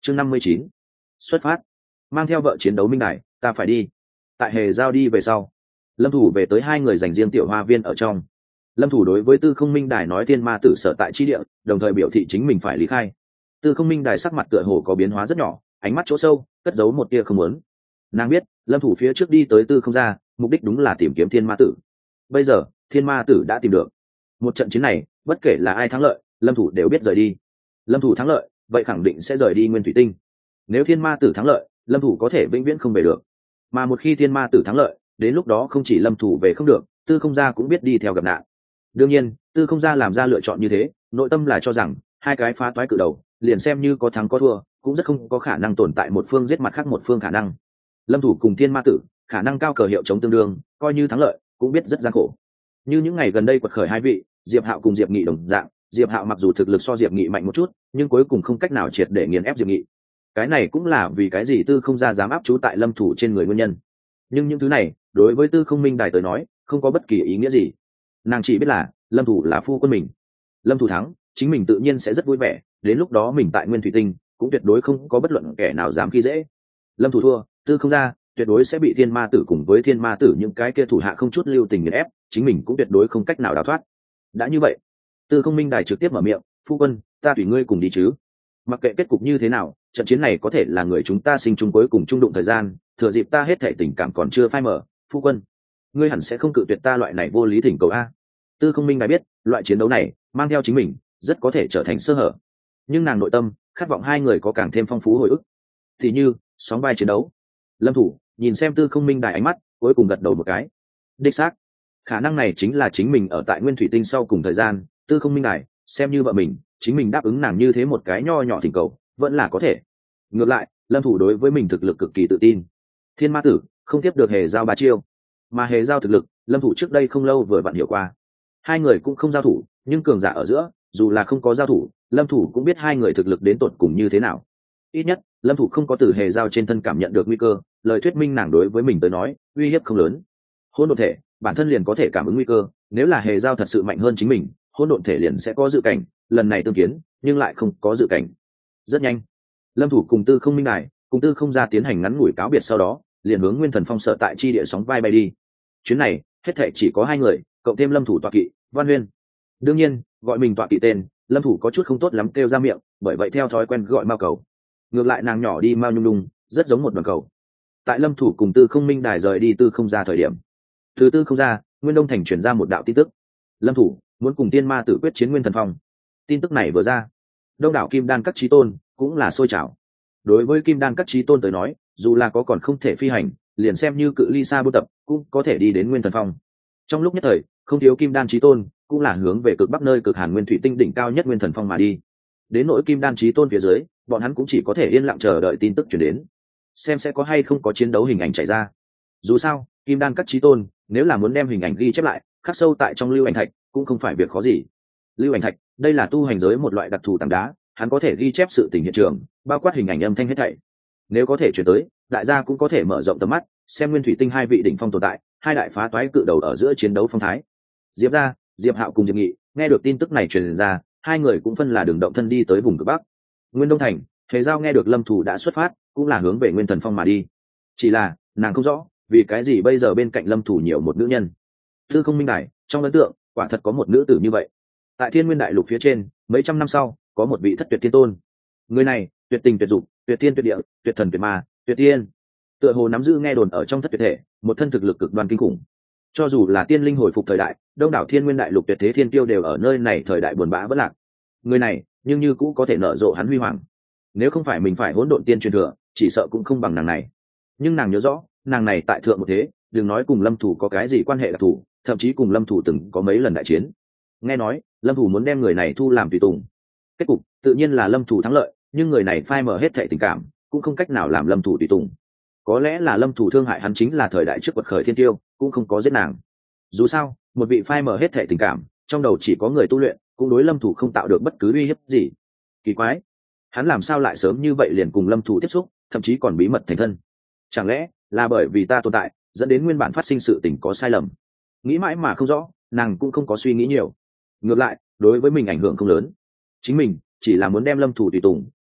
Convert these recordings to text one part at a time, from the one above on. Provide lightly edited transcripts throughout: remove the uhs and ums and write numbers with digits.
chương 59. Xuất phát. Mang theo vợ chiến đấu minh đài, ta phải đi. Tại hề giao đi về sau, lâm thủ về tới hai người dành riêng tiểu hoa viên ở trong. Lâm thủ đối với tư không minh đài nói thiên ma tử sở tại chi địa, đồng thời biểu thị chính mình phải lý khai. Tư không minh đài sắc mặt tựa hồ có biến hóa rất nhỏ, ánh mắt chỗ sâu cất giấu một tia không muốn. Nàng biết lâm thủ phía trước đi tới tư không gia, mục đích đúng là tìm kiếm thiên ma tử. Bây giờ thiên ma tử đã tìm được. Một trận chiến này bất kể là ai thắng lợi, lâm thủ đều biết rời đi. Lâm thủ thắng lợi vậy khẳng định sẽ rời đi nguyên thủy tinh. Nếu thiên ma tử thắng lợi, lâm thủ có thể vĩnh viễn không về được. Mà một khi thiên ma tử thắng lợi, đến lúc đó không chỉ lâm thủ về không được, tư không gia cũng biết đi theo gặp nạn. Đương nhiên tư không gia làm ra lựa chọn như thế, nội tâm là cho rằng hai cái phá toái cự đầu liền xem như có thắng có thua cũng rất không có khả năng tồn tại một phương giết mặt khác một phương khả năng. Lâm thủ cùng thiên ma tử khả năng cao cờ hiệu chống tương đương, coi như thắng lợi cũng biết rất gian khổ. Như những ngày gần đây quật khởi hai vị Diệp Hạo cùng Diệp Nghị đồng dạng, Diệp Hạo mặc dù thực lực so Diệp Nghị mạnh một chút, nhưng cuối cùng không cách nào triệt để nghiền ép Diệp Nghị. Cái này cũng là vì cái gì tư không gia dám áp chú tại lâm thủ trên người nguyên nhân. Nhưng những thứ này đối với tư không minh đài tới nói không có bất kỳ ý nghĩa gì. Nàng chỉ biết là lâm thủ là phu quân mình. Lâm thủ thắng, chính mình tự nhiên sẽ rất vui vẻ, đến lúc đó mình tại nguyên thủy tinh cũng tuyệt đối không có bất luận kẻ nào dám khi dễ. Lâm thủ thua, tư không gia tuyệt đối sẽ bị thiên ma tử cùng với thiên ma tử những cái kia thủ hạ không chút lưu tình nghiền ép, chính mình cũng tuyệt đối không cách nào đào thoát. Đã như vậy, tư không minh đài trực tiếp mở miệng, phu quân, ta tùy ngươi cùng đi chứ. Mặc kệ kết cục như thế nào, trận chiến này có thể là người chúng ta sinh chung cuối cùng chung đụng thời gian, thừa dịp ta hết thể tình cảm còn chưa phai mở, phu quân, ngươi hẳn sẽ không cự tuyệt ta loại này vô lý thỉnh cầu a. Tư không minh đài biết loại chiến đấu này mang theo chính mình rất có thể trở thành sơ hở, nhưng nàng nội tâm khát vọng hai người có càng thêm phong phú hồi ức. Thì như sóng vai chiến đấu. Lâm thủ nhìn xem tư không minh đài ánh mắt, cuối cùng gật đầu một cái. Đích xác, khả năng này chính là chính mình ở tại nguyên thủy tinh sau cùng thời gian. Tư không minh đài xem như vợ mình, chính mình đáp ứng nàng như thế một cái nho nhỏ thỉnh cầu vẫn là có thể. Ngược lại lâm thủ đối với mình thực lực cực kỳ tự tin. Thiên ma tử không tiếp được hề giao ba chiêu, mà hề giao thực lực lâm thủ trước đây không lâu vừa vặn hiểu qua. Hai người cũng không giao thủ, nhưng cường giả ở giữa dù là không có giao thủ, lâm thủ cũng biết hai người thực lực đến tột cùng như thế nào. Ít nhất lâm thủ không có từ hề giao trên thân cảm nhận được nguy cơ, lời thuyết minh nàng đối với mình tới nói uy hiếp không lớn. Hỗn độn thể bản thân liền có thể cảm ứng nguy cơ, nếu là hề giao thật sự mạnh hơn chính mình, hỗn độn thể liền sẽ có dự cảnh, lần này tương kiến nhưng lại không có dự cảnh. Rất nhanh lâm thủ cùng tư không minh đài cùng tư không gia tiến hành ngắn ngủi cáo biệt, sau đó liền hướng nguyên thần phong sợ tại chi địa sóng vai bay đi. Chuyến này hết thảy chỉ có hai người, cộng thêm lâm thủ tọa kỵ Văn Huyên. Đương nhiên gọi mình tọa kỵ tên lâm thủ có chút không tốt lắm kêu ra miệng, bởi vậy theo thói quen gọi mao cầu. Ngược lại nàng nhỏ đi mao nhung đung, rất giống một đoàn cầu. Tại lâm thủ cùng tư không minh đài rời đi tư không gia thời điểm, từ tư không gia nguyên đông thành chuyển ra một đạo tin tức, lâm thủ muốn cùng tiên ma tử quyết chiến nguyên thần phong. Tin tức này vừa ra, đông đảo kim đan các chí tôn cũng là sôi trào. Đối với kim đan các chí tôn tới nói, dù là có còn không thể phi hành, liền xem như cự ly xa buôn tập cũng có thể đi đến nguyên thần phong. Trong lúc nhất thời không thiếu kim đan chí tôn cũng là hướng về cực bắc nơi cực hàn nguyên thủy tinh đỉnh cao nhất nguyên thần phong mà đi. Đến nỗi kim đan chí tôn phía dưới, bọn hắn cũng chỉ có thể yên lặng chờ đợi tin tức chuyển đến, xem sẽ có hay không có chiến đấu hình ảnh chạy ra. Dù sao kim đan các chí tôn nếu là muốn đem hình ảnh ghi chép lại khắc sâu tại trong lưu ảnh thạch cũng không phải việc khó gì. Lưu ảnh thạch đây là tu hành giới một loại đặc thù tảng đá, hắn có thể ghi chép sự tình hiện trường, bao quát hình ảnh âm thanh hết thảy. Nếu có thể chuyển tới, đại gia cũng có thể mở rộng tầm mắt, xem nguyên thủy tinh hai vị đỉnh phong tồn tại, hai đại phá toái cự đầu ở giữa chiến đấu phong thái. Diệp gia, Diệp Hạo cùng Diệp Nghị nghe được tin tức này truyền ra, hai người cũng phân là đường động thân đi tới vùng cực bắc. Nguyên Đông thành, Hề Giao nghe được lâm thủ đã xuất phát, cũng là hướng về nguyên thần phong mà đi. Chỉ là nàng không rõ vì cái gì bây giờ bên cạnh lâm thủ nhiều một nữ nhân. Tư không minh đài trong ấn tượng quả thật có một nữ tử như vậy. Tại thiên nguyên đại lục phía trên mấy trăm năm sau có một vị thất tuyệt thiên tôn, người này tuyệt tình tuyệt dục, tuyệt tiên tuyệt địa, tuyệt thần tuyệt ma, tuyệt tiên, tựa hồ nắm giữ nghe đồn ở trong thất tuyệt thể một thân thực lực cực đoan kinh khủng. Cho dù là tiên linh hồi phục thời đại, đông đảo thiên nguyên đại lục tuyệt thế thiên tiêu đều ở nơi này thời đại buồn bã vỡ lạc. Người này nhưng như cũ có thể nở rộ hắn huy hoàng. Nếu không phải mình phải hỗn độn tiên truyền thừa, chỉ sợ cũng không bằng nàng này. Nhưng nàng nhớ rõ nàng này tại thượng một thế, đừng nói cùng lâm thủ có cái gì quan hệ đặc thù, thậm chí cùng lâm thủ từng có mấy lần đại chiến. Nghe nói lâm thủ muốn đem người này thu làm tùy tùng, kết cục tự nhiên là lâm thủ thắng lợi, nhưng người này phai mờ hết thệ tình cảm, cũng không cách nào làm lâm thủ tùy tùng. Có lẽ là lâm thủ thương hại hắn chính là thời đại trước quật khởi thiên tiêu, cũng không có giết nàng. Dù sao một vị phai mờ hết thệ tình cảm, trong đầu chỉ có người tu luyện, cũng đối lâm thủ không tạo được bất cứ uy hiếp gì. Kỳ quái, hắn làm sao lại sớm như vậy liền cùng lâm thủ tiếp xúc, thậm chí còn bí mật thành thân? Chẳng lẽ là bởi vì ta tồn tại dẫn đến nguyên bản phát sinh sự tình có sai lầm? Nghĩ mãi mà không rõ, nàng cũng không có suy nghĩ nhiều. Ngược lại đối với mình ảnh hưởng không lớn, chính mình chỉ là muốn đem lâm thủ tùy tùng,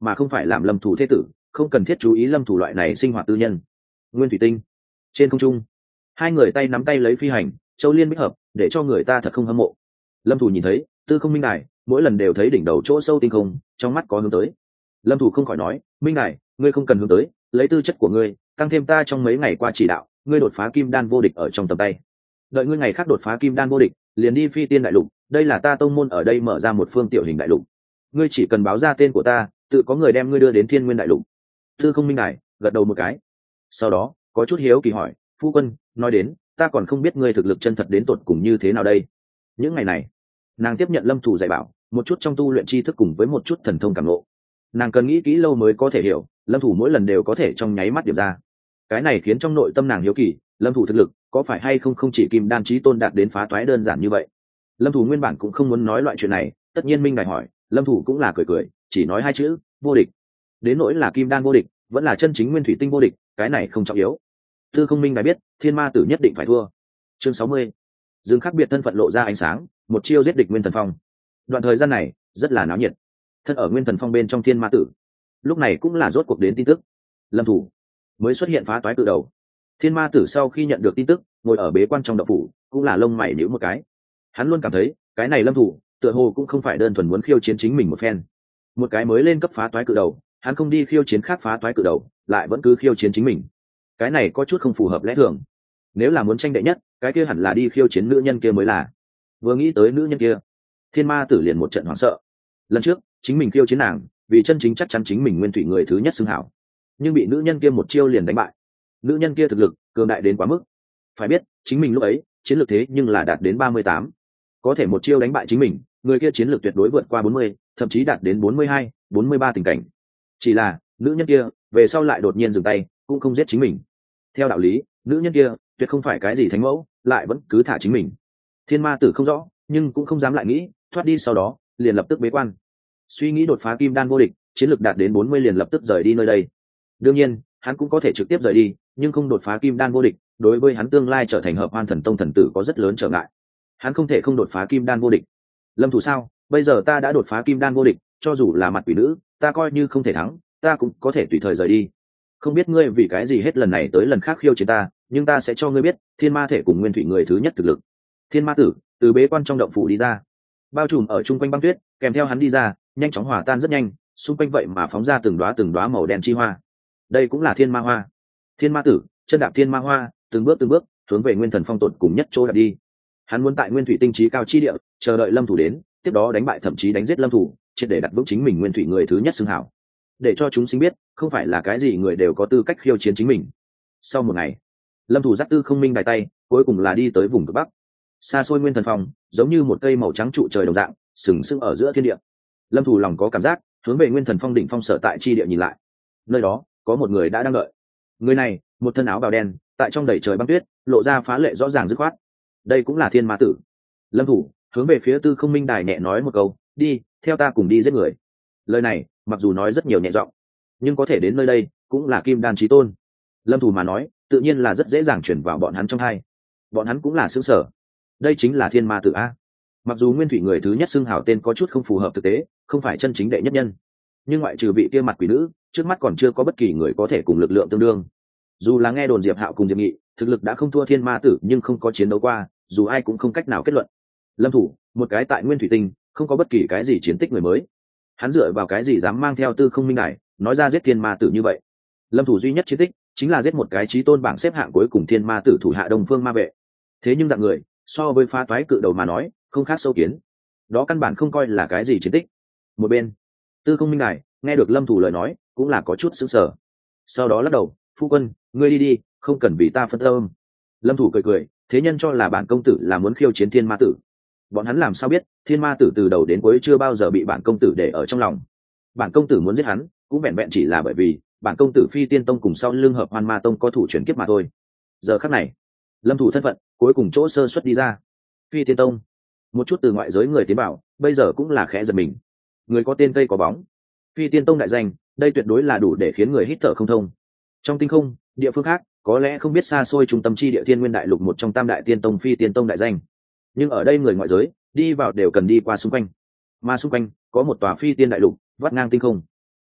mà không phải làm lâm thủ thế tử, không cần thiết chú ý lâm thủ loại này sinh hoạt tư nhân. Nguyên thủy tinh trên không trung, hai người tay nắm tay lấy phi hành, châu liên bích hợp, để cho người ta thật không hâm mộ. Lâm thủ nhìn thấy tư không minh đài, mỗi lần đều thấy đỉnh đầu chỗ sâu tinh không, trong mắt có hướng tới. Lâm thủ không khỏi nói, minh đài, ngươi không cần hướng tới, lấy tư chất của ngươi tăng thêm ta trong mấy ngày qua chỉ đạo, ngươi đột phá kim đan vô địch ở trong tầm tay. Đợi ngươi ngày khác đột phá kim đan vô địch, liền đi phi tiên đại lục, đây là ta tông môn ở đây mở ra một phương tiểu hình đại lục, ngươi chỉ cần báo ra tên của ta, tự có người đem ngươi đưa đến thiên nguyên đại lục. Tư không minh đài gật đầu một cái, sau đó có chút hiếu kỳ hỏi, phu quân, nói đến ta còn không biết ngươi thực lực chân thật đến tột cùng như thế nào đây. Những ngày này nàng tiếp nhận lâm thủ dạy bảo một chút trong tu luyện tri thức cùng với một chút thần thông cảm ngộ, nàng cần nghĩ kỹ lâu mới có thể hiểu, lâm thủ mỗi lần đều có thể trong nháy mắt điểm ra. Cái này khiến trong nội tâm nàng hiếu kỳ, lâm thủ thực lực có phải hay không chỉ kim đan chí tôn đạt đến phá toái đơn giản như vậy. Lâm thủ nguyên bản cũng không muốn nói loại chuyện này, tất nhiên minh đài hỏi, lâm thủ cũng là cười cười, chỉ nói hai chữ, vô địch. Đến nỗi là kim đan vô địch vẫn là chân chính nguyên thủy tinh vô địch, cái này không trọng yếu. Tư không minh đài biết thiên ma tử nhất định phải thua. Chương 60. Dương khác biệt thân phận lộ ra ánh sáng, một chiêu giết địch nguyên thần phong. Đoạn thời gian này rất là náo nhiệt. Thân ở nguyên thần phong bên trong thiên ma tử, lúc này cũng là rốt cuộc đến tin tức. Lâm thủ mới xuất hiện phá toái cự đầu. Thiên ma tử sau khi nhận được tin tức, ngồi ở bế quan trong động phủ, cũng là lông mày nhíu một cái. Hắn luôn cảm thấy cái này lâm thủ tựa hồ cũng không phải đơn thuần muốn khiêu chiến chính mình một phen. Một cái mới lên cấp phá toái cự đầu, hắn không đi khiêu chiến khác phá toái cự đầu, lại vẫn cứ khiêu chiến chính mình, cái này có chút không phù hợp lẽ thường. Nếu là muốn tranh đệ nhất, cái kia hẳn là đi khiêu chiến nữ nhân kia mới là. Vừa nghĩ tới nữ nhân kia, thiên ma tử liền một trận hoảng sợ. Lần trước chính mình khiêu chiến nàng, vì chân chính chắc chắn chính mình nguyên thủy người thứ nhất xưng hảo, nhưng bị nữ nhân kia một chiêu liền đánh bại. Nữ nhân kia thực lực cường đại đến quá mức, phải biết chính mình lúc ấy chiến lược thế nhưng là đạt đến 38, có thể một chiêu đánh bại chính mình, người kia chiến lược tuyệt đối vượt qua 40, thậm chí đạt đến 42, 43 tình cảnh. Chỉ là nữ nhân kia về sau lại đột nhiên dừng tay, cũng không giết chính mình. Theo đạo lý nữ nhân kia tuyệt không phải cái gì thánh mẫu, lại vẫn cứ thả chính mình. Thiên ma tử không rõ, nhưng cũng không dám lại nghĩ, thoát đi sau đó liền lập tức bế quan, suy nghĩ đột phá kim đan vô địch, chiến lược đạt đến 40 liền lập tức rời đi nơi đây. Đương nhiên hắn cũng có thể trực tiếp rời đi, nhưng không đột phá kim đan vô địch, đối với hắn tương lai trở thành hợp hoan thần tông thần tử có rất lớn trở ngại. Hắn không thể không đột phá kim đan vô địch. Lâm thủ sao, bây giờ ta đã đột phá kim đan vô địch, cho dù là mặt quỷ nữ ta coi như không thể thắng, ta cũng có thể tùy thời rời đi. Không biết ngươi vì cái gì hết lần này tới lần khác khiêu chiến ta, nhưng ta sẽ cho ngươi biết thiên ma thể cùng nguyên thủy người thứ nhất thực lực. Thiên ma tử từ bế quan trong động phủ đi ra, bao trùm ở chung quanh băng tuyết, kèm theo hắn đi ra nhanh chóng hòa tan rất nhanh, xung quanh vậy mà phóng ra từng đóa màu đen chi hoa. Đây cũng là thiên ma hoa. Thiên ma tử chân đạp thiên ma hoa, từng bước hướng về nguyên thần phong tột cùng nhất chỗ đạp đi. Hắn muốn tại nguyên thủy tinh trí cao chi địa chờ đợi lâm thủ đến, tiếp đó đánh bại thậm chí đánh giết lâm thủ, triệt để đặt vững chính mình nguyên thủy người thứ nhất xưng hảo, để cho chúng sinh biết không phải là cái gì người đều có tư cách khiêu chiến chính mình. Sau một ngày, lâm thủ dắt tư không minh đài tay, cuối cùng là đi tới vùng cực bắc. Xa xôi nguyên thần phong giống như một cây màu trắng trụ trời đồng dạng sừng sững ở giữa thiên địa. Lâm thủ lòng có cảm giác hướng về nguyên thần phong đỉnh phong sở tại chi địa nhìn lại, nơi đó có một người đã đang đợi. Người này một thân áo bào đen, tại trong đầy trời băng tuyết lộ ra phá lệ rõ ràng dứt khoát. Đây cũng là thiên ma tử. Lâm thủ hướng về phía tư không minh đài nhẹ nói một câu, đi theo ta cùng đi giết người. Lời này mặc dù nói rất nhiều nhẹ giọng, nhưng có thể đến nơi đây cũng là kim đan chí tôn. Lâm thủ mà nói tự nhiên là rất dễ dàng chuyển vào bọn hắn trong hai. Bọn hắn cũng là xứng sở, đây chính là thiên ma tử a. Mặc dù nguyên thủy người thứ nhất xưng hảo tên có chút không phù hợp thực tế, không phải chân chính đệ nhất nhân, nhưng ngoại trừ vị kia mặt quỷ nữ, trước mắt còn chưa có bất kỳ người có thể cùng lực lượng tương đương. Dù là nghe đồn Diệp Hạo cùng Diệp Nghị thực lực đã không thua thiên ma tử, nhưng không có chiến đấu qua, dù ai cũng không cách nào kết luận. Lâm thủ một cái tại nguyên thủy tinh không có bất kỳ cái gì chiến tích người mới, hắn dựa vào cái gì dám mang theo tư không minh đài nói ra giết thiên ma tử như vậy. Lâm thủ duy nhất chiến tích chính là giết một cái chí tôn bảng xếp hạng cuối cùng thiên ma tử thủ hạ Đông Phương Ma Vệ. Thế nhưng dạng người so với phá toái cự đầu mà nói không khác sâu kiến, đó căn bản không coi là cái gì chiến tích. Một bên tư không minh đài nghe được lâm thủ lời nói cũng là có chút sững sờ, sau đó lắc đầu, phu quân ngươi đi đi, không cần vì ta phân tâm. Lâm thủ cười cười, thế nhân cho là bản công tử là muốn khiêu chiến thiên ma tử, bọn hắn làm sao biết thiên ma tử từ đầu đến cuối chưa bao giờ bị bản công tử để ở trong lòng. Bản công tử muốn giết hắn cũng vẹn vẹn chỉ là bởi vì bản công tử phi tiên tông cùng sau lưng hợp hoan ma tông có thủ chuyển kiếp mà thôi. Giờ khắc này lâm thủ thân phận cuối cùng chỗ sơ xuất đi ra. Phi tiên tông, một chút từ ngoại giới người tiến bảo bây giờ cũng là khẽ giật mình. Người có tên cây có bóng, phi tiên tông đại danh, đây tuyệt đối là đủ để khiến người hít thở không thông. Trong tinh không địa phương khác có lẽ không biết xa xôi trung tâm chi địa thiên nguyên đại lục một trong tam đại tiên tông phi tiên tông đại danh, nhưng ở đây người ngoại giới đi vào đều cần đi qua xung quanh, mà xung quanh có một tòa phi tiên đại lục vắt ngang tinh không.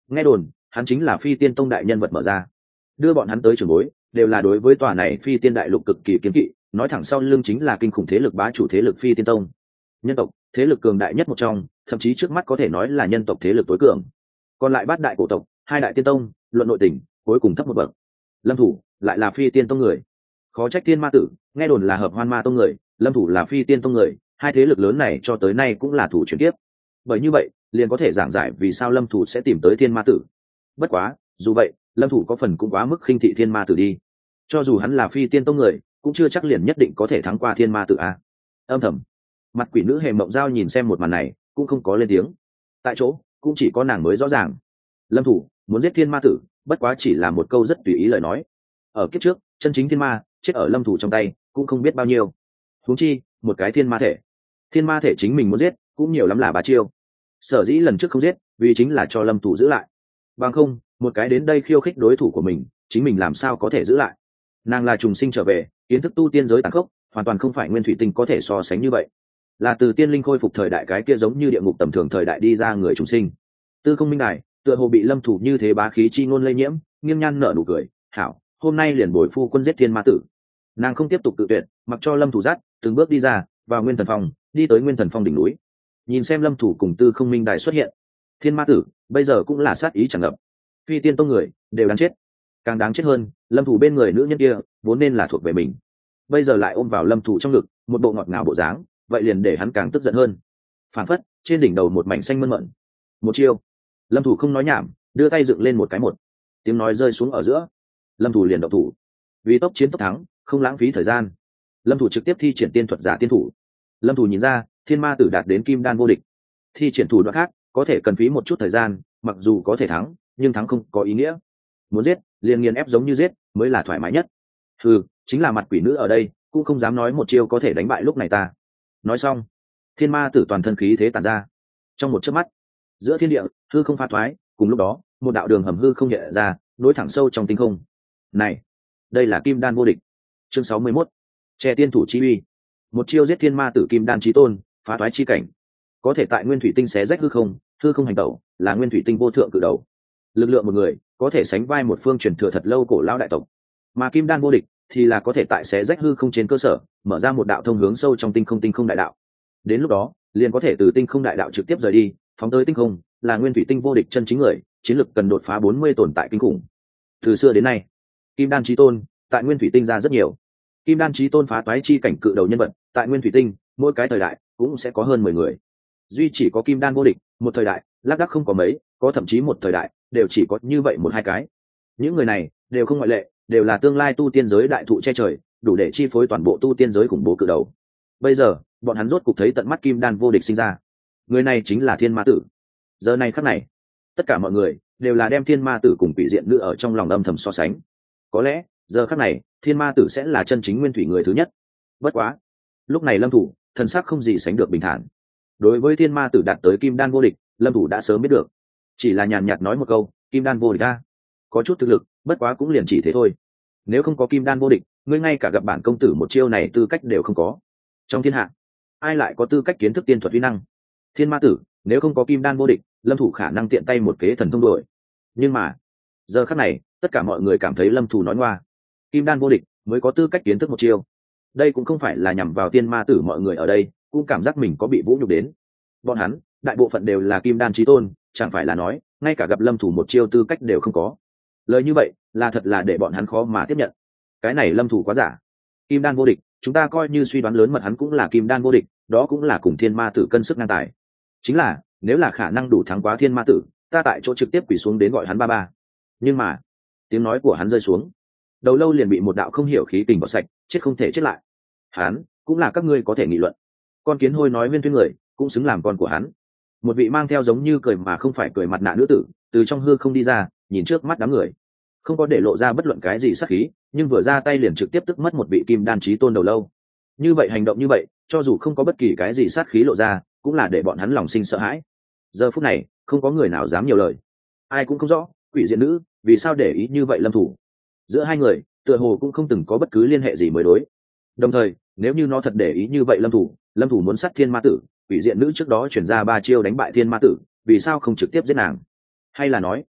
Nghe đồn hắn chính là Phi Tiên Tông đại nhân vật mở ra, đưa bọn hắn tới trường bối đều là đối với tòa này Phi Tiên đại lục cực kỳ kiếm kỵ, nói thẳng sau lưng chính là kinh khủng thế lực bá chủ thế lực Phi Tiên Tông, nhân tộc thế lực cường đại nhất một trong, thậm chí trước mắt có thể nói là nhân tộc thế lực tối cường. Còn lại bát đại cổ tộc, hai đại tiên tông, luận nội tình cuối cùng thấp một bậc. Lâm thủ lại là Phi Tiên Tông người, khó trách Thiên Ma Tử nghe đồn là Hợp Hoan Ma Tông người, Lâm thủ là Phi Tiên Tông người, hai thế lực lớn này cho tới nay cũng là thủ chuyển tiếp. Bởi như vậy liền có thể giảng giải vì sao Lâm thủ sẽ tìm tới Thiên Ma Tử. Bất quá dù vậy, Lâm thủ có phần cũng quá mức khinh thị Thiên Ma Tử đi, cho dù hắn là Phi Tiên Tông người cũng chưa chắc liền nhất định có thể thắng qua Thiên Ma Tử a. Âm thầm mặt quỷ nữ Hề Mộng Giao nhìn xem một màn này cũng không có lên tiếng, tại chỗ cũng chỉ có nàng mới rõ ràng Lâm thủ muốn giết Thiên Ma Tử bất quá chỉ là một câu rất tùy ý lời nói. Ở kiếp trước chân chính thiên ma chết ở Lâm thủ trong tay cũng không biết bao nhiêu, huống chi một cái thiên ma thể. Thiên ma thể chính mình muốn giết cũng nhiều lắm là 3 chiêu, sở dĩ lần trước không giết vì chính là cho Lâm thủ giữ lại, bằng không một cái đến đây khiêu khích đối thủ của mình chính mình làm sao có thể giữ lại. Nàng là trùng sinh trở về, kiến thức tu tiên giới tàn khốc hoàn toàn không phải Nguyên Thủy Tinh có thể so sánh như vậy, là từ tiên linh khôi phục thời đại cái kia giống như địa ngục tầm thường thời đại đi ra người trùng sinh. Tư Không Minh Đài tựa hồ bị Lâm thủ như thế bá khí chi ngôn lây nhiễm, nghiêng nhan nở nụ cười, hảo, hôm nay liền bồi phu quân giết Thiên Ma Tử. Nàng không tiếp tục tự tuyệt, mặc cho Lâm thủ dắt từng bước đi ra vào Nguyên Thần Phong, đi tới Nguyên Thần Phong đỉnh núi. Nhìn xem Lâm thủ cùng Tư Không Minh Đài xuất hiện, Thiên Ma Tử bây giờ cũng là sát ý tràn ngập. Phi Tiên Tông người đều đáng chết, càng đáng chết hơn Lâm thủ bên người nữ nhân kia vốn nên là thuộc về mình, bây giờ lại ôm vào Lâm thủ trong ngực, một bộ ngọt ngào bộ dáng, vậy liền để hắn càng tức giận hơn. Phản phất trên đỉnh đầu một mảnh xanh mơn mởn. Một chiêu, Lâm thủ không nói nhảm, đưa tay dựng lên một cái, một tiếng nói rơi xuống ở giữa, Lâm thủ liền động thủ. Vì tốc chiến tốc thắng, không lãng phí thời gian, Lâm thủ trực tiếp thi triển tiên thuật giả tiên thủ. Lâm thủ nhìn ra Thiên Ma Tử đạt đến kim đan vô địch, thi triển thủ đoạn khác có thể cần phí một chút thời gian, mặc dù có thể thắng nhưng thắng không có ý nghĩa. Muốn giết liền nghiền ép giống như giết mới là thoải mái nhất. Chính là mặt quỷ nữ ở đây cũng không dám nói một chiêu có thể đánh bại lúc này ta. Nói xong, Thiên Ma Tử toàn thân khí thế tàn ra, trong một chớp mắt giữa thiên địa hư không pha thoái, cùng lúc đó một đạo đường hầm hư không hiện ra, nối thẳng sâu trong tinh không. Này, đây là kim đan vô địch. Chương 61, che tiên thủ chi uy. Một chiêu giết Thiên Ma Tử kim đan chí tôn, phá thoái chi cảnh, có thể tại Nguyên Thủy Tinh xé rách hư không hành tẩu, là Nguyên Thủy Tinh vô thượng cự đầu. Lực lượng một người có thể sánh vai một phương truyền thừa thật lâu cổ lão đại tộc, mà kim đan vô địch thì là có thể tại xé rách hư không trên cơ sở mở ra một đạo thông hướng sâu trong tinh không đại đạo. Đến lúc đó liền có thể từ tinh không đại đạo trực tiếp rời đi, phóng tới tinh không, là Nguyên Thủy Tinh vô địch chân chính người, chiến lực cần đột phá 40 tồn tại kinh khủng. Từ xưa đến nay, kim đan chí tôn tại Nguyên Thủy Tinh ra rất nhiều. Kim đan chí tôn phá toái chi cảnh cự đầu nhân vật tại Nguyên Thủy Tinh mỗi cái thời đại cũng sẽ có hơn 10 người, duy chỉ có kim đan vô địch một thời đại lác đác không có mấy, có thậm chí một thời đại đều chỉ có như vậy 1-2 cái. Những người này đều không ngoại lệ, đều là tương lai tu tiên giới đại thụ che trời, đủ để chi phối toàn bộ tu tiên giới khủng bố cự đầu. Bây giờ bọn hắn rốt cục thấy tận mắt kim đan vô địch sinh ra, người này chính là Thiên Ma Tử. Giờ này khắc này, tất cả mọi người đều là đem Thiên Ma Tử cùng quỷ diện nữ ở trong lòng âm thầm so sánh. Có lẽ giờ khắc này Thiên Ma Tử sẽ là chân chính nguyên thủy người thứ nhất. Bất quá lúc này Lâm thủ thần sắc không gì sánh được bình thản. Đối với Thiên Ma Tử đạt tới kim đan vô địch, Lâm thủ đã sớm biết được, chỉ là nhàn nhạt nói một câu, kim đan vô địch a, có chút thực lực, bất quá cũng liền chỉ thế thôi. Nếu không có kim đan vô địch, ngươi ngay cả gặp bản công tử một chiêu này tư cách đều không có. Trong thiên hạ ai lại có tư cách kiến thức tiên thuật uy năng? Thiên Ma Tử nếu không có kim đan vô địch, Lâm thủ khả năng tiện tay một kế thần thông đổi. Nhưng mà giờ khắc này tất cả mọi người cảm thấy Lâm thủ nói ngoa, kim đan vô địch mới có tư cách kiến thức một chiêu. Đây cũng không phải là nhằm vào Thiên Ma Tử, mọi người ở đây cũng cảm giác mình có bị vũ nhục đến. Bọn hắn đại bộ phận đều là kim đan chí tôn, chẳng phải là nói ngay cả gặp Lâm thủ một chiêu tư cách đều không có. Lời như vậy là thật là để bọn hắn khó mà tiếp nhận. Cái này Lâm thủ quá giả. Kim đan vô địch, chúng ta coi như suy đoán lớn mật hắn cũng là kim đan vô địch, đó cũng là cùng Thiên Ma Tử cân sức ngang tài. Chính là nếu là khả năng đủ thắng quá Thiên Ma Tử, ta tại chỗ trực tiếp quỳ xuống đến gọi hắn ba ba. Nhưng mà tiếng nói của hắn rơi xuống, đầu lâu liền bị một đạo không hiểu khí kình bọt sạch, chết không thể chết lại. Hắn cũng là các ngươi có thể nghị luận. Con kiến hôi nói Nguyên Thuyên người cũng xứng làm con của hắn. Một vị mang theo giống như cười mà không phải cười mặt nạ nữ tử từ trong hư không đi ra, nhìn trước mắt đám người, không có để lộ ra bất luận cái gì sát khí, nhưng vừa ra tay liền trực tiếp tức mất một vị kim đan chí tôn đầu lâu. Như vậy hành động như vậy, cho dù không có bất kỳ cái gì sát khí lộ ra, cũng là để bọn hắn lòng sinh sợ hãi. Giờ phút này không có người nào dám nhiều lời, ai cũng không rõ quỷ diện nữ vì sao để ý như vậy Lâm thủ. Giữa hai người tựa hồ cũng không từng có bất cứ liên hệ gì mới đối. Đồng thời nếu như nó thật để ý như vậy Lâm thủ muốn sát Thiên Ma Tử, quỷ diện nữ trước đó chuyển ra 3 chiêu đánh bại Thiên Ma Tử, vì sao không trực tiếp giết nàng? Hay là nói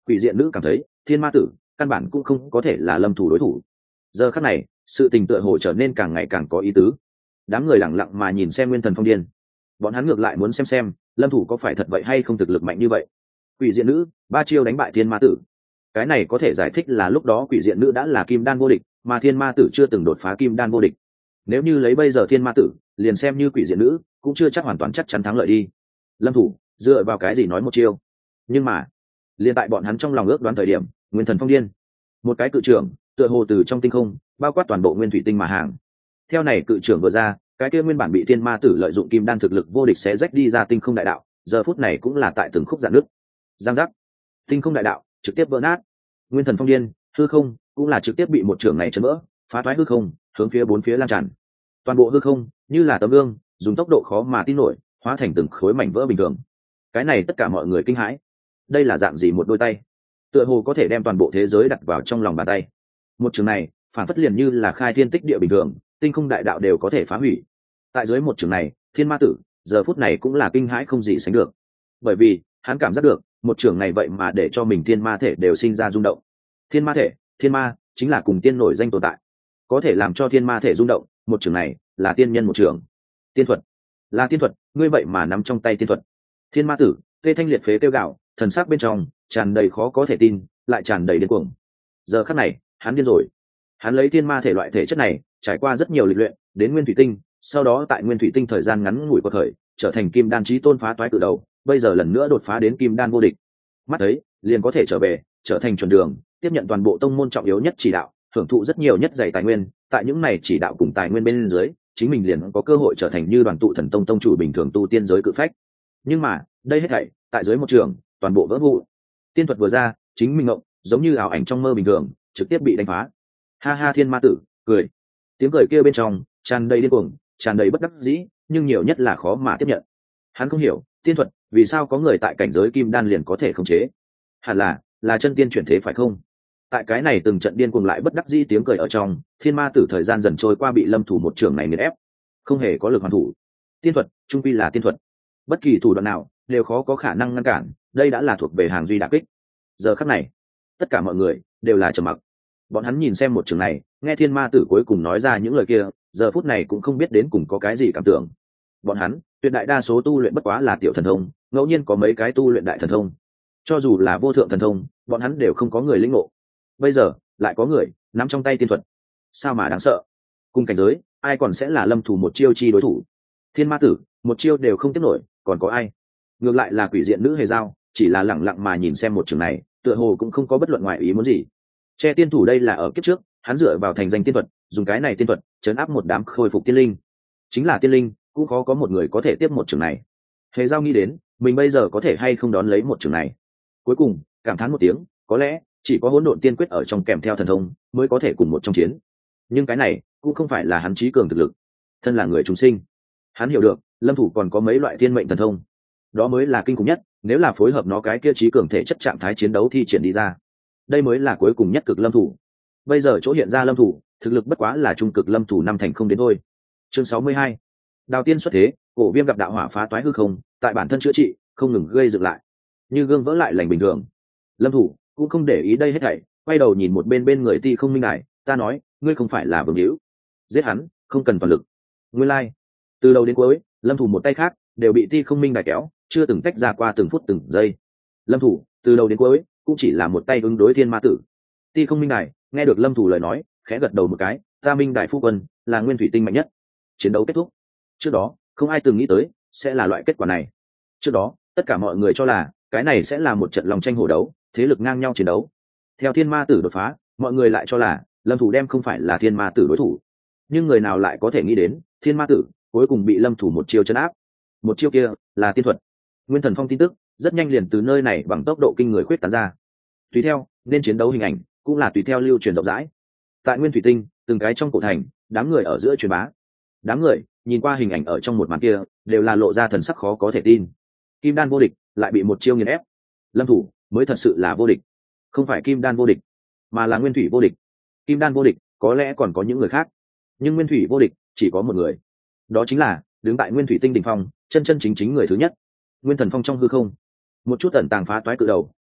Quỷ diện nữ cảm thấy thiên ma tử căn bản cũng không có thể là lâm thủ đối thủ. Giờ khắc này sự tình tựa hồ trở nên càng ngày càng có ý tứ. Đám người lẳng lặng mà nhìn xem Nguyên Thần Phong Điên, bọn hắn ngược lại muốn xem lâm thủ có phải thật vậy hay không, thực lực mạnh như vậy. Quỷ diện nữ 3 chiêu đánh bại thiên ma tử, cái này có thể giải thích là lúc đó quỷ diện nữ đã là kim đan vô địch, mà thiên ma tử chưa từng đột phá kim đan vô địch. Nếu như lấy bây giờ thiên ma tử liền xem như quỷ diện nữ cũng chưa chắc hoàn toàn chắc chắn thắng lợi đi. Lâm thủ dựa vào cái gì nói một chiêu? Nhưng mà liền tại bọn hắn trong lòng ước đoán thời điểm, Nguyên Thần Phong Điên, một cái cự trưởng tựa hồ từ trong tinh không bao quát toàn bộ nguyên thủy tinh mà hàng. Theo này cự trưởng vừa ra, cái kia nguyên bản bị thiên ma tử lợi dụng kim đan thực lực vô địch sẽ rách đi ra tinh không đại đạo, giờ phút này cũng là tại từng khúc dạn nước, giang giác, tinh không đại đạo trực tiếp vỡ nát. Nguyên Thần Phong Điên hư không cũng là trực tiếp bị một trưởng này chấn vỡ, phá thoái hư không, hướng phía bốn phía lan tràn. Toàn bộ hư không như là tấm gương, dùng tốc độ khó mà tin nổi hóa thành từng khối mảnh vỡ bình thường. Cái này tất cả mọi người kinh hãi. Đây là dạng gì một đôi tay, tựa hồ có thể đem toàn bộ thế giới đặt vào trong lòng bàn tay. Một trường này phản phất liền như là khai thiên tích địa bình thường, tinh không đại đạo đều có thể phá hủy. Tại dưới một trường này, thiên ma tử giờ phút này cũng là kinh hãi không gì sánh được, bởi vì hắn cảm giác được một trường này vậy mà để cho mình thiên ma thể đều sinh ra rung động. Thiên ma thể, thiên ma chính là cùng tiên nổi danh tồn tại, có thể làm cho thiên ma thể rung động. Một trường này là tiên nhân một trường. Tiên thuật là tiên thuật, ngươi vậy mà nắm trong tay tiên thuật. Thiên ma tử tê thanh liệt phế kêu gạo, thần sắc bên trong tràn đầy khó có thể tin, lại tràn đầy điên cuồng. Giờ khắc này hắn điên rồi. Hắn lấy thiên ma thể loại thể chất này trải qua rất nhiều lịch luyện đến nguyên thủy tinh, sau đó tại nguyên thủy tinh thời gian ngắn ngủi của thời trở thành kim đan chí tôn phá toái cự đầu, bây giờ lần nữa đột phá đến kim đan vô địch. Mắt ấy liền có thể trở về trở thành chuẩn đường, tiếp nhận toàn bộ tông môn trọng yếu nhất chỉ đạo, hưởng thụ rất nhiều nhất dạy tài nguyên. Tại những này chỉ đạo cùng tài nguyên bên dưới, chính mình liền có cơ hội trở thành như Đoàn Tụ Thần Tông tông chủ bình thường tu tiên giới cự phách. Nhưng mà đây hết thảy tại dưới một trường toàn bộ vỡ vụn. Tiên thuật vừa ra, chính mình ngộng giống như ảo ảnh trong mơ bình thường trực tiếp bị đánh phá. Ha ha, thiên ma tử cười, tiếng cười kia bên trong tràn đầy điên cuồng, tràn đầy bất đắc dĩ, nhưng nhiều nhất là khó mà tiếp nhận. Hắn không hiểu tiên thuật vì sao có người tại cảnh giới kim đan liền có thể khống chế. Hẳn là chân tiên chuyển thế phải không? Tại cái này từng trận điên cuồng lại bất đắc dĩ tiếng cười ở trong, thiên ma tử thời gian dần trôi qua bị lâm thủ một trường này nghiền ép, không hề có lực hoàn thủ. Tiên thuật trung quy là tiên thuật, bất kỳ thủ đoạn nào đều khó có khả năng ngăn cản, đây đã là thuộc về hàng duy đả kích. Giờ khắc này tất cả mọi người đều là trầm mặc. Bọn hắn nhìn xem một trường này, nghe thiên ma tử cuối cùng nói ra những lời kia, giờ phút này cũng không biết đến cùng có cái gì cảm tưởng. Bọn hắn tuyệt đại đa số tu luyện bất quá là tiểu thần thông, ngẫu nhiên có mấy cái tu luyện đại thần thông, cho dù là vô thượng thần thông bọn hắn đều không có người lĩnh ngộ. Bây giờ lại có người nắm trong tay tiên thuật, sao mà đáng sợ. Cùng cảnh giới ai còn sẽ là lâm thủ một chiêu chi đối thủ? Thiên ma tử một chiêu đều không tiếp nổi, còn có ai? Ngược lại là quỷ diện nữ hề giao chỉ là lẳng lặng mà nhìn xem một trường này, tựa hồ cũng không có bất luận ngoại ý muốn gì. Che tiên thủ đây là ở kiếp trước hắn dựa vào thành danh tiên thuật, dùng cái này tiên thuật trấn áp một đám khôi phục tiên linh. Chính là tiên linh cũng khó có một người có thể tiếp một trường này. Hề giao nghĩ đến mình bây giờ có thể hay không đón lấy một trường này, cuối cùng cảm thán một tiếng, có lẽ chỉ có hỗn độn tiên quyết ở trong kèm theo thần thông mới có thể cùng một trong chiến. Nhưng cái này cũng không phải là hắn trí cường thực lực. Thân là người chúng sinh, hắn hiểu được lâm thủ còn có mấy loại thiên mệnh thần thông, đó mới là kinh khủng nhất. Nếu là phối hợp nó cái kia trí cường thể chất trạng thái chiến đấu thi triển đi ra, đây mới là cuối cùng nhất cực lâm thủ. Bây giờ chỗ hiện ra lâm thủ thực lực bất quá là trung cực lâm thủ năm thành không đến thôi. Chương 62, đào tiên xuất thế, cổ viêm gặp đạo hỏa phá toái hư không, tại bản thân chữa trị không ngừng gây dựng lại, như gương vỡ lại lành bình thường. Lâm thủ cũng không để ý đây hết thảy, quay đầu nhìn một bên người Ti Không Minh Đài, ta nói ngươi không phải là vương hữu, giết hắn không cần toàn lực. Nguyên lai từ đầu đến cuối lâm thủ một tay khác đều bị Ti Không Minh Đài kéo, chưa từng tách ra qua từng phút từng giây. Lâm thủ từ đầu đến cuối cũng chỉ là một tay ứng đối thiên ma tử. Ti Không Minh Đài nghe được lâm thủ lời nói khẽ gật đầu một cái, ta Minh Đài phu quân là nguyên thủy tinh mạnh nhất. Chiến đấu kết thúc trước đó không ai từng nghĩ tới sẽ là loại kết quả này. Trước đó tất cả mọi người cho là cái này sẽ là một trận lòng tranh hổ đấu, thế lực ngang nhau chiến đấu. Theo thiên ma tử đột phá, mọi người lại cho là lâm thủ đem không phải là thiên ma tử đối thủ. Nhưng người nào lại có thể nghĩ đến thiên ma tử cuối cùng bị lâm thủ một chiêu chấn áp. Một chiêu kia là tiên thuật. Nguyên Thần Phong tin tức rất nhanh liền từ nơi này bằng tốc độ kinh người khuyết tán ra. Tùy theo nên chiến đấu hình ảnh cũng là tùy theo lưu truyền rộng rãi. Tại Nguyên Thủy Tinh, từng cái trong cổ thành, đám người ở giữa truyền bá. Đám người nhìn qua hình ảnh ở trong một màn kia, đều là lộ ra thần sắc khó có thể tin. Kim đan vô địch lại bị một chiêu nghiền ép. Lâm thủ mới thật sự là vô địch, không phải kim đan vô địch mà là nguyên thủy vô địch. Kim đan vô địch có lẽ còn có những người khác, nhưng nguyên thủy vô địch chỉ có một người, đó chính là đứng tại nguyên thủy tinh đỉnh phong chân chân chính chính người thứ nhất. Nguyên Thần Phong trong hư không, một chút tẩn tàng phá toái cự đầu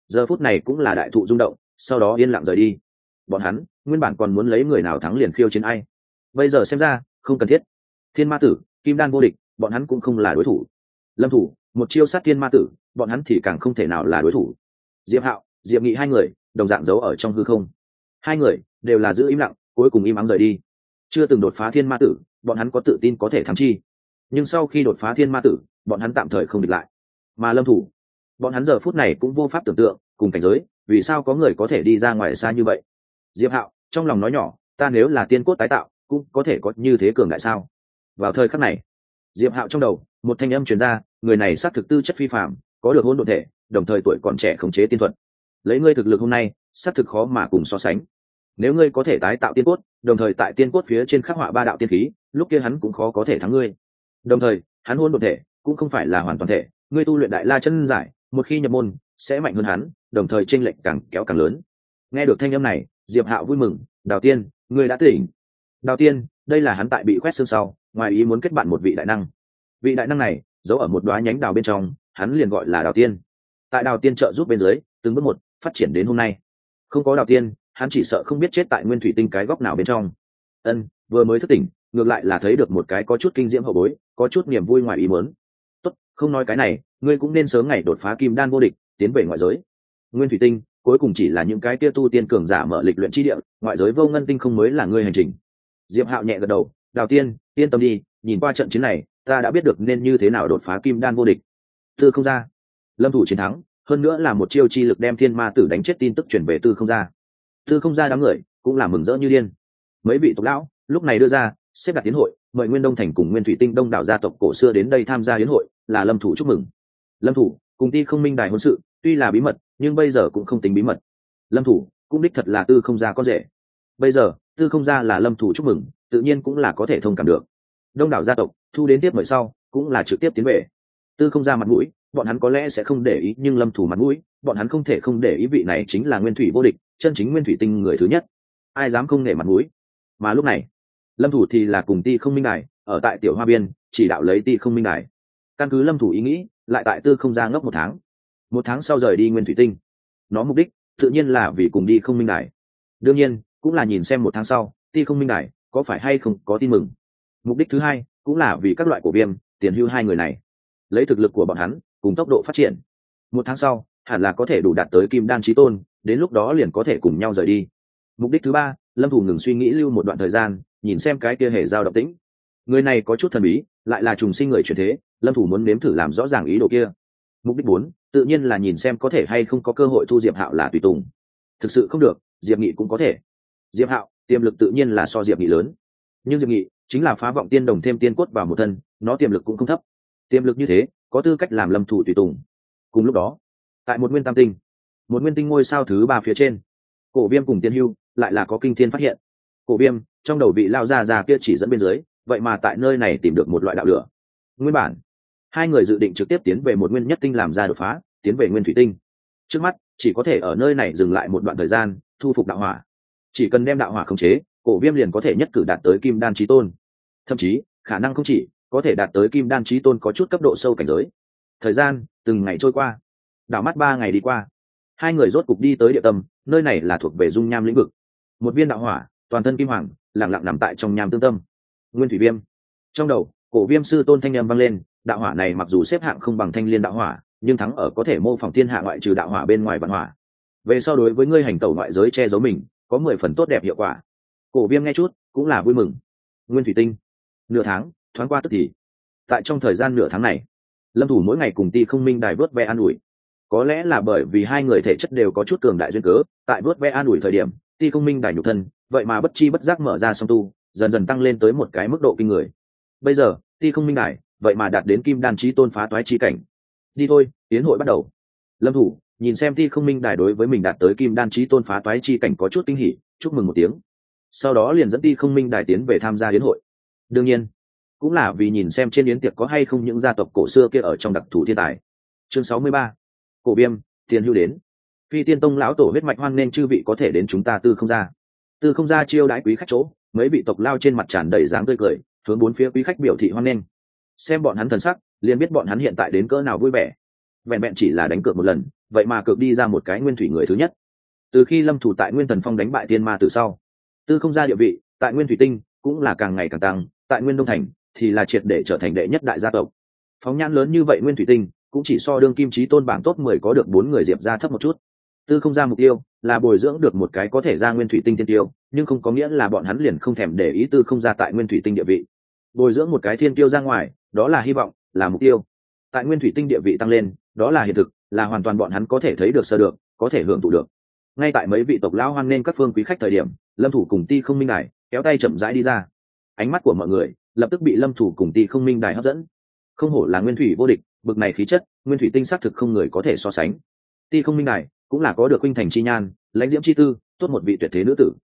giờ phút này cũng là đại thụ rung động, sau đó yên lặng rời đi. Bọn hắn nguyên bản còn muốn lấy người nào thắng liền khiêu chiến ai, bây giờ xem ra không cần thiết. Thiên ma tử, kim đan vô địch, bọn hắn cũng không là đối thủ. Lâm thủ một chiêu sát thiên ma tử, bọn hắn thì càng không thể nào là đối thủ. Diệp Hạo, Diệp Nghị hai người đồng dạng giấu ở trong hư không, hai người đều là giữ im lặng, cuối cùng im ắng rời đi. Chưa từng đột phá thiên ma tử, bọn hắn có tự tin có thể thắng chi, nhưng sau khi đột phá thiên ma tử, bọn hắn tạm thời không địch lại. Mà Lâm thủ, bọn hắn giờ phút này cũng vô pháp tưởng tượng cùng cảnh giới vì sao có người có thể đi ra ngoài xa như vậy. Diệp Hạo trong lòng nói nhỏ, ta nếu là tiên cốt tái tạo cũng có thể có như thế cường đại sao. Vào thời khắc này, Diệp Hạo trong đầu một thanh âm truyền ra, người này xác thực tư chất phi phàm, có được hỗn độn thể, đồng thời tuổi còn trẻ khống chế tiên thuật. Lấy ngươi thực lực hôm nay, xác thực khó mà cùng so sánh. Nếu ngươi có thể tái tạo tiên cốt, đồng thời tại tiên cốt phía trên khắc họa ba đạo tiên khí, lúc kia hắn cũng khó có thể thắng ngươi. Đồng thời, hắn hỗn độn thể cũng không phải là hoàn toàn thể, ngươi tu luyện đại la chân giải, một khi nhập môn sẽ mạnh hơn hắn, đồng thời chênh lệch càng kéo càng lớn. Nghe được thanh âm này, Diệp Hạo vui mừng, Đào Tiên, ngươi đã tỉnh. Đào Tiên, đây là hắn tại bị quét xương sau, ngoài ý muốn kết bạn một vị đại năng. Vị đại năng này giấu ở một đóa nhánh đào bên trong, hắn liền gọi là Đào Tiên. Tại Đào Tiên trợ giúp bên dưới, từng bước một phát triển đến hôm nay. Không có Đào Tiên, hắn chỉ sợ không biết chết tại nguyên thủy tinh cái góc nào bên trong. Vừa mới thức tỉnh, ngược lại là thấy được một cái có chút kinh diễm hậu bối, có chút niềm vui ngoài ý muốn. Tốt, không nói cái này, ngươi cũng nên sớm ngày đột phá kim đan vô địch, tiến về ngoại giới. Nguyên thủy tinh cuối cùng chỉ là những cái kia tu tiên cường giả mở lịch luyện chi địa, ngoại giới vô ngân tinh không mới là ngươi hành trình. Diệp Hạo nhẹ gật đầu, Đào Tiên, yên tâm đi, nhìn qua trận chiến này, ta đã biết được nên như thế nào đột phá kim đan vô địch. Tư không ra, Lâm thủ chiến thắng, hơn nữa là một chiêu chi lực đem thiên ma tử đánh chết tin tức truyền về tư không ra. Tư không ra đám người cũng là mừng rỡ như điên. Mấy vị tộc lão lúc này đưa ra xếp đặt tiến hội, mời Nguyên Đông Thành cùng Nguyên Thủy Tinh đông đảo gia tộc cổ xưa đến đây tham gia yến hội, là Lâm thủ chúc mừng. Lâm thủ cùng Ti Không Minh đài hôn sự tuy là bí mật, nhưng bây giờ cũng không tính bí mật. Lâm thủ cũng đích thật là tư không gia con rể. Bây giờ tư không gia là Lâm thủ chúc mừng, tự nhiên cũng là có thể thông cảm được. Đông đảo gia tộc thu đến tiếp mời sau, cũng là trực tiếp tiến về. Tư không gia mặt mũi, bọn hắn có lẽ sẽ không để ý, nhưng Lâm thủ mặt mũi, bọn hắn không thể không để ý. Vị này chính là Nguyên Thủy vô địch, chân chính Nguyên Thủy Tinh người thứ nhất, ai dám không nể mặt mũi. Mà lúc này, Lâm thủ thì là cùng Ti Không Minh đài ở tại tiểu hoa biên chỉ đạo lấy Ti Không Minh đài. Căn cứ Lâm thủ ý nghĩ, lại tại tư không gia ngốc một tháng sau rời đi Nguyên Thủy Tinh. Nó mục đích tự nhiên là vì cùng đi Không Minh đài, đương nhiên cũng là nhìn xem một tháng sau Ti Không Minh đài có phải hay không có tin mừng. Mục đích thứ hai cũng là vì các loại cổ viêm tiền hưu hai người này, lấy thực lực của bọn hắn cùng tốc độ phát triển, một tháng sau hẳn là có thể đủ đạt tới kim đan chí tôn, đến lúc đó liền có thể cùng nhau rời đi. Mục đích thứ ba, Lâm thủ ngừng suy nghĩ lưu một đoạn thời gian, nhìn xem cái kia Hề Giao động tĩnh. Người này có chút thần bí, lại là trùng sinh người chuyển thế, Lâm thủ muốn nếm thử làm rõ ràng ý đồ kia. Mục đích 4, tự nhiên là nhìn xem có thể hay không có cơ hội thu Diệp Hạo là tùy tùng. Thực sự không được, Diệp Nghị cũng có thể. Diệp Hạo tiềm lực tự nhiên là so Diệp Nghị lớn, nhưng Diệp Nghị chính là phá vọng tiên đồng thêm tiên cốt vào một thân, nó tiềm lực cũng không thấp. Tiềm lực như thế, có tư cách làm Lâm thủ tùy tùng. Cùng lúc đó, tại một nguyên tam tinh, một nguyên tinh ngôi sao thứ 3 phía trên, Cổ Viêm cùng Tiên Hưu lại là có kinh thiên phát hiện. Cổ Viêm trong đầu vị lao già kia chỉ dẫn bên dưới, vậy mà tại nơi này tìm được một loại đạo lửa. Nguyên bản hai người dự định trực tiếp tiến về một nguyên nhất tinh làm ra đột phá, tiến về Nguyên Thủy Tinh. Trước mắt chỉ có thể ở nơi này dừng lại một đoạn thời gian, thu phục đạo hỏa. Chỉ cần đem đạo hỏa khống chế, Cổ Viêm liền có thể nhất cử đạt tới kim đan chí tôn. Thậm chí khả năng không chỉ có thể đạt tới kim đan chí tôn, có chút cấp độ sâu cảnh giới. Thời gian từng ngày trôi qua, đảo mắt 3 ngày đi qua, hai người rốt cục đi tới địa tâm. Nơi này là thuộc về dung nham lĩnh vực. Một viên đạo hỏa toàn thân kim hoàng lặng lặng nằm tại trong nham tương tâm. Nguyên Thủy Viêm trong đầu, Cổ Viêm sư tôn thanh âm vang lên, đạo hỏa này mặc dù xếp hạng không bằng Thanh Liên đạo hỏa, nhưng thắng ở có thể mô phỏng thiên hạ ngoại trừ đạo hỏa bên ngoài vạn hỏa. Về sau đối với ngươi hành tẩu ngoại giới che giấu mình, có 10 phần tốt đẹp hiệu quả. Cổ Viêm nghe chút cũng là vui mừng. Nguyên Thủy Tinh, nửa tháng thoáng qua tức thì. Tại trong thời gian nửa tháng này, Lâm thủ mỗi ngày cùng Ti Không Minh đài vớt ve an ủi. Có lẽ là bởi vì hai người thể chất đều có chút cường đại duyên cớ, tại vớt ve an ủi thời điểm, Ti Không Minh đài nhục thân vậy mà bất chi bất giác mở ra song tu, dần dần tăng lên tới một cái mức độ kinh người. Bây giờ Ti Không Minh đài vậy mà đạt đến kim đan chí tôn phá toái chi cảnh. Đi thôi, tiến hội bắt đầu. Lâm thủ nhìn xem Ti Không Minh đài đối với mình đạt tới kim đan chí tôn phá toái chi cảnh có chút kinh hỉ, chúc mừng một tiếng. Sau đó liền dẫn Ti Không Minh đài tiến về tham gia yến hội. Đương nhiên cũng là vì nhìn xem trên yến tiệc có hay không những gia tộc cổ xưa kia ở trong đặc thù thiên tài. Chương 63, Cổ Viêm, Tiền Hưu đến. Phi Tiên Tông lão tổ huyết mạch hoan nên chư vị có thể đến chúng ta Tư Không gia. Tư Không gia chiêu đãi quý khách chỗ, mấy vị tộc lao trên mặt tràn đầy dáng tươi cười, hướng bốn phía quý khách biểu thị hoan nghênh. Xem bọn hắn thần sắc, liền biết bọn hắn hiện tại đến cỡ nào vui vẻ. vẹn vẹn chỉ là đánh cược một lần vậy mà cược đi ra một cái nguyên thủy người thứ nhất. Từ khi lâm thủ tại nguyên thần phong đánh bại thiên ma từ sau, tư không ra địa vị tại nguyên thủy tinh cũng là càng ngày càng tăng, tại nguyên đông thành thì là triệt để trở thành đệ nhất đại gia tộc. Phóng nhãn lớn như vậy nguyên thủy tinh cũng chỉ so đương kim chí tôn bảng top 10 có được 4 người diệp ra thấp một chút. Tư không ra mục tiêu là bồi dưỡng được một cái có thể ra nguyên thủy tinh thiên tiêu, nhưng không có nghĩa là bọn hắn liền không thèm để ý tư không ra tại nguyên thủy tinh địa vị. Bồi dưỡng một cái thiên tiêu ra ngoài, đó là hy vọng, là mục tiêu. Tại nguyên thủy tinh địa vị tăng lên, đó là hiện thực, là hoàn toàn bọn hắn có thể thấy được, sơ được, có thể hưởng thụ được. Ngay tại mấy vị tộc lão hoan nên các phương quý khách thời điểm, lâm thủ cùng ti không minh đài kéo tay chậm rãi đi ra. Ánh mắt của mọi người lập tức bị lâm thủ cùng ti không minh đài hấp dẫn. Không hổ là nguyên thủy vô địch, bực này khí chất nguyên thủy tinh xác thực không người có thể so sánh. Ti không minh đài cũng là có được huynh thành chi nhan, lãnh diễm chi tư, tốt một vị tuyệt thế nữ tử.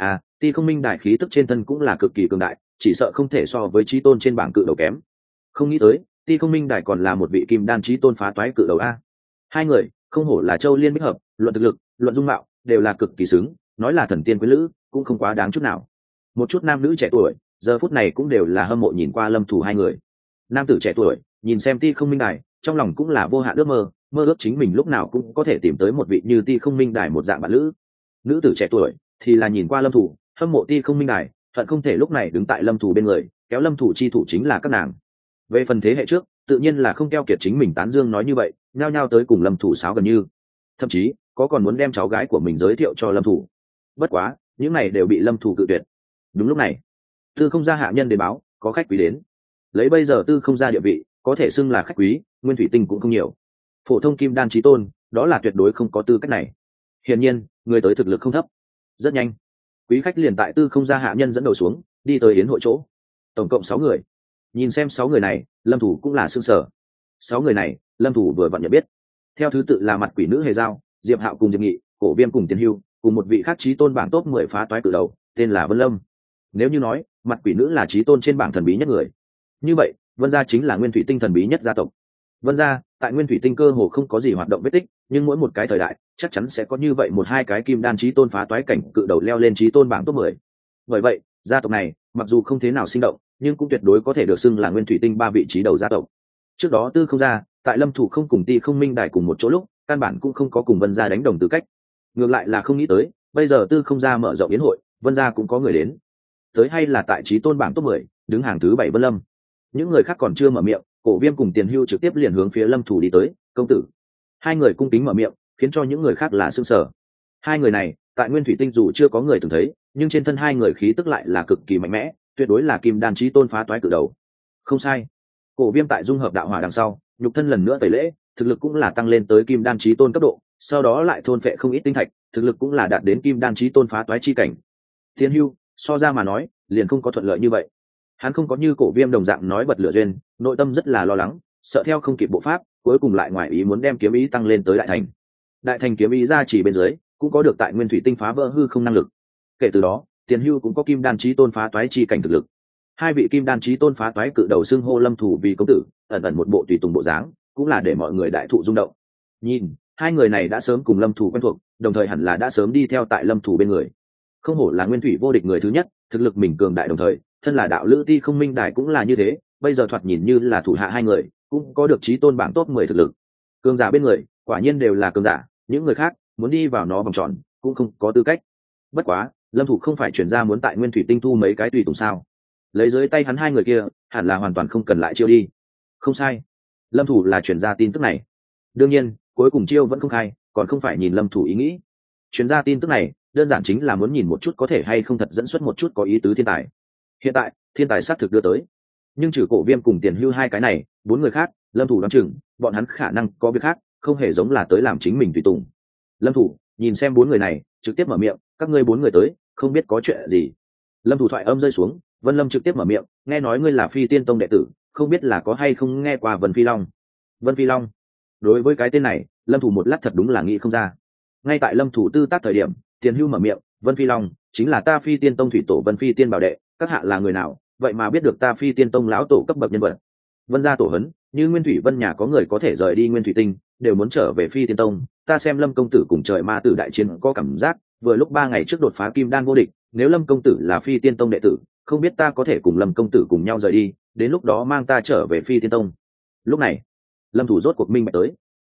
Ti không minh đài khí tức trên thân cũng là cực kỳ cường đại, chỉ sợ không thể so với chí tôn trên bảng cự đầu kém. Không nghĩ tới ti không minh đài còn là một vị kim đan chí tôn phá toái cự đầu a. Hai người không hổ là châu liên bích hợp, luận thực lực, luận dung mạo đều là cực kỳ xứng, nói là thần tiên quý lữ cũng không quá đáng chút nào. Một chút nam nữ trẻ tuổi giờ phút này cũng đều là hâm mộ nhìn qua lâm thủ hai người. Nam tử trẻ tuổi nhìn xem ti không minh đài, trong lòng cũng là vô hạn ước mơ, mơ ước chính mình lúc nào cũng có thể tìm tới một vị như ti không minh đài một dạng bạn lữ. Nữ tử trẻ tuổi thì là nhìn qua lâm thủ, hâm mộ ti không minh đài, hận không thể lúc này đứng tại lâm thủ bên người, kéo lâm thủ chi thủ chính là các nàng. Về phần thế hệ trước tự nhiên là không keo kiệt chính mình tán dương nói như vậy, nhao nhao tới cùng lâm thủ sáo gần như, thậm chí có còn muốn đem cháu gái của mình giới thiệu cho lâm thủ. Bất quá những này đều bị lâm thủ cự tuyệt. Đúng lúc này tư không gia hạ nhân đến báo có khách quý đến. Lấy bây giờ tư không gia địa vị, có thể xưng là khách quý nguyên thủy tinh cũng không nhiều, phổ thông kim đan chí tôn đó là tuyệt đối không có tư cách này. Hiển nhiên người tới thực lực không thấp. Rất nhanh quý khách liền tại tư không gia hạ nhân dẫn đầu xuống đi tới yến hội chỗ. Tổng cộng 6 người. Nhìn xem 6 người này lâm thủ cũng là sương sở. 6 người này lâm thủ vừa vặn nhận biết, theo thứ tự là mặt quỷ nữ hề giao, diệp hạo cùng diệp nghị, cổ viêm cùng tiền hưu, cùng một vị khác chí tôn bảng top 10 phá toái cử đầu tên là Vân Lâm. Nếu như nói mặt quỷ nữ là chí tôn trên bảng thần bí nhất người, như vậy Vân gia chính là nguyên thủy tinh thần bí nhất gia tộc. Vân gia tại nguyên thủy tinh cơ hồ không có gì hoạt động vết tích, nhưng mỗi một cái thời đại chắc chắn sẽ có như vậy một hai cái kim đan chí tôn phá toái cảnh cự đầu leo lên chí tôn bảng top 10. Bởi vậy gia tộc này mặc dù không thế nào sinh động, nhưng cũng tuyệt đối có thể được xưng là nguyên thủy tinh 3 vị trí đầu gia tộc. Trước đó tư không gia tại lâm thủ không cùng ti không minh đài cùng một chỗ lúc, căn bản cũng không có cùng Vân gia đánh đồng tư cách. Ngược lại là không nghĩ tới bây giờ tư không gia mở rộng yến hội, Vân gia cũng có người đến. Tới hay là tại chí tôn bảng top 10, đứng hàng thứ 7 Vân Lâm. Những người khác còn chưa mở miệng, cổ viêm cùng tiền hưu trực tiếp liền hướng phía lâm thủ đi tới. Công tử. Hai người cung kính mở miệng, khiến cho những người khác là sững sờ. Hai người này tại nguyên thủy tinh dù chưa có người từng thấy, nhưng trên thân hai người khí tức lại là cực kỳ mạnh mẽ, tuyệt đối là kim đan chí tôn phá toái cử đầu. Không sai, cổ viêm tại dung hợp đạo hỏa đằng sau, nhục thân lần nữa tẩy lễ, thực lực cũng là tăng lên tới kim đan chí tôn cấp độ, sau đó lại thôn phệ không ít tinh thạch, thực lực cũng là đạt đến kim đan chí tôn phá toái chi cảnh. Thiên hưu so ra mà nói liền không có thuận lợi như vậy. Hắn không có như cổ viêm đồng dạng nói bật lửa duyên, nội tâm rất là lo lắng, sợ theo không kịp bộ pháp, cuối cùng lại ngoài ý muốn đem kiếm ý tăng lên tới đại thành. Đại thành kiếm ý ra chỉ bên dưới cũng có được tại nguyên thủy tinh phá vỡ hư không năng lực. Kể từ đó tiền hưu cũng có kim đan chí tôn phá toái chi cảnh thực lực. Hai vị kim đan chí tôn phá toái cự đầu xưng hô lâm thủ vì công tử, ẩn ẩn một bộ tùy tùng bộ dáng, cũng là để mọi người đại thụ rung động. Nhìn hai người này đã sớm cùng lâm thủ quen thuộc, đồng thời hẳn là đã sớm đi theo tại lâm thủ bên người. Không hổ là nguyên thủy vô địch người thứ nhất, thực lực mình cường đại, đồng thời thân là đạo lữ ti không minh đài cũng là như thế, bây giờ thoạt nhìn như là thủ hạ hai người cũng có được chí tôn bảng top 10 thực lực. Cường giả bên người quả nhiên đều là cường giả, những người khác muốn đi vào nó vòng tròn cũng không có tư cách. Bất quá lâm thủ không phải chuyển ra muốn tại nguyên thủy tinh thu mấy cái tùy tùng sao? Lấy dưới tay hắn hai người kia hẳn là hoàn toàn không cần lại chiêu đi. Không sai, lâm thủ là chuyển ra tin tức này. Đương nhiên cuối cùng chiêu vẫn không khai, còn không phải nhìn lâm thủ ý nghĩ. Chuyển ra tin tức này đơn giản chính là muốn nhìn một chút có thể hay không thật dẫn xuất một chút có ý tứ thiên tài. Hiện tại thiên tài xác thực đưa tới, nhưng trừ cổ viêm cùng tiền hưu hai cái này, 4 người khác lâm thủ đoán chừng bọn hắn khả năng có việc khác, không hề giống là tới làm chính mình tùy tùng. Lâm thủ nhìn xem 4 người này trực tiếp mở miệng, các ngươi 4 người tới không biết có chuyện gì. Lâm thủ thoại âm rơi xuống, Vân Lâm trực tiếp mở miệng, nghe nói ngươi là Phi Tiên Tông đệ tử, không biết là có hay không nghe qua Vân Phi Long. Vân Phi Long, đối với cái tên này lâm thủ một lát thật đúng là nghĩ không ra. Ngay tại lâm thủ tư tác thời điểm, tiền hưu mở miệng, Vân Phi Long chính là ta Phi Tiên Tông thủy tổ Vân Phi Tiên bảo đệ, các hạ là người nào vậy mà biết được ta Phi Tiên Tông lão tổ cấp bậc nhân vật. Vân gia tổ hấn, như Nguyên Thủy Vân nhà có người có thể rời đi Nguyên Thủy Tinh đều muốn trở về Phi Tiên Tông, ta xem Lâm công tử cùng trời ma tử đại chiến có cảm giác vừa lúc 3 ngày trước đột phá kim đan vô địch, nếu Lâm công tử là Phi Tiên Tông đệ tử, không biết ta có thể cùng Lâm công tử cùng nhau rời đi, đến lúc đó mang ta trở về Phi Tiên Tông. Lúc này lâm thủ rốt cuộc minh bạch tới,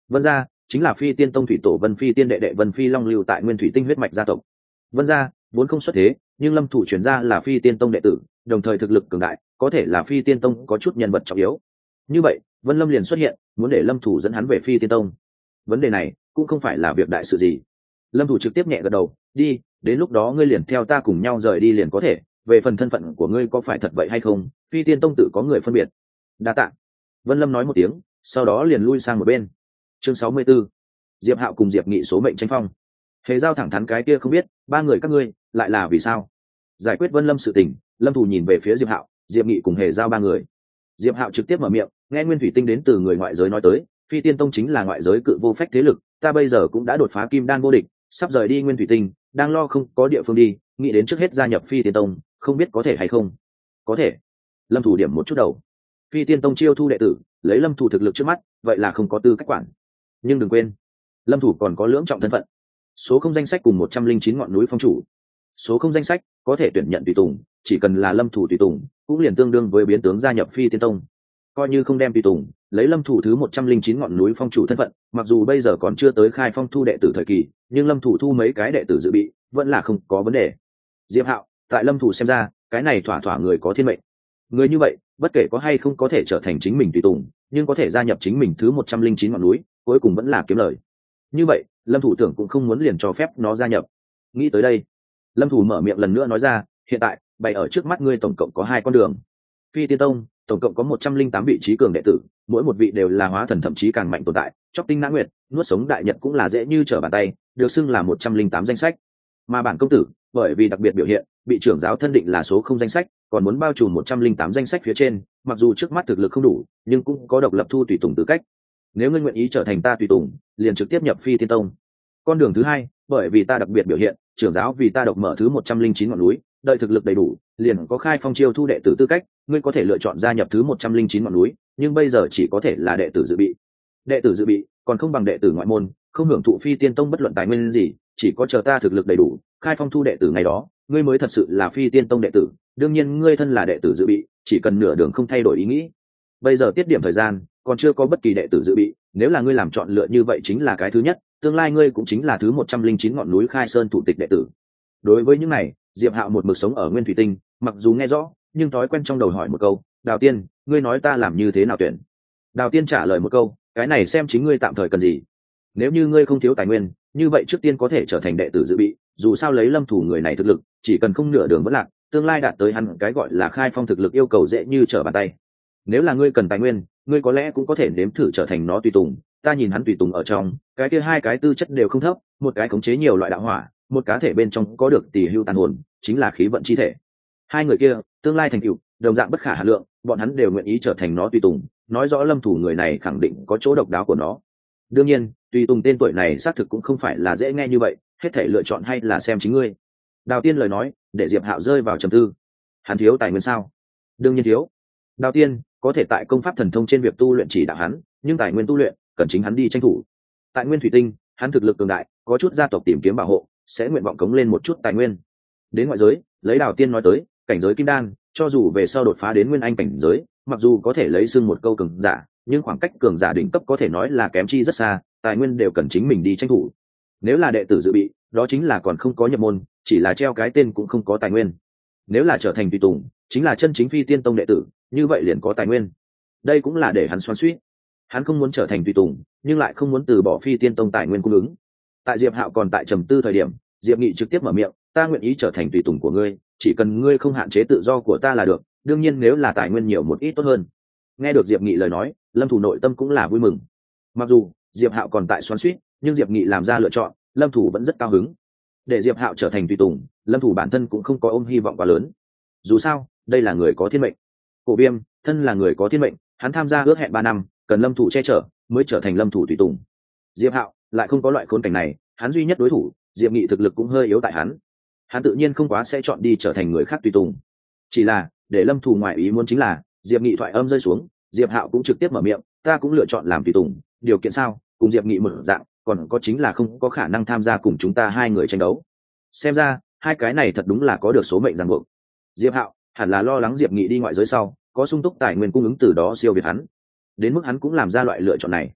Vân gia chính là Phi Tiên Tông thủy tổ Vân Phi Tiên đệ đệ Vân Phi Long lưu tại Nguyên Thủy Tinh huyết mạch gia tộc. Vân gia vốn không xuất thế, nhưng Lâm Thủ chuyển ra là Phi Tiên Tông đệ tử, đồng thời thực lực cường đại, có thể là Phi Tiên Tông có chút nhân vật trọng yếu. Như vậy, Vân Lâm liền xuất hiện, muốn để Lâm Thủ dẫn hắn về Phi Tiên Tông. Vấn đề này cũng không phải là việc đại sự gì. Lâm Thủ trực tiếp nhẹ gật đầu, đi, đến lúc đó ngươi liền theo ta cùng nhau rời đi liền có thể, về phần thân phận của ngươi có phải thật vậy hay không, Phi Tiên Tông tự có người phân biệt. Đa tạ. Vân Lâm nói một tiếng, sau đó liền lui sang một bên. Chương 64. Diệp Hạo cùng Diệp Nghị số mệnh tranh phong. Hề Giao thẳng thắn cái kia không biết, ba người các ngươi lại là vì sao? Giải quyết Vân Lâm sự tình, Lâm Thủ nhìn về phía Diệp Hạo, Diệp Nghị cùng Hề Giao ba người. Diệp Hạo trực tiếp mở miệng, nghe Nguyên Thủy Tinh đến từ người ngoại giới nói tới, Phi Tiên Tông chính là ngoại giới cự vô phách thế lực, ta bây giờ cũng đã đột phá kim đan vô địch, sắp rời đi Nguyên Thủy Tinh, đang lo không có địa phương đi, nghĩ đến trước hết gia nhập Phi Tiên Tông, không biết có thể hay không? Có thể. Lâm Thủ điểm một chút đầu. Phi Tiên Tông chiêu thu đệ tử, lấy Lâm Thủ thực lực trước mắt, vậy là không có tư cách quản. Nhưng đừng quên, Lâm Thủ còn có lưỡng trọng thân phận. Số không danh sách cùng 109 ngọn núi phong chủ. Số không danh sách có thể tuyển nhận tùy tùng, chỉ cần là Lâm Thủ tùy tùng, cũng liền tương đương với biến tướng gia nhập Phi Tiên Tông. Coi như không đem tùy tùng, lấy Lâm Thủ thứ 109 ngọn núi phong chủ thân phận, mặc dù bây giờ còn chưa tới khai phong thu đệ tử thời kỳ, nhưng Lâm Thủ thu mấy cái đệ tử dự bị, vẫn là không có vấn đề. Diệp Hạo, tại Lâm Thủ xem ra, cái này thỏa thỏa người có thiên mệnh. Người như vậy, bất kể có hay không có thể trở thành chính mình tùy tùng, nhưng có thể gia nhập chính mình thứ 109 ngọn núi, cuối cùng vẫn là kiếm lời. Như vậy, Lâm Thủ tưởng cũng không muốn liền cho phép nó gia nhập. Nghĩ tới đây, Lâm Thủ mở miệng lần nữa nói ra, hiện tại, bày ở trước mắt ngươi tổng cộng có 2 con đường. Phi Tiên Tông tổng cộng có 108 vị trí cường đệ tử, mỗi một vị đều là hóa thần thậm chí càng mạnh tồn tại, chóc tinh nã nguyệt, nuốt sống đại nhật cũng là dễ như trở bàn tay, được xưng là 108 danh sách. Mà bản công tử, bởi vì đặc biệt biểu hiện, bị trưởng giáo thân định là số không danh sách, còn muốn bao trùm 108 danh sách phía trên, mặc dù trước mắt thực lực không đủ, nhưng cũng có độc lập thu tùy tùng tư cách. Nếu ngươi nguyện ý trở thành ta tùy tùng, liền trực tiếp nhập Phi Tiên Tông. Con đường thứ hai, bởi vì ta đặc biệt biểu hiện, trưởng giáo vì ta độc mở thứ 109 ngọn núi, đợi thực lực đầy đủ, liền có khai phong chiêu thu đệ tử tư cách, ngươi có thể lựa chọn gia nhập thứ 109 ngọn núi, nhưng bây giờ chỉ có thể là đệ tử dự bị. Đệ tử dự bị, còn không bằng đệ tử ngoại môn, không hưởng thụ Phi Tiên Tông bất luận tài nguyên gì, chỉ có chờ ta thực lực đầy đủ, khai phong thu đệ tử ngày đó, ngươi mới thật sự là Phi Tiên Tông đệ tử, đương nhiên ngươi thân là đệ tử dự bị, chỉ cần nửa đường không thay đổi ý nghĩ. Bây giờ tiết điểm thời gian, còn chưa có bất kỳ đệ tử dự bị, nếu là ngươi làm chọn lựa như vậy chính là cái thứ nhất, tương lai ngươi cũng chính là thứ 109 ngọn núi Khai Sơn thủ tịch đệ tử. Đối với những này, Diệp Hạo một mực sống ở Nguyên Thủy Tinh, mặc dù nghe rõ, nhưng thói quen trong đầu hỏi một câu, "Đào Tiên, ngươi nói ta làm như thế nào tuyển?" Đào Tiên trả lời một câu, "Cái này xem chính ngươi tạm thời cần gì. Nếu như ngươi không thiếu tài nguyên, như vậy trước tiên có thể trở thành đệ tử dự bị, dù sao lấy Lâm Thủ người này thực lực, chỉ cần không nửa đường vẫn lạc, tương lai đạt tới hắn cái gọi là khai phong thực lực yêu cầu dễ như trở bàn tay. Nếu là ngươi cần tài nguyên, ngươi có lẽ cũng có thể nếm thử trở thành nó tùy tùng, ta nhìn hắn tùy tùng ở trong, cái kia 2 cái tư chất đều không thấp, một cái khống chế nhiều loại đạo hỏa, một cá thể bên trong có được tỷ hưu tàn hồn, chính là khí vận chi thể. 2 người kia, tương lai thành tựu, đồng dạng bất khả hà lượng, bọn hắn đều nguyện ý trở thành nó tùy tùng, nói rõ Lâm Thủ người này khẳng định có chỗ độc đáo của nó. Đương nhiên, tùy tùng tên tuổi này xác thực cũng không phải là dễ nghe như vậy, hết thể lựa chọn hay là xem chính ngươi. Đào Tiên lời nói, để Diệp Hạo rơi vào trầm tư. Hắn thiếu tài nguyên sao? Đương nhiên thiếu. Đào Tiên có thể tại công pháp thần thông trên việc tu luyện chỉ đạo hắn, nhưng tài nguyên tu luyện cần chính hắn đi tranh thủ. Tại Nguyên Thủy Tinh, hắn thực lực cường đại, có chút gia tộc tìm kiếm bảo hộ, sẽ nguyện vọng cống lên một chút tài nguyên. Đến ngoại giới, lấy Đào Tiên nói tới, cảnh giới kim đan, cho dù về sau đột phá đến nguyên anh cảnh giới, mặc dù có thể lấy xưng một câu cường giả, nhưng khoảng cách cường giả đỉnh cấp có thể nói là kém chi rất xa, tài nguyên đều cần chính mình đi tranh thủ. Nếu là đệ tử dự bị, đó chính là còn không có nhập môn, chỉ là treo cái tên cũng không có tài nguyên. Nếu là trở thành tùy tùng, chính là chân chính Phi Tiên Tông đệ tử, như vậy liền có tài nguyên. Đây cũng là để hắn xoắn xuýt. Hắn không muốn trở thành tùy tùng, nhưng lại không muốn từ bỏ Phi Tiên Tông tài nguyên cung ứng. Tại Diệp Hạo còn tại trầm tư thời điểm, Diệp Nghị trực tiếp mở miệng, "Ta nguyện ý trở thành tùy tùng của ngươi, chỉ cần ngươi không hạn chế tự do của ta là được, đương nhiên nếu là tài nguyên nhiều một ít tốt hơn." Nghe được Diệp Nghị lời nói, Lâm Thủ nội tâm cũng là vui mừng. Mặc dù Diệp Hạo còn tại xoắn xuýt, nhưng Diệp Nghị làm ra lựa chọn, Lâm Thủ vẫn rất cao hứng. Để Diệp Hạo trở thành tùy tùng, Lâm Thủ bản thân cũng không có ôm hy vọng quá lớn. Dù sao, đây là người có thiên mệnh. Cổ Viêm, thân là người có thiên mệnh, hắn tham gia ước hẹn 3 năm, cần Lâm Thủ che chở, mới trở thành Lâm Thủ tùy tùng. Diệp Hạo lại không có loại khốn cảnh này, hắn duy nhất đối thủ, Diệp Nghị thực lực cũng hơi yếu tại hắn. Hắn tự nhiên không quá sẽ chọn đi trở thành người khác tùy tùng. Chỉ là, để Lâm Thủ ngoại ý muốn chính là, Diệp Nghị thoại âm rơi xuống, Diệp Hạo cũng trực tiếp mở miệng, "Ta cũng lựa chọn làm tùy tùng, điều kiện sao?" Cùng Diệp Nghị một dạng, còn có chính là không có khả năng tham gia cùng chúng ta 2 người tranh đấu. Xem ra, 2 cái này thật đúng là có được số mệnh ràng buộc. Diệp Hạo hẳn là lo lắng Diệp Nghị đi ngoại giới sau, có sung túc tài nguyên cung ứng từ đó siêu việt hắn. Đến mức hắn cũng làm ra loại lựa chọn này.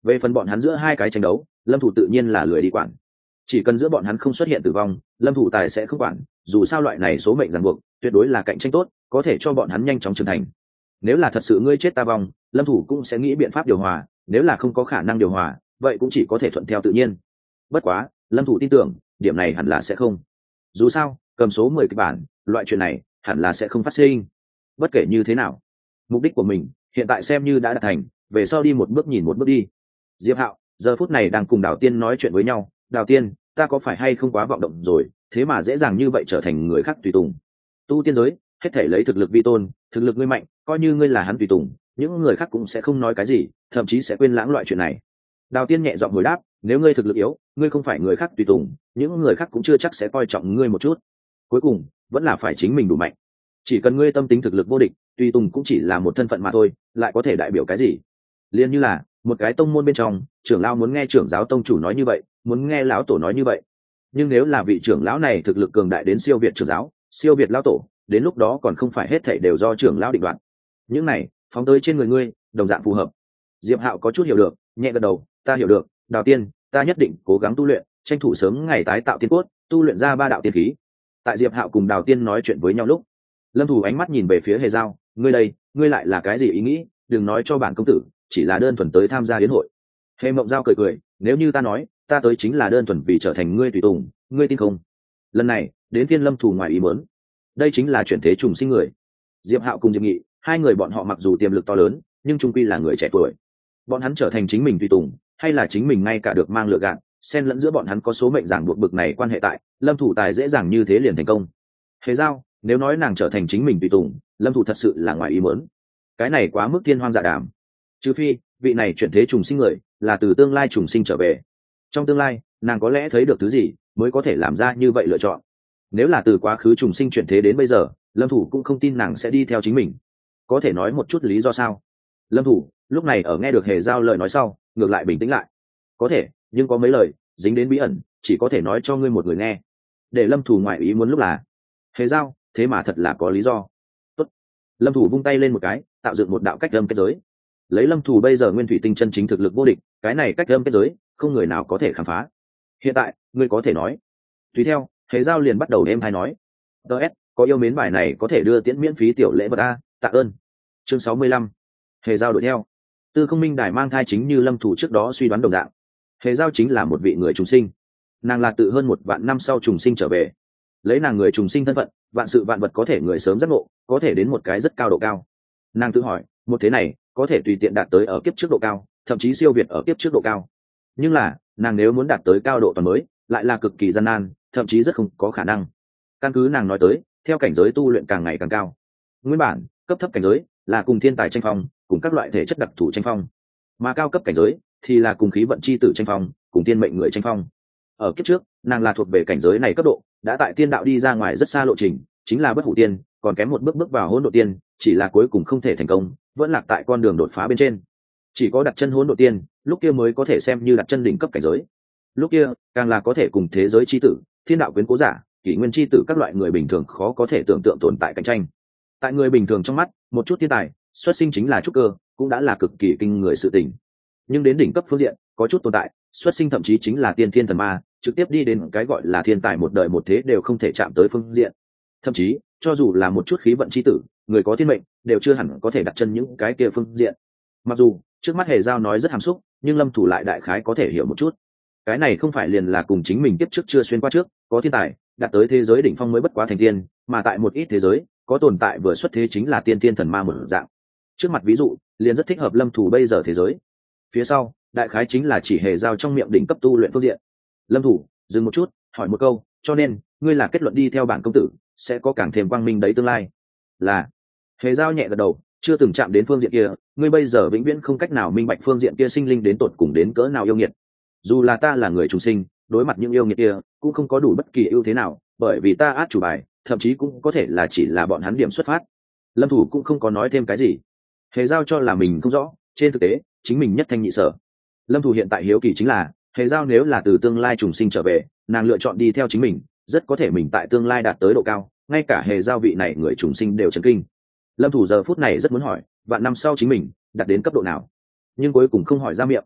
Về phần bọn hắn giữa hai cái tranh đấu, lâm thủ tự nhiên là lười đi quản. Chỉ cần giữa bọn hắn không xuất hiện tử vong, lâm thủ tài sẽ không quản, dù sao loại này số mệnh ràng buộc tuyệt đối là cạnh tranh tốt, có thể cho bọn hắn nhanh chóng trưởng thành. Nếu là thật sự ngươi chết ta vong, lâm thủ cũng sẽ nghĩ biện pháp điều hòa, nếu là không có khả năng điều hòa, vậy cũng chỉ có thể thuận theo tự nhiên. Bất quá lâm thủ tin tưởng điểm này hẳn là sẽ không, dù sao cầm số 10 kịch bản, loại chuyện này hẳn là sẽ không phát sinh. Bất kể như thế nào, mục đích của mình hiện tại xem như đã đạt thành, về sau đi một bước nhìn một bước đi. Diệp Hạo giờ phút này đang cùng Đào Tiên nói chuyện với nhau. Đào Tiên, ta có phải hay không quá vọng động rồi, thế mà dễ dàng như vậy trở thành người khác tùy tùng. Tu tiên giới hết thể lấy thực lực vi tôn, thực lực ngươi mạnh, coi như ngươi là hắn tùy tùng, những người khác cũng sẽ không nói cái gì, thậm chí sẽ quên lãng loại chuyện này. Đào Tiên nhẹ giọng hồi đáp, nếu ngươi thực lực yếu, ngươi không phải người khác tùy tùng, những người khác cũng chưa chắc sẽ coi trọng ngươi một chút. Cuối cùng vẫn là phải chính mình đủ mạnh. Chỉ cần ngươi tâm tính thực lực vô địch, tùy tùng cũng chỉ là một thân phận mà thôi, lại có thể đại biểu cái gì? Liên như là một cái tông môn bên trong, trưởng lão muốn nghe trưởng giáo tông chủ nói như vậy, muốn nghe lão tổ nói như vậy. Nhưng nếu là vị trưởng lão này thực lực cường đại đến siêu việt trưởng giáo, siêu việt lão tổ, đến lúc đó còn không phải hết thảy đều do trưởng lão định đoạt. Những này phóng tới trên người ngươi, đồng dạng phù hợp. Diệp Hạo có chút hiểu được, nhẹ gật đầu, ta hiểu được. Đào Tiên, ta nhất định cố gắng tu luyện, tranh thủ sớm ngày tái tạo tiên cốt, tu luyện ra 3 đạo tiên khí. Tại Diệp Hạo cùng Đào Tiên nói chuyện với nhau lúc, lâm thủ ánh mắt nhìn về phía Hề Giao, ngươi đây, ngươi lại là cái gì ý nghĩ? Đừng nói cho bản công tử, chỉ là đơn thuần tới tham gia yến hội. Hề Mộng Giao cười cười, nếu như ta nói, ta tới chính là đơn thuần vì trở thành ngươi tùy tùng, ngươi tin không? Lần này đến phiên lâm thủ ngoài ý muốn, đây chính là chuyển thế trùng sinh người. Diệp Hạo cùng Diệp Nghị, hai người bọn họ mặc dù tiềm lực to lớn, nhưng chung quy là người trẻ tuổi. Bọn hắn trở thành chính mình tùy tùng, hay là chính mình ngay cả được mang lựa gạn, xen lẫn giữa bọn hắn có số mệnh ràng buộc bực này quan hệ tại, lâm thủ tài dễ dàng như thế liền thành công. Hề Giao, nếu nói nàng trở thành chính mình tùy tùng, lâm thủ thật sự là ngoài ý muốn. Cái này quá mức thiên hoang dạ đàm. Trừ phi vị này chuyển thế trùng sinh người là từ tương lai trùng sinh trở về, trong tương lai nàng có lẽ thấy được thứ gì mới có thể làm ra như vậy lựa chọn. Nếu là từ quá khứ trùng sinh chuyển thế đến bây giờ, lâm thủ cũng không tin nàng sẽ đi theo chính mình. Có thể nói một chút lý do sao? Lâm thủ lúc này ở nghe được Hề Giao lời nói sau, ngược lại bình tĩnh lại. Có thể, nhưng có mấy lời dính đến bí ẩn, chỉ có thể nói cho ngươi một người nghe. Để lâm thủ ngoại ý muốn lúc là Hề Giao, thế mà thật là có lý do. Tốt. Lâm thủ vung tay lên một cái, tạo dựng một đạo cách âm kết giới. Lấy lâm thủ bây giờ nguyên thủy tinh chân chính thực lực vô địch, cái này cách âm kết giới không người nào có thể khám phá. Hiện tại ngươi có thể nói. Tùy theo Hề Giao liền bắt đầu êm hay nói, ts có yêu mến bài này có thể đưa tiễn miễn phí tiểu lễ vật a, tạ ơn. Chương 65. Hề Giao đuổi theo. Tư Không Minh Đài mang thai chính như lâm thủ trước đó suy đoán đồng dạng. Hề Giao chính là một vị người trùng sinh, nàng là tự hơn 1 vạn năm sau trùng sinh trở về. Lấy nàng người trùng sinh thân phận, vạn sự vạn vật có thể người sớm giác ngộ, có thể đến một cái rất cao độ cao. Nàng tự hỏi, một thế này có thể tùy tiện đạt tới ở kiếp trước độ cao, thậm chí siêu việt ở kiếp trước độ cao. Nhưng là nàng nếu muốn đạt tới cao độ toàn mới, lại là cực kỳ gian nan, thậm chí rất không có khả năng. Căn cứ nàng nói tới, theo cảnh giới tu luyện càng ngày càng cao, nguyên bản cấp thấp cảnh giới là cùng thiên tài tranh phong, cùng các loại thể chất đặc thù tranh phong, mà cao cấp cảnh giới thì là cùng khí vận chi tử tranh phong, cùng tiên mệnh người tranh phong. Ở kiếp trước nàng là thuộc về cảnh giới này cấp độ, đã tại tiên đạo đi ra ngoài rất xa lộ trình, chính là bất hủ tiên, còn kém một bước bước vào hỗn độn tiên, chỉ là cuối cùng không thể thành công, vẫn lạc tại con đường đột phá bên trên. Chỉ có đặt chân hỗn độn tiên, lúc kia mới có thể xem như đặt chân đỉnh cấp cảnh giới. Lúc kia càng là có thể cùng thế giới chi tử, thiên đạo quyến cố giả, kỷ nguyên chi tử các loại người bình thường khó có thể tưởng tượng tồn tại cạnh tranh. Tại người bình thường trong mắt, một chút thiên tài xuất sinh chính là trúc cơ, cũng đã là cực kỳ kinh người sự tình. Nhưng đến đỉnh cấp phương diện, có chút tồn tại xuất sinh thậm chí chính là tiên thiên thần ma, trực tiếp đi đến cái gọi là thiên tài một đời một thế đều không thể chạm tới phương diện. Thậm chí cho dù là một chút khí vận chi tử, người có thiên mệnh, đều chưa hẳn có thể đặt chân những cái kia phương diện. Mặc dù trước mắt Hề Giao nói rất hàm xúc, nhưng lâm thủ lại đại khái có thể hiểu một chút. Cái này không phải liền là cùng chính mình tiếp trước chưa xuyên qua trước, có thiên tài đạt tới thế giới đỉnh phong mới bất quá thành tiên, mà tại một ít thế giới có tồn tại vừa xuất thế chính là tiên thiên thần ma một dạng. Trước mặt ví dụ liền rất thích hợp lâm thủ bây giờ thế giới. Phía sau đại khái chính là chỉ Hề Giao trong miệng đỉnh cấp tu luyện phương diện. Lâm thủ dừng một chút, hỏi một câu, cho nên ngươi là kết luận đi theo bản công tử sẽ có càng thêm quang minh đấy tương lai? Là. Hề Giao nhẹ gật đầu, chưa từng chạm đến phương diện kia, ngươi bây giờ vĩnh viễn không cách nào minh bạch phương diện kia sinh linh đến tột cùng đến cỡ nào yêu nghiệt. Dù là ta là người trùng sinh, đối mặt những yêu nghiệt kia cũng không có đủ bất kỳ ưu thế nào, bởi vì ta át chủ bài thậm chí cũng có thể là chỉ là bọn hắn điểm xuất phát. Lâm thủ cũng không có nói thêm cái gì. Hề Giao cho là mình không rõ, trên thực tế chính mình nhất thanh nhị sở. Lâm thủ hiện tại hiếu kỳ chính là, Hề Giao nếu là từ tương lai trùng sinh trở về, nàng lựa chọn đi theo chính mình, rất có thể mình tại tương lai đạt tới độ cao, ngay cả Hề Giao vị này người trùng sinh đều chấn kinh. Lâm thủ giờ phút này rất muốn hỏi, vạn năm sau chính mình đạt đến cấp độ nào, nhưng cuối cùng không hỏi ra miệng.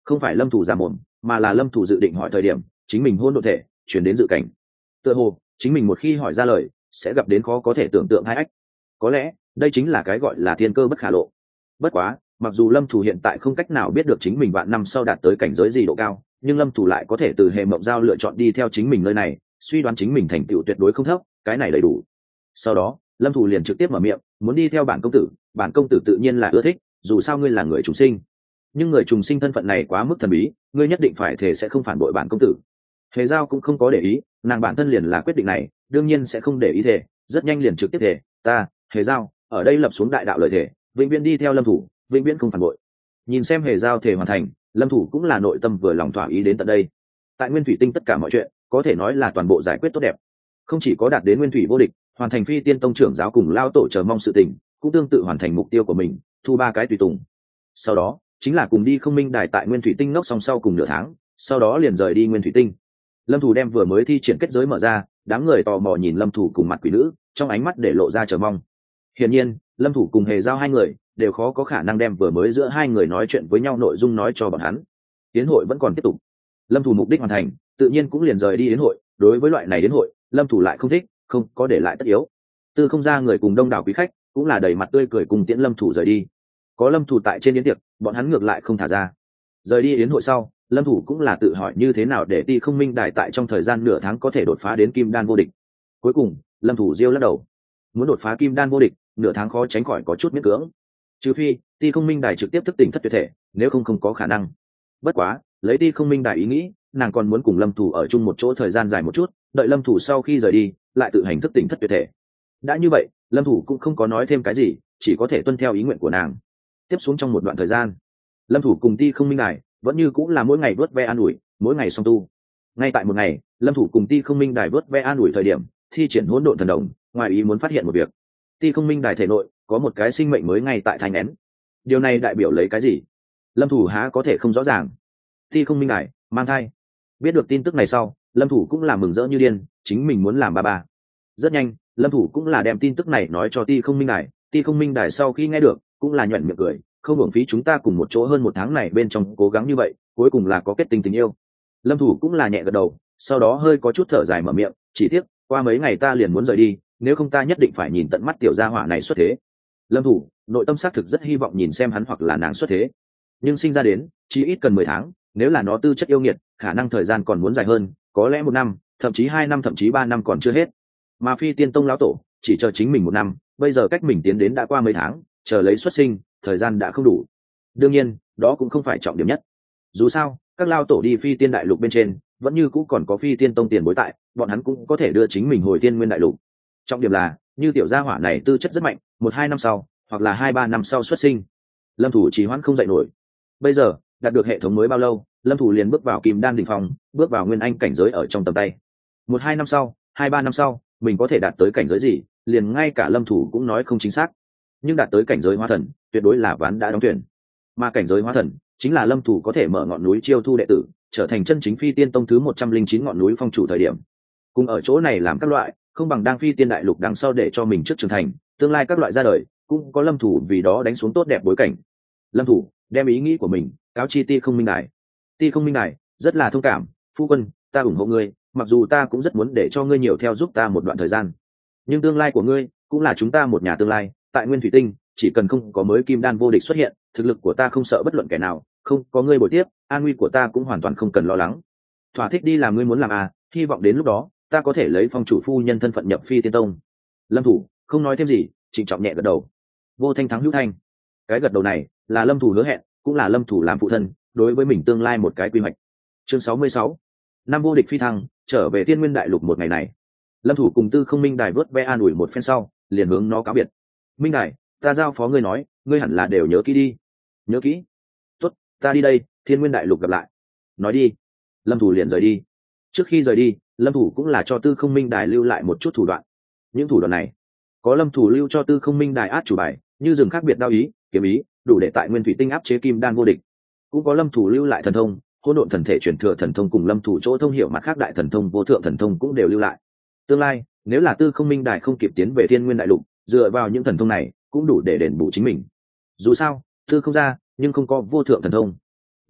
Không phải lâm thủ giả mồm, mà là lâm thủ dự định hỏi thời điểm chính mình hôn độn thể chuyển đến dự cảnh. Tựa hồ chính mình một khi hỏi ra lời sẽ gặp đến khó có thể tưởng tượng hai ách. Có lẽ đây chính là cái gọi là thiên cơ bất khả lộ. Bất quá mặc dù lâm thủ hiện tại không cách nào biết được chính mình vạn năm sau đạt tới cảnh giới gì độ cao, nhưng lâm thủ lại có thể từ hệ mộng giao lựa chọn đi theo chính mình nơi này, suy đoán chính mình thành tựu tuyệt đối không thấp, cái này đầy đủ. Sau đó lâm thủ liền trực tiếp mở miệng muốn đi theo bản công tử. Bản công tử tự nhiên là ưa thích, dù sao ngươi là người trùng sinh, nhưng người trùng sinh thân phận này quá mức thần bí, ngươi nhất định phải thể sẽ không phản bội bản công tử. Hề giao cũng không có để ý, nàng bản thân liền là quyết định này, đương nhiên sẽ không để ý thể, rất nhanh liền trực tiếp thể, ta Hề giao ở đây lập xuống đại đạo lời thể, vĩnh viễn đi theo lâm thủ, vĩnh viễn không phản bội. Nhìn xem Hề giao thể hoàn thành, lâm thủ cũng là nội tâm vừa lòng thỏa ý đến tận đây. Tại nguyên thủy tinh tất cả mọi chuyện có thể nói là toàn bộ giải quyết tốt đẹp, không chỉ có đạt đến nguyên thủy vô địch, hoàn thành phi tiên tông trưởng giáo cùng lao tổ chờ mong sự tình, cũng tương tự hoàn thành mục tiêu của mình, thu 3 cái tùy tùng. Sau đó chính là cùng đi không minh đài tại nguyên thủy tinh ngốc song sau cùng nửa tháng, sau đó liền rời đi nguyên thủy tinh. Lâm thủ đem vừa mới thi triển kết giới mở ra, đám người tò mò nhìn lâm thủ cùng mặt quỷ nữ, trong ánh mắt để lộ ra chờ mong. Hiển nhiên lâm thủ cùng Hề giao hai người đều khó có khả năng đem vừa mới giữa hai người nói chuyện với nhau nội dung nói cho bọn hắn. Yến hội vẫn còn tiếp tục, lâm thủ mục đích hoàn thành, tự nhiên cũng liền rời đi yến hội. Đối với loại này yến hội lâm thủ lại không thích, không có để lại tất yếu. Tư không ra người cùng đông đảo quý khách cũng là đầy mặt tươi cười cùng tiễn lâm thủ rời đi. Có lâm thủ tại trên yến tiệc, bọn hắn ngược lại không thả ra. Rời đi yến hội sau, lâm thủ cũng là tự hỏi như thế nào để Ti không minh đài tại trong thời gian nửa tháng có thể đột phá đến kim đan vô địch. Cuối cùng lâm thủ diêu lắc đầu, muốn đột phá kim đan vô địch nửa tháng khó tránh khỏi có chút miễn cưỡng, trừ phi Ti không minh đài trực tiếp thức tỉnh thất tuyệt thể, nếu không có khả năng. Bất quá lấy Ti không minh đài ý nghĩ, nàng còn muốn cùng lâm thủ ở chung một chỗ thời gian dài một chút, đợi lâm thủ sau khi rời đi lại tự hành thức tỉnh thất tuyệt thể. Đã như vậy lâm thủ cũng không có nói thêm cái gì, chỉ có thể tuân theo ý nguyện của nàng. Tiếp xuống trong một đoạn thời gian, lâm thủ cùng Ti không minh đài vẫn như cũng là mỗi ngày vớt ve an ủi, mỗi ngày song tu. Ngay tại một ngày, lâm thủ cùng Ti không minh đài vớt ve an ủi thời điểm thi triển hỗn độn thần đồng, ngoài ý muốn phát hiện một việc. Ti không minh đài thể nội có một cái sinh mệnh mới ngay tại thai nghén. Điều này đại biểu lấy cái gì? Lâm thủ há có thể không rõ ràng. Ti không minh đài mang thai. Biết được tin tức này sau, lâm thủ cũng là mừng rỡ như điên, chính mình muốn làm ba ba. Rất nhanh lâm thủ cũng là đem tin tức này nói cho Ti không minh đài. Ti không minh đài sau khi nghe được cũng là nhoẻn miệng cười, không hưởng phí chúng ta cùng một chỗ hơn 1 tháng này bên trong cố gắng như vậy, cuối cùng là có kết tình yêu. Lâm thủ cũng là nhẹ gật đầu, sau đó hơi có chút thở dài mở miệng, chỉ tiếc qua mấy ngày ta liền muốn rời đi, nếu không ta nhất định phải nhìn tận mắt tiểu gia hỏa này xuất thế. Lâm thủ nội tâm xác thực rất hy vọng nhìn xem hắn hoặc là nàng xuất thế, nhưng sinh ra đến chỉ ít cần 10 tháng, nếu là nó tư chất yêu nghiệt khả năng thời gian còn muốn dài hơn, có lẽ 1 năm, thậm chí 2 năm, thậm chí 3 năm còn chưa hết. Mà phi tiên tông lão tổ chỉ chờ chính mình 1 năm, bây giờ cách mình tiến đến đã qua mấy tháng, chờ lấy xuất sinh thời gian đã không đủ. Đương nhiên đó cũng không phải trọng điểm nhất, dù sao các lao tổ đi phi tiên đại lục bên trên vẫn như cũ còn có phi tiên tông tiền bối tại, bọn hắn cũng có thể đưa chính mình hồi tiên nguyên đại lục. Trọng điểm là như tiểu gia hỏa này tư chất rất mạnh, 1-2 năm sau hoặc là 2-3 năm sau xuất sinh, lâm thủ trì hoãn không dậy nổi. Bây giờ đạt được hệ thống mới bao lâu, lâm thủ liền bước vào kim đan đỉnh phong, bước vào nguyên anh cảnh giới ở trong tầm tay. 1-2 năm sau, 2-3 năm sau mình có thể đạt tới cảnh giới gì, liền ngay cả lâm thủ cũng nói không chính xác. Nhưng đạt tới cảnh giới hóa thần tuyệt đối là ván đã đóng thuyền, mà cảnh giới hóa thần chính là lâm thủ có thể mở ngọn núi chiêu thu đệ tử, trở thành chân chính phi tiên tông thứ 109 ngọn núi phong chủ thời điểm. Cùng ở chỗ này làm các loại, không bằng đang phi tiên đại lục đằng sau để cho mình trước trưởng thành, tương lai các loại ra đời cũng có lâm thủ vì đó đánh xuống tốt đẹp bối cảnh. Lâm thủ đem ý nghĩ của mình cáo chi Ti không minh đài. Ti không minh đài rất là thông cảm, phu quân ta ủng hộ ngươi, mặc dù ta cũng rất muốn để cho ngươi nhiều theo giúp ta một đoạn thời gian, nhưng tương lai của ngươi cũng là chúng ta một nhà tương lai. Tại nguyên thủy tinh chỉ cần không có mới kim đan vô địch xuất hiện, thực lực của ta không sợ bất luận kẻ nào, không có ngươi bồi tiếp, an nguy của ta cũng hoàn toàn không cần lo lắng. Thỏa thích đi làm ngươi muốn làm à, hy vọng đến lúc đó ta có thể lấy phong chủ phu nhân thân phận nhập phi tiên tông. Lâm thủ không nói thêm gì, trịnh trọng nhẹ gật đầu. Vô thanh thắng hữu thanh, cái gật đầu này là lâm thủ hứa hẹn, cũng là lâm thủ làm phụ thân đối với mình tương lai một cái quy hoạch. Chương 66, năm vô địch phi thăng trở về thiên nguyên đại lục. Một ngày này lâm thủ cùng Tư không minh đài vớt ve an ủi một phen sau liền hướng nó cáo biệt. Minh đài, ta giao phó ngươi nói, ngươi hẳn là đều nhớ kỹ đi. Nhớ kỹ. Tốt, ta đi đây, thiên nguyên đại lục gặp lại. Nói đi. Lâm thủ liền rời đi. Trước khi rời đi, lâm thủ cũng là cho Tư không minh đài lưu lại một chút thủ đoạn. Những thủ đoạn này có lâm thủ lưu cho Tư không minh đài át chủ bài, như rừng khác biệt đao ý, kiếm ý, đủ để tại nguyên thủy tinh áp chế kim đan vô địch. Cũng có lâm thủ lưu lại thần thông, hỗn độn thần thể truyền thừa thần thông cùng lâm thủ chỗ thông hiểu mặt khác đại thần thông vô thượng thần thông cũng đều lưu lại. Tương lai nếu là Tư không minh đài không kịp tiến về thiên nguyên đại lục, dựa vào những thần thông này cũng đủ để đền bù chính mình. Dù sao Tư không ra nhưng không có vô thượng thần thông.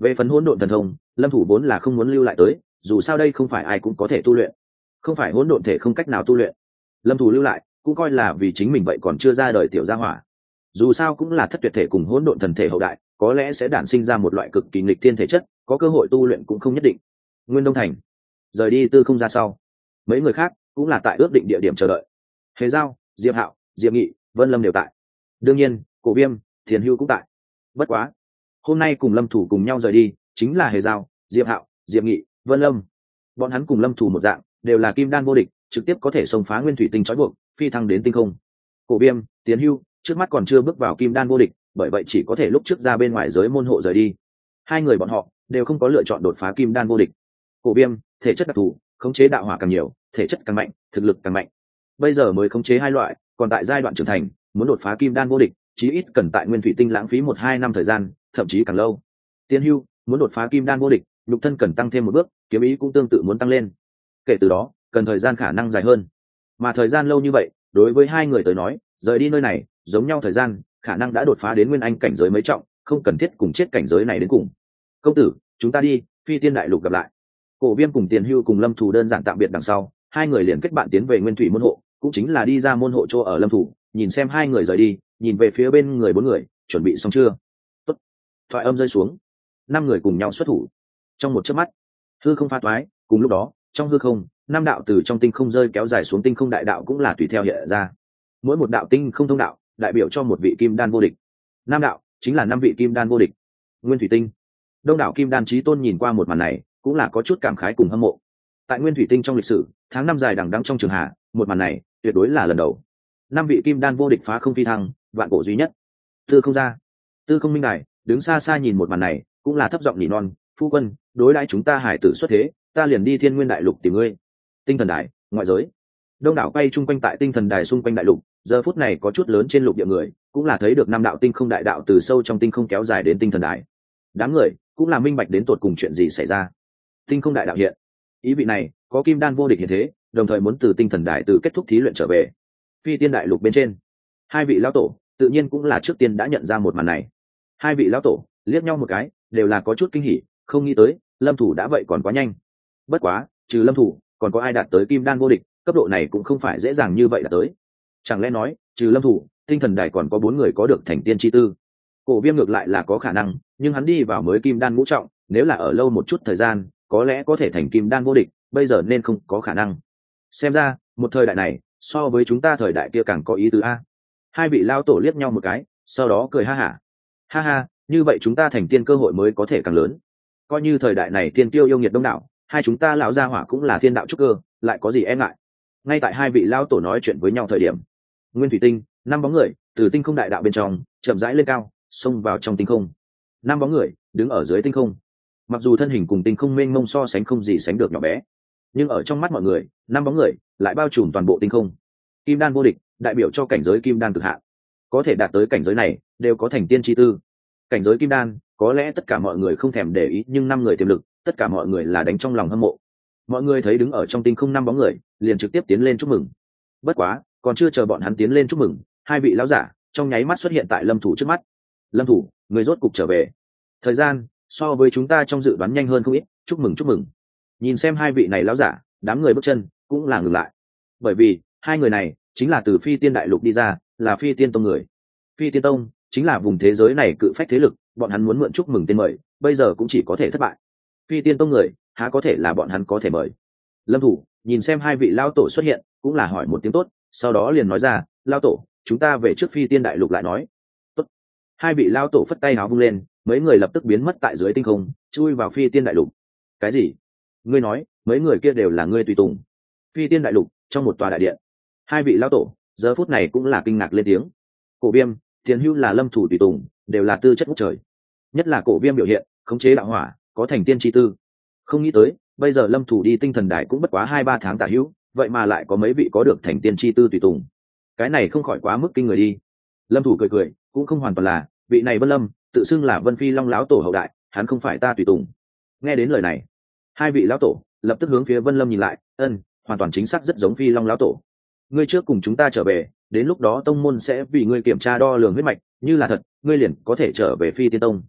Về phần hỗn độn thần thông, lâm thủ vốn là không muốn lưu lại tới, dù sao đây không phải ai cũng có thể tu luyện, không phải hỗn độn thể không cách nào tu luyện. Lâm thủ lưu lại cũng coi là vì chính mình vậy còn chưa ra đời tiểu gia hỏa, dù sao cũng là thất tuyệt thể cùng hỗn độn thần thể hậu đại, có lẽ sẽ đản sinh ra một loại cực kỳ nghịch thiên thể chất, có cơ hội tu luyện cũng không nhất định. Nguyên Đông Thành rời đi tư không ra sau, mấy người khác cũng là tại ước định địa điểm chờ đợi. Hề Giao, Diệp Hạo, Diệp Nghị, Vân Lâm đều tại, đương nhiên Cổ Viêm, Thiền Hưu cũng tại. Bất quá hôm nay cùng lâm thủ cùng nhau rời đi chính là Hề Giao, Diệp Hạo, Diệp Nghị, Vân Lâm. Bọn hắn cùng lâm thủ một dạng, đều là kim đan vô địch, trực tiếp có thể xông phá nguyên thủy tinh trói buộc, phi thăng đến tinh không. Cổ Viêm, Tiến Hưu trước mắt còn chưa bước vào kim đan vô địch, bởi vậy chỉ có thể lúc trước ra bên ngoài giới môn hộ rời đi. Hai người bọn họ đều không có lựa chọn đột phá kim đan vô địch. Cổ Viêm thể chất đặc thù, khống chế đạo hỏa càng nhiều, thể chất càng mạnh, thực lực càng mạnh. Bây giờ mới khống chế hai loại, còn tại giai đoạn trưởng thành, muốn đột phá kim đan vô địch, chí ít cần tại nguyên thủy tinh lãng phí 1-2 năm thời gian, thậm chí càng lâu. Tiến Hưu muốn đột phá kim đan vô địch, nhục thân cần tăng thêm một bước, kiếm ý cũng tương tự muốn tăng lên. Kể từ đó, cần thời gian khả năng dài hơn. Mà thời gian lâu như vậy, đối với hai người tới nói, rời đi nơi này, giống nhau thời gian, khả năng đã đột phá đến nguyên anh cảnh giới mấy trọng, không cần thiết cùng chết cảnh giới này đến cùng. Công tử, chúng ta đi, Phi Tiên Đại Lục gặp lại. Cổ Viêm cùng Tiền Hưu cùng Lâm Thủ đơn giản tạm biệt đằng sau, hai người liền kết bạn tiến về Nguyên Thủy môn hộ, cũng chính là đi ra môn hộ chỗ ở Lâm Thủ, nhìn xem hai người rời đi, nhìn về phía bên người bốn người, chuẩn bị xong chưa? Tốt. Thoại âm rơi xuống, năm người cùng nhau xuất thủ. Trong một chớp mắt, hư không pha toái, cùng lúc đó, trong hư không, năm đạo từ trong tinh không rơi kéo dài xuống tinh không đại đạo cũng là tùy theo hiện ra. Mỗi một đạo tinh không thông đạo, đại biểu cho một vị kim đan vô địch. Năm đạo chính là năm vị kim đan vô địch. Nguyên Thủy tinh. Đông đảo kim đan chí tôn nhìn qua một màn này, cũng là có chút cảm khái cùng hâm mộ. Tại Nguyên Thủy tinh trong lịch sử, tháng năm dài đằng đẵng trong trường hạ, một màn này tuyệt đối là lần đầu. Năm vị kim đan vô địch phá không phi thăng, vạn cổ duy nhất. Tư không ra, tư không minh đài đứng xa xa nhìn một màn này, cũng là thấp giọng nỉ non, phu quân, đối đãi chúng ta hải tử xuất thế, ta liền đi Thiên Nguyên Đại Lục tìm ngươi. Tinh thần đài, ngoại giới. Đông đảo quay chung quanh tại tinh thần đài xung quanh đại lục, giờ phút này có chút lớn trên lục địa người, cũng là thấy được năm đạo tinh không đại đạo từ sâu trong tinh không kéo dài đến tinh thần đài. Đám người cũng là minh bạch đến tột cùng chuyện gì xảy ra. Tinh không đại đạo hiện, ý vị này có kim đan vô địch hiện thế, đồng thời muốn từ tinh thần đài từ kết thúc thí luyện trở về. Phi Tiên Đại Lục bên trên, hai vị lão tổ tự nhiên cũng là trước tiên đã nhận ra một màn này. Hai vị lão tổ liếc nhau một cái, đều là có chút kinh hỉ, không nghĩ tới Lâm Thủ đã vậy còn quá nhanh. Bất quá, trừ Lâm Thủ, còn có ai đạt tới kim đan vô địch, cấp độ này cũng không phải dễ dàng như vậy đạt tới. Chẳng lẽ nói, trừ Lâm Thủ, tinh thần đài còn có 4 người có được thành tiên chi tư. Cổ Viêm ngược lại là có khả năng, nhưng hắn đi vào mới kim đan ngũ trọng, nếu là ở lâu một chút thời gian, có lẽ có thể thành kim đan vô địch, bây giờ nên không có khả năng. Xem ra, một thời đại này, so với chúng ta thời đại kia càng có ý tứ a. Hai vị lao tổ liếc nhau một cái, sau đó cười ha hả. Ha ha, như vậy chúng ta thành tiên cơ hội mới có thể càng lớn. Coi như thời đại này tiên tiêu yêu nghiệt đông đảo, hai chúng ta lão gia hỏa cũng là thiên đạo trúc cơ, lại có gì e ngại. Ngay tại hai vị lao tổ nói chuyện với nhau thời điểm, Nguyên Thủy tinh, năm bóng người từ tinh không đại đạo bên trong chậm rãi lên cao, xông vào trong tinh không. Năm bóng người đứng ở dưới tinh không, mặc dù thân hình cùng tinh không mênh mông so sánh không gì sánh được nhỏ bé, nhưng ở trong mắt mọi người, năm bóng người lại bao trùm toàn bộ tinh không. Kim đan vô địch đại biểu cho cảnh giới kim đan cực hạn, có thể đạt tới cảnh giới này đều có thành tiên chi tư. Cảnh giới kim đan có lẽ tất cả mọi người không thèm để ý, nhưng năm người tiềm lực tất cả mọi người là đánh trong lòng hâm mộ. Mọi người thấy đứng ở trong tinh không năm bóng người, liền trực tiếp tiến lên chúc mừng. Bất quá, còn chưa chờ bọn hắn tiến lên chúc mừng, hai vị lão giả trong nháy mắt xuất hiện tại Lâm Thủ trước mắt. Lâm Thủ, người rốt cục trở về. Thời gian so với chúng ta trong dự đoán nhanh hơn không ít, chúc mừng chúc mừng. Nhìn xem hai vị này lão giả, đám người bước chân cũng là ngừng lại, bởi vì hai người này chính là từ Phi Tiên Đại Lục đi ra, là Phi Tiên Tông người. Phi Tiên Tông chính là vùng thế giới này cự phách thế lực, bọn hắn muốn mượn chúc mừng tên mời, bây giờ cũng chỉ có thể thất bại. Phi Tiên Tông người há có thể là bọn hắn có thể mời. Lâm Thủ nhìn xem hai vị lão tổ xuất hiện, cũng là hỏi một tiếng tốt, sau đó liền nói ra, lão tổ, chúng ta về trước Phi Tiên Đại Lục lại nói. Tốt. Hai vị lão tổ phất tay áo vung lên, mấy người lập tức biến mất tại dưới tinh không, chui vào Phi Tiên Đại Lục. Cái gì? Ngươi nói mấy người kia đều là ngươi tùy tùng? Phi Tiên Đại Lục trong một tòa đại điện, hai vị lão tổ giờ phút này cũng là kinh ngạc lên tiếng. Cổ Viêm, Tiền Hưu là Lâm Thủ tùy tùng, đều là tư chất ngút trời, nhất là Cổ Viêm biểu hiện khống chế đạo hỏa, có thành tiên chi tư. Không nghĩ tới bây giờ Lâm Thủ đi tinh thần đài cũng bất quá 2-3 tháng tả hữu, vậy mà lại có mấy vị có được thành tiên chi tư tùy tùng, cái này không khỏi quá mức kinh người đi. Lâm Thủ cười cười, cũng không hoàn toàn là, vị này Vân Lâm tự xưng là Vân Phi Long lão tổ hậu đại, hắn không phải ta tùy tùng. Nghe đến lời này, hai vị lão tổ lập tức hướng phía Vân Lâm nhìn lại, hoàn toàn chính xác rất giống Phi Long lão tổ. Ngươi trước cùng chúng ta trở về, đến lúc đó tông môn sẽ vì ngươi kiểm tra đo lường huyết mạch, như là thật, ngươi liền có thể trở về Phi Tiên Tông.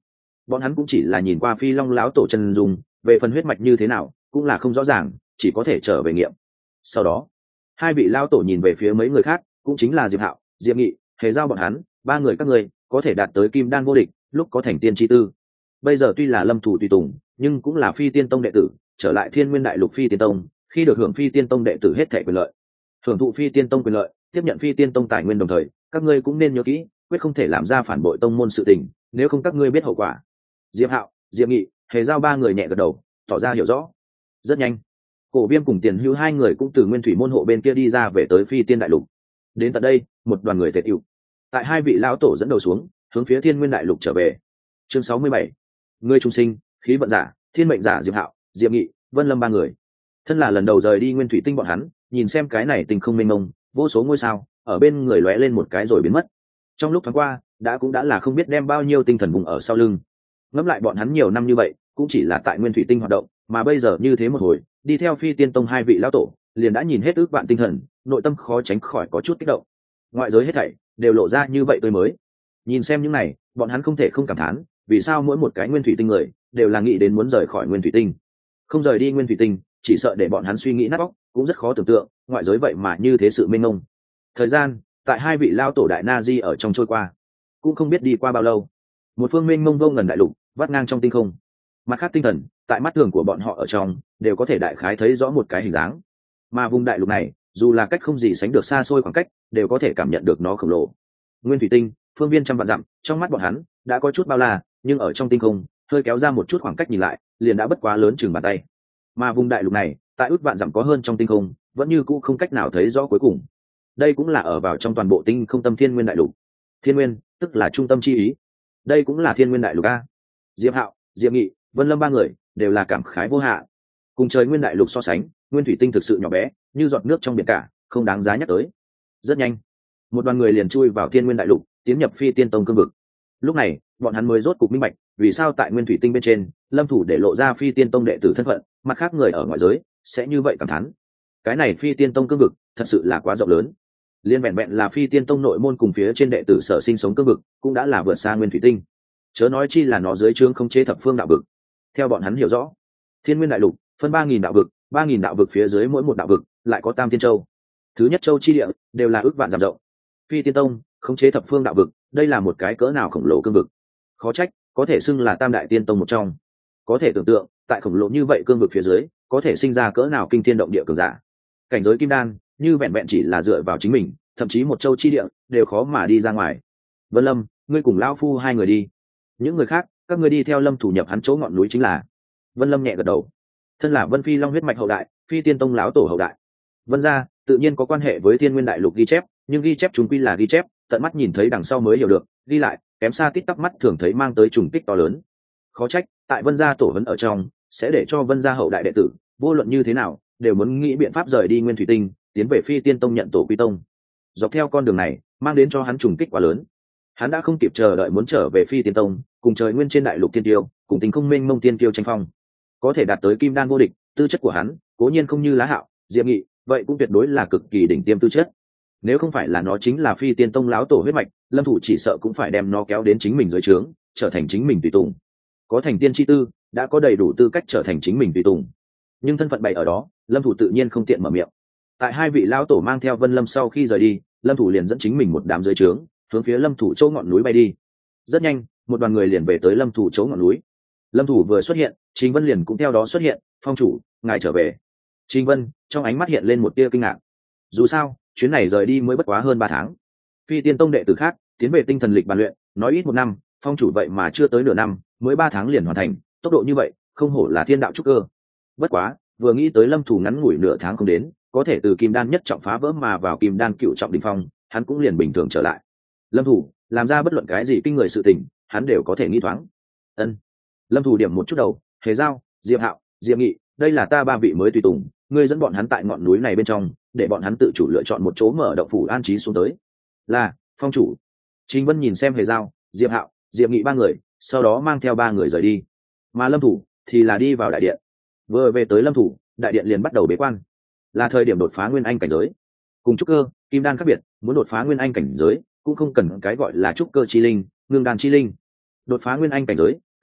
bọn hắn cũng chỉ là nhìn qua Phi Long lão tổ chân dung, về phần huyết mạch như thế nào cũng là không rõ ràng, chỉ có thể trở về nghiệm. Sau đó hai vị lão tổ nhìn về phía mấy người khác, cũng chính là Diệp Hạo, Diệp Nghị, Hề Giao bọn hắn, ba người các ngươi có thể đạt tới kim đan vô địch, lúc có thành tiên chi tư. Bây giờ tuy là lâm thủ tùy tùng, nhưng cũng là Phi Tiên Tông đệ tử, trở lại Thiên Nguyên Đại Lục Phi Tiên Tông, khi được hưởng Phi Tiên Tông đệ tử hết thảy quyền lợi, hưởng thụ Phi Tiên Tông quyền lợi, tiếp nhận Phi Tiên Tông tài nguyên, đồng thời các ngươi cũng nên nhớ kỹ, quyết không thể làm ra phản bội tông môn sự tình, nếu không các ngươi biết hậu quả. Diệp Hạo, Diệp Nghị, Hề Giao ba người nhẹ gật đầu, tỏ ra hiểu rõ. Rất nhanh, Cổ Viêm cùng Tiền Hữu hai người cũng từ Nguyên Thủy môn hộ bên kia đi ra về tới Phi Tiên Đại Lục. Đến tận đây, một đoàn người tề tựu tại hai vị lão tổ dẫn đầu xuống, hướng phía Thiên Nguyên Đại Lục trở về. Chương 67. Ngươi trung sinh, khí vận giả, thiên mệnh giả Diệp Hạo, Diệp Nghị, Vân Lâm ba người. Thân là lần đầu rời đi Nguyên Thủy tinh bọn hắn, nhìn xem cái này tinh không mênh mông, vô số ngôi sao ở bên người lóe lên một cái rồi biến mất. Trong lúc thoáng qua, cũng đã là không biết đem bao nhiêu tinh thần vùng ở sau lưng. Ngẫm lại bọn hắn nhiều năm như vậy, cũng chỉ là tại Nguyên Thủy tinh hoạt động, mà bây giờ như thế một hồi, đi theo Phi Tiên Tông hai vị lão tổ, liền đã nhìn hết ước vạn tinh thần, nội tâm khó tránh khỏi có chút kích động. Ngoại giới hết thảy đều lộ ra như vậy tươi mới. Nhìn xem những này, bọn hắn không thể không cảm thán, vì sao mỗi một cái Nguyên Thủy tinh người đều là nghĩ đến muốn rời khỏi Nguyên Thủy tinh. Không rời đi Nguyên Thủy tinh, chỉ sợ để bọn hắn suy nghĩ nát óc, cũng rất khó tưởng tượng, ngoại giới vậy mà như thế sự mênh mông. Thời gian tại hai vị lao tổ đại na di ở trong trôi qua, cũng không biết đi qua bao lâu. Một phương mênh mông vô ngần đại lục vắt ngang trong tinh không, mặt khác tinh thần tại mắt thường của bọn họ ở trong đều có thể đại khái thấy rõ một cái hình dáng, mà vùng đại lục này dù là cách không gì sánh được xa xôi khoảng cách, đều có thể cảm nhận được nó khổng lồ. Nguyên Thủy tinh phương viên trăm vạn dặm, trong mắt bọn hắn đã có chút bao la, nhưng ở trong tinh không hơi kéo ra một chút khoảng cách nhìn lại, liền đã bất quá lớn chừng bàn tay. Mà vùng đại lục này tại ước vạn dặm có hơn trong tinh không, vẫn như cũ không cách nào thấy rõ cuối cùng. Đây cũng là ở vào trong toàn bộ tinh không tâm Thiên Nguyên Đại Lục. Thiên Nguyên tức là trung tâm chi ý, đây cũng là Thiên Nguyên Đại Lục a. Diệp Hạo, Diệp Nghị, Vân Lâm ba người đều là cảm khái vô hạn. Cùng trời Nguyên Đại Lục so sánh, Nguyên Thủy tinh thực sự nhỏ bé, như giọt nước trong biển cả, không đáng giá nhắc tới. Rất nhanh, một đoàn người liền chui vào Thiên Nguyên Đại Lục, tiến nhập Phi Tiên Tông cương vực. Lúc này, bọn hắn mới rốt cục minh bạch, vì sao tại Nguyên Thủy tinh bên trên, Lâm Thủ để lộ ra Phi Tiên Tông đệ tử thân phận, mặt khác người ở ngoại giới sẽ như vậy cảm thán. Cái này Phi Tiên Tông cương vực thật sự là quá rộng lớn. Liên vẹn vẹn là Phi Tiên Tông nội môn cùng phía trên đệ tử sở sinh sống cương vực, cũng đã là vượt xa Nguyên Thủy tinh. Chớ nói chi là nó dưới trướng không chế thập phương đạo vực. Theo bọn hắn hiểu rõ, Thiên Nguyên Đại Lục phân 3000 đạo vực, 3000 đạo vực phía dưới mỗi một đạo vực lại có Tam Tiên Châu. Thứ nhất châu chi địa đều là ước vạn dặm rộng. Phi Tiên Tông khống chế thập phương đạo vực, đây là một cái cỡ nào khổng lồ cương vực. Khó trách có thể xưng là Tam Đại Tiên Tông một trong. Có thể tưởng tượng, tại khổng lồ như vậy cương vực phía dưới, có thể sinh ra cỡ nào kinh thiên động địa cường giả. Cảnh giới kim đan, như vẹn vẹn chỉ là dựa vào chính mình, thậm chí một châu chi địa đều khó mà đi ra ngoài. Vân Lâm, ngươi cùng lão phu hai người đi. Những người khác, các ngươi đi theo Lâm Thủ nhập hắn chỗ ngọn núi chính là. Vân Lâm nhẹ gật đầu. Thân là Vân Phi Long huyết mạch hậu đại, Phi Tiên Tông lão tổ hậu đại. Vân gia tự nhiên có quan hệ với Thiên Nguyên Đại Lục ghi chép, nhưng ghi chép chúng quy là ghi chép, tận mắt nhìn thấy đằng sau mới hiểu được, ghi lại, kém xa tít tắp mắt thường thấy mang tới trùng kích to lớn. Khó trách, tại Vân gia tổ huấn ở trong, sẽ để cho Vân gia hậu đại đệ tử, vô luận như thế nào, đều muốn nghĩ biện pháp rời đi Nguyên Thủy tinh, tiến về Phi Tiên Tông nhận tổ quy tông. Dọc theo con đường này, mang đến cho hắn trùng kích quá lớn. Hắn đã không kịp chờ đợi muốn trở về Phi Tiên Tông, cùng trời nguyên trên đại lục tiên tiêu, cùng tình không mênh mông tiên tiêu tranh phong. Có thể đạt tới kim đan vô địch, tư chất của hắn, cố nhiên không như Lá Hạo, Diệp Nghị, vậy cũng tuyệt đối là cực kỳ đỉnh tiêm tư chất. Nếu không phải là nó chính là Phi Tiên Tông lão tổ huyết mạch, Lâm Thủ chỉ sợ cũng phải đem nó kéo đến chính mình dưới trướng, trở thành chính mình tùy tùng. Có thành tiên chi tư, đã có đầy đủ tư cách trở thành chính mình tùy tùng. Nhưng thân phận bày ở đó, Lâm Thủ tự nhiên không tiện mở miệng. Tại hai vị lão tổ mang theo Vân Lâm sau khi rời đi, Lâm Thủ liền dẫn chính mình một đám dưới trướng, hướng phía Lâm Thủ chỗ ngọn núi bay đi. Rất nhanh, một đoàn người liền về tới Lâm Thủ chỗ ngọn núi. Lâm Thủ vừa xuất hiện, Trình Vân liền cũng theo đó xuất hiện. Phong chủ, ngài trở về. Trình Vân trong ánh mắt hiện lên một tia kinh ngạc. Dù sao, chuyến này rời đi mới bất quá hơn 3 tháng. Phi Tiên Tông đệ tử khác tiến về tinh thần lịch bàn luyện, nói ít 1 năm, phong chủ vậy mà chưa tới nửa năm, mới 3 tháng liền hoàn thành, tốc độ như vậy, không hổ là thiên đạo trúc cơ. Bất quá, vừa nghĩ tới Lâm Thủ ngắn ngủi nửa tháng không đến, có thể từ kim đan nhất trọng phá vỡ mà vào kim đan cựu trọng đỉnh phong, hắn cũng liền bình thường trở lại. Lâm Thủ làm ra bất luận cái gì kinh người sự tình, hắn đều có thể nghĩ thoáng. Ân. Lâm Thủ điểm một chút đầu, Hề Giao, Diệp Hạo, Diệp Nghị, đây là ta 3 vị mới tùy tùng, ngươi dẫn bọn hắn tại ngọn núi này bên trong, để bọn hắn tự chủ lựa chọn một chỗ mở động phủ an trí xuống tới. Là, phong chủ. Trình Vân nhìn xem Hề Giao, Diệp Hạo, Diệp Nghị 3 người, sau đó mang theo 3 người rời đi. Mà Lâm Thủ thì là đi vào đại điện. Vừa về tới Lâm Thủ, đại điện liền bắt đầu bế quan. Là thời điểm đột phá nguyên anh cảnh giới. Cùng trúc cơ, kim đan khác biệt, muốn đột phá nguyên anh cảnh giới, cũng không cần cái gọi là trúc cơ chi linh, ngưng đan chi linh. Đột phá nguyên anh cảnh giới,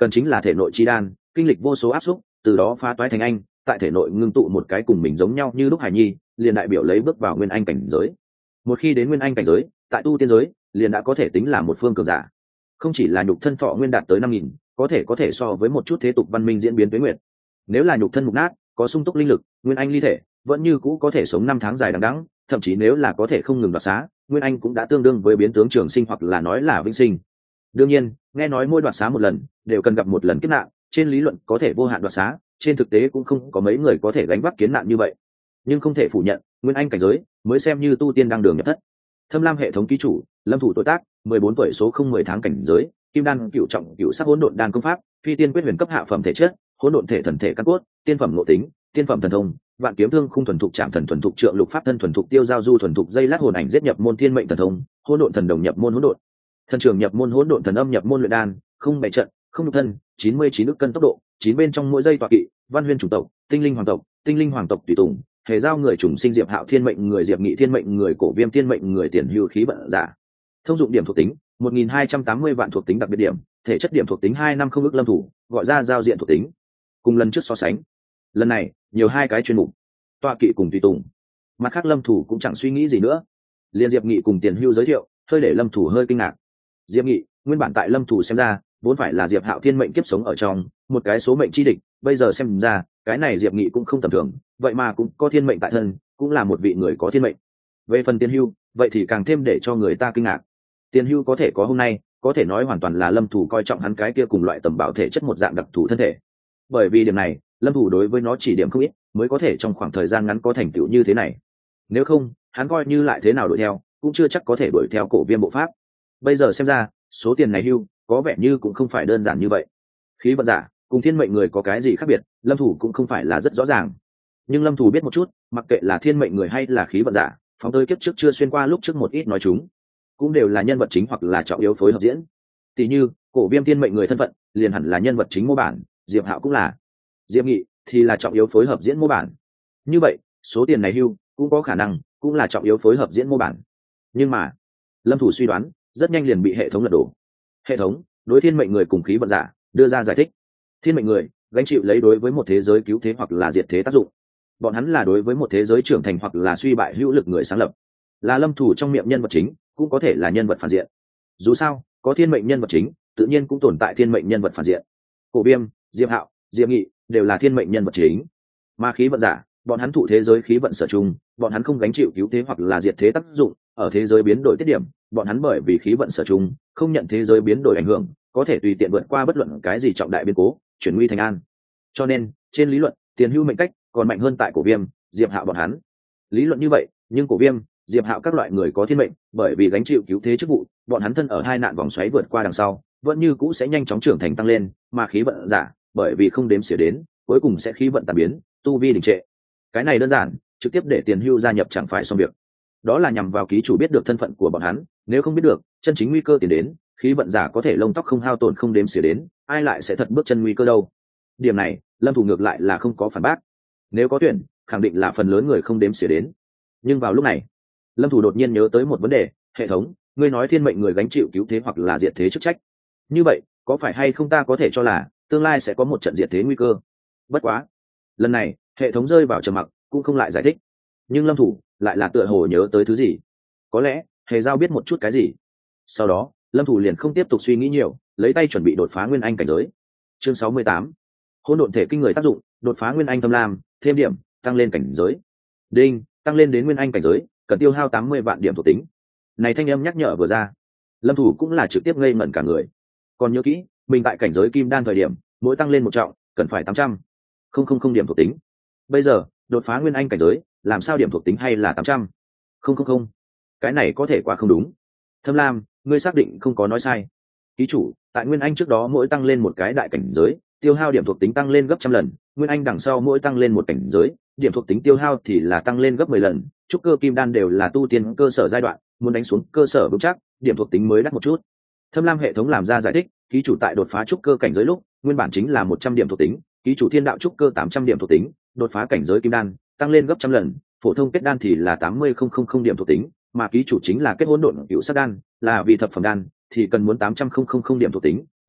cần chính là thể nội chi đan, kinh lịch vô số áp xúc, từ đó phá toái thành anh, tại thể nội ngưng tụ một cái cùng mình giống nhau như lúc hải nhi, liền đại biểu lấy bước vào nguyên anh cảnh giới. Một khi đến nguyên anh cảnh giới, tại tu tiên giới liền đã có thể tính là một phương cường giả. Không chỉ là nhục thân thọ nguyên đạt tới 5.000, có thể so với một chút thế tục văn minh diễn biến tuế nguyệt. Nếu là nhục thân mục nát, có sung túc linh lực, nguyên anh ly thể, vẫn như cũ có thể sống 5 tháng dài đằng đẵng, thậm chí nếu là có thể không ngừng đoạt xá, nguyên anh cũng đã tương đương với biến tướng trường sinh hoặc là nói là vĩnh sinh. Đương nhiên, nghe nói mỗi đoạt xá một lần đều cần gặp một lần kiếp nạn, trên lý luận có thể vô hạn đoạt xá, trên thực tế cũng không có mấy người có thể gánh vác kiến nạn như vậy. Nhưng không thể phủ nhận, nguyên anh cảnh giới mới xem như tu tiên đang đường nhập thất. Thâm Lam hệ thống ký chủ, Lâm Thủ tuổi tác, 14 tuổi số 010 tháng cảnh giới, Kim đan cửu trọng cửu sắc hỗn độn đan công pháp, phi tiên quyết huyền cấp hạ phẩm thể chất, hỗn độn thể thần thể căn cốt, tiên phẩm nội tính, tiên phẩm thần thông, vạn kiếm thương khung thuần thục trảm thần thuần thục trượng lục pháp thân thuần thục tiêu giao du thuần thục dây lát hồn ảnh giết nhập môn thiên mệnh thần thông, hỗn độn thần đồng nhập môn hỗn độn, thần trường nhập môn hỗn độn thần âm nhập môn luyện đan, không bày trận, không nhục thân, 99 ức cân tốc độ, 9 bên trong mỗi giây tọa kỵ, văn huyên chủng tộc, tinh linh hoàng tộc tùy tùng, hề giao người trùng sinh Diệp Hạo thiên mệnh người Diệp Nghị thiên mệnh người cổ viêm thiên mệnh người tiền hưu khí vận giả. Thông dụng điểm thuộc tính 1.280 vạn thuộc tính đặc biệt điểm, thể chất điểm thuộc tính 250 ức Lâm Thủ, gọi ra giao diện thuộc tính. Cùng lần trước so sánh, lần này nhiều 2 cái chuyên mục, tọa kỵ cùng tùy tùng. Mặt khác Lâm Thủ cũng chẳng suy nghĩ gì nữa, liền Diệp Nghị cùng tiền hưu giới thiệu, hơi để Lâm Thủ hơi kinh ngạc. Diệp Nghị, nguyên bản tại Lâm Thủ xem ra, vốn phải là Diệp Hạo thiên mệnh kiếp sống ở trong, một cái số mệnh chi địch, bây giờ xem ra, cái này Diệp Nghị cũng không tầm thường, vậy mà cũng có thiên mệnh tại thân, cũng là một vị người có thiên mệnh. Về phần tiền hưu, vậy thì càng thêm để cho người ta kinh ngạc. Tiền hưu có thể có hôm nay, có thể nói hoàn toàn là Lâm Thủ coi trọng hắn cái kia cùng loại tầm bảo thể chất một dạng đặc thù thân thể. Bởi vì điểm này, Lâm Thủ đối với nó chỉ điểm không ít, mới có thể trong khoảng thời gian ngắn có thành tựu như thế này. Nếu không, hắn coi như lại thế nào đuổi theo, cũng chưa chắc có thể đuổi theo cổ viêm bộ pháp. Bây giờ xem ra, số tiền này hưu, có vẻ như cũng không phải đơn giản như vậy. Khí vận giả cùng thiên mệnh người có cái gì khác biệt, Lâm Thủ cũng không phải là rất rõ ràng. Nhưng Lâm Thủ biết một chút, mặc kệ là thiên mệnh người hay là khí vận giả, phóng tới kiếp trước chưa xuyên qua lúc trước một ít nói chúng, cũng đều là nhân vật chính hoặc là trọng yếu phối hợp diễn. Tỷ như cổ viêm thiên mệnh người thân phận liền hẳn là nhân vật chính mô bản, Diệp Hạo cũng là, Diệp Nghị thì là trọng yếu phối hợp diễn mô bản. Như vậy số tiền này hưu cũng có khả năng cũng là trọng yếu phối hợp diễn mô bản. Nhưng mà Lâm Thủ suy đoán rất nhanh liền bị hệ thống lật đổ. Hệ thống đối thiên mệnh người cùng khí vận giả đưa ra giải thích. Thiên mệnh người gánh chịu lấy đối với một thế giới cứu thế hoặc là diệt thế tác dụng, bọn hắn là đối với một thế giới trưởng thành hoặc là suy bại hữu lực người sáng lập, là Lâm Thủ trong miệng nhân vật chính, cũng có thể là nhân vật phản diện. Dù sao có thiên mệnh nhân vật chính, tự nhiên cũng tồn tại thiên mệnh nhân vật phản diện. Cổ viêm, Diệp Hạo, Diệp Nghị đều là thiên mệnh nhân vật chính. Mà khí vận giả, bọn hắn thụ thế giới khí vận sở chung, bọn hắn không gánh chịu cứu thế hoặc là diệt thế tác dụng, ở thế giới biến đổi tiết điểm, bọn hắn bởi vì khí vận sở chung, không nhận thế giới biến đổi ảnh hưởng, có thể tùy tiện vượt qua bất luận cái gì trọng đại biến cố, chuyển nguy thành an. Cho nên trên lý luận, tiền hưu mệnh cách còn mạnh hơn tại cổ viêm, Diệp Hạo bọn hắn. Lý luận như vậy, nhưng cổ viêm, Diệp Hạo các loại người có thiên mệnh, bởi vì gánh chịu cứu thế chức vụ, bọn hắn thân ở hai nạn vòng xoáy vượt qua đằng sau, vẫn như cũ sẽ nhanh chóng trưởng thành tăng lên, mà khí vận giả, bởi vì không đếm xỉa đến, cuối cùng sẽ khí vận tàn biến, tu vi đình trệ. Cái này đơn giản, trực tiếp để tiền hưu gia nhập chẳng phải xong việc. Đó là nhằm vào ký chủ biết được thân phận của bọn hắn, nếu không biết được, chân chính nguy cơ tiến đến, khí vận giả có thể lông tóc không hao tổn không đếm xỉa đến, ai lại sẽ thật bước chân nguy cơ đâu. Điểm này, Lâm Thủ ngược lại là không có phản bác. Nếu có tuyển, khẳng định là phần lớn người không đếm xỉa đến. Nhưng vào lúc này, Lâm Thủ đột nhiên nhớ tới một vấn đề, hệ thống, ngươi nói thiên mệnh người gánh chịu cứu thế hoặc là diệt thế chức trách. Như vậy, có phải hay không ta có thể cho là tương lai sẽ có một trận diệt thế nguy cơ? Bất quá, lần này, hệ thống rơi vào trầm mặc, cũng không lại giải thích. Nhưng Lâm Thủ lại là tựa hồ nhớ tới thứ gì. Có lẽ, Hề Giao biết một chút cái gì. Sau đó, Lâm Thủ liền không tiếp tục suy nghĩ nhiều, lấy tay chuẩn bị đột phá nguyên anh cảnh giới. Chương 68. Hỗn độn thể kinh người tác dụng, đột phá nguyên anh Thâm Lam, thêm điểm, tăng lên cảnh giới. Đinh, tăng lên đến nguyên anh cảnh giới, cần tiêu hao 80 vạn điểm thuộc tính. Này thanh âm nhắc nhở vừa ra, Lâm Thủ cũng là trực tiếp ngây ngẩn cả người. Còn nhớ kỹ, mình tại cảnh giới kim đan thời điểm, mỗi tăng lên một trọng, cần phải 800 000 điểm thuộc tính. Bây giờ, đột phá nguyên anh cảnh giới, làm sao điểm thuộc tính hay là 800 000? Cái này có thể quá không đúng. Thâm Lam, ngươi xác định không có nói sai. Ký chủ, tại nguyên anh trước đó mỗi tăng lên một cái đại cảnh giới, tiêu hao điểm thuộc tính tăng lên gấp 100 lần, nguyên anh đằng sau mỗi tăng lên một cảnh giới, điểm thuộc tính tiêu hao thì là tăng lên gấp 10 lần. Trúc cơ kim đan đều là tu tiên cơ sở giai đoạn, muốn đánh xuống cơ sở vững chắc, điểm thuộc tính mới đắt một chút. Thâm Lam hệ thống làm ra giải thích, ký chủ tại đột phá trúc cơ cảnh giới lúc, nguyên bản chính là 100 điểm thuộc tính, ký chủ thiên đạo trúc cơ 800 điểm thuộc tính, đột phá cảnh giới kim đan, tăng lên gấp 100 lần, phổ thông kết đan thì là 80 điểm thuộc tính, mà ký chủ chính là kết hỗn độn cửu sắc đan, là vị thập phẩm đan, thì cần muốn 800 điểm thuộc tính,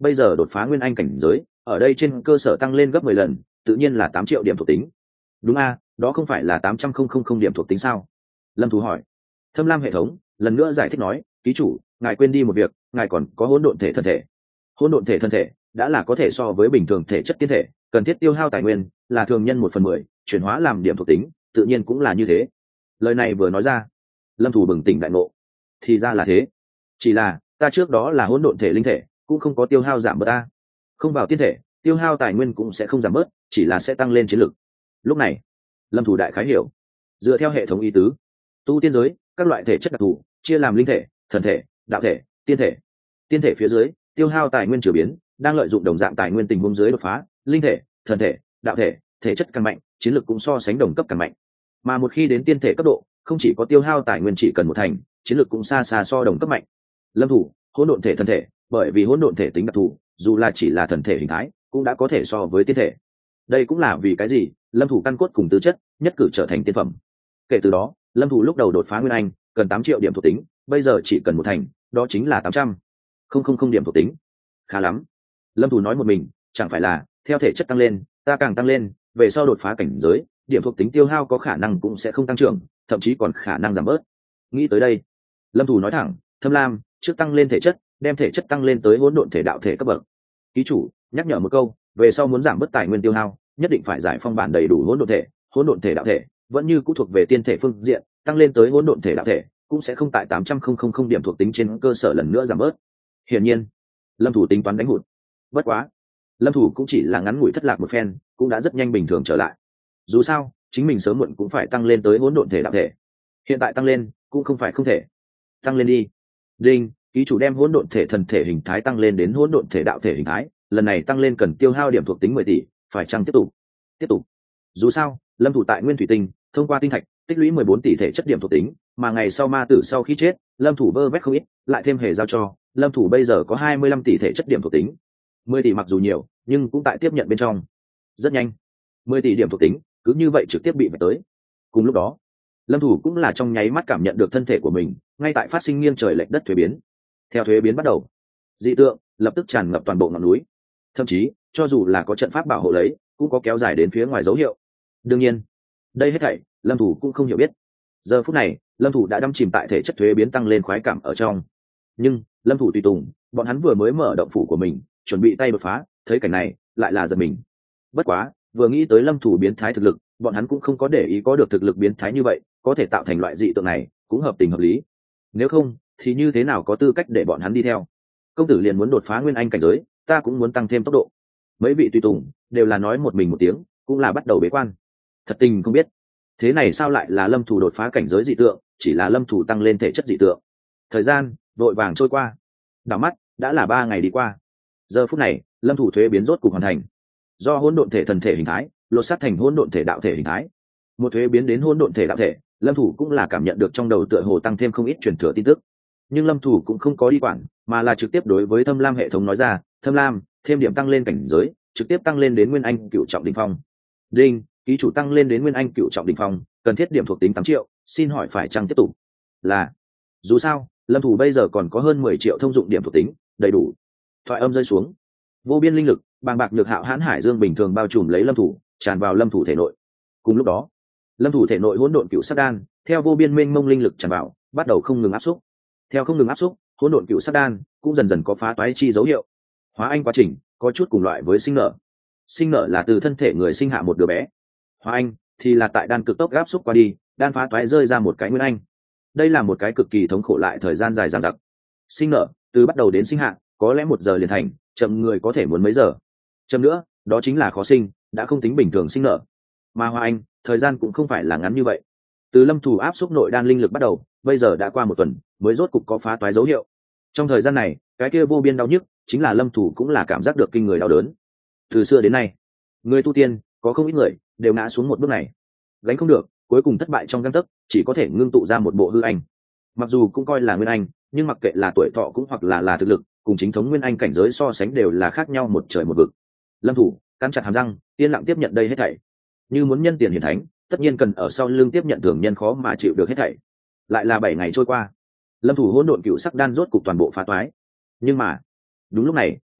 bây giờ đột phá nguyên anh cảnh giới, ở đây trên cơ sở tăng lên gấp 10 lần, tự nhiên là 8 triệu điểm thuộc tính. Đúng a, đó không phải là 800.000 điểm thuộc tính sao? Lâm Thủ hỏi. Thâm Lam hệ thống lần nữa giải thích nói, ký chủ, ngài quên đi một việc, ngài còn có hỗn độn thể thân thể. Hỗn độn thể thân thể đã là có thể so với bình thường thể chất tiên thể, cần thiết tiêu hao tài nguyên là thường nhân 1/10, chuyển hóa làm điểm thuộc tính, tự nhiên cũng là như thế. Lời này vừa nói ra, Lâm Thủ bừng tỉnh đại ngộ. Thì ra là thế, chỉ là ta trước đó là hỗn độn thể linh thể, cũng không có tiêu hao giảm bớt ta. Không vào tiên thể, tiêu hao tài nguyên cũng sẽ không giảm bớt, chỉ là sẽ tăng lên chiến lực. Lúc này, Lâm Thủ đại khái hiểu. Dựa theo hệ thống ý tứ, tu tiên giới các loại thể chất đặc thù chia làm linh thể, thần thể, đạo thể, tiên thể. Tiên thể phía dưới tiêu hao tài nguyên trừ biến, đang lợi dụng đồng dạng tài nguyên tình huống dưới đột phá, linh thể, thần thể, đạo thể, thể chất càng mạnh, chiến lực cũng so sánh đồng cấp càng mạnh. Mà một khi đến tiên thể cấp độ, không chỉ có tiêu hao tài nguyên chỉ cần một thành, chiến lực cũng xa xa so đồng cấp mạnh. Lâm Thủ hỗn độn thể thần thể, bởi vì hỗn độn thể tính đặc thù, dù là chỉ là thần thể hình thái, cũng đã có thể so với tiên thể. Đây cũng là vì cái gì Lâm Thủ căn cốt cùng tư chất nhất cử trở thành tiên phẩm. Kể từ đó, Lâm Thủ lúc đầu đột phá nguyên anh cần 8 triệu điểm thuộc tính, bây giờ chỉ cần một thành, đó chính là 800.000 điểm thuộc tính. Khá lắm. Lâm Thủ nói một mình, chẳng phải là theo thể chất tăng lên, ta càng tăng lên, về sau đột phá cảnh giới, điểm thuộc tính tiêu hao có khả năng cũng sẽ không tăng trưởng, thậm chí còn khả năng giảm bớt. Nghĩ tới đây, Lâm Thủ nói thẳng, Thâm Lam, trước tăng lên thể chất, đem thể chất tăng lên tới hỗn độn thể đạo thể cấp bậc. Ký chủ nhắc nhở một câu, về sau muốn giảm bớt tài nguyên tiêu hao, nhất định phải giải phong bản đầy đủ hỗn độn thể đạo thể, vẫn như cũ thuộc về tiên thể phương diện, tăng lên tới hỗn độn thể đạo thể, cũng sẽ không tại 800.000 điểm thuộc tính trên cơ sở lần nữa giảm bớt. Hiển nhiên, Lâm Thủ tính toán đánh hụt. Bất quá, Lâm Thủ cũng chỉ là ngắn ngủi thất lạc một phen, cũng đã rất nhanh bình thường trở lại. Dù sao, chính mình sớm muộn cũng phải tăng lên tới hỗn độn thể đạo thể. Hiện tại tăng lên, cũng không phải không thể. Tăng lên đi. Đinh, ký chủ đem hỗn độn thể thần thể hình thái tăng lên đến hỗn độn thể đạo thể hình thái, lần này tăng lên cần tiêu hao điểm thuộc tính 10 tỷ, phải chăng tiếp tục? Tiếp tục. Dù sao, Lâm Thủ tại Nguyên Thủy Tinh, thông qua tinh thạch, tích lũy 14 tỷ thể chất điểm thuộc tính, mà ngày sau ma tử sau khi chết, Lâm Thủ vơ vét không ít, lại thêm hề giao cho, Lâm Thủ bây giờ có 25 tỷ thể chất điểm thuộc tính. 10 tỷ mặc dù nhiều, nhưng cũng tại tiếp nhận bên trong. Rất nhanh, 10 tỷ điểm thuộc tính, cứ như vậy trực tiếp bị vạch tới. Cùng lúc đó, Lâm Thủ cũng là trong nháy mắt cảm nhận được thân thể của mình, ngay tại phát sinh nghiêng trời lệch đất thuế biến. Theo thuế biến bắt đầu, dị tượng lập tức tràn ngập toàn bộ ngọn núi. Thậm chí, cho dù là có trận pháp bảo hộ lấy, cũng có kéo dài đến phía ngoài dấu hiệu. Đương nhiên, đây hết thảy Lâm Thủ cũng không hiểu biết. Giờ phút này, Lâm Thủ đã đắm chìm tại thể chất thuế biến tăng lên khoái cảm ở trong. Nhưng Lâm Thủ tùy tùng, bọn hắn vừa mới mở động phủ của mình, chuẩn bị tay đột phá, thấy cảnh này lại là giật mình. Bất quá, vừa nghĩ tới Lâm Thủ biến thái thực lực, bọn hắn cũng không có để ý có được thực lực biến thái như vậy, có thể tạo thành loại dị tượng này, cũng hợp tình hợp lý. Nếu không, thì như thế nào có tư cách để bọn hắn đi theo? Công tử liền muốn đột phá nguyên anh cảnh giới, ta cũng muốn tăng thêm tốc độ. Mấy vị tùy tùng đều là nói một mình một tiếng, cũng là bắt đầu bế quan. Thật tình không biết, thế này sao lại là Lâm Thủ đột phá cảnh giới dị tượng, chỉ là Lâm Thủ tăng lên thể chất dị tượng. Thời gian vội vàng trôi qua, đảo mắt đã là 3 ngày đi qua. Giờ phút này, Lâm Thủ thuế biến rốt cục hoàn thành, do hỗn độn thể thần thể hình thái lột xác thành hỗn độn thể đạo thể hình thái. Một thuế biến đến hỗn độn thể đạo thể, Lâm Thủ cũng là cảm nhận được trong đầu tựa hồ tăng thêm không ít truyền thừa tin tức. Nhưng Lâm Thủ cũng không có đi quản, mà là trực tiếp đối với Thâm Lam hệ thống nói ra, Thâm Lam, thêm điểm tăng lên cảnh giới, trực tiếp tăng lên đến Nguyên Anh Cửu Trọng đỉnh phong. Đinh, ký chủ tăng lên đến Nguyên Anh Cửu Trọng đỉnh phong, cần thiết điểm thuộc tính 8 triệu, xin hỏi phải chăng tiếp tục? Là. Dù sao, Lâm Thủ bây giờ còn có hơn 10 triệu thông dụng điểm thuộc tính, đầy đủ. Thoại âm rơi xuống, vô biên linh lực, bàng bạc nhược hạo hãn hải dương bình thường bao trùm lấy Lâm Thủ, tràn vào Lâm Thủ thể nội. Cùng lúc đó, Lâm Thủ thể nội hỗn độn cựu sắc đan, theo vô biên mênh mông linh lực tràn vào, bắt đầu không ngừng áp xúc. Theo không ngừng áp xúc, hỗn độn cựu sắc đan cũng dần dần có phá toái chi dấu hiệu. Hóa anh quá trình có chút cùng loại với sinh nở. Sinh nở là từ thân thể người sinh hạ một đứa bé. Hóa anh thì là tại đan cực tốc áp xúc qua đi, đan phá toái rơi ra một cái nguyên anh. Đây là một cái cực kỳ thống khổ lại thời gian dài dằng dặc. Sinh nở, từ bắt đầu đến sinh hạ, có lẽ 1 giờ liền thành, chậm người có thể muốn mấy giờ. Chậm nữa, đó chính là khó sinh, đã không tính bình thường sinh nở. Mà hóa anh, thời gian cũng không phải là ngắn như vậy. Từ Lâm Thủ áp xúc nội đan linh lực bắt đầu, bây giờ đã qua 1 tuần, mới rốt cục có phá toái dấu hiệu. Trong thời gian này, cái kia vô biên đau nhức, chính là Lâm Thủ cũng là cảm giác được kinh người đau đớn. Từ xưa đến nay, người tu tiên, có không ít người đều ngã xuống một bước này. Gánh không được, cuối cùng thất bại trong gang tấc, chỉ có thể ngưng tụ ra một bộ hư ảnh. Mặc dù cũng coi là nguyên anh, nhưng mặc kệ là tuổi thọ cũng hoặc là thực lực, cùng chính thống nguyên anh cảnh giới so sánh đều là khác nhau một trời một vực. Lâm Thủ cắn chặt hàm răng, yên lặng tiếp nhận đây hết thảy. Như muốn nhân tiền hiển thánh, tất nhiên cần ở sau lưng tiếp nhận thường nhân khó mà chịu được hết thảy. Lại là 7 ngày trôi qua, Lâm Thủ hỗn độn cựu sắc đan rốt cục toàn bộ phá toái. Nhưng mà, đúng lúc này,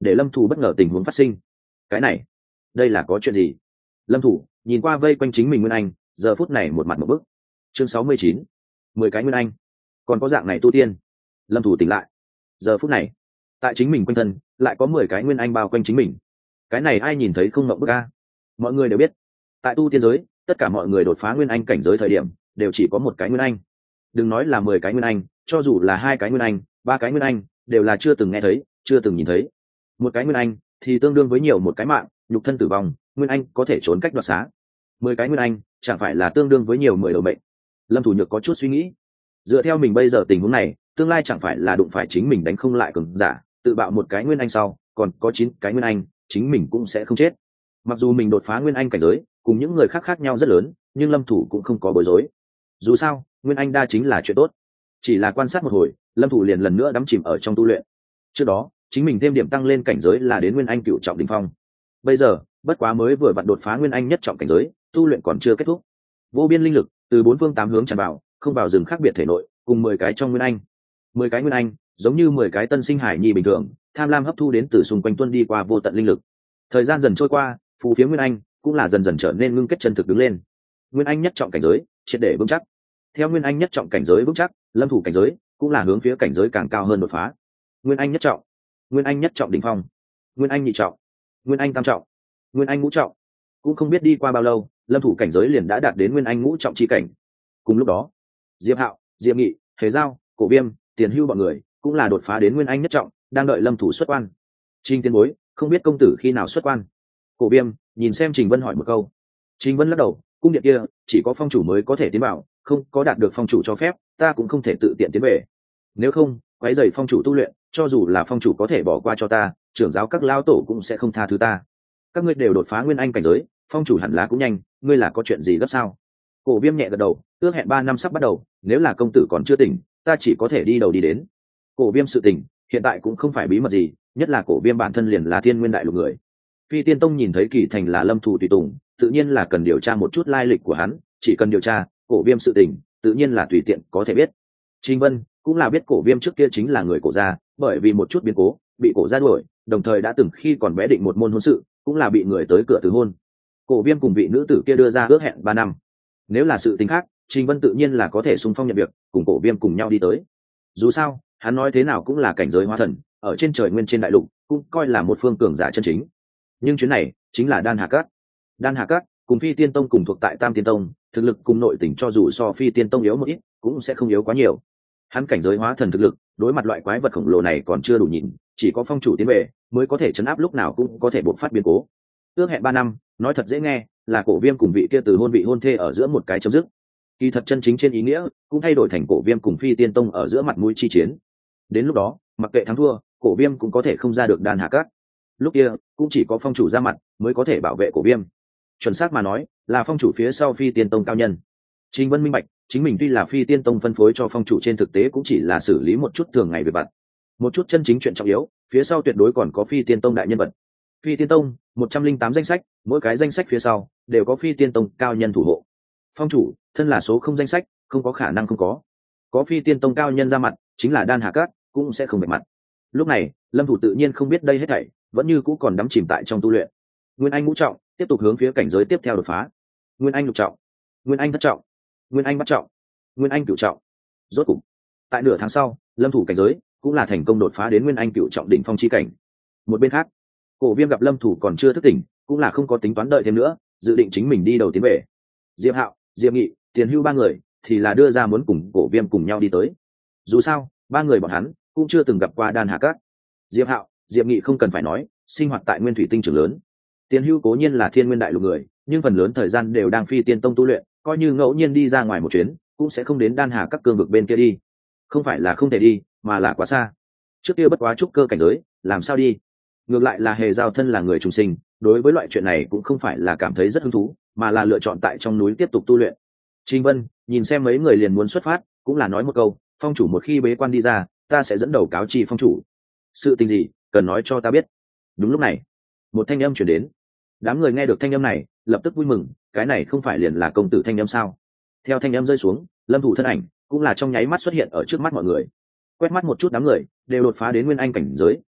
để lâm thủ bất ngờ tình huống phát sinh. Cái này, đây là có chuyện gì? Lâm thủ nhìn qua vây quanh chính mình Nguyên Anh, giờ phút này một mặt một bức. Chương 69, 10 cái Nguyên Anh, còn có dạng này tu tiên. Lâm thủ tỉnh lại, giờ phút này tại chính mình quanh thân lại có 10 cái Nguyên Anh bao quanh chính mình. Cái này ai nhìn thấy không ngậm bức a? Mọi người đều biết, tại tu tiên giới, tất cả mọi người đột phá Nguyên Anh cảnh giới thời điểm đều chỉ có một cái Nguyên Anh. Đừng nói là 10 cái Nguyên Anh, cho dù là 2 cái Nguyên Anh, 3 cái Nguyên Anh, đều là chưa từng nghe thấy, chưa từng nhìn thấy. Một cái Nguyên Anh thì tương đương với nhiều một cái mạng, nhục thân tử vong, Nguyên Anh có thể trốn cách đoạt xá. 10 cái Nguyên Anh chẳng phải là tương đương với nhiều 10 đầu mệnh. Lâm Thủ Nhược có chút suy nghĩ, dựa theo mình bây giờ tình huống này, tương lai chẳng phải là đụng phải chính mình đánh không lại cường giả, tự bạo một cái Nguyên Anh sau, còn có 9 cái Nguyên Anh, chính mình cũng sẽ không chết. Mặc dù mình đột phá Nguyên Anh cảnh giới, cùng những người khác khác nhau rất lớn, nhưng Lâm Thủ cũng không có bối rối. Dù sao, Nguyên Anh đa chính là chuyện tốt. Chỉ là quan sát một hồi, Lâm Thủ liền lần nữa đắm chìm ở trong tu luyện. Trước đó, chính mình thêm điểm tăng lên cảnh giới là đến Nguyên Anh cửu trọng đỉnh phong. Bây giờ, bất quá mới vừa vặn đột phá Nguyên Anh nhất trọng cảnh giới, tu luyện còn chưa kết thúc. Vô biên linh lực từ bốn phương tám hướng tràn vào, không vào rừng khác biệt thể nội, cùng 10 cái trong Nguyên Anh. 10 cái Nguyên Anh, giống như 10 cái tân sinh hải nhi bình thường, tham lam hấp thu đến từ xung quanh tuân đi qua vô tận linh lực. Thời gian dần trôi qua, phù phiếm Nguyên Anh cũng là dần dần trở nên ngưng kết chân thực đứng lên. Nguyên Anh nhất trọng cảnh giới, triệt để vững chắc. Theo Nguyên Anh nhất trọng cảnh giới vững chắc, Lâm Thủ cảnh giới cũng là hướng phía cảnh giới càng cao hơn đột phá. Nguyên Anh nhất trọng, Nguyên Anh nhất trọng đỉnh phong, Nguyên Anh nhị trọng, Nguyên Anh tam trọng, Nguyên Anh ngũ trọng. Cũng không biết đi qua bao lâu, Lâm Thủ cảnh giới liền đã đạt đến Nguyên Anh ngũ trọng chi cảnh. Cùng lúc đó, Diệp Hạo, Diệp Nghị, Hề Giao, Cổ Viêm, Tiền Hưu bọn người cũng là đột phá đến Nguyên Anh nhất trọng, đang đợi Lâm Thủ xuất quan. Trình Tiên Bối, không biết công tử khi nào xuất quan? Cổ Viêm nhìn xem Trình Vân hỏi một câu. Trình Vân lắc đầu, cung điện kia chỉ có phong chủ mới có thể tiến vào, không có đạt được phong chủ cho phép, ta cũng không thể tự tiện tiến về. Nếu không, quấy rầy phong chủ tu luyện, cho dù là phong chủ có thể bỏ qua cho ta, trưởng giáo các lao tổ cũng sẽ không tha thứ ta. Các ngươi đều đột phá Nguyên Anh cảnh giới, phong chủ hẳn là cũng nhanh, ngươi là có chuyện gì gấp sao? Cổ Viêm nhẹ gật đầu, ước hẹn 3 năm sắp bắt đầu, nếu là công tử còn chưa tỉnh, ta chỉ có thể đi đầu đi đến. Cổ Viêm sự tình hiện tại cũng không phải bí mật gì, nhất là Cổ Viêm bản thân liền là Thiên Nguyên đại lục người. Phi Tiên Tông nhìn thấy Kỳ Thành là Lâm Thủ tùy tùng, tự nhiên là cần điều tra một chút lai lịch của hắn, chỉ cần điều tra, Cổ Viêm sự tình, tự nhiên là tùy tiện có thể biết. Trình Vân cũng là biết Cổ Viêm trước kia chính là người Cổ gia, bởi vì một chút biến cố, bị Cổ gia đuổi, đồng thời đã từng khi còn bé định một môn hôn sự, cũng là bị người tới cửa từ hôn. Cổ Viêm cùng vị nữ tử kia đưa ra ước hẹn 3 năm. Nếu là sự tình khác, Trình Vân tự nhiên là có thể xung phong nhận việc, cùng Cổ Viêm cùng nhau đi tới. Dù sao, hắn nói thế nào cũng là cảnh giới hóa thần, ở trên trời nguyên trên đại lục, cũng coi là một phương cường giả chân chính. Nhưng chuyến này chính là Đan Hà Cát. Đan Hà Cát cùng Phi Tiên Tông cùng thuộc tại Tam Tiên Tông, thực lực cùng nội tình cho dù so Phi Tiên Tông yếu một ít, cũng sẽ không yếu quá nhiều. Hắn cảnh giới hóa thần thực lực, đối mặt loại quái vật khổng lồ này còn chưa đủ nhìn, chỉ có phong chủ tiến về mới có thể chấn áp, lúc nào cũng có thể bộc phát biến cố. Ước hẹn 3 năm, nói thật dễ nghe, là Cổ Viêm cùng vị kia từ hôn vị hôn thê ở giữa một cái chấm dứt. Kỳ thật chân chính trên ý nghĩa, cũng thay đổi thành Cổ Viêm cùng Phi Tiên Tông ở giữa mặt mũi chi chiến. Đến lúc đó, mặc kệ thắng thua, Cổ Viêm cũng có thể không ra được Đan Hà Cát. Lúc kia, cũng chỉ có phong chủ ra mặt mới có thể bảo vệ Cổ Viêm. Chuẩn xác mà nói, là phong chủ phía sau Phi Tiên Tông cao nhân. Trình Vân minh bạch, chính mình tuy là Phi Tiên Tông phân phối cho phong chủ, trên thực tế cũng chỉ là xử lý một chút thường ngày việc vặt. Một chút chân chính chuyện trọng yếu, phía sau tuyệt đối còn có Phi Tiên Tông đại nhân vật. Phi Tiên Tông 108 danh sách, mỗi cái danh sách phía sau đều có Phi Tiên Tông cao nhân thủ hộ. Phong chủ thân là số không danh sách, không có khả năng không có Phi Tiên Tông cao nhân ra mặt, chính là Đan Hà Cát cũng sẽ không bề mặt. Lúc này, Lâm Thủ tự nhiên không biết đây hết thảy, vẫn như cũ còn đắm chìm tại trong tu luyện. Nguyên Anh ngũ trọng, tiếp tục hướng phía cảnh giới tiếp theo đột phá. Nguyên Anh lục trọng, Nguyên Anh thất trọng, Nguyên Anh bát trọng, Nguyên Anh cửu trọng. Rốt cục, tại nửa tháng sau, Lâm Thủ cảnh giới cũng là thành công đột phá đến Nguyên Anh cửu trọng đỉnh phong chi cảnh. Một bên khác, Cổ Viêm gặp Lâm Thủ còn chưa thức tỉnh, cũng là không có tính toán đợi thêm nữa, dự định chính mình đi đầu tiến về. Diệp Hạo, Diệp Nghị, Tiền Hưu 3 người thì là đưa ra muốn cùng Cổ Viêm cùng nhau đi tới. Dù sao, 3 người bọn hắn cũng chưa từng gặp qua Đan Hà Cát. Diệp Hạo, Diệp Nghị không cần phải nói, sinh hoạt tại Nguyên Thủy Tinh trường lớn. Tiền Hưu cố nhiên là Thiên Nguyên đại lục người, nhưng phần lớn thời gian đều đang Phi Tiên Tông tu luyện, coi như ngẫu nhiên đi ra ngoài một chuyến, cũng sẽ không đến Đan Hà các cương vực bên kia đi. Không phải là không thể đi, mà là quá xa. Trước kia bất quá trúc cơ cảnh giới, làm sao đi? Ngược lại là Hề Giao thân là người trùng sinh, đối với loại chuyện này cũng không phải là cảm thấy rất hứng thú, mà là lựa chọn tại trong núi tiếp tục tu luyện. Trình Vân nhìn xem mấy người liền muốn xuất phát, cũng là nói một câu, phong chủ một khi bế quan đi ra, ta sẽ dẫn đầu cáo chi phong chủ. Sự tình gì, cần nói cho ta biết. Đúng lúc này, một thanh âm chuyển đến. Đám người nghe được thanh âm này, lập tức vui mừng, cái này không phải liền là công tử thanh âm sao? Theo thanh âm rơi xuống, Lâm Thủ thân ảnh cũng là trong nháy mắt xuất hiện ở trước mắt mọi người. Quét mắt một chút đám người, đều đột phá đến Nguyên Anh cảnh giới,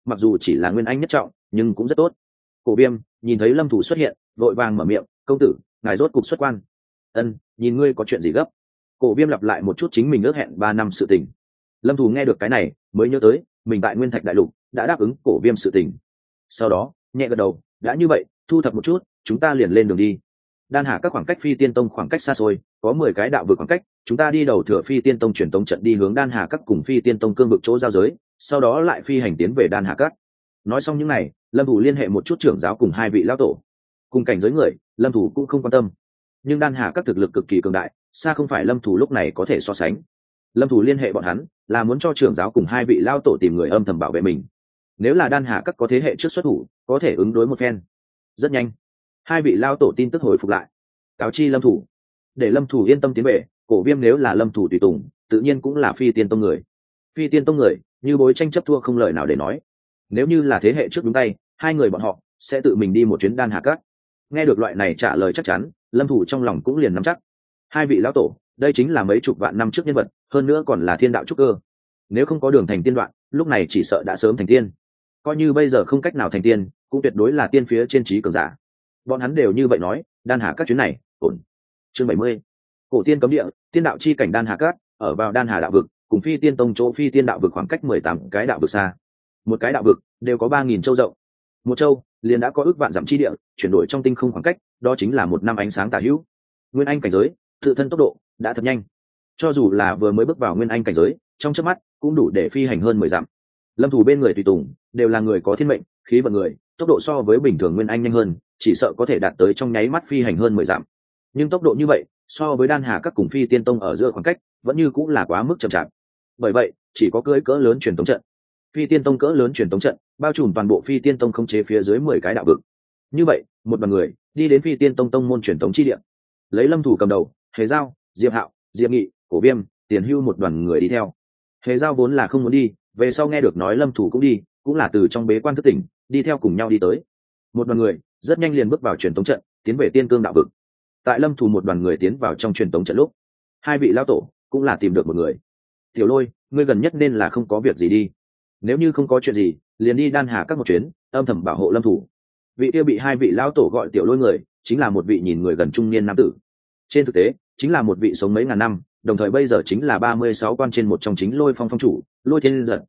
mặc dù chỉ là nguyên anh nhất trọng nhưng cũng rất tốt. Cổ Viêm nhìn thấy lâm thủ xuất hiện vội vàng mở miệng, công tử ngài rốt cục xuất quan. Ân, nhìn ngươi có chuyện gì gấp. Cổ Viêm lặp lại một chút chính mình ước hẹn 3 năm sự tình. Lâm thủ nghe được cái này mới nhớ tới mình tại Nguyên Thạch Đại Lục đã đáp ứng Cổ Viêm sự tình. Sau đó nhẹ gật đầu, đã như vậy thu thập một chút chúng ta liền lên đường đi. Đan Hà các khoảng cách Phi Tiên Tông khoảng cách xa xôi, có 10 cái đạo vực khoảng cách, chúng ta đi đầu thừa Phi Tiên Tông truyền tống trận đi hướng Đan Hà các cùng Phi Tiên Tông cương vực chỗ giao giới, sau đó lại phi hành tiến về Đan Hà các. Nói xong những này, Lâm Thủ liên hệ một chút trưởng giáo cùng 2 vị lão tổ. Cùng cảnh giới người, Lâm Thủ cũng không quan tâm. Nhưng Đan Hà các thực lực cực kỳ cường đại, xa không phải Lâm Thủ lúc này có thể so sánh. Lâm Thủ liên hệ bọn hắn, là muốn cho trưởng giáo cùng 2 vị lão tổ tìm người âm thầm bảo vệ mình. Nếu là Đan Hà các có thế hệ trước xuất thủ, có thể ứng đối một phen. Rất nhanh, 2 vị lão tổ tin tức hồi phục lại, cáo chi Lâm Thủ, để Lâm Thủ yên tâm tiến về. Cổ Viêm nếu là Lâm Thủ tùy tùng, tự nhiên cũng là Phi Tiên Tông người. Phi Tiên Tông người, như bối tranh chấp thua không lời nào để nói. Nếu như là thế hệ trước đúng tay, 2 người bọn họ sẽ tự mình đi một chuyến Đan Hà các. Nghe được loại này trả lời chắc chắn, Lâm Thủ trong lòng cũng liền nắm chắc. 2 vị lão tổ, đây chính là mấy chục vạn năm trước nhân vật, hơn nữa còn là thiên đạo trúc cơ. Nếu không có đường thành tiên đoạn, lúc này chỉ sợ đã sớm thành tiên. Coi như bây giờ không cách nào thành tiên, cũng tuyệt đối là tiên phía trên trí cường giả. Bọn hắn đều như vậy nói, Đan Hà các chuyến này ổn. Chương 70. Cổ tiên cấm địa, tiên đạo chi cảnh Đan Hà các, ở vào Đan Hà đạo vực, cùng Phi Tiên Tông chỗ Phi Tiên đạo vực khoảng cách 18 cái đạo vực xa. Một cái đạo vực đều có 3000 châu rộng. Một châu liền đã có ước vạn dặm chi địa, chuyển đổi trong tinh không khoảng cách, đó chính là 1 năm ánh sáng tả hữu. Nguyên anh cảnh giới, tự thân tốc độ đã thật nhanh. Cho dù là vừa mới bước vào nguyên anh cảnh giới, trong chớp mắt cũng đủ để phi hành hơn 10 dặm. Lâm Thủ bên người tùy tùng đều là người có thiên mệnh, khí vận người, tốc độ so với bình thường nguyên anh nhanh hơn, chỉ sợ có thể đạt tới trong nháy mắt phi hành hơn 10 dặm. Nhưng tốc độ như vậy, so với Đan Hà các cùng Phi Tiên Tông ở giữa khoảng cách, vẫn như cũng là quá mức chậm chạp. Bởi vậy, chỉ có cưỡi cỡ lớn truyền tống trận. Phi Tiên Tông cỡ lớn truyền tống trận, bao trùm toàn bộ Phi Tiên Tông khống chế phía dưới 10 cái đạo vực. Như vậy, một đoàn người đi đến Phi Tiên Tông tông môn truyền tống chi địa. Lấy Lâm Thủ cầm đầu, Hề Giao, Diệp Hạo, Diệp Nghị, Cổ Viêm, Tiền Hưu một đoàn người đi theo. Hề Giao vốn là không muốn đi, về sau nghe được nói Lâm Thủ cũng đi, cũng là từ trong bế quan thức tỉnh, đi theo cùng nhau đi tới. Một đoàn người rất nhanh liền bước vào truyền tống trận, tiến về Tiên Cương đạo vực. Tại Lâm Thủ một đoàn người tiến vào trong truyền tống trận lúc, 2 vị lão tổ cũng là tìm được một người. Tiểu Lôi, ngươi gần nhất nên là không có việc gì đi. Nếu như không có chuyện gì, liền đi Đan Hà các một chuyến, âm thầm bảo hộ Lâm Thủ. Vị kia bị 2 vị lão tổ gọi Tiểu Lôi người, chính là một vị nhìn người gần trung niên nam tử. Trên thực tế, chính là một vị sống mấy ngàn năm, đồng thời bây giờ chính là 36 quan trên một trong chính Lôi Phong phong chủ, Lôi Thiên Giật.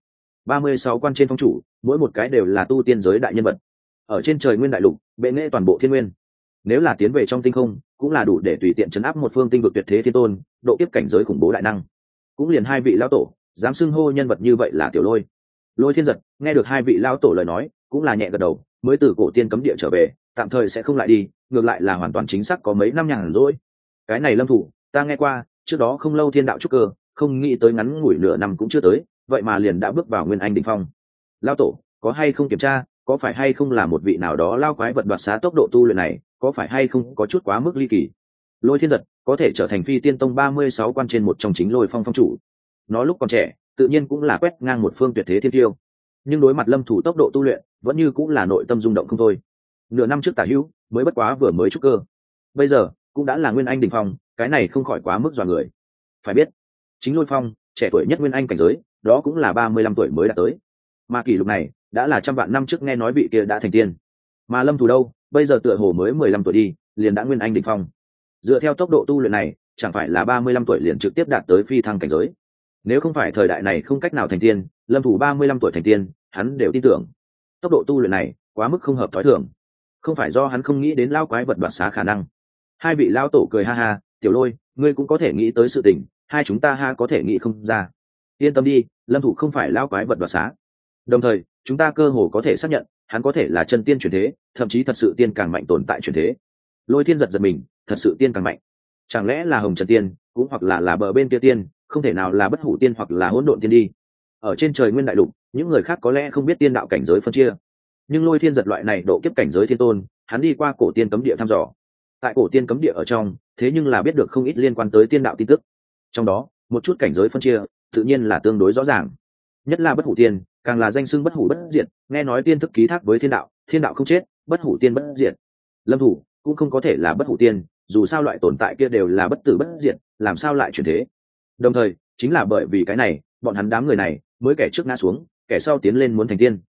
36 quan trên phong chủ, mỗi một cái đều là tu tiên giới đại nhân vật. Ở trên trời nguyên đại lục, bệ nghệ toàn bộ thiên nguyên. Nếu là tiến về trong tinh không, cũng là đủ để tùy tiện chấn áp một phương tinh vực tuyệt thế thiên tôn, độ kiếp cảnh giới khủng bố đại năng. Cũng liền 2 vị lão tổ dám xưng hô nhân vật như vậy là Tiểu Lôi. Lôi Thiên Giật nghe được 2 vị lão tổ lời nói, cũng là nhẹ gật đầu, mới từ cổ tiên cấm địa trở về, tạm thời sẽ không lại đi, ngược lại là hoàn toàn chính xác có mấy năm nhàn rỗi. Cái này Lâm Thủ, ta nghe qua, trước đó không lâu thiên đạo trúc cơ, không nghĩ tới ngắn ngủi nửa năm cũng chưa tới, vậy mà liền đã bước vào nguyên anh đỉnh phong. Lão tổ, có hay không kiểm tra, có phải hay không là một vị nào đó lao quái vật đoạt xá tốc độ tu luyện này, có phải hay không có chút quá mức ly kỳ. Lôi Thiên Giật có thể trở thành Phi Tiên Tông 36 quan trên một trong chính Lôi Phong phong chủ. Nó lúc còn trẻ, tự nhiên cũng là quét ngang một phương tuyệt thế thiên tiêu. Nhưng đối mặt Lâm Thủ tốc độ tu luyện, vẫn như cũng là nội tâm rung động không thôi. Nửa năm trước tả hữu, mới bất quá vừa mới trúc cơ. Bây giờ, cũng đã là nguyên anh đỉnh phong, cái này không khỏi quá mức dọa người. Phải biết, chính Lôi Phong, trẻ tuổi nhất nguyên anh cảnh giới, đó cũng là 35 tuổi mới đạt tới. Mà kỷ lục này, đã là trăm vạn năm trước nghe nói vị kia đã thành tiên. Mà Lâm Thủ đâu, bây giờ tựa hồ mới 15 tuổi đi, liền đã nguyên anh đỉnh phong. Dựa theo tốc độ tu luyện này, chẳng phải là 35 tuổi liền trực tiếp đạt tới phi thăng cảnh giới. Nếu không phải thời đại này không cách nào thành tiên, Lâm Thủ 35 tuổi thành tiên, hắn đều tin tưởng. Tốc độ tu luyện này, quá mức không hợp thói thường. Không phải do hắn không nghĩ đến lao quái vật đoạt xá khả năng. 2 vị lao tổ cười ha ha, Tiểu Lôi, ngươi cũng có thể nghĩ tới sự tình, hai chúng ta ha có thể nghĩ không ra. Yên tâm đi, Lâm Thủ không phải lao quái vật đoạt xá. Đồng thời, chúng ta cơ hồ có thể xác nhận, hắn có thể là chân tiên chuyển thế, thậm chí thật sự tiên càng mạnh tồn tại chuyển thế. Lôi Thiên giật mình, thật sự tiên càng mạnh, chẳng lẽ là hồng trần tiên, cũng hoặc là bờ bên kia tiên, không thể nào là bất hủ tiên hoặc là hỗn độn tiên đi. Ở trên trời nguyên đại lục, những người khác có lẽ không biết tiên đạo cảnh giới phân chia, nhưng Lôi Thiên giật loại này độ kiếp cảnh giới thiên tôn, hắn đi qua cổ tiên cấm địa thăm dò. Tại cổ tiên cấm địa ở trong, thế nhưng là biết được không ít liên quan tới tiên đạo tin tức. Trong đó, một chút cảnh giới phân chia, tự nhiên là tương đối rõ ràng. Nhất là bất hủ tiên, càng là danh xưng bất hủ bất diệt, nghe nói tiên thức ký thác với thiên đạo không chết, bất hủ tiên bất diệt. Lâm Thủ cũng không có thể là bất hủ tiên, dù sao loại tồn tại kia đều là bất tử bất diệt, làm sao lại chuyển thế. Đồng thời, chính là bởi vì cái này, bọn hắn đám người này mới kẻ trước ngã xuống, kẻ sau tiến lên muốn thành tiên.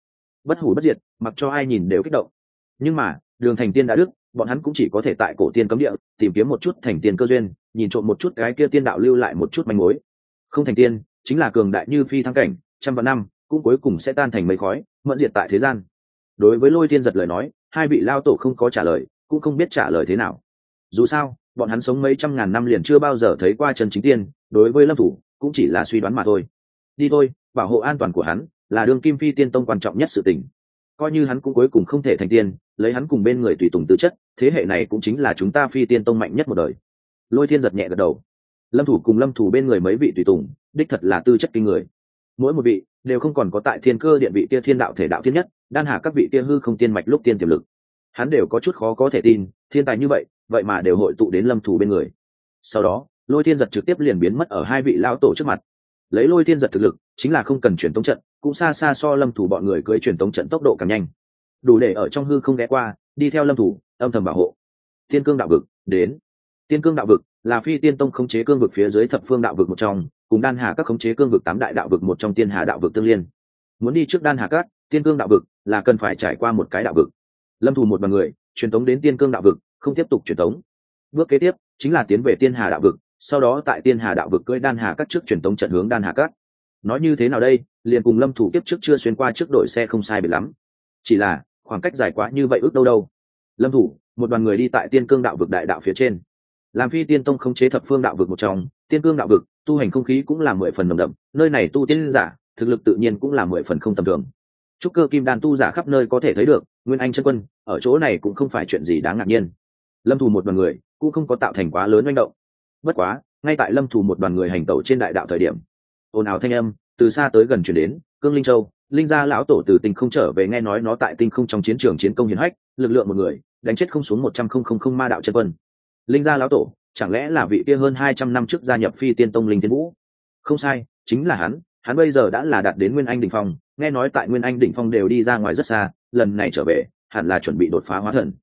bất hủ bất diệt, mặc cho ai nhìn đều kích động. Nhưng mà đường thành tiên đã đức, bọn hắn cũng chỉ có thể tại cổ tiên cấm địa tìm kiếm một chút thành tiên cơ duyên, nhìn trộm một chút cái kia tiên đạo lưu lại một chút manh mối. Không thành tiên chính là cường đại như phi thăng cảnh, trăm vạn năm cũng cuối cùng sẽ tan thành mây khói, mẫn diệt tại thế gian. Đối với Lôi Thiên Giật lời nói, hai vị lao tổ không có trả lời, cũng không biết trả lời thế nào. Dù sao bọn hắn sống mấy trăm ngàn năm liền chưa bao giờ thấy qua chân chính tiên, đối với lâm thủ cũng chỉ là suy đoán mà thôi. Đi thôi, bảo hộ an toàn của hắn là đương kim phi tiên tông quan trọng nhất sự tình. Coi như hắn cũng cuối cùng không thể thành tiên, lấy hắn cùng bên người tùy tùng tư chất, thế hệ này cũng chính là chúng ta phi tiên tông mạnh nhất một đời. Lôi Thiên Giật nhẹ gật đầu. Lâm thủ cùng lâm thủ bên người mấy vị tùy tùng đích thật là tư chất kinh người, mỗi một vị đều không còn có tại thiên cơ điện vị kia thiên đạo thể đạo thiên nhất, đan hà các vị kia hư không tiên mạch lúc tiên tiềm lực. Hắn đều có chút khó có thể tin, thiên tài như vậy vậy mà đều hội tụ đến lâm thủ bên người. Sau đó Lôi Thiên Giật trực tiếp liền biến mất ở hai vị lão tổ trước mặt. Lấy Lôi Thiên Giật thực lực, chính là không cần truyền tống trận, cũng xa xa so lâm thủ bọn người cưỡi truyền tống trận tốc độ càng nhanh, đủ để ở trong hư không ghé qua, đi theo lâm thủ âm thầm bảo hộ. Tiên cương đạo vực đến. Tiên cương đạo vực là phi tiên tông khống chế cương vực phía dưới thập phương đạo vực một trong, cùng đan hà các khống chế cương vực tám đại đạo vực một trong tiên hà đạo vực tương liên. Muốn đi trước đan hà các tiên cương đạo vực là cần phải trải qua một cái đạo vực. Lâm thủ một bằng người truyền tống đến tiên cương đạo vực, không tiếp tục truyền tống. Bước kế tiếp chính là tiến về tiên hà đạo vực, sau đó tại tiên hà đạo vực cưỡi đan hà các trước truyền tống trận hướng đan hà các. Nói như thế nào đây, liền cùng lâm thủ tiếp trước chưa xuyên qua trước đội xe không sai biệt lắm, chỉ là khoảng cách dài quá như vậy ước đâu. Lâm thủ một đoàn người đi tại tiên cương đạo vực đại đạo phía trên. Làm phi tiên tông khống chế thập phương đạo vực một trong, tiên cương đạo vực tu hành không khí cũng là 10 phần nồng đậm, nơi này tu tiên giả thực lực tự nhiên cũng là 10 phần không tầm thường. Trúc cơ kim đan tu giả khắp nơi có thể thấy được, nguyên anh chân quân ở chỗ này cũng không phải chuyện gì đáng ngạc nhiên. Lâm thủ một đoàn người cũng không có tạo thành quá lớn manh động. Bất quá ngay tại lâm thủ một đoàn người hành tẩu trên đại đạo thời điểm, ồn ào thanh âm từ xa tới gần truyền đến. Cương Linh Châu, Linh gia lão tổ từ tinh không trở về, nghe nói nó tại tinh không trong chiến trường chiến công hiển hách, lực lượng một người đánh chết không xuống 100,000 ma đạo chân quân. Linh gia lão tổ chẳng lẽ là vị kia hơn 200 năm trước gia nhập phi tiên tông Linh Thiên Vũ? Không sai, chính là hắn bây giờ đã là đạt đến nguyên anh đỉnh phong, nghe nói tại nguyên anh đỉnh phong đều đi ra ngoài rất xa, lần này trở về hẳn là chuẩn bị đột phá hóa thần.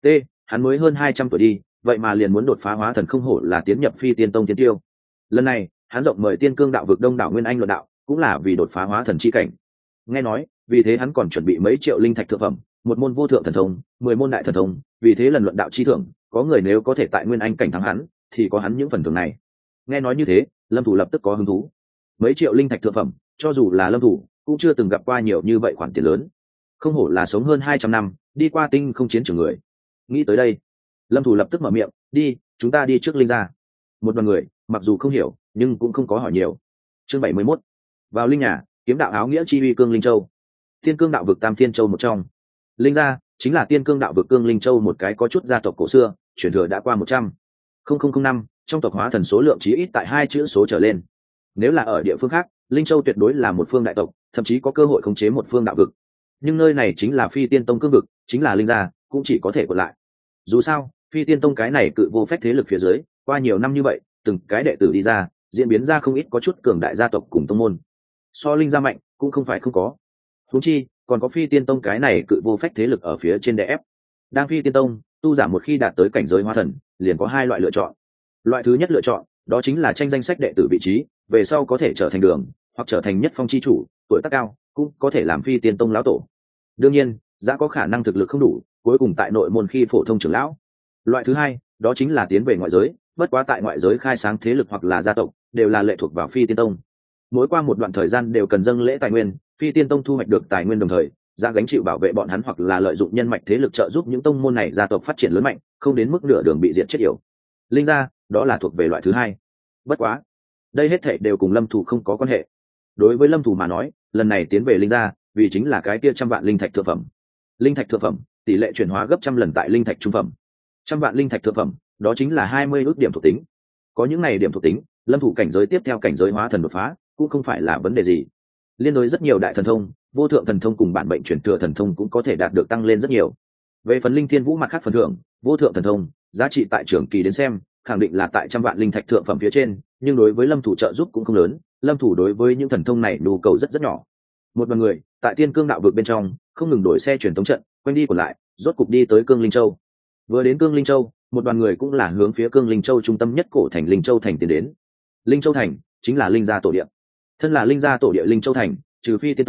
Hắn mới hơn 200 tuổi đi, vậy mà liền muốn đột phá hóa thần, không hổ là tiến nhập phi tiên tông tiên tiêu. Lần này hắn rộng mời tiên cương đạo vực đông đảo nguyên anh luận đạo, cũng là vì đột phá hóa thần chi cảnh. Nghe nói vì thế hắn còn chuẩn bị mấy triệu linh thạch thượng phẩm, một môn vô thượng thần thông, 10 môn đại thần thông, vì thế lần luận đạo chi thưởng, có người nếu có thể tại nguyên anh cảnh thắng hắn thì có hắn những phần thưởng này. Nghe nói như thế, lâm thủ lập tức có hứng thú. Mấy triệu linh thạch thượng phẩm, cho dù là lâm thủ cũng chưa từng gặp qua nhiều như vậy khoản tiền lớn, không hổ là sống hơn 200 năm đi qua tinh không chiến trường người. Nghĩ tới đây, lâm thủ lập tức mở miệng, đi, chúng ta đi trước Linh gia. Một đoàn người mặc dù không hiểu nhưng cũng không có hỏi nhiều. Chương 71. Vào Linh nhà, kiếm đạo áo nghĩa chi uy Cương Linh Châu. Tiên cương đạo vực Tam Thiên Châu một trong. Linh gia chính là tiên cương đạo vực Cương Linh Châu một cái có chút gia tộc cổ xưa, truyền thừa đã qua 100,000 năm, trong tộc hóa thần số lượng chí ít tại 2 chữ số trở lên. Nếu là ở địa phương khác, Linh Châu tuyệt đối là một phương đại tộc, thậm chí có cơ hội khống chế một phương đạo vực. Nhưng nơi này chính là phi tiên tông cương vực, chính là Linh gia cũng chỉ có thể còn lại. Dù sao phi tiên tông cái này cự vô phách thế lực phía dưới, qua nhiều năm như vậy, từng cái đệ tử đi ra, diễn biến ra không ít có chút cường đại gia tộc cùng tông môn. So Linh gia mạnh cũng không phải không có, huống chi còn có phi tiên tông cái này cự vô phách thế lực ở phía trên đè ép. Đang phi tiên tông tu giả một khi đạt tới cảnh giới hóa thần, liền có 2 loại lựa chọn. Loại thứ nhất lựa chọn đó chính là tranh danh sách đệ tử vị trí, về sau có thể trở thành đường hoặc trở thành nhất phong chi chủ, tuổi tác cao cũng có thể làm phi tiên tông lão tổ. Đương nhiên giá có khả năng thực lực không đủ, cuối cùng tại nội môn khi phổ thông trưởng lão. Loại thứ hai đó chính là tiến về ngoại giới, bất quá tại ngoại giới khai sáng thế lực hoặc là gia tộc đều là lệ thuộc vào phi tiên tông, mỗi qua một đoạn thời gian đều cần dâng lễ tài nguyên, phi tiên tông thu hoạch được tài nguyên đồng thời ra gánh chịu bảo vệ bọn hắn, hoặc là lợi dụng nhân mạch thế lực trợ giúp những tông môn này gia tộc phát triển lớn mạnh, không đến mức nửa đường bị diệt chết yểu. Linh gia đó là thuộc về loại thứ hai. Bất quá đây hết thảy đều cùng lâm thủ không có quan hệ. Đối với lâm thủ mà nói, lần này tiến về Linh gia vì chính là cái kia 100 vạn linh thạch thượng phẩm. Linh thạch thượng phẩm tỷ lệ chuyển hóa gấp trăm lần tại linh thạch trung phẩm. 100 vạn linh thạch thượng phẩm đó chính là 20 ước điểm thuộc tính. Có những này điểm thuộc tính, lâm thủ cảnh giới tiếp theo cảnh giới hóa thần đột phá cũng không phải là vấn đề gì. Liên đối rất nhiều đại thần thông, vô thượng thần thông cùng bản mệnh chuyển thừa thần thông cũng có thể đạt được tăng lên rất nhiều. Về phần Linh Thiên Vũ mặt khác phần thưởng, vô thượng thần thông giá trị tại trường kỳ đến xem khẳng định là tại 100 vạn linh thạch thượng phẩm phía trên, nhưng đối với lâm thủ trợ giúp cũng không lớn. Lâm thủ đối với những thần thông này nhu cầu rất nhỏ. Một đoàn người tại tiên cương đạo vực bên trong không ngừng đổi xe truyền tống trận, quanh đi còn lại, rốt cục đi tới Cương Linh Châu. Vừa đến Cương Linh Châu, một đoàn người cũng là hướng phía Cương Linh Châu trung tâm nhất cổ thành Linh Châu thành tiến đến. Linh Châu thành chính là Linh gia tổ địa. Thân là Linh gia tổ địa Linh Châu thành, trừ phi tiên tông,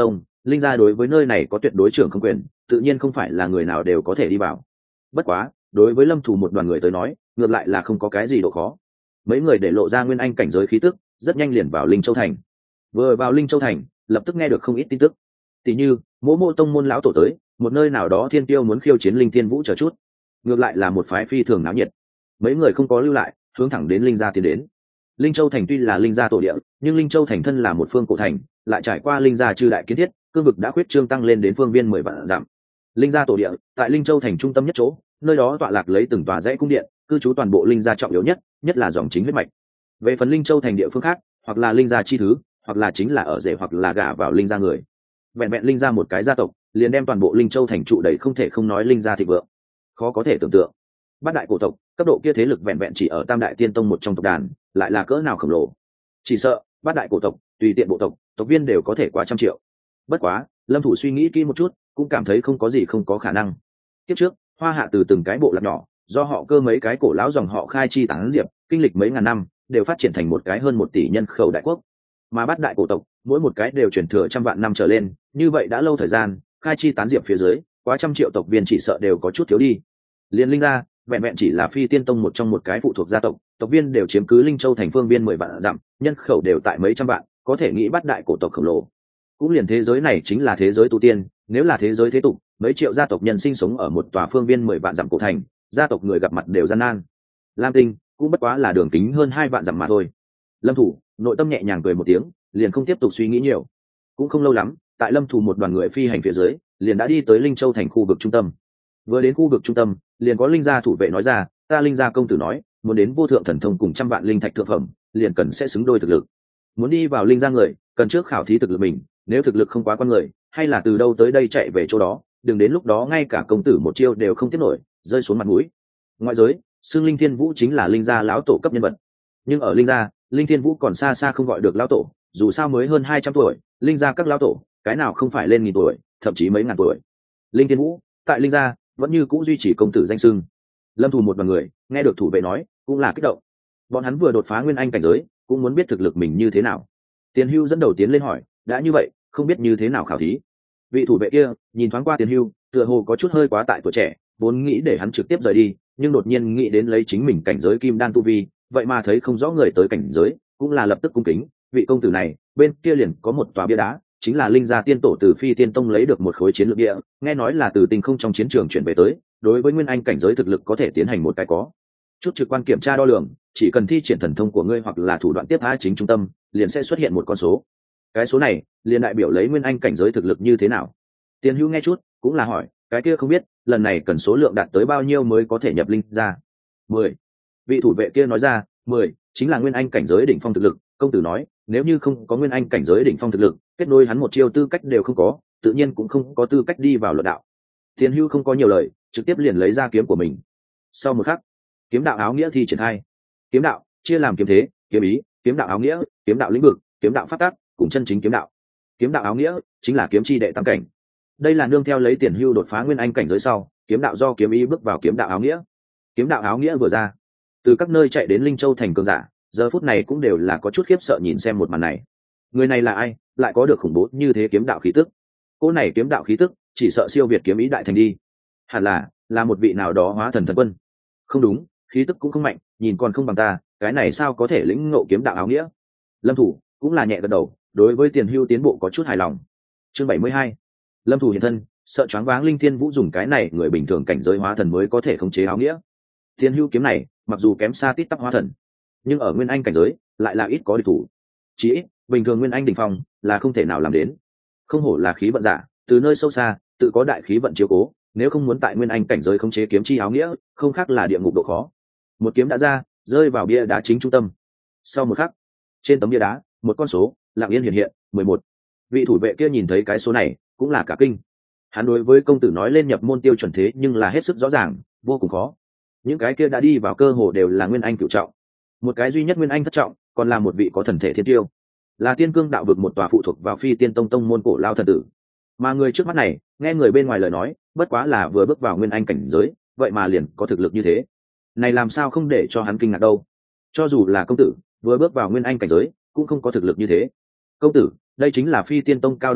linh gia đối với nơi này có tuyệt đối trưởng không quyền, tự nhiên không phải là người nào đều có thể đi vào. Bất quá đối với lâm thủ một đoàn người tới nói ngược lại là không có cái gì độ khó. Mấy người để lộ ra nguyên anh cảnh giới khí tức, rất nhanh liền vào Linh Châu thành. Vừa vào Linh Châu thành lập tức nghe được không ít tin tức, tỷ như mỗ tông môn lão tổ tới, một nơi nào đó thiên tiêu muốn khiêu chiến Linh Thiên Vũ chờ chút. Ngược lại là một phái phi thường náo nhiệt. Mấy người không có lưu lại, hướng thẳng đến Linh gia tiến đến. Linh Châu thành tuy là Linh gia tổ địa, nhưng Linh Châu thành thân là một phương cổ thành, lại trải qua Linh gia chư đại kiến thiết, cương vực đã khuyết trương tăng lên đến phương viên 10 vạn dặm. Linh gia tổ địa tại Linh Châu thành trung tâm nhất chỗ, nơi đó tọa lạc lấy từng tòa dãy cung điện, cư trú toàn bộ Linh gia trọng yếu nhất, nhất là dòng chính huyết mạch. Về phần Linh Châu thành địa phương khác, hoặc là Linh gia chi thứ, hoặc là chính là ở rể hoặc là gả vào Linh gia người. Vẹn vẹn Linh gia một cái gia tộc, liền đem toàn bộ Linh Châu thành trụ đầy, không thể không nói Linh gia thịnh vượng. Khó có thể tưởng tượng, bát đại cổ tộc cấp độ kia thế lực vẹn vẹn chỉ ở Tam đại tiên tông một trong tộc đàn, lại là cỡ nào khổng lồ. Chỉ sợ bát đại cổ tộc tùy tiện bộ tộc tộc viên đều có thể quá trăm triệu. Bất quá lâm thủ suy nghĩ kỹ một chút, cũng cảm thấy không có gì không có khả năng. Tiếp trước Hoa Hạ từ từng cái bộ lạc nhỏ, do họ cơ mấy cái cổ lão dòng họ khai chi tán diệp, kinh lịch mấy ngàn năm đều phát triển thành một cái hơn 1 tỷ nhân khẩu đại quốc. Mà bát đại cổ tộc mỗi một cái đều truyền thừa trăm vạn năm trở lên, như vậy đã lâu thời gian, khai chi tán diệp phía dưới quá trăm triệu tộc viên chỉ sợ đều có chút thiếu đi. Liên Linh gia vẹn vẹn chỉ là phi tiên tông một trong một cái phụ thuộc gia tộc, tộc viên đều chiếm cứ Linh Châu thành phương viên 10 vạn dặm, nhân khẩu đều tại mấy trăm vạn, có thể nghĩ bát đại cổ tộc khổng lồ. Cũng liền thế giới này chính là thế giới tu tiên, nếu là thế giới thế tục, mấy triệu gia tộc nhân sinh sống ở một tòa phương viên 10 vạn dặm cổ thành, gia tộc người gặp mặt đều gian nan. Lam Tinh cũng bất quá là đường kính hơn 2 vạn dặm mà thôi. Lâm Thủ nội tâm nhẹ nhàng cười một tiếng, liền không tiếp tục suy nghĩ nhiều. Cũng không lâu lắm, tại Lâm Thủ một đoàn người phi hành phía dưới, liền đã đi tới Linh Châu thành khu vực trung tâm. Vừa đến khu vực trung tâm, liền có Linh gia thủ vệ nói ra, ta Linh gia công tử nói, muốn đến vô thượng thần thông cùng trăm vạn linh thạch thượng phẩm, liền cần sẽ xứng đôi thực lực. Muốn đi vào Linh gia người, cần trước khảo thí thực lực mình, nếu thực lực không quá con người, hay là từ đâu tới đây chạy về chỗ đó, đừng đến lúc đó ngay cả công tử một chiêu đều không tiếp nổi, rơi xuống mặt mũi. Ngoại giới xưng Linh Thiên Vũ chính là Linh gia lão tổ cấp nhân vật, nhưng ở Linh gia, Linh Thiên Vũ còn xa xa không gọi được lão tổ, dù sao mới hơn 200 tuổi, Linh gia các lão tổ cái nào không phải lên nghìn tuổi, thậm chí mấy ngàn tuổi. Linh Thiên Vũ tại Linh gia vẫn như cũ duy trì công tử danh xưng. Lâm Thủ một đoàn người nghe được thủ vệ nói cũng là kích động, bọn hắn vừa đột phá nguyên anh cảnh giới, cũng muốn biết thực lực mình như thế nào. Tiền Hưu dẫn đầu tiến lên hỏi, đã như vậy không biết như thế nào khảo thí. Vị thủ vệ kia nhìn thoáng qua Tiền Hưu, tựa hồ có chút hơi quá tại tuổi trẻ, vốn nghĩ để hắn trực tiếp rời đi, nhưng đột nhiên nghĩ đến lấy chính mình cảnh giới kim đan tu vi, vậy mà thấy không rõ người tới cảnh giới, cũng là lập tức cung kính. Vị công tử này bên kia liền có một tòa bia đá, chính là Linh gia tiên tổ từ Phi Tiên Tông lấy được một khối chiến lược địa, nghe nói là từ tinh không trong chiến trường chuyển về tới, đối với nguyên anh cảnh giới thực lực có thể tiến hành một cái có chút trực quan kiểm tra đo lường, chỉ cần thi triển thần thông của ngươi hoặc là thủ đoạn tiếp á chính trung tâm, liền sẽ xuất hiện một con số. Cái số này liền đại biểu lấy nguyên anh cảnh giới thực lực như thế nào. Tiền Hưu nghe chút cũng là hỏi, cái kia không biết lần này cần số lượng đạt tới bao nhiêu mới có thể nhập linh ra. 10. Vị thủ vệ kia nói ra, 10 chính là nguyên anh cảnh giới đỉnh phong thực lực. Công tử nói, nếu như không có nguyên anh cảnh giới đỉnh phong thực lực, kết nối hắn một chiêu tư cách đều không có, tự nhiên cũng không có tư cách đi vào luận đạo. Tiền Hưu không có nhiều lời, trực tiếp liền lấy ra kiếm của mình. Sau một khắc, kiếm đạo áo nghĩa thi triển khai. Kiếm đạo chia làm kiếm thế, kiếm ý, kiếm đạo áo nghĩa, kiếm đạo lĩnh vực, kiếm đạo pháp tắc, cùng chân chính kiếm đạo. Kiếm đạo áo nghĩa chính là kiếm chi đệ tam cảnh. Đây là nương theo lấy Tiền Hưu đột phá nguyên anh cảnh giới sau, kiếm đạo do kiếm ý bước vào kiếm đạo áo nghĩa. Kiếm đạo áo nghĩa vừa ra, từ các nơi chạy đến Linh Châu thành cường giả, giờ phút này cũng đều là có chút khiếp sợ nhìn xem một màn này. Người này là ai, lại có được khủng bố như thế kiếm đạo khí tức? Cỗ này kiếm đạo khí tức chỉ sợ siêu việt kiếm ý đại thành đi. Hẳn là một vị nào đó hóa thần thần quân. Không đúng, khí tức cũng không mạnh, nhìn còn không bằng ta, cái này sao có thể lĩnh ngộ kiếm đạo áo nghĩa. Lâm Thủ cũng là nhẹ gật đầu, đối với Tiền Hưu tiến bộ có chút hài lòng. Chương 72. Lâm Thủ hiện thân, sợ choáng váng Linh Thiên Vũ dùng cái này người bình thường cảnh giới hóa thần mới có thể khống chế áo nghĩa. Tiền Hưu kiếm này mặc dù kém xa tít tắp hóa thần, nhưng ở nguyên anh cảnh giới lại là ít có địch thủ. Chỉ ít bình thường nguyên anh đỉnh phong là không thể nào làm đến. Không hổ là khí vận giả, từ nơi sâu xa tự có đại khí vận chiếu cố, nếu không muốn tại nguyên anh cảnh giới khống chế kiếm chi áo nghĩa, không khác là địa ngục độ khó. Một kiếm đã ra, rơi vào bia đá chính trung tâm. Sau một khắc, trên tấm bia đá một con số lặng yên hiện hiện, 11. Vị thủ vệ kia nhìn thấy cái số này cũng là cả kinh. Hắn đối với công tử nói lên nhập môn tiêu chuẩn thế nhưng là hết sức rõ ràng, vô cùng khó. Những cái kia đã đi vào cơ hồ đều là nguyên anh cửu trọng, một cái duy nhất nguyên anh thất trọng còn là một vị có thần thể thiên tiêu, là tiên cương đạo vực một tòa phụ thuộc vào Phi Tiên Tông tông môn cổ lao thần tử. Mà người trước mắt này nghe người bên ngoài lời nói, bất quá là vừa bước vào nguyên anh cảnh giới, vậy mà liền có thực lực như thế, này làm sao không để cho hắn kinh ngạc đâu. Cho dù là công tử vừa bước vào nguyên anh cảnh giới cũng không có thực lực như thế. Công tử, đây chính là Phi Tiên Tông cao độ à,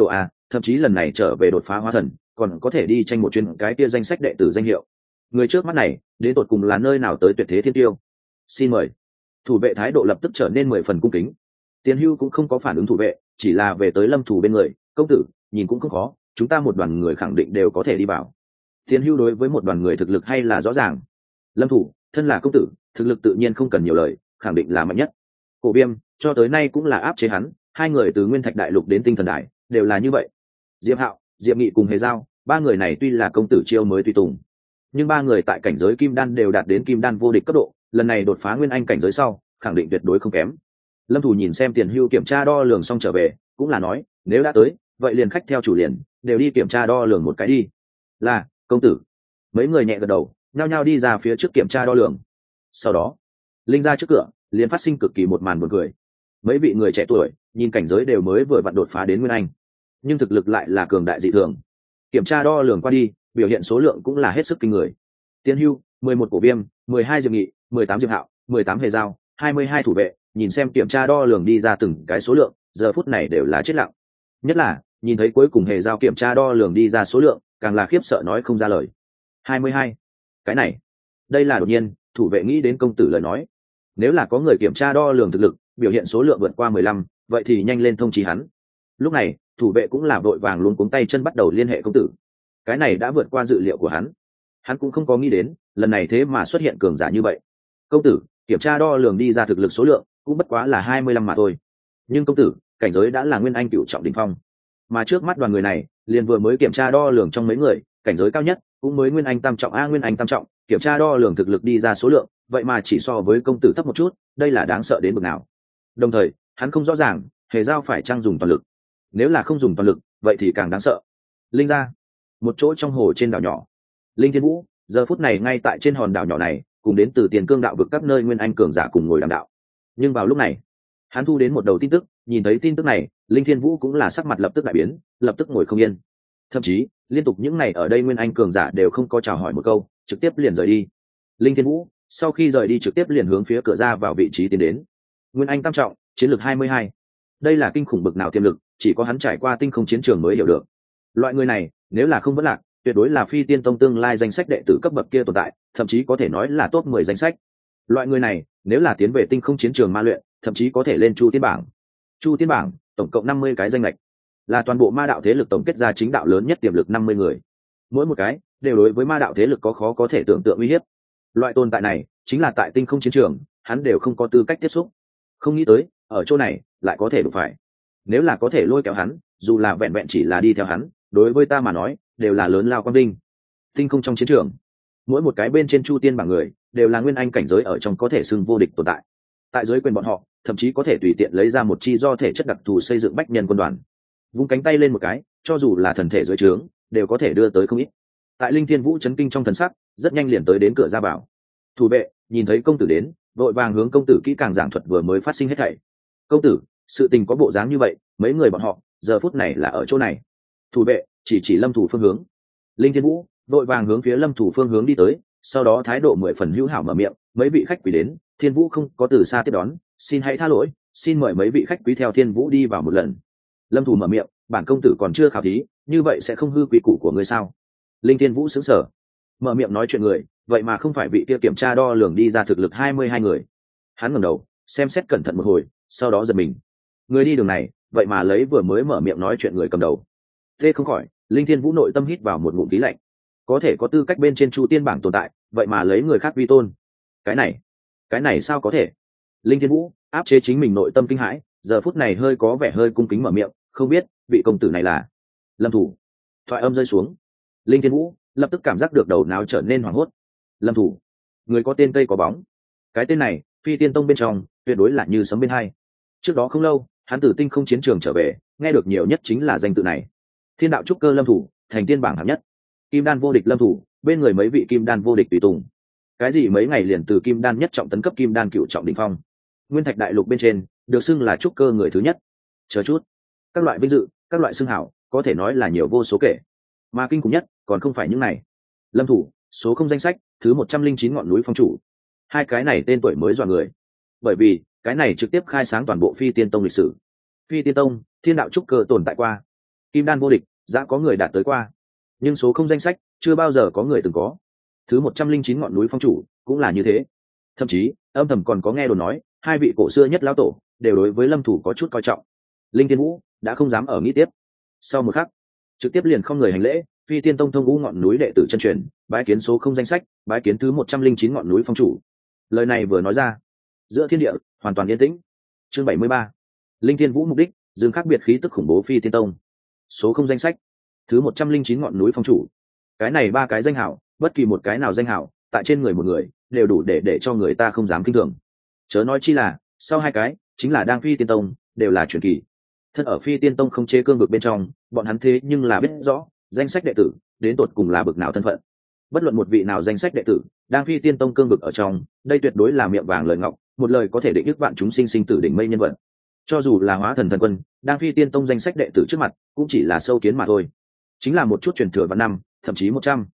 thậm chí lần này trở về đột phá hóa thần còn có thể đi tranh một chuyến cái kia danh sách đệ tử danh hiệu. Người trước mắt này đến tột cùng là nơi nào tới tuyệt thế thiên tiêu? Xin mời. Thủ vệ thái độ lập tức trở nên 10 phần cung kính. Tiền Hưu cũng không có phản ứng thủ vệ, chỉ là về tới Lâm Thủ bên người. Công tử, nhìn cũng không khó, chúng ta một đoàn người khẳng định đều có thể đi vào. Tiền Hưu đối với một đoàn người thực lực hay là rõ ràng. Lâm Thủ, thân là công tử, thực lực tự nhiên không cần nhiều lời, khẳng định là mạnh nhất. Cổ Viêm cho tới nay cũng là áp chế hắn, hai người từ Nguyên Thạch Đại Lục đến Tinh Thần Đài đều là như vậy. Diệp Hạo, Diệp Nghị cùng Hề Giao, ba người này tuy là công tử chiêu mới tùy tùng, nhưng ba người tại cảnh giới kim đan đều đạt đến kim đan vô địch cấp độ, lần này đột phá nguyên anh cảnh giới sau khẳng định tuyệt đối không kém. Lâm Thủ nhìn xem Tiền Hưu kiểm tra đo lường xong trở về, cũng là nói, nếu đã tới vậy liền khách theo chủ liền, đều đi kiểm tra đo lường một cái đi. Là công tử. Mấy người nhẹ gật đầu, nhao nhao đi ra phía trước kiểm tra đo lường. Sau đó linh ra trước cửa liền phát sinh cực kỳ một màn buồn cười. Mấy vị người trẻ tuổi nhìn cảnh giới đều mới vừa vặn đột phá đến nguyên anh, nhưng thực lực lại là cường đại dị thường. Kiểm tra đo lường qua đi, biểu hiện số lượng cũng là hết sức kinh người. Tiền Hưu 11 Cổ Viêm, 12 Diệp Nghị, 18 Diệp Hạo, 18 Hề Giao, 22 thủ vệ, nhìn xem kiểm tra đo lường đi ra từng cái số lượng, giờ phút này đều là chết lặng. Nhất là nhìn thấy cuối cùng Hề Giao kiểm tra đo lường đi ra số lượng, càng là khiếp sợ nói không ra lời. 22. Cái này, đây là đột nhiên, thủ vệ nghĩ đến công tử lời nói. Nếu là có người kiểm tra đo lường thực lực, biểu hiện số lượng vượt qua 15, vậy thì nhanh lên thông chí hắn. Lúc này, thủ vệ cũng là vội vàng luống cuống tay chân bắt đầu liên hệ công tử. Cái này đã vượt qua dự liệu của hắn. Hắn cũng không có nghĩ đến, lần này thế mà xuất hiện cường giả như vậy. Công tử, kiểm tra đo lường đi ra thực lực số lượng, cũng bất quá là 25 mà thôi. Nhưng công tử, cảnh giới đã là nguyên anh cửu trọng đỉnh phong. Mà trước mắt đoàn người này, liền vừa mới kiểm tra đo lường trong mấy người, cảnh giới cao nhất cũng mới nguyên anh tam trọng nguyên anh tam trọng, kiểm tra đo lường thực lực đi ra số lượng, vậy mà chỉ so với công tử thấp một chút, đây là đáng sợ đến mức nào. Đồng thời, hắn không rõ ràng, Hề Giao phải trang dùng toàn lực. Nếu là không dùng toàn lực, vậy thì càng đáng sợ. Linh ra, một chỗ trong hồ trên đảo nhỏ, Linh Thiên Vũ giờ phút này ngay tại trên hòn đảo nhỏ này, cùng đến từ Tiền Cương đạo vực các nơi nguyên anh cường giả cùng ngồi đàm đạo. Nhưng vào lúc này, hắn thu đến một đầu tin tức, nhìn thấy tin tức này, Linh Thiên Vũ cũng là sắc mặt lập tức đại biến, lập tức ngồi không yên. Thậm chí, liên tục những ngày ở đây nguyên anh cường giả đều không có chào hỏi một câu, trực tiếp liền rời đi. Linh Thiên Vũ sau khi rời đi trực tiếp liền hướng phía cửa ra vào vị trí tiến đến. Nguyên anh tam trọng, chiến lược 22. Đây là kinh khủng bực nào tiềm lực, chỉ có hắn trải qua tinh không chiến trường mới hiểu được. Loại người này, nếu là không vấn lạc, tuyệt đối là Phi Tiên Tông tương lai danh sách đệ tử cấp bậc kia tồn tại, thậm chí có thể nói là top 10 danh sách. Loại người này, nếu là tiến về tinh không chiến trường ma luyện, thậm chí có thể lên Chu Tiên bảng. Chu Tiên bảng, tổng cộng 50 cái danh lệch, là toàn bộ ma đạo thế lực tổng kết ra chính đạo lớn nhất tiềm lực 50 người. Mỗi một cái đều đối với ma đạo thế lực có khó có thể tưởng tượng uy hiếp. Loại tồn tại này, chính là tại tinh không chiến trường, hắn đều không có tư cách tiếp xúc. Không nghĩ tới, ở chỗ này lại có thể đụng phải. Nếu là có thể lôi kéo hắn, dù là vẹn vẹn chỉ là đi theo hắn, đối với ta mà nói, đều là lớn lao quang vinh. Tinh không trong chiến trường, mỗi một cái bên trên Chu Tiên bảng người, đều là nguyên anh cảnh giới ở trong có thể xưng vô địch tồn tại. Tại dưới quyền bọn họ, thậm chí có thể tùy tiện lấy ra một chi do thể chất đặc thù xây dựng bách nhân quân đoàn. Vung cánh tay lên một cái, cho dù là thần thể dưới trướng, đều có thể đưa tới không ít. Tại Linh Thiên Vũ chấn kinh trong thần sắc, rất nhanh liền tới đến cửa ra vào. Thủ vệ nhìn thấy công tử đến, vội vàng hướng công tử kỹ càng giảng thuật vừa mới phát sinh hết thảy. Công tử, sự tình có bộ dáng như vậy, mấy người bọn họ giờ phút này là ở chỗ này. Thủ vệ chỉ Lâm Thủ phương hướng. Linh Thiên Vũ vội vàng hướng phía Lâm Thủ phương hướng đi tới, sau đó thái độ 10 phần hữu hảo mở miệng, mấy vị khách quý đến, Thiên Vũ không có từ xa tiếp đón, xin hãy tha lỗi, xin mời mấy vị khách quý theo Thiên Vũ đi vào một lần. Lâm Thủ mở miệng, bản công tử còn chưa khảo thí, như vậy sẽ không hư quý củ của ngươi sao? Linh Thiên Vũ sững sờ, mở miệng nói chuyện người, vậy mà không phải vị kia kiểm tra đo lường đi ra thực lực 22 người. Hắn ngẩng đầu, xem xét cẩn thận một hồi, sau đó giật mình. Người đi đường này, vậy mà lấy vừa mới mở miệng nói chuyện người cầm đầu. Thế không khỏi, Linh Thiên Vũ nội tâm hít vào một ngụm khí lạnh. Có thể có tư cách bên trên Chu Tiên bảng tồn tại, vậy mà lấy người khác vi tôn. Cái này sao có thể? Linh Thiên Vũ áp chế chính mình nội tâm kinh hãi, giờ phút này hơi có vẻ hơi cung kính mở miệng, không biết vị công tử này là Lâm Thủ. Thoại âm rơi xuống, Linh Thiên Vũ lập tức cảm giác được đầu não trở nên hoảng hốt. Lâm Thủ, người có tên cây có bóng. Cái tên này, Phi Tiên Tông bên trong tuyệt đối là như sấm bên hai. Trước đó không lâu, hắn từ tinh không chiến trường trở về, nghe được nhiều nhất chính là danh tự này. Thiên đạo trúc cơ Lâm Thủ, thành tiên bảng hạng nhất. Kim đan vô địch Lâm Thủ, bên người mấy vị kim đan vô địch tùy tùng. Cái gì mấy ngày liền từ kim đan nhất trọng tấn cấp kim đan cửu trọng đỉnh phong. Nguyên Thạch Đại Lục bên trên, được xưng là trúc cơ người thứ nhất. Chờ chút, các loại vinh dự, các loại xưng hảo, có thể nói là nhiều vô số kể. Mà kinh khủng nhất, còn không phải những này. Lâm Thủ, số không danh sách, thứ 109 ngọn núi phong chủ. Hai cái này tên tuổi mới dọa người. Bởi vì, cái này trực tiếp khai sáng toàn bộ Phi Tiên Tông lịch sử. Phi Tiên Tông, thiên đạo trúc cơ tồn tại qua. kim đan vô địch đã có người đạt tới qua, nhưng số không danh sách chưa bao giờ có người từng có. Thứ 109 ngọn núi phong chủ cũng là như thế. Thậm chí âm thầm còn có nghe đồn nói hai vị cổ xưa nhất lão tổ đều đối với lâm thủ có chút coi trọng. Linh Tiên Vũ đã không dám ở nghĩ tiếp, sau một khắc trực tiếp liền không người hành lễ, Phi Tiên Tông thông ngũ ngọn núi đệ tử chân truyền, bái kiến số không danh sách, bái kiến thứ 109 ngọn núi phong chủ. Lời này vừa nói ra, giữa thiên địa hoàn toàn yên tĩnh. Chương 73. Linh Tiên Vũ mục đích, dừng khác biệt khí tức khủng bố Phi Tiên Tông. Số không danh sách, thứ 109 ngọn núi phong chủ. Cái này ba cái danh hảo, bất kỳ một cái nào danh hảo, tại trên người một người, đều đủ để cho người ta không dám kinh thường. Chớ nói chi là, sau hai cái, chính là đang Phi Tiên Tông, đều là truyền kỳ. Thân ở Phi Tiên Tông không chế cương vực bên trong, bọn hắn thế nhưng là biết rõ, danh sách đệ tử, đến tột cùng là bậc nào thân phận. Bất luận một vị nào danh sách đệ tử, đang Phi Tiên Tông cương vực ở trong, đây tuyệt đối là miệng vàng lời ngọc, một lời có thể định ức vạn chúng sinh sinh tử đỉnh mây nhân vật. Cho dù là Hóa Thần Thần Quân, đang Phi Tiên Tông danh sách đệ tử trước mặt, cũng chỉ là sâu kiến mà thôi. Chính là một chút truyền thừa vạn năm, thậm chí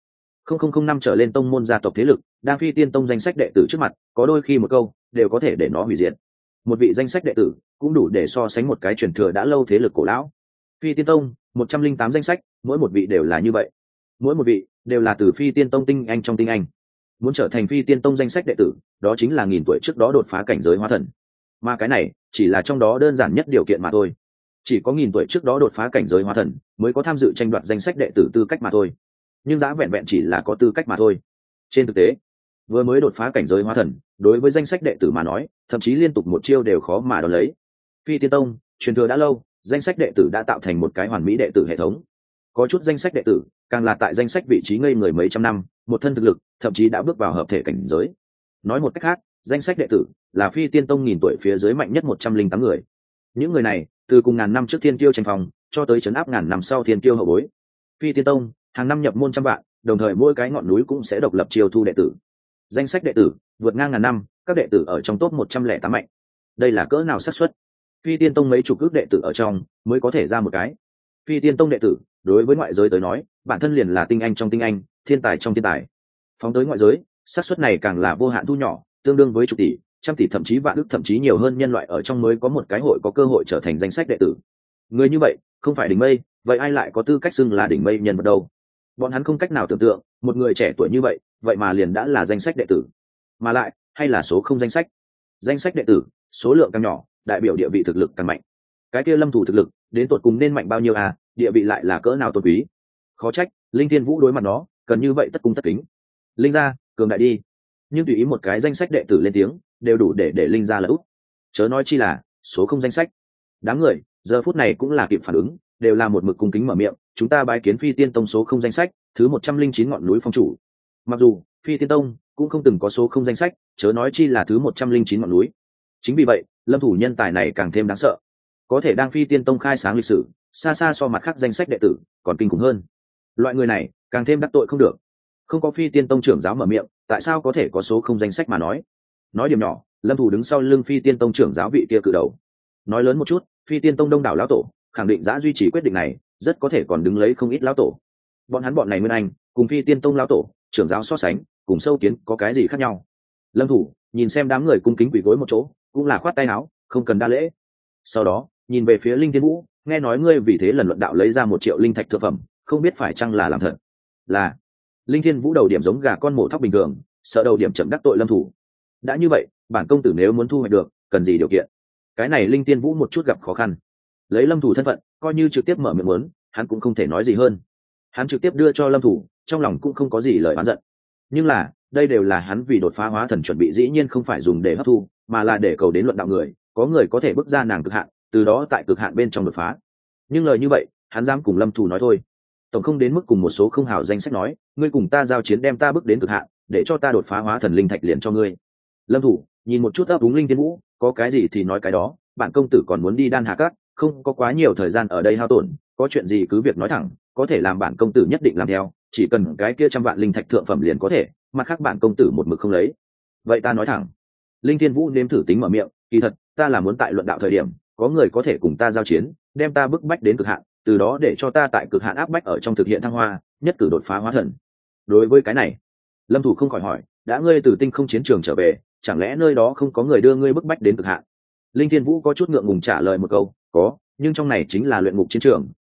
100 năm trở lên tông môn gia tộc thế lực, đang Phi Tiên Tông danh sách đệ tử trước mặt, có đôi khi một câu đều có thể để nó hủy diệt. Một vị danh sách đệ tử cũng đủ để so sánh một cái truyền thừa đã lâu thế lực cổ lão. Phi Tiên Tông 108 danh sách, mỗi một vị đều là như vậy, mỗi một vị đều là từ Phi Tiên Tông tinh anh trong tinh anh. Muốn trở thành Phi Tiên Tông danh sách đệ tử, đó chính là 1000 tuổi trước đó đột phá cảnh giới hóa thần, mà cái này chỉ là trong đó đơn giản nhất điều kiện mà thôi. Chỉ có 1000 tuổi trước đó đột phá cảnh giới hóa thần mới có tham dự tranh đoạt danh sách đệ tử tư cách mà thôi, nhưng giá vẹn vẹn chỉ là có tư cách mà thôi. Trên thực tế, vừa mới đột phá cảnh giới hóa thần, đối với danh sách đệ tử mà nói, thậm chí liên tục một chiêu đều khó mà đón lấy. Phi Tiên Tông truyền thừa đã lâu, danh sách đệ tử đã tạo thành một cái hoàn mỹ đệ tử hệ thống. Có chút danh sách đệ tử càng là tại danh sách vị trí ngây người mấy trăm năm, một thân thực lực thậm chí đã bước vào hợp thể cảnh giới. Nói một cách khác, danh sách đệ tử là Phi Tiên Tông 1000 tuổi phía dưới mạnh nhất 108 người. Những người này từ cùng ngàn năm trước thiên kiêu tranh phòng cho tới chấn áp ngàn năm sau thiên kiêu hậu bối. Phi Tiên Tông hàng năm nhập môn trăm vạn, đồng thời mỗi cái ngọn núi cũng sẽ độc lập chiêu thu đệ tử. Danh sách đệ tử vượt ngang ngàn năm, các đệ tử ở trong top 108 mạnh. Đây là cỡ nào xác suất? Phi Tiên Tông mấy chục ước đệ tử ở trong mới có thể ra một cái. Phi Tiên Tông đệ tử đối với ngoại giới tới nói, bản thân liền là tinh anh trong tinh anh, thiên tài trong thiên tài. Phóng tới ngoại giới, xác suất này càng là vô hạn thu nhỏ, tương đương với chục tỷ, trăm tỷ, thậm chí vạn ức, thậm chí nhiều hơn nhân loại ở trong mới có một cái hội có cơ hội trở thành danh sách đệ tử. Người như vậy không phải đỉnh mây, vậy ai lại có tư cách xưng là đỉnh mây nhân vật đâu? Bọn hắn không cách nào tưởng tượng một người trẻ tuổi như vậy vậy mà liền đã là danh sách đệ tử, mà lại hay là số không danh sách. Danh sách đệ tử số lượng càng nhỏ, đại biểu địa vị thực lực càng mạnh. Cái kia lâm thủ thực lực đến tột cùng nên mạnh bao nhiêu à, địa vị lại là cỡ nào tôn quý. Khó trách Linh Thiên Vũ đối mặt nó cần như vậy tất cung tất kính. Linh gia cường đại đi, nhưng tùy ý một cái danh sách đệ tử lên tiếng đều đủ để Linh gia là út, chớ nói chi là số không danh sách. Đám người giờ phút này cũng là kịp phản ứng, đều là một mực cung kính mở miệng, chúng ta bái kiến Phi Tiên Tông số không danh sách, thứ 109 ngọn núi phong chủ. Mặc dù Phi Tiên Tông cũng không từng có số không danh sách, chớ nói chi là thứ 109 ngọn núi. Chính vì vậy lâm thủ nhân tài này càng thêm đáng sợ, có thể đang Phi Tiên Tông khai sáng lịch sử xa xa so mặt khác danh sách đệ tử còn kinh khủng hơn. Loại người này càng thêm đắc tội không được. Không có Phi Tiên Tông trưởng giáo mở miệng, tại sao có thể có số không danh sách mà nói điểm nhỏ, lâm thủ đứng sau lưng Phi Tiên Tông trưởng giáo vị kia cự đầu. Nói lớn một chút, Phi Tiên Tông đông đảo lão tổ khẳng định đã duy trì quyết định này, rất có thể còn đứng lấy không ít lão tổ. Bọn này nguyên anh cùng Phi Tiên Tông lão tổ trưởng giáo so sánh, cùng sâu kiến có cái gì khác nhau? Lâm thủ nhìn xem đám người cung kính quỳ gối một chỗ, cũng là khoát tay áo, không cần đa lễ. Sau đó nhìn về phía Linh Thiên Vũ, nghe nói ngươi vì thế lần luận đạo lấy ra 1 triệu linh thạch thượng phẩm, không biết phải chăng là làm thật? Là. Linh Thiên Vũ đầu điểm giống gà con mổ thóc bình thường, sợ đầu điểm chậm đắc tội lâm thủ. Đã như vậy, bản công tử nếu muốn thu hoạch được, cần gì điều kiện? Cái này Linh Thiên Vũ một chút gặp khó khăn. Lấy lâm thủ thân phận, coi như trực tiếp mở miệng muốn, hắn cũng không thể nói gì hơn. Hắn trực tiếp đưa cho lâm thủ, trong lòng cũng không có gì lời oán giận. Nhưng là, đây đều là hắn vì đột phá hóa thần chuẩn bị, dĩ nhiên không phải dùng để hấp thu, mà là để cầu đến luận đạo người, có người có thể bước ra nàng cực hạn, từ đó tại cực hạn bên trong đột phá. Nhưng lời như vậy, hắn dám cùng lâm thủ nói thôi. Tổng không đến mức cùng một số không hảo danh sách nói, ngươi cùng ta giao chiến đem ta bước đến cực hạn, để cho ta đột phá hóa thần linh thạch liền cho ngươi. Lâm thủ nhìn một chút ấp úng Linh Thiên Vũ, có cái gì thì nói cái đó, bản công tử còn muốn đi Đan Hà Các, không có quá nhiều thời gian ở đây hao tổn, có chuyện gì cứ việc nói thẳng, có thể làm bản công tử nhất định làm theo, chỉ cần cái kia 100 vạn linh thạch thượng phẩm liền có thể, mặt khác bản công tử một mực không lấy. Vậy ta nói thẳng. Linh Thiên Vũ nếm thử tính mở miệng, kỳ thật ta là muốn tại luận đạo thời điểm, có người có thể cùng ta giao chiến, đem ta bức bách đến cực hạn, từ đó để cho ta tại cực hạn áp bách ở trong thực hiện thăng hoa, nhất cử đột phá hóa thần. Đối với cái này, lâm thủ không khỏi hỏi, đã ngươi từ tinh không chiến trường trở về, chẳng lẽ nơi đó không có người đưa ngươi bức bách đến cực hạn? Linh Thiên Vũ có chút ngượng ngùng trả lời một câu, có, nhưng trong này chính là luyện ngục chiến trường,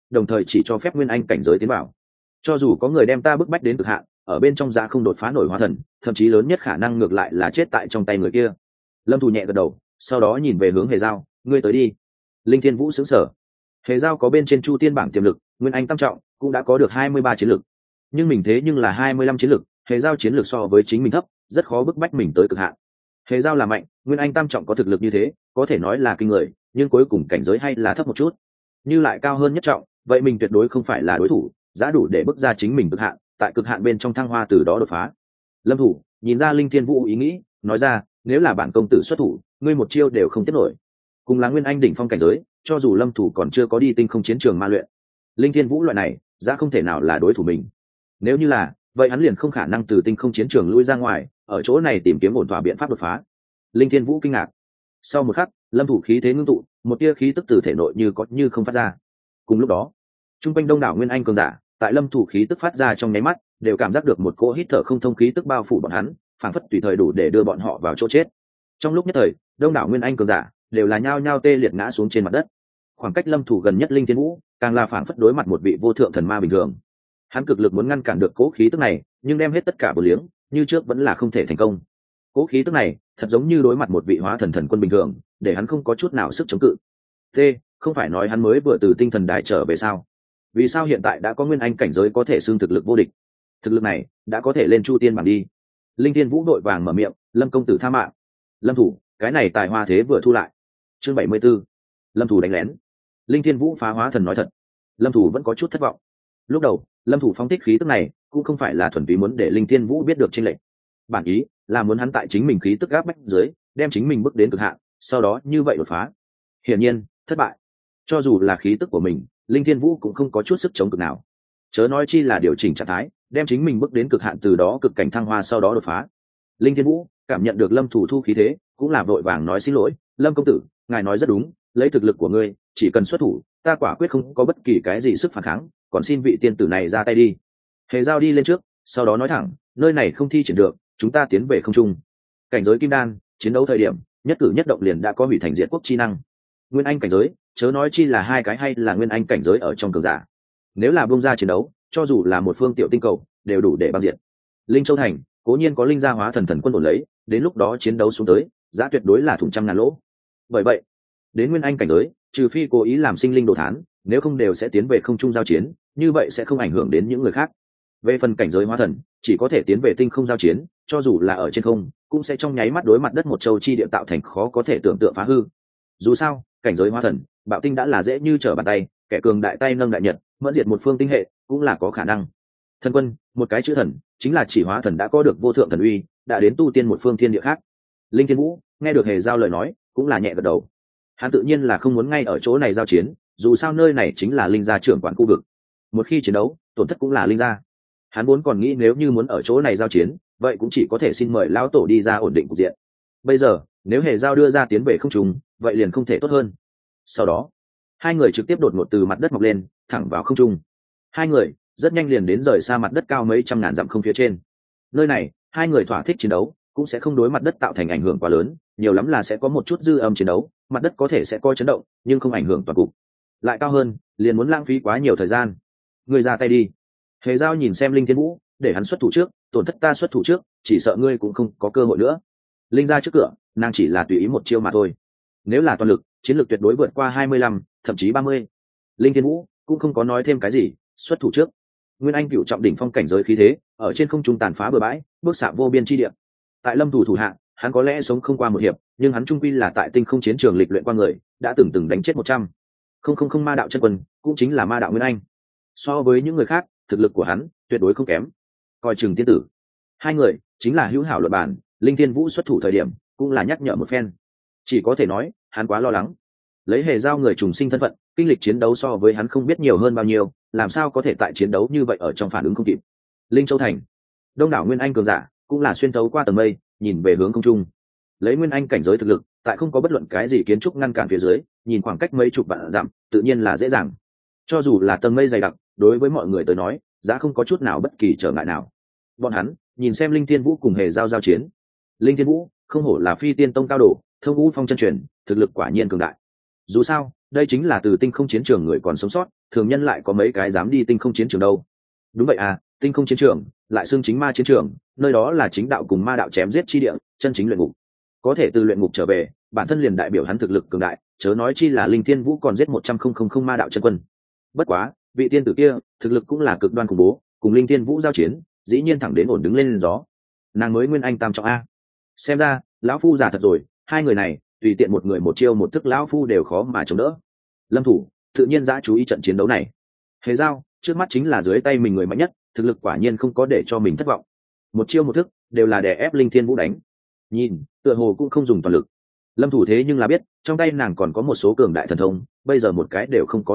đồng thời chỉ cho phép nguyên anh cảnh giới tiến vào. Cho dù có người đem ta bức bách đến cực hạn, ở bên trong giá không đột phá nổi hóa thần, thậm chí lớn nhất khả năng ngược lại là chết tại trong tay người kia. Lâm Thủ nhẹ gật đầu, sau đó nhìn về hướng Hề Giao, ngươi tới đi. Linh Thiên Vũ sững sờ. Hề Giao có bên trên Chu Tiên bảng tiềm lực, nguyên anh tam trọng, cũng đã có được 23 chiến lực. Nhưng mình thế nhưng là 25 chiến lực, Hề Giao chiến lực so với chính mình thấp, rất khó bức bách mình tới cực hạn. Hề Giao là mạnh, nguyên anh tam trọng có thực lực như thế, có thể nói là kinh người, nhưng cuối cùng cảnh giới hay là thấp một chút. Như lại cao hơn nhất trọng, vậy mình tuyệt đối không phải là đối thủ, giá đủ để bước ra chính mình cực hạn, tại cực hạn bên trong thăng hoa từ đó đột phá. Lâm Thủ nhìn ra Linh Thiên Vũ ý nghĩ, nói ra, nếu là bản công tử xuất thủ, ngươi một chiêu đều không tiếp nổi. Cùng là nguyên anh đỉnh phong cảnh giới, cho dù Lâm Thủ còn chưa có đi tinh không chiến trường ma luyện, Linh Thiên Vũ loại này giá không thể nào là đối thủ mình. Nếu như là, vậy hắn liền không khả năng từ tinh không chiến trường lui ra ngoài, ở chỗ này tìm kiếm ổn thỏa biện pháp đột phá. Linh Thiên Vũ kinh ngạc. Sau một khắc, Lâm Thủ khí thế ngưng tụ, một tia khí tức từ thể nội như có như không phát ra. Cùng lúc đó, trung quanh đông đảo nguyên anh cường giả, tại Lâm Thủ khí tức phát ra trong nháy mắt, đều cảm giác được một cỗ hít thở không thông khí tức bao phủ bọn hắn, phảng phất tùy thời đủ để đưa bọn họ vào chỗ chết. Trong lúc nhất thời, đông đảo nguyên anh cường giả đều là nhao nhao tê liệt ngã xuống trên mặt đất. Khoảng cách Lâm Thủ gần nhất Linh Thiên Vũ, càng là phảng phất đối mặt một vị vô thượng thần ma bình thường. Hắn cực lực muốn ngăn cản được cỗ khí tức này, nhưng đem hết tất cả bổ liếng, như trước vẫn là không thể thành công. Cỗ khí tức này, thật giống như đối mặt một vị hóa thần thần quân bình thường, để hắn không có chút nào sức chống cự. Không phải nói hắn mới vừa từ tinh thần đài trở về sao? Vì sao hiện tại đã có nguyên anh cảnh giới có thể xưng thực lực vô địch? Thực lực này đã có thể lên Chu Tiên bảng đi. Linh Thiên Vũ đội vàng mở miệng, Lâm công tử tha mạng. Lâm Thủ, cái này tài hoa thế vừa thu lại. Chương 74. Lâm Thủ đánh lén. Linh Thiên Vũ phá hóa thần nói thật. Lâm Thủ vẫn có chút thất vọng. Lúc đầu, Lâm Thủ phóng thích khí tức này, cũng không phải là thuần túy muốn để Linh Thiên Vũ biết được chênh lệch. Bản ý là muốn hắn tại chính mình khí tức gáp bách dưới, đem chính mình bước đến cực hạn, sau đó như vậy đột phá. Hiển nhiên, thất bại. Cho dù là khí tức của mình, Linh Thiên Vũ cũng không có chút sức chống cực nào. Chớ nói chi là điều chỉnh trạng thái, đem chính mình bước đến cực hạn từ đó cực cảnh thăng hoa sau đó đột phá. Linh Thiên Vũ cảm nhận được Lâm Thủ thu khí thế, cũng là vội vàng nói xin lỗi, Lâm công tử, ngài nói rất đúng, lấy thực lực của ngươi, chỉ cần xuất thủ, ta quả quyết không có bất kỳ cái gì sức phản kháng, còn xin vị tiên tử này ra tay đi. Hề Giao đi lên trước, sau đó nói thẳng, nơi này không thi triển được, chúng ta tiến về không trung. Cảnh giới kim đan, chiến đấu thời điểm, nhất cử nhất động liền đã có hủy thành diệt quốc chi năng. Nguyên anh cảnh giới, chớ nói chi là hai cái hay là nguyên anh cảnh giới ở trong cường giả. Nếu là bung ra chiến đấu, cho dù là một phương tiểu tinh cầu, đều đủ để băng diệt. Linh Châu thành, cố nhiên có linh gia hóa thần thần quân ổn lấy, đến lúc đó chiến đấu xuống tới, giá tuyệt đối là thủng trăm ngàn lỗ. Bởi vậy, đến nguyên anh cảnh giới, trừ phi cố ý làm sinh linh đồ thán, nếu không đều sẽ tiến về không trung giao chiến, như vậy sẽ không ảnh hưởng đến những người khác. Về phần cảnh giới hóa thần, chỉ có thể tiến về tinh không giao chiến, cho dù là ở trên không, cũng sẽ trong nháy mắt đối mặt đất một châu chi địa tạo thành khó có thể tưởng tượng phá hư. Dù sao, cảnh giới hóa thần, bạo tinh đã là dễ như trở bàn tay, kẻ cường đại tay nâng đại nhật, mẫn diệt một phương tinh hệ, cũng là có khả năng. Thần quân, một cái chữ thần, chính là chỉ hóa thần đã có được vô thượng thần uy, đã đến tu tiên một phương thiên địa khác. Linh Thiên Vũ nghe được Hề Giao lời nói, cũng là nhẹ gật đầu. Hắn tự nhiên là không muốn ngay ở chỗ này giao chiến, dù sao nơi này chính là linh gia trưởng quản khu vực. Một khi chiến đấu, tổn thất cũng là linh gia. Hắn vốn còn nghĩ nếu như muốn ở chỗ này giao chiến, vậy cũng chỉ có thể xin mời lão tổ đi ra ổn định cục diện. Bây giờ, nếu Hề Giao đưa ra tiến về không trung, vậy liền không thể tốt hơn. Sau đó, hai người trực tiếp đột ngột từ mặt đất mọc lên, thẳng vào không trung. Hai người rất nhanh liền đến rời xa mặt đất cao mấy trăm ngàn dặm không phía trên. Nơi này, hai người thỏa thích chiến đấu, cũng sẽ không đối mặt đất tạo thành ảnh hưởng quá lớn, nhiều lắm là sẽ có một chút dư âm chiến đấu, mặt đất có thể sẽ có chấn động, nhưng không ảnh hưởng toàn cục. Lại cao hơn, liền muốn lãng phí quá nhiều thời gian. Ngươi ra tay đi. Hề Giao nhìn xem Linh Thiên Vũ, để hắn xuất thủ trước, tổn thất ta xuất thủ trước, chỉ sợ ngươi cũng không có cơ hội nữa. Linh ra trước cửa, nàng chỉ là tùy ý một chiêu mà thôi. Nếu là toàn lực, chiến lược tuyệt đối vượt qua 25, thậm chí 30. Linh Thiên Vũ cũng không có nói thêm cái gì, xuất thủ trước. Nguyên Anh cửu trọng đỉnh phong cảnh giới khí thế, ở trên không trung tàn phá bừa bãi, bước xạ vô biên chi địa. Tại Lâm thủ thủ hạ, hắn có lẽ sống không qua một hiệp, nhưng hắn trung quy là tại tinh không chiến trường lịch luyện qua người, đã từng đánh chết 100. Không ma đạo chân quân, cũng chính là ma đạo Nguyên Anh. So với những người khác, thực lực của hắn tuyệt đối không kém. Coi chừng tiên tử. Hai người chính là hữu hảo luận bản, Linh Thiên Vũ xuất thủ thời điểm, cũng là nhắc nhở một phen. Chỉ có thể nói, hắn quá lo lắng. Lấy Hề Giao người trùng sinh thân phận, kinh lịch chiến đấu so với hắn không biết nhiều hơn bao nhiêu, làm sao có thể tại chiến đấu như vậy ở trong phản ứng không kịp. Linh Châu thành, đông đảo Nguyên Anh cường giả, cũng là xuyên thấu qua tầng mây, nhìn về hướng không trung. Lấy Nguyên Anh cảnh giới thực lực, tại không có bất luận cái gì kiến trúc ngăn cản phía dưới, nhìn khoảng cách mấy chục vạn dặm, tự nhiên là dễ dàng. Cho dù là tầng mây dày đặc, đối với mọi người tới nói, giá không có chút nào bất kỳ trở ngại nào. Bọn hắn nhìn xem Linh Thiên Vũ cùng Hề Giao giao chiến. Linh Thiên Vũ không hổ là Phi Tiên Tông cao đồ, thông ngũ phong chân truyền, thực lực quả nhiên cường đại. Dù sao, đây chính là từ tinh không chiến trường người còn sống sót, thường nhân lại có mấy cái dám đi tinh không chiến trường đâu. Đúng vậy à, tinh không chiến trường lại xưng chính ma chiến trường, nơi đó là chính đạo cùng ma đạo chém giết chi địa, chân chính luyện ngục. Có thể từ luyện ngục trở về, bản thân liền đại biểu hắn thực lực cường đại, chớ nói chi là Linh Thiên Vũ còn giết 100,000 ma đạo chân quân. Bất quá vị tiên tử kia thực lực cũng là cực đoan khủng bố, cùng Linh Thiên Vũ giao chiến dĩ nhiên thẳng đến ổn đứng lên gió. Nàng mới nguyên anh tam trọng a, xem ra lão phu già thật rồi, hai người này tùy tiện một người một chiêu một thức lão phu đều khó mà chống đỡ. Lâm thủ tự nhiên dã chú ý trận chiến đấu này. Hề Giao trước mắt chính là dưới tay mình người mạnh nhất, thực lực quả nhiên không có để cho mình thất vọng, một chiêu một thức đều là đè ép Linh Thiên Vũ đánh. Nhìn tựa hồ cũng không dùng toàn lực. Lâm thủ thế nhưng là biết trong tay nàng còn có một số cường đại thần thông, bây giờ một cái đều không có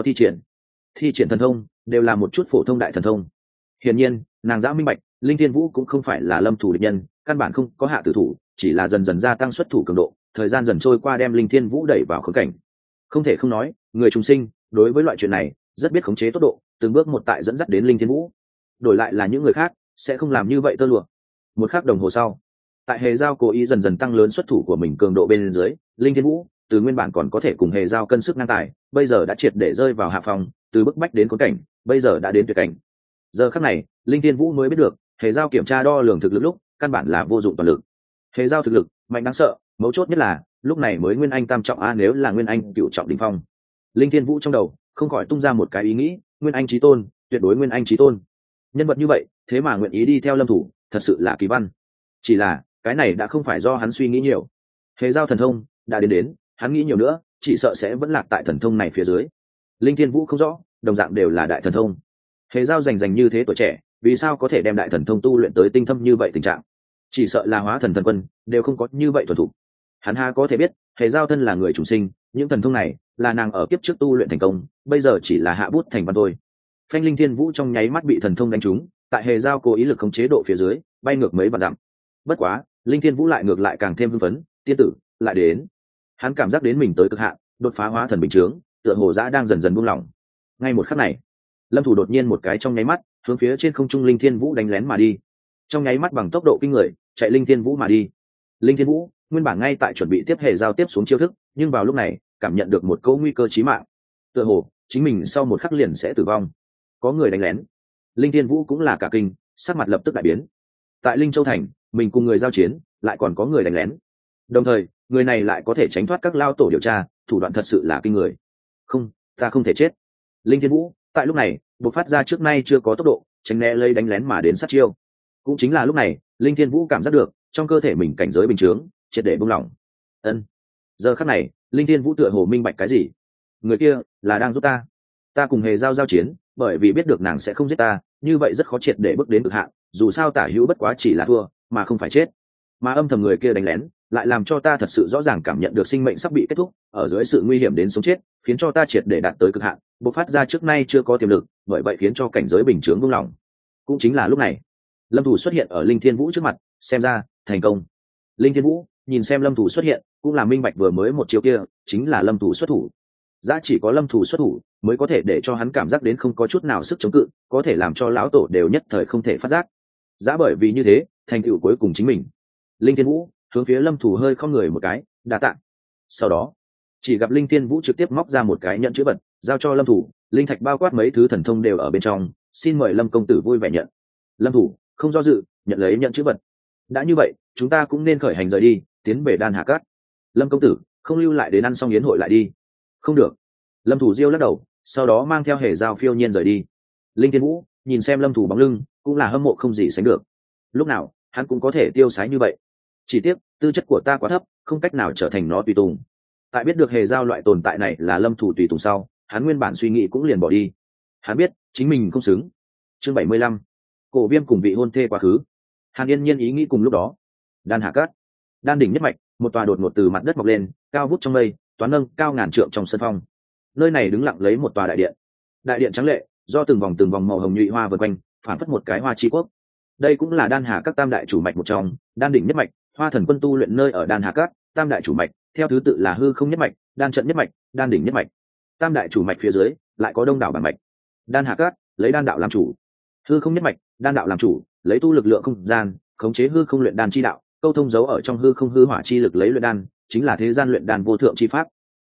thi triển thần thông đều là một chút phổ thông đại thần thông. Hiển nhiên nàng đã minh bạch Linh Thiên Vũ cũng không phải là Lâm thủ địch nhân, căn bản không có hạ tử thủ, chỉ là dần dần gia tăng xuất thủ cường độ, thời gian dần trôi qua đem Linh Thiên Vũ đẩy vào khốn cảnh. Không thể không nói người trùng sinh đối với loại chuyện này rất biết khống chế tốc độ, từng bước một tại dẫn dắt đến Linh Thiên Vũ. Đổi lại là những người khác sẽ không làm như vậy tơ lụa. Một khắc đồng hồ sau, tại Hề Giao cố ý dần dần tăng lớn xuất thủ của mình cường độ bên dưới, Linh Thiên Vũ từ nguyên bản còn có thể cùng Hề Giao cân sức ngang tài, bây giờ đã triệt để rơi vào hạ phòng, từ bức bách đến khốn cảnh, bây giờ đã đến tuyệt cảnh. Giờ khắc này Linh Thiên Vũ mới biết được Hề Giao kiểm tra đo lường thực lực lúc căn bản là vô dụng toàn lực. Hề Giao thực lực mạnh đáng sợ, mấu chốt nhất là lúc này mới nguyên anh tam trọng a, nếu là nguyên anh cựu trọng đỉnh phong. Linh Thiên Vũ trong đầu không khỏi tung ra một cái ý nghĩ, nguyên anh chí tôn, tuyệt đối nguyên anh chí tôn. Nhân vật như vậy thế mà nguyện ý đi theo Lâm thủ, thật sự là kỳ văn. Chỉ là cái này đã không phải do hắn suy nghĩ nhiều. Hề Giao thần thông đã đến, hắn nghĩ nhiều nữa chỉ sợ sẽ vẫn lạc tại thần thông này phía dưới. Linh Thiên Vũ không rõ, đồng dạng đều là đại thần thông, Hề Giao rành như thế tuổi trẻ, vì sao có thể đem đại thần thông tu luyện tới tinh thâm như vậy tình trạng? Chỉ sợ là hóa thần thần quân đều không có như vậy thuần thục. Hắn ha có thể biết Hề Giao thân là người chủ sinh, những thần thông này là nàng ở kiếp trước tu luyện thành công, bây giờ chỉ là hạ bút thành văn thôi. Phanh, Linh Thiên Vũ trong nháy mắt bị thần thông đánh trúng, tại Hề Giao cố ý lực khống chế độ phía dưới bay ngược mấy vạn dặm. Bất quá Linh Thiên Vũ lại ngược lại càng thêm hưng phấn, tiên tử lại đến. Hắn cảm giác đến mình tới cực hạn, đột phá hóa thần bình chướng, tựa hồ dã đang dần dần buông lỏng. Ngay một khắc này, Lâm thủ đột nhiên một cái trong nháy mắt hướng phía trên không trung Linh Thiên Vũ đánh lén mà đi. Trong nháy mắt bằng tốc độ kinh người chạy Linh Thiên Vũ mà đi. Linh Thiên Vũ nguyên bản ngay tại chuẩn bị tiếp Hề Giao tiếp xuống chiêu thức, nhưng vào lúc này cảm nhận được một câu nguy cơ chí mạng, tựa hồ chính mình sau một khắc liền sẽ tử vong. Có người đánh lén. Linh Thiên Vũ cũng là cả kinh, sắc mặt lập tức đại biến. Tại Linh Châu thành mình cùng người giao chiến lại còn có người đánh lén, đồng thời người này lại có thể tránh thoát các lao tổ điều tra, thủ đoạn thật sự là kinh người. Không, ta không thể chết. Linh Thiên Vũ tại lúc này bộc phát ra trước nay chưa có tốc độ, tránh né lấy đánh lén mà đến sát chiêu. Cũng chính là lúc này Linh Thiên Vũ cảm giác được trong cơ thể mình cảnh giới bình chướng triệt để buông lỏng. Giờ khắc này Linh Thiên Vũ tựa hồ minh bạch cái gì. Người kia là đang giúp ta cùng Hề Giao giao chiến, bởi vì biết được nàng sẽ không giết ta, như vậy rất khó triệt để bước đến cực hạn, dù sao tả hữu bất quá chỉ là thua mà không phải chết. Mà âm thầm người kia đánh lén lại làm cho ta thật sự rõ ràng cảm nhận được sinh mệnh sắp bị kết thúc, ở dưới sự nguy hiểm đến sống chết, khiến cho ta triệt để đạt tới cực hạn, bộc phát ra trước nay chưa có tiềm lực, bởi vậy khiến cho cảnh giới bình chướng buông lỏng. Cũng chính là lúc này Lâm thủ xuất hiện ở Linh Thiên Vũ trước mặt, xem ra thành công. Linh Thiên Vũ nhìn xem Lâm thủ xuất hiện, cũng là minh bạch vừa mới một chiêu kia chính là Lâm thủ xuất thủ. Giá chỉ có Lâm thủ xuất thủ mới có thể để cho hắn cảm giác đến không có chút nào sức chống cự, có thể làm cho lão tổ đều nhất thời không thể phát giác. Giá bởi vì như thế thành tựu cuối cùng chính mình. Linh Thiên Vũ hướng phía Lâm thủ hơi không người một cái, đa tạ. Sau đó chỉ gặp Linh Thiên Vũ trực tiếp móc ra một cái nhẫn chữ vật giao cho Lâm thủ, linh thạch bao quát mấy thứ thần thông đều ở bên trong, xin mời Lâm công tử vui vẻ nhận. Lâm thủ không do dự nhận lấy nhẫn chữ vật. Đã như vậy chúng ta cũng nên khởi hành rời đi, tiến về Đan Hà Cát. Lâm công tử không lưu lại đến ăn xong yến hội lại đi. Không được. Lâm thủ diêu lắc đầu, sau đó mang theo Hề Giao phiêu nhiên rời đi. Linh Thiên Vũ nhìn xem Lâm thủ bóng lưng cũng là hâm mộ không gì sánh được. Lúc nào hắn cũng có thể tiêu sái như vậy, chỉ tiếc tư chất của ta quá thấp, không cách nào trở thành nó tùy tùng. Tại biết được Hề Giao loại tồn tại này là Lâm thủ tùy tùng sau, hắn nguyên bản suy nghĩ cũng liền bỏ đi. Hắn biết chính mình không xứng. Chương 75, Cổ Viêm cùng vị hôn thê quá khứ. Hàn Yên Nhiên ý nghĩ cùng lúc đó. Đan Hà Cát, đan đỉnh nhất mạch, một tòa đột ngột từ mặt đất mọc lên, cao vút trong mây, toán nâng cao ngàn trượng trong sân phong. Nơi này đứng lặng lấy một tòa đại điện. Đại điện trắng lệ, do từng vòng màu hồng nhụy hoa vần quanh, phản phất một cái hoa chi quốc. Đây cũng là Đan Hà Các tam đại chủ mạch một trong, đan đỉnh nhất mạch, Hoa Thần Quân tu luyện nơi ở Đan Hà Các, tam đại chủ mạch, theo thứ tự là hư không nhất mạch, đan trận nhất mạch, đan đỉnh nhất mạch. Tam đại chủ mạch phía dưới lại có đông đảo bản mạch. Đan Hà Các lấy đan đạo làm chủ, hư không nhất mạch, đan đạo làm chủ, lấy tu lực lượng không gian, khống chế hư không luyện đan chi đạo, câu thông dấu ở trong hư không hư hỏa chi lực lấy luyện đan, chính là thế gian luyện đan vô thượng chi pháp.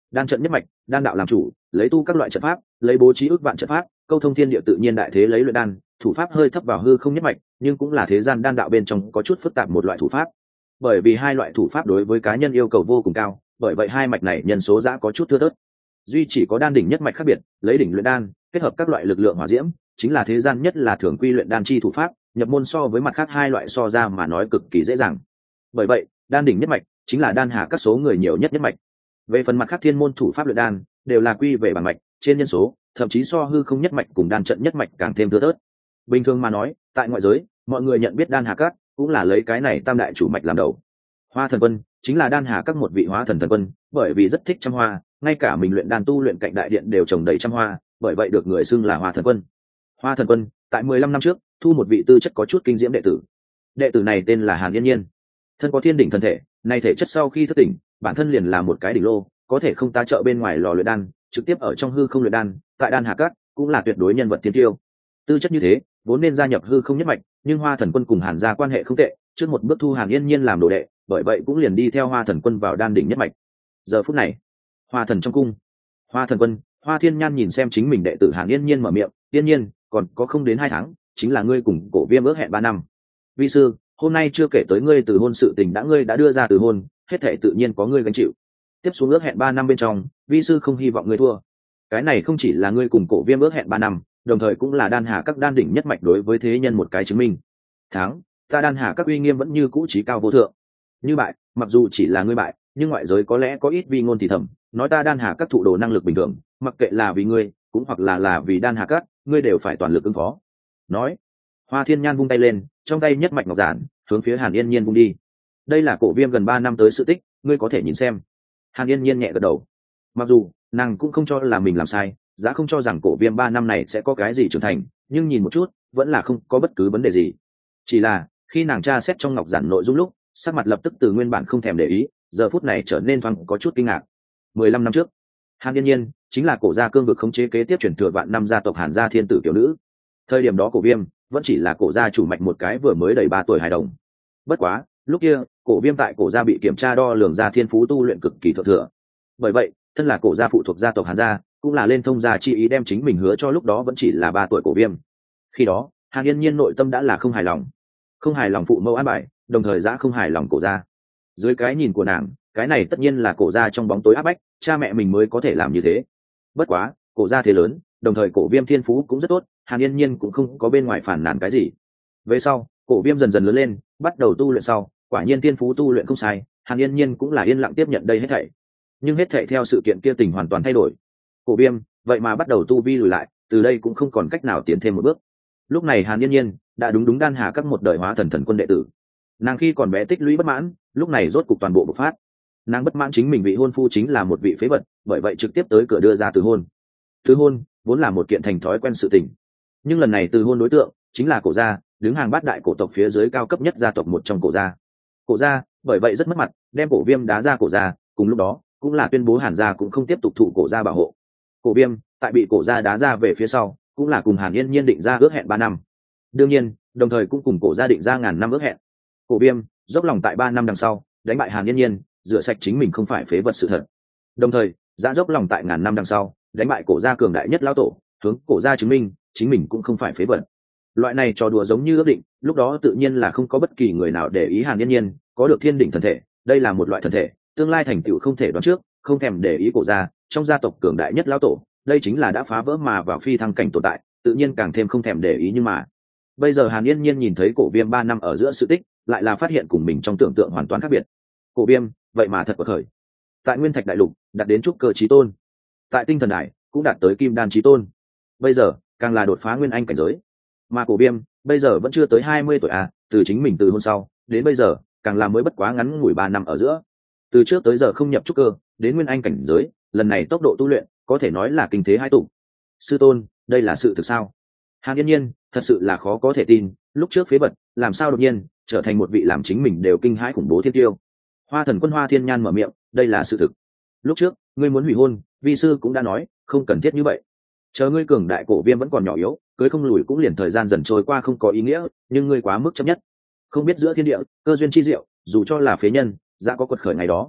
đan trận nhất mạch, đan đạo làm chủ, lấy tu các loại trận pháp, lấy bố trí ước vạn trận pháp, câu thông thiên địa tự nhiên đại thế lấy luyện đan, thủ pháp hơi thấp vào hư không nhất mạch, nhưng cũng là thế gian đan đạo bên trong có chút phức tạp một loại thủ pháp. Bởi vì hai loại thủ pháp đối với cá nhân yêu cầu vô cùng cao, bởi vậy hai mạch này nhân số dã có chút thưa thớt. Duy chỉ có đan đỉnh nhất mạch khác biệt, lấy đỉnh luyện đan, kết hợp các loại lực lượng hỏa diễm, chính là thế gian nhất là thường quy luyện đan chi thủ pháp, nhập môn so với mặt khác hai loại so ra mà nói cực kỳ dễ dàng. Bởi vậy, đan đỉnh nhất mạch chính là đan hà các số người nhiều nhất nhất mạch. Về phần mặt khác thiên môn thủ pháp luyện đan, đều là quy về bản mạch, trên nhân số, thậm chí so hư không nhất mạch cùng đan trận nhất mạch càng thêm thưa thớt. Bình thường mà nói, tại ngoại giới, mọi người nhận biết đan hà các cũng là lấy cái này tam đại chủ mạch làm đầu. Hoa Thần Quân chính là đan hà các một vị hóa thần thần quân, bởi vì rất thích trăm hoa, ngay cả mình luyện đan tu luyện cạnh đại điện đều trồng đầy trăm hoa, bởi vậy được người xưng là Hoa Thần Quân. Hoa Thần Quân tại 15 năm trước thu một vị tư chất có chút kinh diễm đệ tử. Đệ tử này tên là Hàn Yên Nhiên, thân có thiên đỉnh thần thể, này thể chất sau khi thức tỉnh, bản thân liền là một cái đỉnh lô, có thể không tá trợ bên ngoài lò luyện đan, trực tiếp ở trong hư không luyện đan, tại đan hà các cũng là tuyệt đối nhân vật thiên tiêu. Tư chất như thế, vốn nên gia nhập hư không nhất mạch, nhưng Hoa Thần Quân cùng Hàn gia quan hệ không tệ, trước một bước thu Hàn Yên Nhiên làm đồ đệ, bởi vậy cũng liền đi theo Hoa Thần Quân vào đan đỉnh nhất mạch. Giờ phút này, Hoa Thần trong cung, Hoa Thần Quân, Hoa Thiên Nhan nhìn xem chính mình đệ tử Hàn Yên Nhiên mở miệng, "Yên Nhiên, còn có không đến 2 tháng, chính là ngươi cùng Cổ Viêm ước hẹn 3 năm. Vi sư, hôm nay chưa kể tới ngươi từ hôn sự tình ngươi đã đưa ra từ hôn, hết thảy tự nhiên có ngươi gánh chịu. Tiếp xuống ước hẹn 3 năm bên trong, vi sư không hy vọng ngươi thua. Cái này không chỉ là ngươi cùng Cổ Viêm ước hẹn 3 năm, đồng thời cũng là đan hà các đan đỉnh nhất mạch đối với thế nhân một cái chứng minh. Tháng, ta đan hà các uy nghiêm vẫn như cũ chí cao vô thượng. Như bại, mặc dù chỉ là ngươi bại, nhưng ngoại giới có lẽ có ít vi ngôn thì thầm, nói ta đan hà các thụ đồ năng lực bình thường, mặc kệ là vì ngươi, cũng hoặc là vì đan hà các, ngươi đều phải toàn lực ứng phó." Nói, Hoa Thiên Nhan vung tay lên, trong tay nhất mạch ngọc giản hướng phía Hàn Yên Nhiên vung đi. "Đây là Cổ Viêm gần 3 năm tới sự tích, ngươi có thể nhìn xem." Hàn Yên Nhiên nhẹ gật đầu. Mặc dù nàng cũng không cho là mình làm sai, giá không cho rằng Cổ Viêm 3 năm này sẽ có cái gì trưởng thành, nhưng nhìn một chút, vẫn là không có bất cứ vấn đề gì. Chỉ là khi nàng tra xét trong ngọc giản nội dung lúc, sắc mặt lập tức từ nguyên bản không thèm để ý, giờ phút này trở nên thoáng có chút kinh ngạc. 15 năm trước, Hàn Yên Nhiên chính là Cổ gia cương vực khống chế kế tiếp truyền thừa vạn năm gia tộc Hàn gia thiên tử tiểu nữ. Thời điểm đó Cổ Viêm vẫn chỉ là Cổ gia chủ mạch một cái vừa mới đầy 3 tuổi hài đồng. Bất quá, lúc kia, Cổ Viêm tại Cổ gia bị kiểm tra đo lường ra thiên phú tu luyện cực kỳ thượng thừa. Bởi vậy, thân là Cổ gia phụ thuộc gia tộc Hàn gia, cũng là lên thông gia chi ý đem chính mình hứa cho lúc đó vẫn chỉ là 3 tuổi Cổ Viêm. Khi đó, Hàn Yên Nhiên nội tâm đã là không hài lòng. Không hài lòng phụ mẫu an bài, đồng thời dã không hài lòng Cổ gia. Dưới cái nhìn của nàng, cái này tất nhiên là Cổ gia trong bóng tối áp bách, cha mẹ mình mới có thể làm như thế. Bất quá, Cổ gia thế lớn, đồng thời Cổ Viêm thiên phú cũng rất tốt, Hàn Yên Nhiên cũng không có bên ngoài phản nàn cái gì. Về sau, Cổ Viêm dần dần lớn lên, bắt đầu tu luyện sau, quả nhiên thiên phú tu luyện không sai, Hàn Yên Nhiên cũng là yên lặng tiếp nhận đây hết thảy. Nhưng hết thảy theo sự kiện kia tình hoàn toàn thay đổi. Cổ Viêm, vậy mà bắt đầu tu vi lùi lại, từ đây cũng không còn cách nào tiến thêm một bước. Lúc này Hàn Yên Nhiên đã đúng đan hà các một đời hóa thần thần quân đệ tử. Nàng khi còn bé tích lũy bất mãn, lúc này rốt cục toàn bộ bộc phát. Nàng bất mãn chính mình vị hôn phu chính là một vị phế vật, bởi vậy trực tiếp tới cửa đưa ra từ hôn. Từ hôn vốn là một kiện thành thói quen sự tình, nhưng lần này từ hôn đối tượng chính là Cổ gia, đứng hàng bát đại cổ tộc phía dưới cao cấp nhất gia tộc một trong Cổ gia. Cổ gia bởi vậy rất mất mặt, đem Cổ Viêm đá ra Cổ gia, cùng lúc đó cũng là tuyên bố Hàn gia cũng không tiếp tục thụ Cổ gia bảo hộ. Cổ Viêm tại bị Cổ gia đá ra về phía sau, cũng là cùng Hàn Yên Nhiên định ra ước hẹn 3 năm. Đương nhiên, đồng thời cũng cùng Cổ gia định ra ngàn năm ước hẹn. Cổ Viêm dốc lòng tại 3 năm đằng sau, đánh bại Hàn Yên Nhiên, rửa sạch chính mình không phải phế vật sự thật. Đồng thời, dã dốc lòng tại ngàn năm đằng sau, đánh bại Cổ gia cường đại nhất lão tổ, hướng Cổ gia chứng minh chính mình cũng không phải phế vật. Loại này trò đùa giống như ước định, lúc đó tự nhiên là không có bất kỳ người nào để ý Hàn Yên Nhiên có được thiên đỉnh thần thể, đây là một loại thần thể, tương lai thành tựu không thể đoán trước, không thèm để ý Cổ gia, trong gia tộc cường đại nhất lão tổ, đây chính là đã phá vỡ mà vào phi thăng cảnh tồn tại, tự nhiên càng thêm không thèm để ý. Nhưng mà bây giờ Hàn Yên Nhiên nhìn thấy Cổ Viêm 3 năm ở giữa sự tích, lại là phát hiện cùng mình trong tưởng tượng hoàn toàn khác biệt. Cổ Viêm vậy mà thật có khởi, tại Nguyên Thạch đại lục đạt đến trúc cơ chí tôn, tại Tinh Thần Đài cũng đạt tới Kim Đan chí tôn, bây giờ càng là đột phá Nguyên Anh cảnh giới. Mà Cổ Viêm bây giờ vẫn chưa tới 20 tuổi à, từ chính mình từ hôn sau đến bây giờ càng là mới bất quá ngắn ngủi 3 năm ở giữa, từ trước tới giờ không nhập trúc cơ đến Nguyên Anh cảnh giới, lần này tốc độ tu luyện có thể nói là kinh thế hai tụ. Sư tôn, đây là sự thực sao? Hàn Yên Nhiên thật sự là khó có thể tin, lúc trước phế vật làm sao đột nhiên trở thành một vị làm chính mình đều kinh hãi khủng bố thiên tiêu. Hoa Thần Quân Hoa Thiên Nhan mở miệng, đây là sự thực. Lúc trước ngươi muốn hủy hôn, vi sư cũng đã nói không cần thiết như vậy, chờ ngươi cường đại Cổ Viêm vẫn còn nhỏ yếu, cưới không lùi cũng liền thời gian dần trôi qua không có ý nghĩa, nhưng ngươi quá mức chấp nhất, không biết giữa thiên địa cơ duyên chi diệu, dù cho là phế nhân, dạ có quật khởi ngày đó.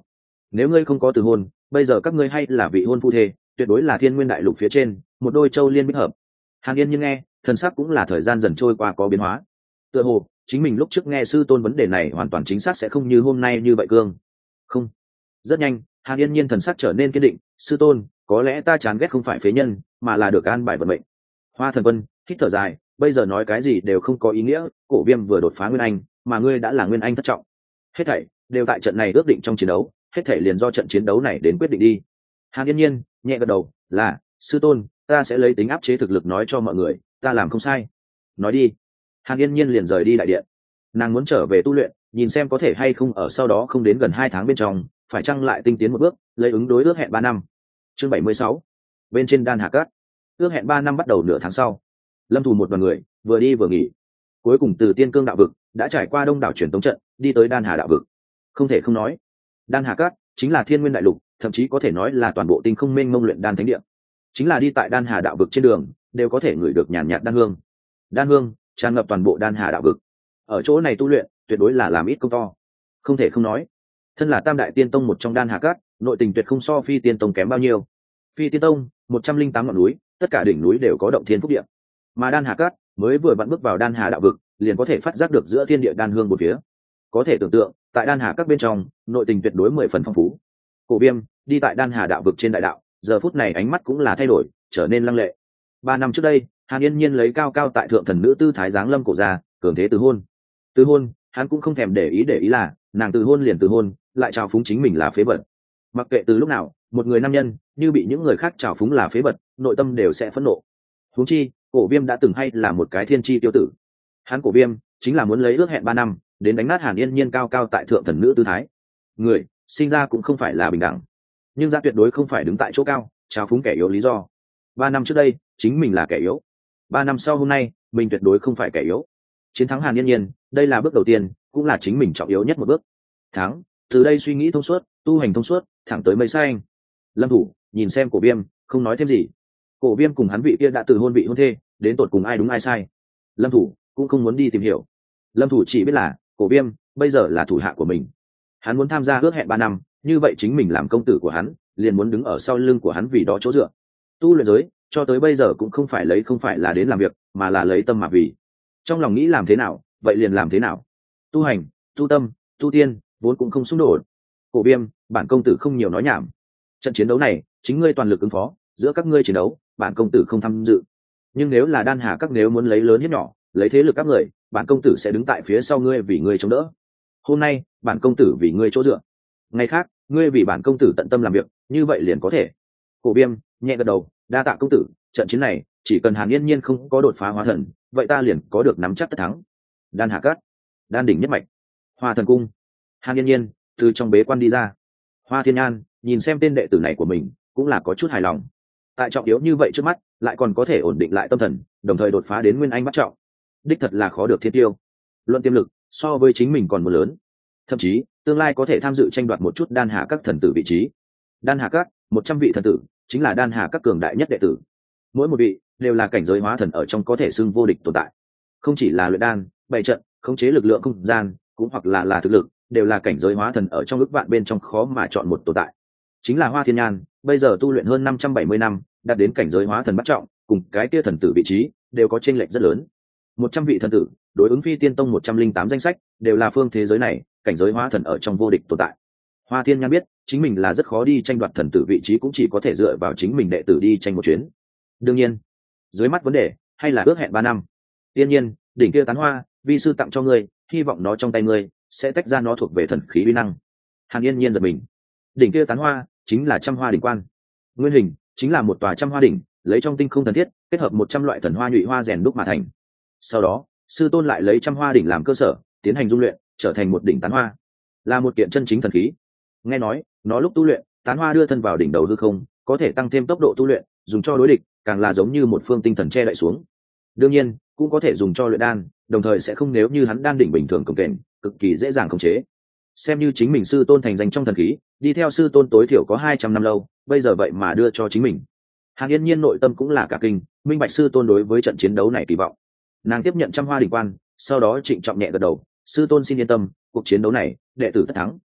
nếu ngươi không có từ hôn, bây giờ các ngươi hay là vị hôn phu thê, tuyệt đối là thiên nguyên đại lục phía trên một đôi châu liên bích hợp. Hàn Yên Nhiên nghe, thần sắc cũng là thời gian dần trôi qua có biến hóa. Tựa hồ chính mình lúc trước nghe sư tôn vấn đề này hoàn toàn chính xác sẽ không như hôm nay như vậy cương. Không. Rất nhanh, Hàn Yên Nhiên thần sắc trở nên kiên định, sư tôn, có lẽ ta chán ghét không phải phế nhân, mà là được an bài vận mệnh. Hoa Thần Quân hít thở dài, bây giờ nói cái gì đều không có ý nghĩa, Cổ Viêm vừa đột phá nguyên anh, mà ngươi đã là nguyên anh thất trọng. Hết thảy đều tại trận này ước định trong chiến đấu, hết thảy liền do trận chiến đấu này đến quyết định đi. Hàn Yên Nhiên nhẹ gật đầu, là sư tôn, ta sẽ lấy tính áp chế thực lực nói cho mọi người, ta làm không sai. Nói đi. Hàn Yên Nhiên liền rời đi đại điện. Nàng muốn trở về tu luyện, nhìn xem có thể hay không ở sau đó không đến gần 2 tháng bên trong, phải chăng lại tinh tiến một bước, lấy ứng đối ước hẹn 3 năm. Chương 76. Bên trên Đan Hà Cát. Ước hẹn 3 năm bắt đầu nửa tháng sau. Lâm Thủ một đoàn người vừa đi vừa nghỉ. Cuối cùng từ Tiên Cương đạo vực đã trải qua Đông đảo truyền tống trận, đi tới Đan Hà đạo vực. Không thể không nói, Đan Hà Cát chính là thiên nguyên đại lục, thậm chí có thể nói là toàn bộ tinh không mênh mông luyện đan thánh địa. Chính là đi tại Đan Hà đạo vực trên đường, đều có thể ngửi được nhàn nhạt đan hương. Đan hương tràn ngập toàn bộ Đan Hà đạo vực. Ở chỗ này tu luyện, tuyệt đối là làm ít công to. Không thể không nói, thân là Tam đại tiên tông một trong Đan Hà Cát, nội tình tuyệt không so Phi Tiên tông kém bao nhiêu. Phi Tiên tông 108 ngọn núi, tất cả đỉnh núi đều có động thiên phúc địa, mà Đan Hà Cát mới vừa vặn bước vào Đan Hà đạo vực, liền có thể phát giác được giữa thiên địa đan hương một phía. Có thể tưởng tượng, tại Đan Hà Cát bên trong, nội tình tuyệt đối 10 phần phong phú. Cổ Viêm đi tại Đan Hà đạo vực trên đại đạo, giờ phút này ánh mắt cũng là thay đổi, trở nên lăng lệ. 3 năm trước đây, Hàn Yên Nhiên lấy cao cao tại thượng thần nữ tư thái giáng lâm cổ ra, cường thế từ hôn. Từ hôn, hắn cũng không thèm để ý là, nàng từ hôn liền từ hôn, lại chào phúng chính mình là phế vật. Mặc kệ từ lúc nào, một người nam nhân như bị những người khác chào phúng là phế vật, nội tâm đều sẽ phẫn nộ. Huống chi, Cổ Viêm đã từng hay là một cái thiên chi tiêu tử. Hắn Cổ Viêm chính là muốn lấy ước hẹn 3 năm, đến đánh nát Hàn Yên Nhiên cao cao tại thượng thần nữ tư thái. Người sinh ra cũng không phải là bình đẳng, nhưng ra tuyệt đối không phải đứng tại chỗ cao chào phúng kẻ yếu lý do. 3 năm trước đây, chính mình là kẻ yếu. 3 năm sau hôm nay, mình tuyệt đối không phải kẻ yếu. Chiến thắng Hàn Yên Nhiên, đây là bước đầu tiên, cũng là chính mình trọng yếu nhất một bước. Thắng, từ đây suy nghĩ thông suốt, tu hành thông suốt, thẳng tới mây xanh. Lâm Thủ nhìn xem Cổ Viêm, không nói thêm gì. Cổ Viêm cùng hắn vị kia đã từ hôn vị hôn thê, đến tột cùng ai đúng ai sai, Lâm Thủ cũng không muốn đi tìm hiểu. Lâm Thủ chỉ biết là Cổ Viêm bây giờ là thủ hạ của mình, hắn muốn tham gia ước hẹn 3 năm, như vậy chính mình làm công tử của hắn, liền muốn đứng ở sau lưng của hắn vì đó chỗ dựa. Tu luyện giới cho tới bây giờ cũng không phải là đến làm việc, mà là lấy tâm mà vì. Trong lòng nghĩ làm thế nào, vậy liền làm thế nào. Tu hành, tu tâm, tu tiên, vốn cũng không xung đột. Cổ Viêm, bản công tử không nhiều nói nhảm. Trận chiến đấu này, chính ngươi toàn lực ứng phó, giữa các ngươi chiến đấu, bản công tử không tham dự. Nhưng nếu là Đan Hà các nếu muốn lấy lớn hiếp nhỏ, lấy thế lực các người, bản công tử sẽ đứng tại phía sau ngươi vì ngươi chống đỡ. Hôm nay, bản công tử vì ngươi chỗ dựa. Ngày khác, ngươi vì bản công tử tận tâm làm việc, như vậy liền có thể. Cổ Viêm nhẹ gật đầu, đa tạ công tử, trận chiến này, chỉ cần Hàn Yên Nhiên không có đột phá hóa thần, vậy ta liền có được nắm chắc tất thắng. Đan Hà Cát, Đan đỉnh nhất mạch, Hoa Thần cung. Hàn Yên Nhiên từ trong bế quan đi ra. Hoa Thiên Nhan nhìn xem tên đệ tử này của mình, cũng là có chút hài lòng. Tại trọng yếu như vậy trước mắt, lại còn có thể ổn định lại tâm thần, đồng thời đột phá đến nguyên anh bắt trọng, đích thật là khó được thiên tiêu. Luận tiềm lực, so với chính mình còn một lớn, thậm chí tương lai có thể tham dự tranh đoạt một chút Đan Hà các thần tử vị trí. Đan Hà các 100 vị thần tử, chính là Đan Hà các cường đại nhất đệ tử, mỗi một vị đều là cảnh giới hóa thần ở trong có thể xưng vô địch tồn tại. Không chỉ là luyện đan, bày trận, khống chế lực lượng không gian, cũng hoặc là thực lực, đều là cảnh giới hóa thần ở trong ước vạn bên trong khó mà chọn một tồn tại. Chính là Hoa Thiên Nhan, bây giờ tu luyện hơn 570 năm, đạt đến cảnh giới hóa thần bắt trọng, cùng cái kia thần tử vị trí đều có chênh lệch rất lớn. 100 vị thần tử, đối ứng Phi Tiên tông 108 danh sách, đều là phương thế giới này cảnh giới hóa thần ở trong vô địch tồn tại. Hoa Thiên Nhan biết, chính mình là rất khó đi tranh đoạt thần tử vị trí, cũng chỉ có thể dựa vào chính mình đệ tử đi tranh một chuyến. Đương nhiên, dưới mắt vấn đề hay là ước hẹn 3 năm. Tiên nhiên, đỉnh kia tán hoa, vi sư tặng cho ngươi, hy vọng nó trong tay ngươi sẽ tách ra nó thuộc về thần khí uy năng. Hàn Yên Nhiên giật mình. Đỉnh kia tán hoa chính là trăm hoa đỉnh quan, nguyên hình chính là một tòa trăm hoa đỉnh, lấy trong tinh không thần thiết kết hợp 100 loại thần hoa nhụy hoa rèn đúc mà thành. Sau đó, sư tôn lại lấy trăm hoa đỉnh làm cơ sở, tiến hành dung luyện, trở thành một đỉnh tán hoa, là một kiện chân chính thần khí. Nghe nói, nó lúc tu luyện, tán hoa đưa thân vào đỉnh đầu hư không, có thể tăng thêm tốc độ tu luyện, dùng cho đối địch, càng là giống như một phương tinh thần che đậy xuống. Đương nhiên, cũng có thể dùng cho luyện đan, đồng thời sẽ không nếu như hắn đan đỉnh bình thường cồng kềnh, cực kỳ dễ dàng khống chế. Xem như chính mình sư tôn thành danh trong thần khí, đi theo sư tôn tối thiểu có 200 năm lâu, bây giờ vậy mà đưa cho chính mình. Hàn Yên Nhiên nội tâm cũng là cả kinh, minh bạch sư tôn đối với trận chiến đấu này kỳ vọng. Nàng tiếp nhận trăm hoa đỉnh quan, sau đó trịnh trọng nhẹ gật đầu, sư tôn xin yên tâm, cuộc chiến đấu này đệ tử tất thắng.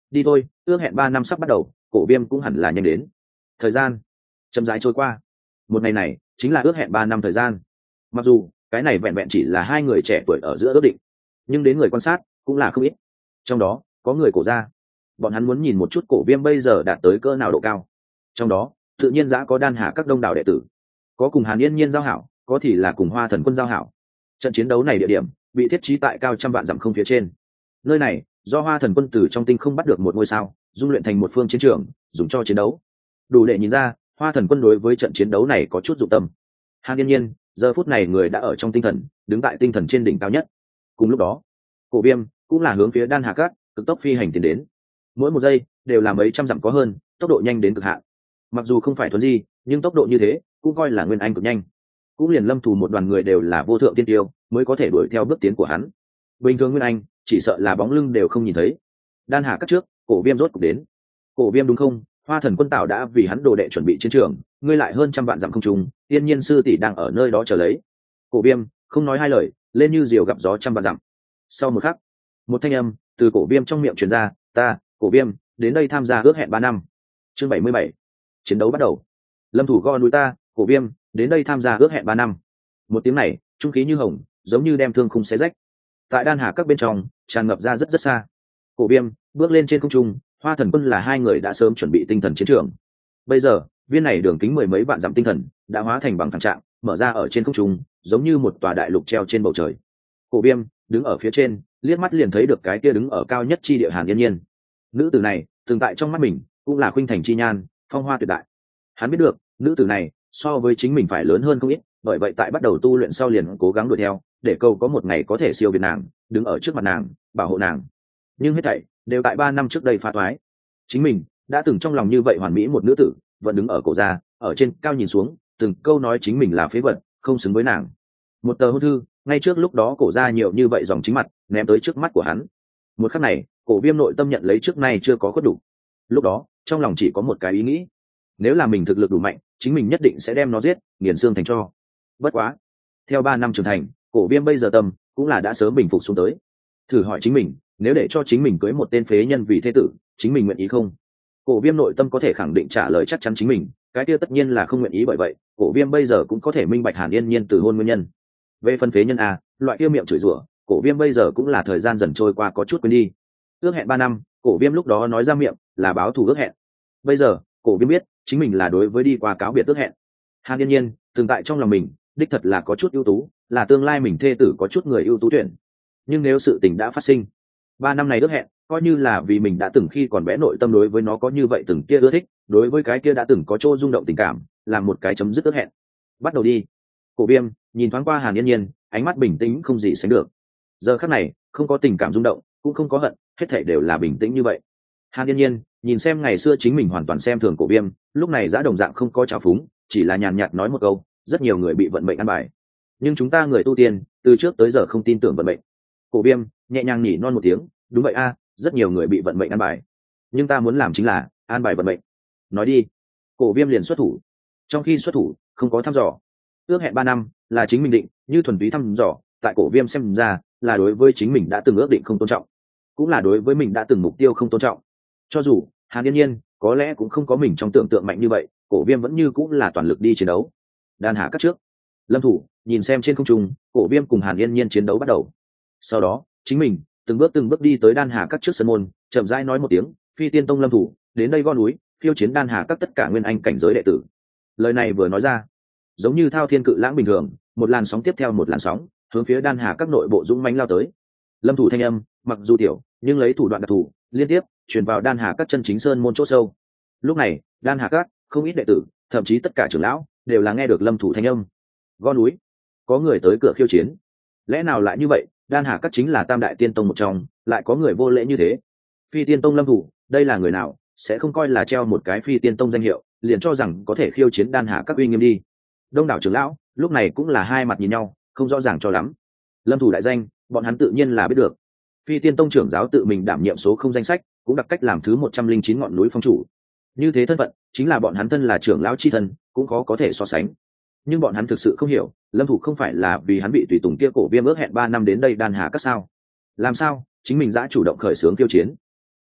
đi thôi, ước hẹn 3 năm sắp bắt đầu, cổ viêm cũng hẳn là nhanh đến. Thời gian chậm rãi trôi qua, một ngày này chính là ước hẹn 3 năm thời gian. Mặc dù cái này vẹn vẹn chỉ là hai người trẻ tuổi ở giữa ước định, nhưng đến người quan sát cũng là không ít. Trong đó có người cổ gia, bọn hắn muốn nhìn một chút cổ viêm bây giờ đạt tới cỡ nào độ cao. Trong đó tự nhiên giã có Đan Hà các đông đảo đệ tử, có cùng Hàn Yên Nhiên giao hảo, có thì là cùng Hoa Thần Quân giao hảo. Trận chiến đấu này địa điểm bị thiết trí tại cao trăm vạn dặm không phía trên. Nơi này do Hoa Thần Quân từ trong tinh không bắt được một ngôi sao, dung luyện thành một phương chiến trường, dùng cho chiến đấu. Đủ để nhìn ra Hoa Thần Quân đối với trận chiến đấu này có chút dụng tâm. Hàn Yên Nhiên giờ phút này người đã ở trong tinh thần, đứng tại tinh thần trên đỉnh cao nhất. Cùng lúc đó, cổ viêm cũng là hướng phía Đan Hà Các cực tốc phi hành tiến đến. Mỗi một giây đều là mấy trăm dặm có hơn, tốc độ nhanh đến cực hạn. Mặc dù không phải thuần di, nhưng tốc độ như thế cũng coi là nguyên anh cực nhanh. Cũng liền Lâm Thủ một đoàn người đều là vô thượng tiên tiêu mới có thể đuổi theo bước tiến của hắn. Bình thường nguyên anh chỉ sợ là bóng lưng đều không nhìn thấy. Đan Hà Các trước, cổ viêm rốt cục đến. Cổ viêm đúng không? Hoa Thần Quân Tảo đã vì hắn đồ đệ chuẩn bị chiến trường, ngươi lại hơn trăm vạn dặm không trùng, Tiên Nhiên sư tỷ đang ở nơi đó chờ lấy. Cổ viêm không nói hai lời, lên như diều gặp gió trăm vạn dặm. Sau một khắc, một thanh âm từ cổ viêm trong miệng truyền ra, ta cổ viêm đến đây tham gia ước hẹn 3 năm. Chương 77. Chiến đấu bắt đầu. Lâm Thủ gõ núi ta, cổ viêm đến đây tham gia ước hẹn 3 năm. Một tiếng này trung khí như hồng, giống như đem thương khung xé rách. Tại Đan Hà Các bên trong tràn ngập ra rất rất xa. Cổ viêm bước lên trên không trung, Hoa Thần Quân là hai người đã sớm chuẩn bị tinh thần chiến trường. Bây giờ viên này đường kính mười mấy vạn dặm tinh thần đã hóa thành bằng phẳng trạng, mở ra ở trên không trung, giống như một tòa đại lục treo trên bầu trời. Cổ viêm đứng ở phía trên, liếc mắt liền thấy được cái kia đứng ở cao nhất chi địa Hàn Yên Nhiên. Nữ tử này từng tại trong mắt mình cũng là khuynh thành chi nhan, phong hoa tuyệt đại. Hắn biết được nữ tử này so với chính mình phải lớn hơn không ít, bởi vậy tại bắt đầu tu luyện sau liền cố gắng đuổi theo, để câu có một ngày có thể siêu việt nàng, đứng ở trước mặt nàng, bảo hộ nàng. Nhưng hết thảy đều tại 3 năm trước đây phá toái. Chính mình đã từng trong lòng như vậy hoàn mỹ một nữ tử, vẫn đứng ở cổ gia, ở trên cao nhìn xuống, từng câu nói chính mình là phế vật, không xứng với nàng. Một tờ hôn thư, ngay trước lúc đó cổ gia nhiều như vậy dòng chính mặt, ném tới trước mắt của hắn. Một khắc này, cổ viêm nội tâm nhận lấy trước nay chưa có khuất đủ. Lúc đó trong lòng chỉ có một cái ý nghĩ, nếu là mình thực lực đủ mạnh, chính mình nhất định sẽ đem nó giết, nghiền xương thành tro. Bất quá theo 3 năm trưởng thành, cổ viêm bây giờ tâm cũng là đã sớm bình phục xuống tới. Thử hỏi chính mình, nếu để cho chính mình cưới một tên phế nhân vì thế tử, chính mình nguyện ý không? Cổ viêm nội tâm có thể khẳng định trả lời chắc chắn chính mình, cái kia tất nhiên là không nguyện ý. Bởi vậy cổ viêm bây giờ cũng có thể minh bạch Hàn Yên Nhiên từ hôn nguyên nhân. Về phân phế nhân loại kia miệng chửi rủa, cổ viêm bây giờ cũng là thời gian dần trôi qua có chút quên đi. Ước hẹn 3 năm, cổ viêm lúc đó nói ra miệng là báo thù ước hẹn. Bây giờ cổ viêm biết chính mình là đối với đi qua cáo biệt ước hẹn. Hàn Yên Nhiên từng tại trong lòng mình đích thật là có chút ưu tú, là tương lai mình thê tử có chút người ưu tú tuyển. Nhưng nếu sự tình đã phát sinh, 3 năm này ước hẹn coi như là vì mình đã từng khi còn bé nội tâm đối với nó có như vậy từng kia ưa thích, đối với cái kia đã từng có chỗ rung động tình cảm, làm một cái chấm dứt ước hẹn. Bắt đầu đi. Cổ viêm nhìn thoáng qua Hàn Yên Nhiên, ánh mắt bình tĩnh không gì sánh được. Giờ khắc này không có tình cảm rung động, cũng không có hận, hết thảy đều là bình tĩnh như vậy. Hàn Yên Nhiên nhìn xem ngày xưa chính mình hoàn toàn xem thường cổ viêm, lúc này giã đồng dạng không có trào phúng, chỉ là nhàn nhạt nói một câu, rất nhiều người bị vận mệnh ăn bài, nhưng chúng ta người tu tiên từ trước tới giờ không tin tưởng vận mệnh. Cổ viêm nhẹ nhàng nhỉ non một tiếng, đúng vậy rất nhiều người bị vận mệnh ăn bài, nhưng ta muốn làm chính là an bài vận mệnh. Nói đi. Cổ viêm liền xuất thủ. Trong khi xuất thủ không có thăm dò. Ước hẹn 3 năm là chính mình định, như thuần túy thăm dò, tại cổ viêm xem ra là đối với chính mình đã từng ước định không tôn trọng, cũng là đối với mình đã từng mục tiêu không tôn trọng. Cho dù Hàn Yên Nhiên có lẽ cũng không có mình trong tưởng tượng mạnh như vậy, cổ viêm vẫn như cũng là toàn lực đi chiến đấu. Đan Hà Các trước, Lâm Thủ nhìn xem trên không trung, cổ viêm cùng Hàn Yên Nhiên chiến đấu bắt đầu. Sau đó chính mình từng bước đi tới Đan Hà Các trước sân môn, chậm rãi nói một tiếng, Phi Tiên Tông Lâm Thủ đến đây gõ núi khiêu chiến Đan Hà Các tất cả nguyên anh cảnh giới đệ tử. Lời này vừa nói ra, giống như thao thiên cự lãng bình thường, một làn sóng tiếp theo một làn sóng hướng phía Đan Hà Các nội bộ dũng mãnh lao tới. Lâm Thủ thanh âm mặc dù tiểu, nhưng lấy thủ đoạn đặc thù liên tiếp truyền vào Đan Hà Các chân chính sơn môn chỗ sâu. Lúc này Đan Hà Các không ít đệ tử, thậm chí tất cả trưởng lão đều là nghe được Lâm Thủ thanh âm. Gõ núi, có người tới cửa khiêu chiến. Lẽ nào lại như vậy? Đan Hà Các chính là tam đại tiên tông một trong, lại có người vô lễ như thế. Phi Tiên Tông Lâm Thủ, đây là người nào? Sẽ không coi là treo một cái Phi Tiên Tông danh hiệu liền cho rằng có thể khiêu chiến Đan Hà Các uy nghiêm đi. Đông đảo trưởng lão lúc này cũng là hai mặt nhìn nhau, không rõ ràng cho lắm. Lâm Thủ đại danh bọn hắn tự nhiên là biết được. Phi Tiên Tông trưởng giáo tự mình đảm nhiệm số không danh sách, cũng đặc cách làm thứ 109 ngọn núi phong chủ. Như thế thân phận chính là bọn hắn thân là trưởng lão chi thân, cũng khó có thể so sánh. Nhưng bọn hắn thực sự không hiểu, Lâm Thủ không phải là vì hắn bị tùy tùng kia cổ viêm ước hẹn 3 năm đến đây Đan Hà Các sao? Làm sao chính mình đã chủ động khởi xướng khiêu chiến?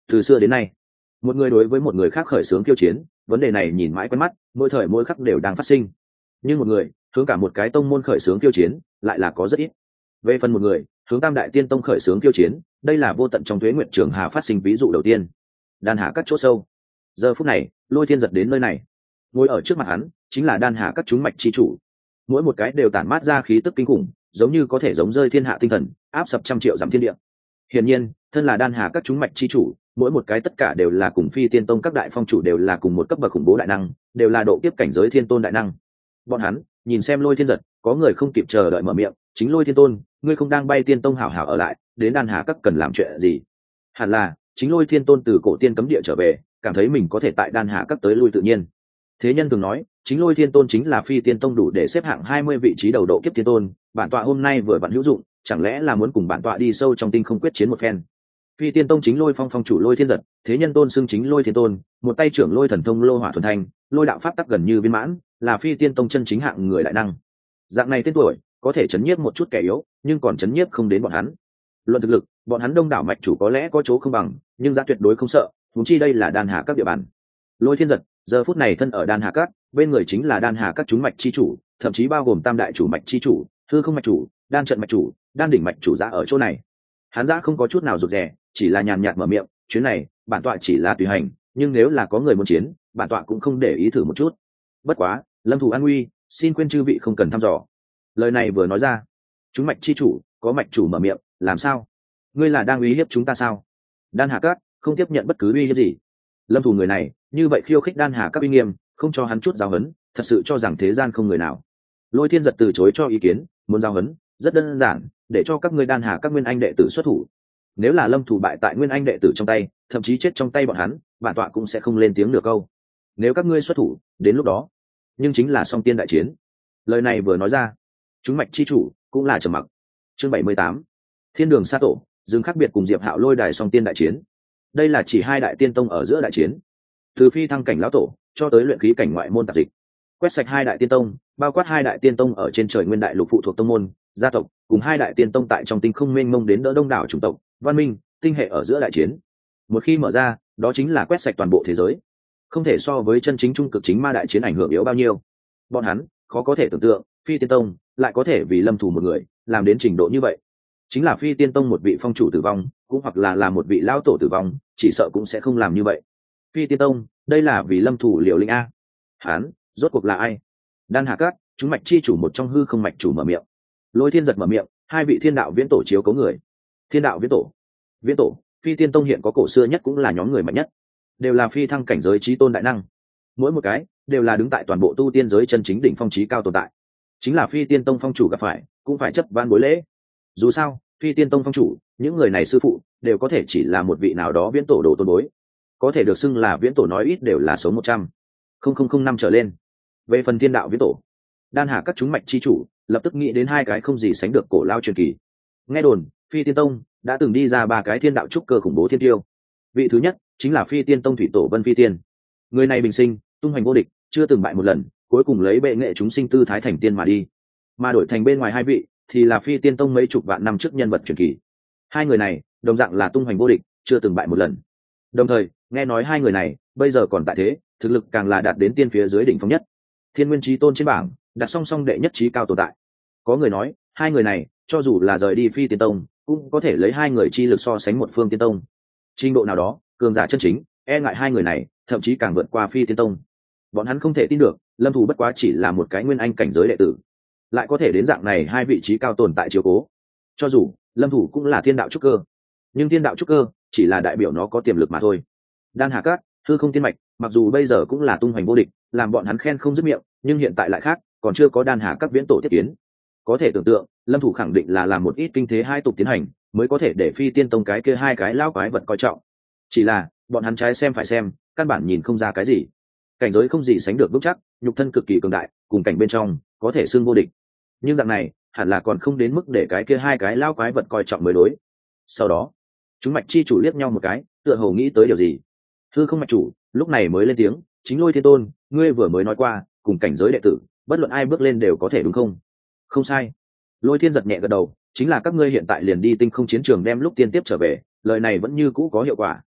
Từ xưa đến nay, một người đối với một người khác khởi xướng khiêu chiến, vấn đề này nhìn mãi quen mắt, mỗi thời mỗi khắc đều đang phát sinh. Nhưng một người hướng cả một cái tông môn khởi xướng khiêu chiến lại là có rất ít. Về phần một người hướng Tam Đại Tiên Tông khởi xướng khiêu chiến, đây là vô tận trong Tuế Nguyệt Trường Hà phát sinh ví dụ đầu tiên. Đan Hà các chỗ sâu, giờ phút này Lôi Thiên giật đến nơi này, ngồi ở trước mặt hắn chính là Đan Hà các chúng mạch chi chủ, mỗi một cái đều tản mát ra khí tức kinh khủng, giống như có thể giống rơi thiên hạ tinh thần, áp sập trăm triệu dặm thiên địa. Hiển nhiên, thân là Đan Hà các chúng mạch chi chủ, mỗi một cái tất cả đều là cùng Phi Tiên Tông các đại phong chủ đều là cùng một cấp bậc khủng bố đại năng, đều là độ kiếp cảnh giới thiên tôn đại năng. Bọn hắn nhìn xem Lôi Thiên giật, có người không kịp chờ đợi mở miệng, chính Lôi Thiên Tôn, ngươi không đang bay Tiên Tông hảo hảo ở lại, đến Đan Hà các cần làm chuyện gì? Hẳn là chính Lôi Thiên Tôn từ cổ tiên cấm địa trở về, cảm thấy mình có thể tại Đan Hà các tới lui tự nhiên. Thế nhân thường nói, chính Lôi Thiên Tôn chính là Phi Tiên Tông đủ để xếp hạng 20 vị trí đầu độ kiếp thiên tôn, bản tọa hôm nay vừa vặn hữu dụng, chẳng lẽ là muốn cùng bản tọa đi sâu trong tinh không quyết chiến một phen. Phi Tiên Tông chính Lôi Phong phong chủ Lôi Thiên giật, thế nhân tôn xưng chính Lôi Thiên Tôn, một tay trưởng Lôi thần thông Lô Hỏa thuần thanh, Lôi đạo pháp tắc gần như viên mãn, là Phi Tiên Tông chân chính hạng người đại năng. Dạng này tên tuổi, có thể chấn nhiếp một chút kẻ yếu, nhưng còn chấn nhiếp không đến bọn hắn. Luận thực lực, bọn hắn đông đảo mạch chủ có lẽ có chỗ không bằng, nhưng ra tuyệt đối không sợ, huống chi đây là Đan Hà các địa bàn. Lôi Thiên giật giờ phút này thân ở Đan Hà các, bên người chính là Đan Hà các chúng mạch chi chủ, thậm chí bao gồm tam đại chủ mạch chi chủ, hư không mạch chủ, đan trận mạch chủ, đan đỉnh mạch chủ ra ở chỗ này. Hắn ra không có chút nào rụt rè, chỉ là nhàn nhạt mở miệng, chuyến này bản tọa chỉ là tùy hành, nhưng nếu là có người muốn chiến, bản tọa cũng không để ý thử một chút. Bất quá lâm thủ an nguy, xin quên chư vị không cần thăm dò. Lời này vừa nói ra, chúng mạch chi chủ có mạch chủ mở miệng, làm sao? Ngươi là đang uy hiếp chúng ta sao? Đan Hà các không tiếp nhận bất cứ uy hiếp gì. Lâm thủ người này như vậy khiêu khích Đan Hà các uy nghiêm, không cho hắn chút giáo huấn, thật sự cho rằng thế gian không người nào. Lôi Thiên giật từ chối cho ý kiến, muốn giáo huấn rất đơn giản, để cho các ngươi Đan Hà các nguyên anh đệ tử xuất thủ. Nếu là lâm thủ bại tại nguyên anh đệ tử trong tay, thậm chí chết trong tay bọn hắn, bản tọa cũng sẽ không lên tiếng nửa câu. Nếu các ngươi xuất thủ, đến lúc đó nhưng chính là song tiên đại chiến. Lời này vừa nói ra, chúng mạch chi chủ cũng là trầm mặc. Chương 78, Thiên đường sa tổ, dừng khác biệt cùng Diệp Hạo lôi đài song tiên đại chiến. Đây là chỉ hai đại tiên tông ở giữa đại chiến, từ phi thăng cảnh lão tổ cho tới luyện khí cảnh ngoại môn tạp dịch, quét sạch hai đại tiên tông, bao quát hai đại tiên tông ở trên trời nguyên đại lục phụ thuộc tông môn gia tộc, cùng hai đại tiên tông tại trong tinh không mênh mông đến đỡ đông đảo chủng tộc văn minh tinh hệ ở giữa đại chiến. Một khi mở ra, đó chính là quét sạch toàn bộ thế giới, không thể so với chân chính trung cực chính ma đại chiến ảnh hưởng yếu bao nhiêu. Bọn hắn khó có thể tưởng tượng phi tiên tông lại có thể vì lâm thủ một người làm đến trình độ như vậy. Chính là phi tiên tông một vị phong chủ tử vong, cũng hoặc là một vị lão tổ tử vong, chỉ sợ cũng sẽ không làm như vậy. Phi tiên tông đây là vì lâm thủ liều linh a. Hắn rốt cuộc là ai? Đan Hà các chúng mạch chi chủ một trong hư không mạch chủ mở miệng. Lôi Thiên giật mở miệng, hai vị thiên đạo viễn tổ chiếu cố người. Thiên đạo viễn tổ phi tiên tông hiện có cổ xưa nhất cũng là nhóm người mạnh nhất, đều là phi thăng cảnh giới chí tôn đại năng, mỗi một cái đều là đứng tại toàn bộ tu tiên giới chân chính đỉnh phong chí cao tồn tại. Chính là phi tiên tông phong chủ gặp phải cũng phải chấp van bối lễ. Dù sao phi tiên tông phong chủ những người này sư phụ đều có thể chỉ là một vị nào đó viễn tổ đồ tôn bối, có thể được xưng là viễn tổ nói ít đều là số 100,000 năm trở lên. Về phần thiên đạo viễn tổ, Đan Hà các chúng mạch chi chủ lập tức nghĩ đến hai cái không gì sánh được cổ lao truyền kỳ. Nghe đồn phi tiên tông đã từng đi ra ba cái thiên đạo trúc cơ khủng bố thiên tiêu. Vị thứ nhất chính là phi tiên tông thủy tổ Vân Phi Tiên. Người này bình sinh tung hoành vô địch, chưa từng bại một lần, cuối cùng lấy bệ nghệ chúng sinh tư thái thành tiên mà đi. Mà đổi thành bên ngoài hai vị thì là phi tiên tông mấy chục vạn năm trước nhân vật truyền kỳ. Hai người này đồng dạng là tung hoành vô địch, chưa từng bại một lần. Đồng thời nghe nói hai người này bây giờ còn tại thế, thực lực càng là đạt đến tiên phía dưới đỉnh phong nhất, thiên nguyên chí tôn trên bảng đặt song song đệ nhất chí cao tồn tại. Có người nói hai người này cho dù là rời đi phi tiên tông cũng có thể lấy hai người chi lực so sánh một phương tiên tông. Trình độ nào đó cường giả chân chính e ngại hai người này, thậm chí càng vượt qua phi tiên tông. Bọn hắn không thể tin được lâm thủ bất quá chỉ là một cái nguyên anh cảnh giới đệ tử, lại có thể đến dạng này hai vị trí cao tồn tại chiếu cố. Cho dù lâm thủ cũng là thiên đạo trúc cơ, nhưng thiên đạo trúc cơ chỉ là đại biểu nó có tiềm lực mà thôi. Đan Hà các hư không tiên mạch mặc dù bây giờ cũng là tung hoành vô địch, làm bọn hắn khen không dứt miệng, nhưng hiện tại lại khác, còn chưa có Đan Hà các viễn tổ tiếp kiến. Có thể tưởng tượng lâm thủ khẳng định là làm một ít kinh thế hai tục tiến hành, mới có thể để phi tiên tông cái kia hai cái lao quái vật coi trọng. Chỉ là bọn hắn trái xem phải xem, căn bản nhìn không ra cái gì. Cảnh giới không gì sánh được vững chắc, nhục thân cực kỳ cường đại, cùng cảnh bên trong có thể xưng vô địch, nhưng dạng này hẳn là còn không đến mức để cái kia hai cái lao quái vật coi trọng mới đối. Sau đó chúng mạch chi chủ liếc nhau một cái, tựa hồ nghĩ tới điều gì. Hư không mạch chủ lúc này mới lên tiếng, chính Lôi Thiên Tôn, ngươi vừa mới nói qua cùng cảnh giới đệ tử bất luận ai bước lên đều có thể đúng không? Không sai. Lôi Thiên giật nhẹ gật đầu, chính là các ngươi hiện tại liền đi tinh không chiến trường đem lúc tiên tiếp trở về, lời này vẫn như cũ có hiệu quả.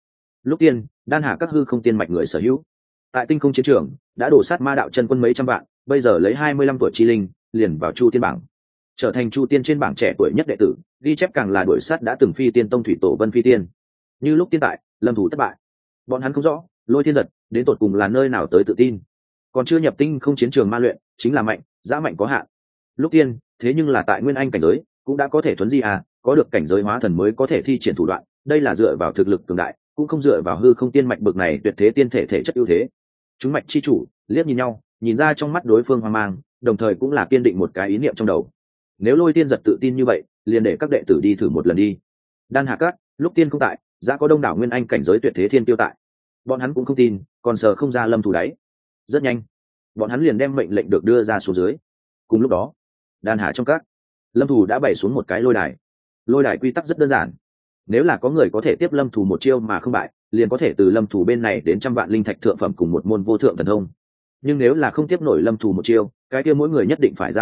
Lúc tiên đan hà các hư không tiên mạch người sở hữu tại tinh không chiến trường đã đổ sát ma đạo chân quân mấy trăm vạn, bây giờ lấy 25 tuổi chi linh liền vào chu tiên bảng, trở thành chu tiên trên bảng trẻ tuổi nhất đệ tử, ghi chép càng là đuổi sát đã từng phi tiên tông thủy tổ Vân Phi Tiên. Như lúc tiên tại lâm thủ thất bại, bọn hắn không rõ Lôi Thiên Giật đến tột cùng là nơi nào tới tự tin, còn chưa nhập tinh không chiến trường ma luyện chính là mạnh, dã mạnh có hạn. Lúc tiên thế nhưng là tại nguyên anh cảnh giới cũng đã có thể thuấn di có được cảnh giới hóa thần mới có thể thi triển thủ đoạn, đây là dựa vào thực lực cường đại, cũng không dựa vào hư không tiên mạch bực này tuyệt thế tiên thể thể chất ưu thế. Chúng mạch chi chủ liếc nhìn nhau, nhìn ra trong mắt đối phương hoang mang, đồng thời cũng là kiên định một cái ý niệm trong đầu. Nếu Lôi Tiên Giật tự tin như vậy, liền để các đệ tử đi thử một lần đi. Đan Hà Các lúc tiên không tại, đã có đông đảo nguyên anh cảnh giới tuyệt thế thiên tiêu tại, bọn hắn cũng không tin, còn sờ không ra lâm thủ đáy. Rất nhanh bọn hắn liền đem mệnh lệnh được đưa ra xuống dưới. Cùng lúc đó Đan Hà trong các, lâm thủ đã bày xuống một cái lôi đài. Lôi đài quy tắc rất đơn giản, nếu là có người có thể tiếp lâm thủ một chiêu mà không bại, liền có thể từ lâm thủ bên này đến 100 vạn linh thạch thượng phẩm cùng một môn vô thượng thần thông. Nhưng nếu là không tiếp nổi lâm thủ một chiêu, cái kia mỗi người nhất định phải ra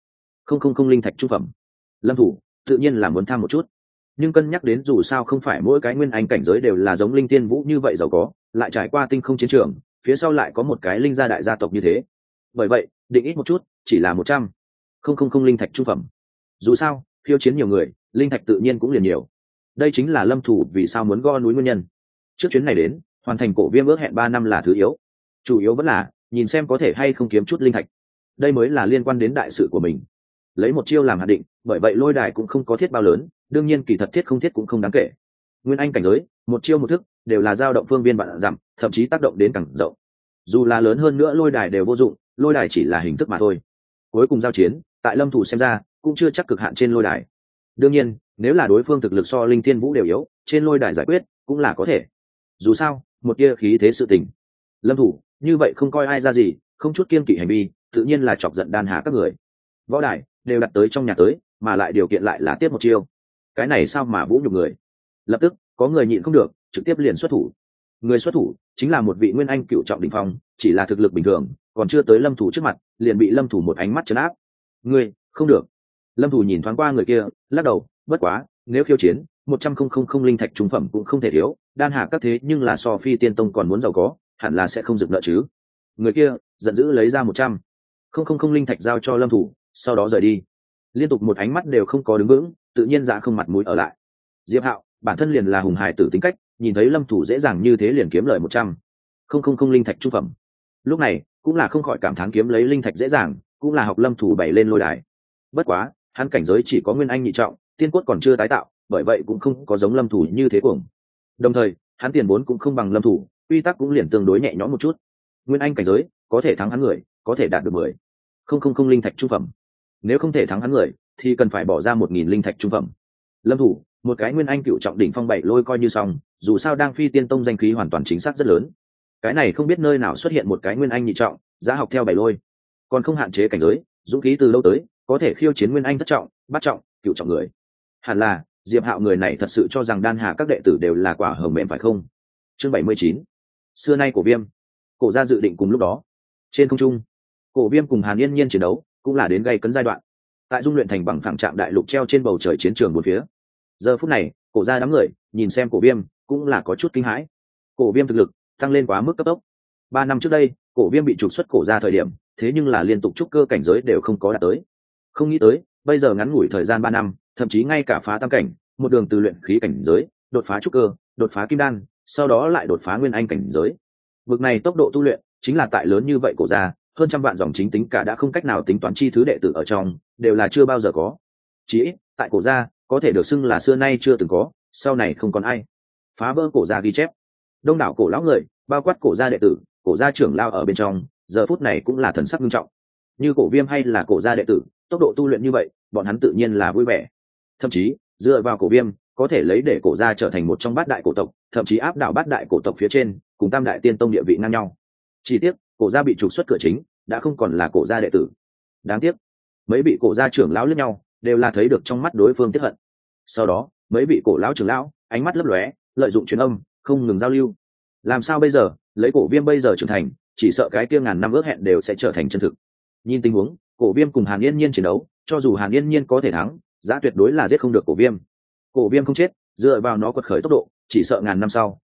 100,000 linh thạch trung phẩm. Lâm thủ tự nhiên là muốn tham một chút, nhưng cân nhắc đến dù sao không phải mỗi cái nguyên anh cảnh giới đều là giống linh tiên vũ như vậy giàu có, lại trải qua tinh không chiến trường, phía sau lại có một cái linh gia đại gia tộc như thế, bởi vậy định ít một chút, chỉ là 100,000 linh thạch trung phẩm. Dù sao khiêu chiến nhiều người, linh thạch tự nhiên cũng liền nhiều. Đây chính là lâm thủ vì sao muốn gõ núi nguyên nhân. Trước chuyến này đến hoàn thành cổ viêm ước hẹn 3 năm là thứ yếu, chủ yếu vẫn là nhìn xem có thể hay không kiếm chút linh thạch, đây mới là liên quan đến đại sự của mình. Lấy một chiêu làm hạt định, bởi vậy lôi đài cũng không có thiết bao lớn, đương nhiên kỳ thật thiết không thiết cũng không đáng kể. Nguyên anh cảnh giới một chiêu một thức đều là dao động phương viên vạn dặm, thậm chí tác động đến càng rộng. Dù là lớn hơn nữa lôi đài đều vô dụng, lôi đài chỉ là hình thức mà thôi. Cuối cùng giao chiến tại lâm thủ xem ra cũng chưa chắc cực hạn trên lôi đài. Đương nhiên nếu là đối phương thực lực so linh thiên vũ đều yếu, trên lôi đài giải quyết cũng là có thể. Dù sao một tia khí thế sự tình, lâm thủ như vậy không coi ai ra gì, không chút kiêng kỵ hành vi, tự nhiên là chọc giận Đan Hà các người. Võ đài đều đặt tới trong nhà tới, mà lại điều kiện lại là tiếp một chiêu, cái này sao mà vũ nhục người. Lập tức có người nhịn không được, trực tiếp liền xuất thủ. Người xuất thủ chính là một vị nguyên anh cựu trọng đỉnh phong, chỉ là thực lực bình thường, còn chưa tới lâm thủ trước mặt liền bị lâm thủ một ánh mắt trấn áp. Ngươi không được. Lâm thủ nhìn thoáng qua người kia, lắc đầu, bất quá nếu khiêu chiến 100,000 linh thạch trung phẩm cũng không thể thiếu, Đan Hà các thế nhưng là so phi tiên tông còn muốn giàu có, hẳn là sẽ không dừng nợ chứ. Người kia giận dữ lấy ra 100,000 linh thạch giao cho lâm thủ, sau đó rời đi. Liên tục một ánh mắt đều không có đứng vững, tự nhiên dạ không mặt mũi ở lại. Diệp Hạo bản thân liền là hùng hài tử tính cách, nhìn thấy lâm thủ dễ dàng như thế liền kiếm lời 100,000 linh thạch trung phẩm, lúc này cũng là không khỏi cảm thán kiếm lấy linh thạch dễ dàng, cũng là học lâm thủ bày lên lôi đài. Bất quá hắn cảnh giới chỉ có nguyên anh nhị trọng, tiên cốt còn chưa tái tạo, bởi vậy cũng không có giống lâm thủ như thế cuồng. Đồng thời hắn tiền vốn cũng không bằng lâm thủ, quy tắc cũng liền tương đối nhẹ nhõm một chút. Nguyên anh cảnh giới có thể thắng hắn người, có thể đạt được 10,000 linh thạch trung phẩm. Nếu không thể thắng hắn người thì cần phải bỏ ra 1.000 linh thạch trung phẩm. Lâm thủ một cái nguyên anh cựu trọng đỉnh phong bảy lôi coi như xong, dù sao đang phi tiên tông danh khí hoàn toàn chính xác rất lớn. Cái này không biết nơi nào xuất hiện một cái nguyên anh nhị trọng giá học theo bảy lôi, còn không hạn chế cảnh giới, dũng khí từ lâu tới có thể khiêu chiến nguyên anh thất trọng, bát trọng, cựu trọng người. Hẳn là Diệp Hạo người này thật sự cho rằng Đan Hà các đệ tử đều là quả hờm mềm phải không? Chương 79. Xưa nay cổ viêm cổ gia dự định cùng lúc đó trên không trung, cổ viêm cùng Hàn Yên Nhiên chiến đấu cũng là đến gây cấn giai đoạn. Tại dung luyện thành bằng phẳng trạm đại lục treo trên bầu trời chiến trường bốn phía, giờ phút này cổ gia đám người nhìn xem cổ viêm cũng là có chút kinh hãi. Cổ viêm thực lực tăng lên quá mức cấp tốc. 3 năm trước đây cổ viêm bị trục xuất cổ gia thời điểm, thế nhưng là liên tục trúc cơ cảnh giới đều không có đạt tới. Không nghĩ tới bây giờ ngắn ngủi thời gian 3 năm, thậm chí ngay cả phá tam cảnh, một đường từ luyện khí cảnh giới đột phá trúc cơ, đột phá kim đan, sau đó lại đột phá nguyên anh cảnh giới. Vực này tốc độ tu luyện chính là tại lớn như vậy cổ gia, hơn trăm vạn dòng chính tính cả đã không cách nào tính toán chi thứ đệ tử ở trong, đều là chưa bao giờ có. Chỉ ít tại cổ gia có thể được xưng là xưa nay chưa từng có, sau này không còn ai phá vỡ cổ gia ghi chép. Đông đảo cổ lão người, bao quát cổ gia đệ tử, cổ gia trưởng lao ở bên trong, giờ phút này cũng là thần sắc nghiêm trọng. Như cổ viêm hay là cổ gia đệ tử, tốc độ tu luyện như vậy, bọn hắn tự nhiên là vui vẻ. Thậm chí dựa vào cổ viêm có thể lấy để cổ gia trở thành một trong bát đại cổ tộc, thậm chí áp đảo bát đại cổ tộc phía trên, cùng tam đại tiên tông địa vị ngang nhau. Chỉ tiếc cổ gia bị trục xuất cửa chính, đã không còn là cổ gia đệ tử. Đáng tiếc mấy vị cổ gia trưởng lão lẫn nhau đều là thấy được trong mắt đối phương tiếc hận. Sau đó mấy vị cổ lão trưởng lão ánh mắt lấp lóe, lợi dụng truyền âm không ngừng giao lưu. Làm sao bây giờ, lấy cổ viêm bây giờ trưởng thành, chỉ sợ cái kia ngàn năm ước hẹn đều sẽ trở thành chân thực. Nhìn tình huống cổ viêm cùng Hàn Yên Nhiên chiến đấu, cho dù Hàn Yên Nhiên có thể thắng, giá tuyệt đối là giết không được cổ viêm. Cổ viêm không chết, dựa vào nó quật khởi tốc độ, chỉ sợ ngàn năm sau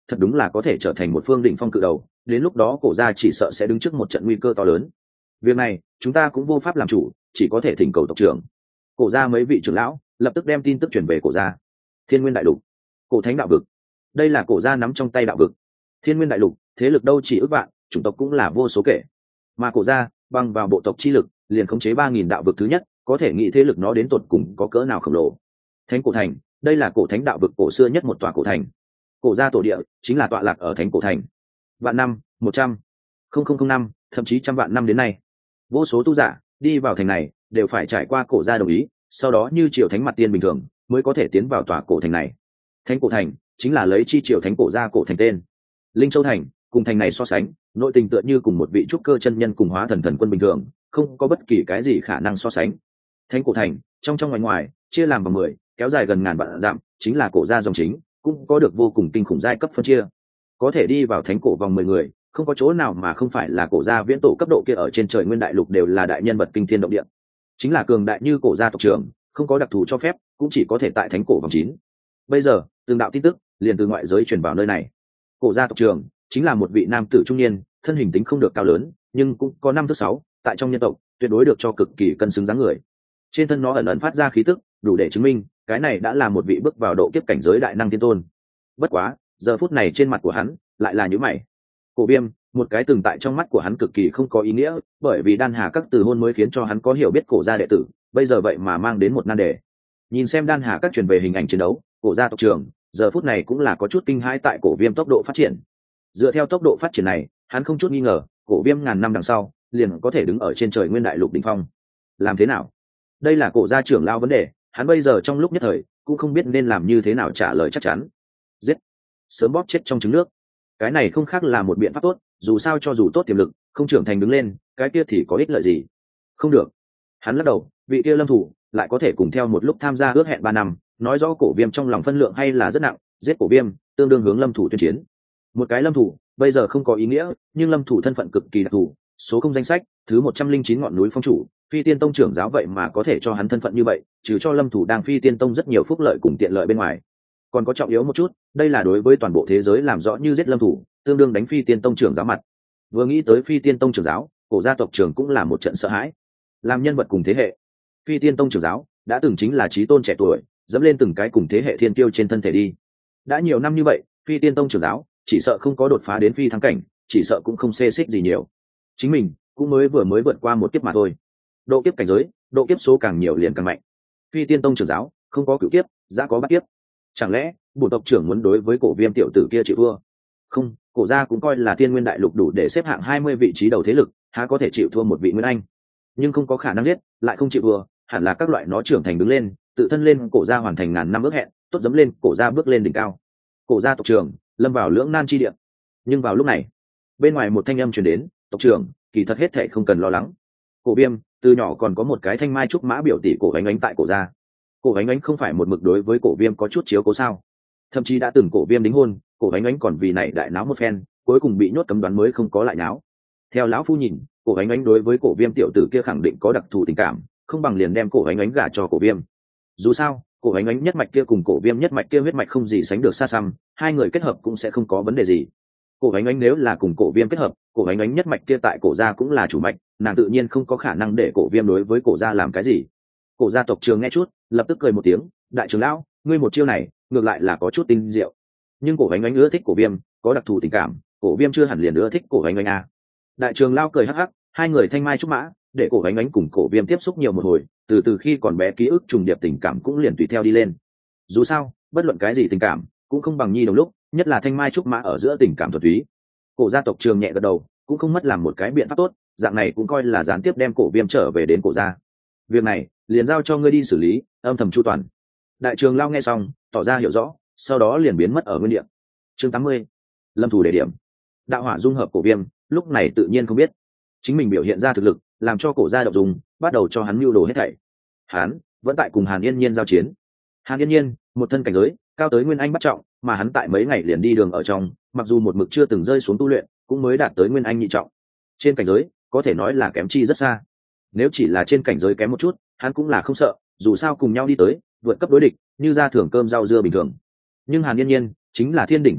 thật đúng là có thể trở thành một phương đỉnh phong cự đầu, đến lúc đó cổ gia chỉ sợ sẽ đứng trước một trận nguy cơ to lớn. Việc này chúng ta cũng vô pháp làm chủ, chỉ có thể thỉnh cầu tộc trưởng. Cổ gia mấy vị trưởng lão lập tức đem tin tức truyền về cổ gia. Thiên Nguyên đại lục, cổ thánh đạo vực, đây là cổ gia nắm trong tay đạo vực. Thiên Nguyên đại lục thế lực đâu chỉ ước vạn, chủng tộc cũng là vô số kể, mà cổ gia bằng vào bộ tộc chi lực liền khống chế 3.000 đạo vực thứ nhất, có thể nghĩ thế lực nó đến tột cùng có cỡ nào khổng lồ. Thánh cổ thành, đây là cổ thánh đạo vực cổ xưa nhất một tòa cổ thành. Cổ gia tổ địa chính là tọa lạc ở thánh cổ thành. Vạn năm, 100, 0005, thậm chí trăm vạn năm đến nay, vô số tu giả đi vào thành này đều phải trải qua cổ gia đồng ý, sau đó như triều thánh mặt tiên bình thường mới có thể tiến vào tòa cổ thành này. Thánh cổ thành chính là lấy chi triều thánh cổ gia cổ thành tên. Linh Châu thành cùng thành này so sánh, nội tình tựa như cùng một vị trúc cơ chân nhân cùng hóa thần thần quân bình thường, không có bất kỳ cái gì khả năng so sánh. Thánh cổ thành trong trong ngoài ngoài chia làm vào 10, kéo dài gần ngàn vạn dặm, chính là cổ gia dòng chính, cũng có được vô cùng kinh khủng giai cấp phân chia. Có thể đi vào thánh cổ vòng 10 người, không có chỗ nào mà không phải là cổ gia viễn tổ cấp độ kia, ở trên trời nguyên đại lục đều là đại nhân vật kinh thiên động địa. Chính là cường đại như cổ gia tộc trưởng, không có đặc thù cho phép, cũng chỉ có thể tại thánh cổ vòng 9. Bây giờ, từng đạo tin tức liền từ ngoại giới truyền vào nơi này. Cổ gia tộc trưởng chính là một vị nam tử trung niên, thân hình tính không được cao lớn, nhưng cũng có 5 thước 6, tại trong nhân tộc tuyệt đối được cho cực kỳ cân xứng dáng người. Trên thân nó ẩn ẩn phát ra khí tức, đủ để chứng minh cái này đã là một vị bước vào độ kiếp cảnh giới đại năng tiên tôn. Bất quá, giờ phút này trên mặt của hắn lại là nhíu mày. Cổ Viêm, một cái từng tại trong mắt của hắn cực kỳ không có ý nghĩa, bởi vì đan hà các từ hôn mới khiến cho hắn có hiểu biết cổ gia đệ tử, bây giờ vậy mà mang đến một nan đề. Nhìn xem đan hà các truyền về hình ảnh chiến đấu, cổ gia tộc trưởng giờ phút này cũng là có chút kinh hãi tại Cổ Viêm tốc độ phát triển. Dựa theo tốc độ phát triển này, hắn không chút nghi ngờ, Cổ Viêm ngàn năm đằng sau liền có thể đứng ở trên trời nguyên đại lục đỉnh phong. Làm thế nào? Đây là cổ gia trưởng lao vấn đề, hắn bây giờ trong lúc nhất thời cũng không biết nên làm như thế nào trả lời chắc chắn. Giết, sớm bóp chết trong trứng nước. Cái này không khác là một biện pháp tốt, dù sao cho dù tốt tiềm lực, không trưởng thành đứng lên, cái kia thì có ích lợi gì? Không được. Hắn lắc đầu, vị kia Lâm Thủ lại có thể cùng theo một lúc tham gia ước hẹn 3 năm, nói rõ Cổ Viêm trong lòng phân lượng hay là rất nặng, giết Cổ Viêm tương đương hướng Lâm Thủ tuyên chiến. Một cái Lâm Thủ bây giờ không có ý nghĩa, nhưng Lâm Thủ thân phận cực kỳ đặc thù, số không danh sách thứ 109 ngọn núi phong chủ, Phi Tiên Tông trưởng giáo, vậy mà có thể cho hắn thân phận như vậy, trừ cho Lâm Thủ đang Phi Tiên Tông rất nhiều phúc lợi cùng tiện lợi bên ngoài, còn có trọng yếu một chút, đây là đối với toàn bộ thế giới làm rõ như giết Lâm Thủ tương đương đánh Phi Tiên Tông trưởng giáo mặt. Vừa nghĩ tới Phi Tiên Tông trưởng giáo, cổ gia tộc trưởng cũng là một trận sợ hãi. Làm nhân vật cùng thế hệ, Phi Tiên Tông trưởng giáo đã từng chính là chí tôn trẻ tuổi, dẫm lên từng cái cùng thế hệ thiên tiêu trên thân thể đi. Đã nhiều năm như vậy, Phi Tiên Tông trưởng giáo chỉ sợ không có đột phá đến phi thăng cảnh, chỉ sợ cũng không xê xích gì nhiều. Chính mình cũng mới vượt qua một kiếp mà thôi. Độ kiếp cảnh giới, độ kiếp số càng nhiều liền càng mạnh. Phi Tiên Tông trưởng giáo không có cửu kiếp, đã có bát kiếp. Chẳng lẽ bổn tộc trưởng muốn đối với Cổ Viêm tiểu tử kia chịu thua? Không, cổ gia cũng coi là Thiên Nguyên đại lục đủ để xếp hạng 20 vị trí đầu thế lực, há có thể chịu thua một vị nguyên anh? Nhưng không có khả năng giết, lại không chịu thua, hẳn là các loại nó trưởng thành đứng lên, tự thân lên cổ gia hoàn thành ngàn năm ước hẹn, tốt dẫm lên cổ gia bước lên đỉnh cao. Cổ gia tộc trưởng lâm vào lưỡng nan chi địa. Nhưng vào lúc này, bên ngoài một thanh âm truyền đến, "Tộc trưởng, kỳ thật hết thảy không cần lo lắng." Cổ Viêm từ nhỏ còn có một cái thanh mai trúc mã biểu tỷ Cổ Ánh Ánh tại cổ gia. Cổ Ánh Ánh không phải một mực đối với Cổ Viêm có chút chiếu cố sao? Thậm chí đã từng Cổ Viêm đính hôn, Cổ Ánh Ánh còn vì này đại náo một phen, cuối cùng bị nhốt cấm đoán mới không có lại náo. Theo lão phu nhìn, Cổ Ánh Ánh đối với Cổ Viêm tiểu tử kia khẳng định có đặc thù tình cảm, không bằng liền đem Cổ Ánh Ánh gả cho Cổ Viêm. Dù sao, Cổ Ánh Ánh nhất mạch kia cùng Cổ Viêm nhất mạch kia huyết mạch không gì sánh được xa xăm, hai người kết hợp cũng sẽ không có vấn đề gì. Cổ Ánh Ánh nếu là cùng Cổ Viêm kết hợp, Cổ Ánh Ánh nhất mạch kia tại cổ gia cũng là chủ mạch, nàng tự nhiên không có khả năng để Cổ Viêm đối với cổ gia làm cái gì. Cổ gia tộc trưởng nghe chút, lập tức cười một tiếng, "Đại trưởng lão, ngươi một chiêu này, ngược lại là có chút tinh diệu. Nhưng Cổ Ánh Ánh ưa thích Cổ Viêm, có đặc thù tình cảm, Cổ Viêm chưa hẳn liền ưa thích Cổ Ánh Ánh à?" Đại trưởng lão cười hắc hắc, hai người thanh mai trúc mã, để Cổ Ánh Ánh cùng Cổ Viêm tiếp xúc nhiều một hồi, từ khi còn bé ký ức trùng điệp tình cảm cũng liền tùy theo đi lên. Dù sao, bất luận cái gì tình cảm cũng không bằng nhi đồng lúc, nhất là thanh mai trúc mã ở giữa tình cảm thuần túy. Cổ gia tộc trưởng nhẹ gật đầu, cũng không mất làm một cái biện pháp tốt, dạng này cũng coi là gián tiếp đem Cổ Viêm trở về đến cổ gia. Việc này liền giao cho ngươi đi xử lý, âm thầm chu toàn. Đại trưởng lão nghe xong, tỏ ra hiểu rõ, sau đó liền biến mất ở nguyên địa. Chương 80, Lâm Thủ đề điểm. Đạo hỏa dung hợp Cổ Viêm, lúc này tự nhiên không biết chính mình biểu hiện ra thực lực, làm cho cổ gia động dung, bắt đầu cho hắn mưu đồ hết thảy. Hắn vẫn tại cùng Hàn Yên Nhiên giao chiến. Hàn Yên Nhiên, một thân cảnh giới cao tới nguyên anh bắt trọng, mà hắn tại mấy ngày liền đi đường ở trong, mặc dù một mực chưa từng rơi xuống tu luyện, cũng mới đạt tới nguyên anh nhị trọng. Trên cảnh giới, có thể nói là kém chi rất xa. Nếu chỉ là trên cảnh giới kém một chút, hắn cũng là không sợ, dù sao cùng nhau đi tới, vượt cấp đối địch, như ra thưởng cơm rau dưa bình thường. Nhưng Hàn Yên Nhiên chính là thiên đỉnh thân thể,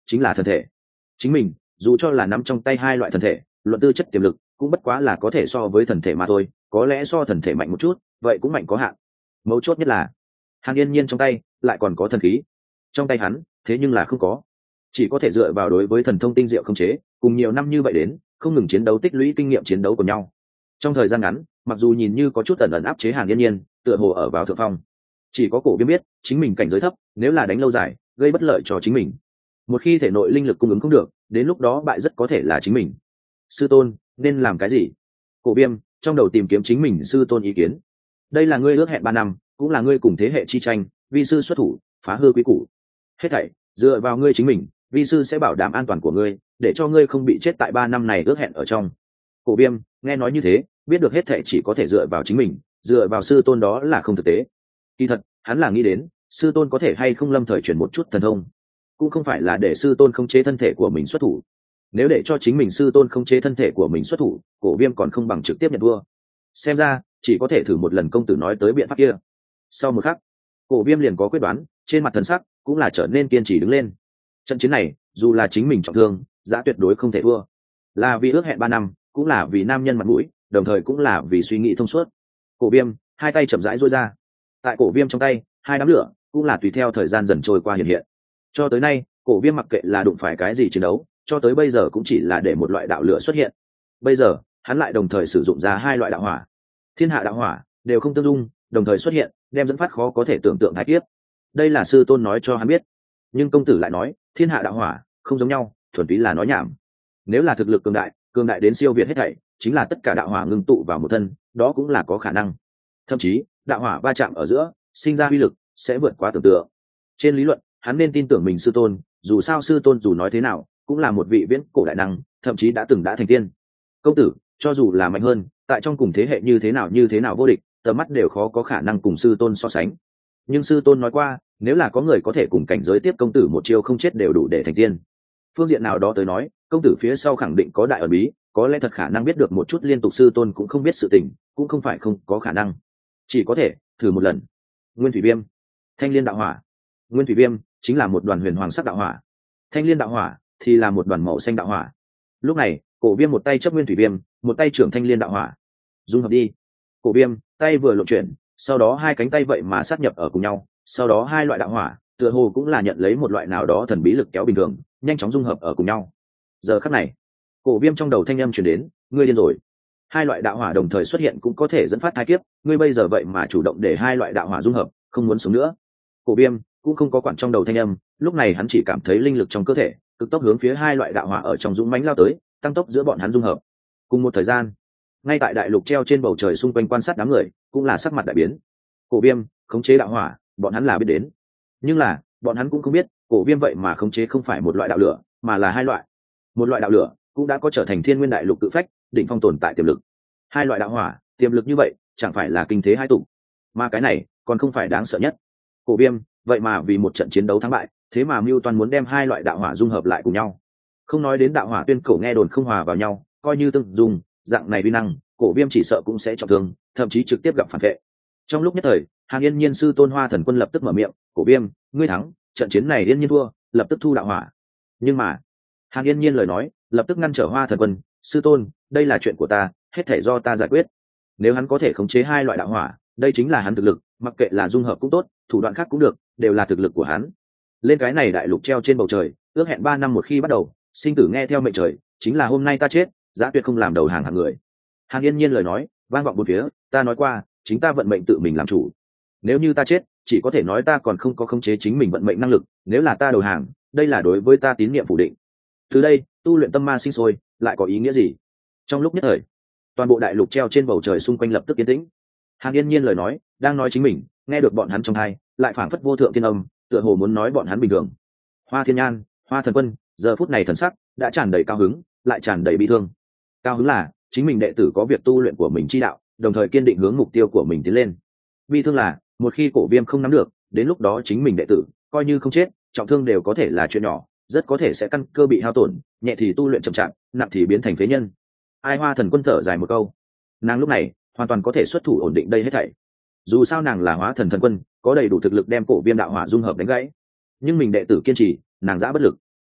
chính là thân thể. Chính mình dù cho là nắm trong tay hai loại thân thể, luận tư chất tiềm lực cũng bất quá là có thể so với thần thể mà thôi, có lẽ so thần thể mạnh một chút, vậy cũng mạnh có hạn. Mấu chốt nhất là Hàn Yên Nhiên trong tay lại còn có thần khí, trong tay hắn thế nhưng là không có, chỉ có thể dựa vào đối với thần thông tinh diệu không chế, cùng nhiều năm như vậy đến không ngừng chiến đấu tích lũy kinh nghiệm chiến đấu của nhau. Trong thời gian ngắn, mặc dù nhìn như có chút ẩn ẩn áp chế Hàn Yên Nhiên, tựa hồ ở vào thượng phong, chỉ có Cổ Viêm biết chính mình cảnh giới thấp, nếu là đánh lâu dài gây bất lợi cho chính mình. Một khi thể nội linh lực cung ứng không được, đến lúc đó bại rất có thể là chính mình. Sư tôn nên làm cái gì? Cổ Viêm trong đầu tìm kiếm chính mình sư tôn ý kiến. Đây là ngươi ước hẹn 3 năm, cũng là ngươi cùng thế hệ chi tranh, vi sư xuất thủ phá hư quý củ, hết thảy dựa vào ngươi chính mình, vi sư sẽ bảo đảm an toàn của ngươi, để cho ngươi không bị chết tại 3 năm này ước hẹn ở trong. Cổ Viêm nghe nói như thế, biết được hết thảy chỉ có thể dựa vào chính mình, dựa vào sư tôn đó là không thực tế. Kỳ thật hắn là nghĩ đến sư tôn có thể hay không lâm thời chuyển một chút thần thông, cũng không phải là để sư tôn khống chế thân thể của mình xuất thủ. Nếu để cho chính mình sư tôn khống chế thân thể của mình xuất thủ, Cổ Viêm còn không bằng trực tiếp nhận thua. Xem ra chỉ có thể thử một lần công tử nói tới biện pháp kia. Sau một khắc, Cổ Viêm liền có quyết đoán, trên mặt thần sắc cũng là trở nên kiên trì đứng lên. Trận chiến này dù là chính mình trọng thương, Giá tuyệt đối không thể thua, là vì ước hẹn 3 năm, cũng là vì nam nhân mặt mũi, đồng thời cũng là vì suy nghĩ thông suốt. Cổ Viêm hai tay chậm rãi duỗi ra, tại Cổ Viêm trong tay hai đám lửa cũng là tùy theo thời gian dần trôi qua hiện hiện. Cho tới nay Cổ Viêm mặc kệ là đụng phải cái gì chiến đấu, cho tới bây giờ cũng chỉ là để một loại đạo lửa xuất hiện. Bây giờ hắn lại đồng thời sử dụng ra hai loại đạo hỏa, thiên hạ đạo hỏa đều không tương dung, đồng thời xuất hiện, đem dẫn phát khó có thể tưởng tượng thái kiếp. Đây là sư tôn nói cho hắn biết, nhưng công tử lại nói thiên hạ đạo hỏa không giống nhau, thuần túy là nói nhảm. Nếu là thực lực cường đại đến siêu việt hết thảy, chính là tất cả đạo hỏa ngưng tụ vào một thân, đó cũng là có khả năng. Thậm chí đạo hỏa va chạm ở giữa sinh ra uy lực sẽ vượt quá tưởng tượng. Trên lý luận hắn nên tin tưởng mình sư tôn, dù sao sư tôn dù nói thế nào cũng là một vị viễn cổ đại năng, thậm chí đã thành tiên. Công tử cho dù là mạnh hơn, tại trong cùng thế hệ như thế nào vô địch, tầm mắt đều khó có khả năng cùng sư tôn so sánh. Nhưng sư tôn nói qua, nếu là có người có thể cùng cảnh giới tiếp công tử một chiêu không chết đều đủ để thành tiên. Phương diện nào đó tới nói, công tử phía sau khẳng định có đại ẩn bí, có lẽ thật khả năng biết được một chút liên tục sư tôn cũng không biết sự tình, cũng không phải không có khả năng. Chỉ có thể thử một lần. Nguyên thủy viêm, thanh liên đạo hỏa. Nguyên thủy viêm chính là một đoàn huyền hoàng sắc đạo hỏa, thanh liên đạo hỏa thì là một đoàn màu xanh đạo hỏa. Lúc này Cổ Viêm một tay chấp nguyên thủy viêm, một tay trưởng thanh liên đạo hỏa, dung hợp đi. Cổ Viêm tay vừa lộn chuyển, sau đó hai cánh tay vậy mà sát nhập ở cùng nhau, sau đó hai loại đạo hỏa tựa hồ cũng là nhận lấy một loại nào đó thần bí lực kéo bình thường, nhanh chóng dung hợp ở cùng nhau. Giờ khắc này Cổ Viêm trong đầu thanh âm truyền đến, ngươi điên rồi, hai loại đạo hỏa đồng thời xuất hiện cũng có thể dẫn phát thai kiếp, ngươi bây giờ vậy mà chủ động để hai loại đạo hỏa dung hợp, không muốn sống nữa. Cổ Viêm cũng không có quản trong đầu thanh âm, lúc này hắn chỉ cảm thấy linh lực trong cơ thể cực tốc hướng phía hai loại đạo hỏa ở trong dũng mãnh lao tới, tăng tốc giữa bọn hắn dung hợp. Cùng một thời gian, ngay tại đại lục treo trên bầu trời xung quanh quan sát đám người cũng là sắc mặt đại biến. Cổ Viêm khống chế đạo hỏa, bọn hắn là biết đến, nhưng là bọn hắn cũng không biết Cổ Viêm vậy mà khống chế không phải một loại đạo lửa, mà là hai loại. Một loại đạo lửa cũng đã có trở thành thiên nguyên đại lục cự phách đỉnh phong tồn tại tiềm lực, hai loại đạo hỏa tiềm lực như vậy chẳng phải là kinh thế hai tụ, mà cái này còn không phải đáng sợ nhất. Cổ Viêm vậy mà vì một trận chiến đấu thắng bại, thế mà mưu toan muốn đem hai loại đạo hỏa dung hợp lại cùng nhau. Không nói đến đạo hỏa tuyên cổ nghe đồn không hòa vào nhau, coi như tương dùng dạng này uy năng, Cổ Viêm chỉ sợ cũng sẽ trọng thương, thậm chí trực tiếp gặp phản vệ. Trong lúc nhất thời, Hàn Yên Nhiên sư tôn Hoa Thần Quân lập tức mở miệng, Cổ Viêm ngươi thắng, trận chiến này Yên Nhiên thua, lập tức thu đạo hỏa. Nhưng mà Hàn Yên Nhiên lời nói lập tức ngăn trở Hoa Thần Quân, sư tôn đây là chuyện của ta, hết thể do ta giải quyết. Nếu hắn có thể khống chế hai loại đạo hỏa, đây chính là hắn thực lực, mặc kệ là dung hợp cũng tốt, thủ đoạn khác cũng được, đều là thực lực của hắn. Lên cái này đại lục treo trên bầu trời, ước hẹn 3 năm một khi bắt đầu, sinh tử nghe theo mệnh trời, chính là hôm nay ta chết, Giá tuyệt không làm đầu hàng hạng người. Hàn Yên Nhiên lời nói vang vọng bốn phía, ta nói qua, chính ta vận mệnh tự mình làm chủ. Nếu như ta chết, chỉ có thể nói ta còn không có khống chế chính mình vận mệnh năng lực, nếu là ta đầu hàng, đây là đối với ta tín nhiệm phủ định. Từ đây, tu luyện tâm ma sinh sôi, lại có ý nghĩa gì? Trong lúc nhất thời, toàn bộ đại lục treo trên bầu trời xung quanh lập tức yên tĩnh. Hàn Yên Nhiên lời nói đang nói chính mình, nghe được bọn hắn trong tai, lại phảng phất vô thượng thiên âm, tựa hồ muốn nói bọn hắn bình thường. Hoa Thiên Nhan, Hoa Thần Quân, giờ phút này thần sắc đã tràn đầy cao hứng, lại tràn đầy bi thương. Cao hứng là chính mình đệ tử có việc tu luyện của mình chi đạo, đồng thời kiên định hướng mục tiêu của mình tiến lên. Bi thương là một khi Cổ Viêm không nắm được, đến lúc đó chính mình đệ tử coi như không chết, trọng thương đều có thể là chuyện nhỏ, rất có thể sẽ căn cơ bị hao tổn, nhẹ thì tu luyện chậm chạp, nặng thì biến thành phế nhân. Ai Hoa Thần Quân thở dài một câu, nàng lúc này hoàn toàn có thể xuất thủ ổn định đây hết thảy. Dù sao nàng là Hóa Thần Thần Quân, có đầy đủ thực lực đem Cổ Viêm đạo hỏa dung hợp đánh gãy, nhưng mình đệ tử kiên trì, nàng dã bất lực.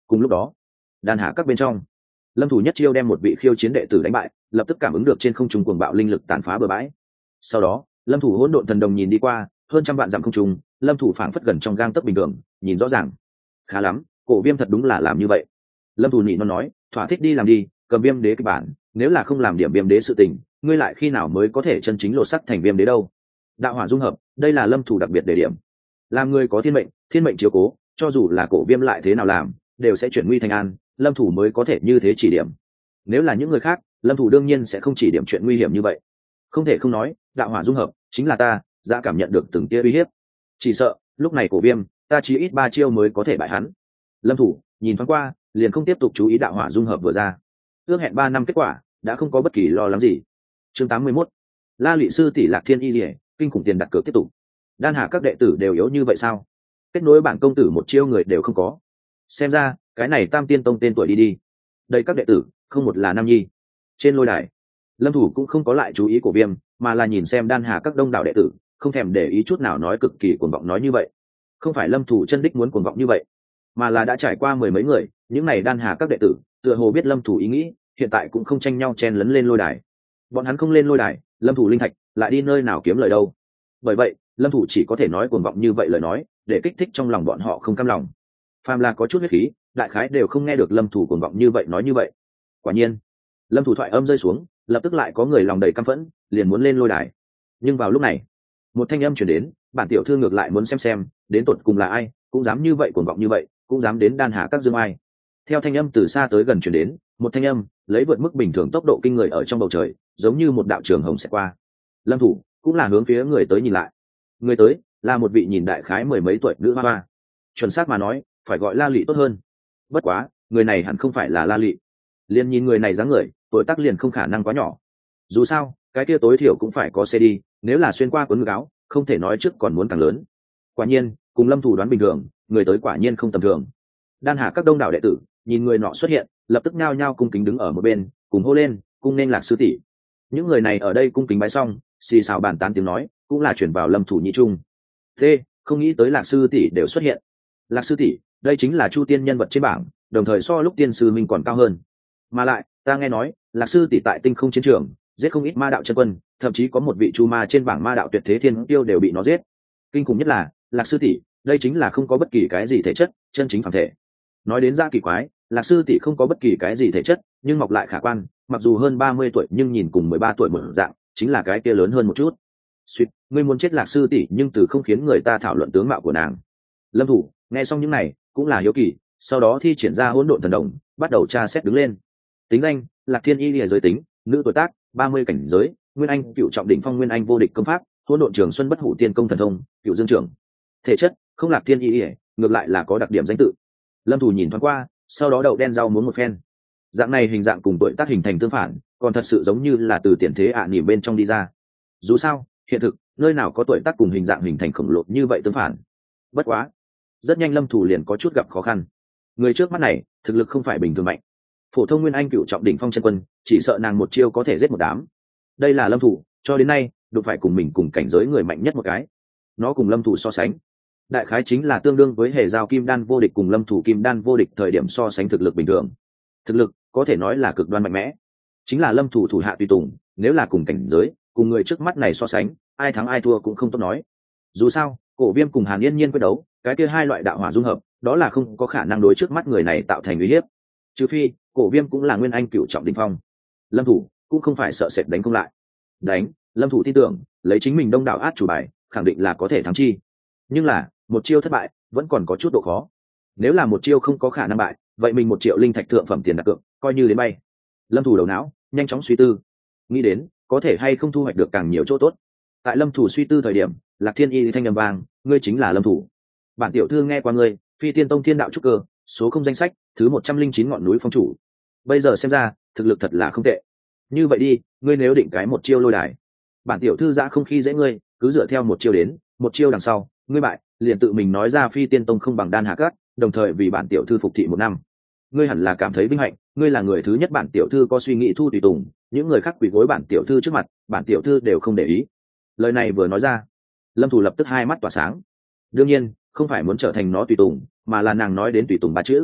Cùng lúc đó, đan hạ các bên trong, lâm thủ nhất chiêu đem một vị khiêu chiến đệ tử đánh bại, lập tức cảm ứng được trên không trung cuồng bạo linh lực tàn phá bừa bãi. Sau đó, lâm thủ hỗn độn thần đồng nhìn đi qua, hơn trăm vạn dặm không trung, lâm thủ phảng phất gần trong gang tấc bình thường, nhìn rõ ràng. Khá lắm, Cổ Viêm thật đúng là làm như vậy. Lâm thủ nhị nó nói, thỏa thích đi làm đi, cầm Viêm đế kịch bản, nếu là không làm điểm Viêm đế sự tình, ngươi lại khi nào mới có thể chân chính lột sắc thành Viêm đế đâu? Đạo hỏa dung hợp, đây là lâm thủ đặc biệt đề điểm. Làm người có thiên mệnh chiếu cố, cho dù là Cổ Viêm lại thế nào làm, đều sẽ chuyển nguy thành an, lâm thủ mới có thể như thế chỉ điểm. Nếu là những người khác, lâm thủ đương nhiên sẽ không chỉ điểm chuyện nguy hiểm như vậy. Không thể không nói, đạo hỏa dung hợp chính là ta đã cảm nhận được từng tia uy hiếp. Chỉ sợ lúc này Cổ Viêm, ta chỉ ít 3 chiêu mới có thể bại hắn. Lâm thủ nhìn thoáng qua, liền không tiếp tục chú ý đạo hỏa dung hợp vừa ra. Ước hẹn 3 năm kết quả, đã không có bất kỳ lo lắng gì. Chương 81. La Lệ sư tỷ Lạc Thiên Y Liễu, kinh khủng tiền đặt cược tiếp tục. Đan hạ các đệ tử đều yếu như vậy sao? Kết nối bản công tử một chiêu người đều không có. Xem ra, cái này Tam Tiên Tông tên tuổi đi đi. Đây các đệ tử, không một là nam nhi. Trên lôi đài, lâm thủ cũng không có lại chú ý Cổ Viêm, mà là nhìn xem đan hà các đông đảo đệ tử, không thèm để ý chút nào nói cực kỳ cuồng vọng nói như vậy. Không phải lâm thủ chân đích muốn cuồng vọng như vậy, mà là đã trải qua 10 mấy người, những này đan hà các đệ tử tựa hồ biết lâm thủ ý nghĩ, hiện tại cũng không tranh nhau chen lấn lên lôi đài. Bọn hắn không lên lôi đài, lâm thủ linh thạch lại đi nơi nào kiếm lời đâu? Bởi vậy, lâm thủ chỉ có thể nói cuồng vọng như vậy lời nói, để kích thích trong lòng bọn họ không cam lòng. Phàm là có chút huyết khí, đại khái đều không nghe được lâm thủ cuồng vọng như vậy nói như vậy. Quả nhiên, lâm thủ thoại âm rơi xuống, lập tức lại có người lòng đầy căm phẫn, liền muốn lên lôi đài. Nhưng vào lúc này, một thanh âm truyền đến, bản tiểu thư ngược lại muốn xem đến tột cùng là ai, cũng dám như vậy cuồng vọng như vậy, cũng dám đến đan hạ các dương ai. Theo thanh âm từ xa tới gần truyền đến, một thanh âm lấy vượt mức bình thường tốc độ kinh người ở trong bầu trời, giống như một đạo trường hồng sẽ qua. Lâm thủ cũng là hướng phía người tới nhìn lại. Người tới là một vị nhìn đại khái 10 mấy tuổi nữ hoa. Chuẩn xác mà nói, phải gọi La Lệ tốt hơn. Bất quá, người này hẳn không phải là La Lệ. Liền nhìn người này dáng người, tuổi tác liền không khả năng quá nhỏ. Dù sao, cái kia tối thiểu cũng phải có xe đi, nếu là xuyên qua cuốn ngực áo, không thể nói trước còn muốn càng lớn. Quả nhiên, cùng lâm thủ đoán bình thường, người tới quả nhiên không tầm thường. Đan hạ các đông đảo đệ tử nhìn người nọ xuất hiện, lập tức nhao nhao cung kính đứng ở một bên, cùng hô lên, cung nên Lạc sư tỷ. Những người này ở đây cung kính bái xong, xì xào bàn tán tiếng nói, cũng là chuyển vào lâm thủ nhị trung. Thế, không nghĩ tới Lạc sư tỷ đều xuất hiện. Lạc sư tỷ, đây chính là Chu Tiên nhân vật trên bảng, đồng thời so lúc tiên sư mình còn cao hơn. Mà lại, ta nghe nói, Lạc sư tỷ tại tinh không chiến trường, giết không ít ma đạo chân quân, thậm chí có một vị chu ma trên bảng ma đạo tuyệt thế thiên tiêu đều bị nó giết. Kinh khủng nhất là, Lạc sư tỷ, đây chính là không có bất kỳ cái gì thể chất, chân chính phàm thể. Nói đến ra kỳ quái, Lạc sư tỷ không có bất kỳ cái gì thể chất, nhưng mọc lại khả quan, mặc dù hơn 30 tuổi nhưng nhìn cùng 13 tuổi một dạng, chính là cái kia lớn hơn một chút. Suýt, ngươi muốn chết Lạc sư tỷ nhưng từ không khiến người ta thảo luận tướng mạo của nàng. Lâm thủ nghe xong những này, cũng là hiếu kỳ, sau đó thi triển ra hỗn độn thần đồng, bắt đầu tra xét đứng lên. Tính danh: Lạc Thiên Y Lìa, giới tính: nữ, tuổi tác: 30, cảnh giới: Nguyên Anh cựu trọng đỉnh phong, Nguyên Anh vô địch công pháp, hỗn độn trường xuân bất hủ tiên công thần thông, cựu dương trưởng. Thể chất: không Lạc Thiên Y Lìa, ngược lại là có đặc điểm danh tự. Lâm thủ nhìn thoáng qua, sau đó đậu đen rau muốn một phen. Dạng này hình dạng cùng tuổi tác hình thành tương phản, còn thật sự giống như là từ tiền thế nhỉ bên trong đi ra. Dù sao, hiện thực nơi nào có tuổi tác cùng hình dạng hình thành khổng lồ như vậy tương phản. Bất quá, rất nhanh lâm thủ liền có chút gặp khó khăn. Người trước mắt này thực lực không phải bình thường mạnh, phổ thông Nguyên Anh cựu trọng đỉnh phong chân quân, chỉ sợ nàng một chiêu có thể giết một đám. Đây là lâm thủ cho đến nay đụng phải cùng mình cùng cảnh giới người mạnh nhất một cái. Nó cùng lâm thủ so sánh, đại khái chính là tương đương với hề giao kim đan vô địch cùng lâm thủ kim đan vô địch thời điểm so sánh thực lực bình thường. Thực lực có thể nói là cực đoan mạnh mẽ, chính là lâm thủ thủ hạ tùy tùng, nếu là cùng cảnh giới, cùng người trước mắt này so sánh, ai thắng ai thua cũng không tốt nói. Dù sao, Cổ Viêm cùng Hàn Yên Nhiên quyết đấu, cái kia hai loại đạo hỏa dung hợp, đó là không có khả năng đối trước mắt người này tạo thành uy hiếp. Trừ phi, Cổ Viêm cũng là Nguyên Anh cửu trọng đỉnh phong. Lâm thủ cũng không phải sợ sệt đánh không lại. Đánh, lâm thủ tin tưởng, lấy chính mình đông đảo át chủ bài, khẳng định là có thể thắng chi. Nhưng là, một chiêu thất bại, vẫn còn có chút độ khó. Nếu là một chiêu không có khả năng bại, vậy mình 1 triệu linh thạch thượng phẩm tiền đặt cược, coi như đến bay. Lâm thủ đầu não nhanh chóng suy tư, nghĩ đến có thể hay không thu hoạch được càng nhiều chỗ tốt. Tại lâm thủ suy tư thời điểm, Lạc Thiên Y thanh âm vang, ngươi chính là lâm thủ. Bản tiểu thư nghe qua ngươi, Phi Tiên Tông Thiên Đạo trúc cơ, số không danh sách, thứ 109 ngọn núi phong chủ. Bây giờ xem ra, thực lực thật là không tệ. Như vậy đi, ngươi nếu định cái 1 chiêu lôi đài, bản tiểu thư ra không khi dễ ngươi, cứ dựa theo 1 chiêu đến, 1 chiêu đằng sau, ngươi bại, liền tự mình nói ra Phi Tiên Tông không bằng Đan Hà Các, đồng thời vì bản tiểu thư phục thị 1 năm. Ngươi hẳn là cảm thấy vinh hạnh, ngươi là người thứ nhất bản tiểu thư có suy nghĩ thu tùy tùng, những người khác quỳ gối bản tiểu thư trước mặt, bản tiểu thư đều không để ý. Lời này vừa nói ra, lâm thủ lập tức hai mắt tỏa sáng. Đương nhiên, không phải muốn trở thành nó tùy tùng, mà là nàng nói đến tùy tùng 3 chữ.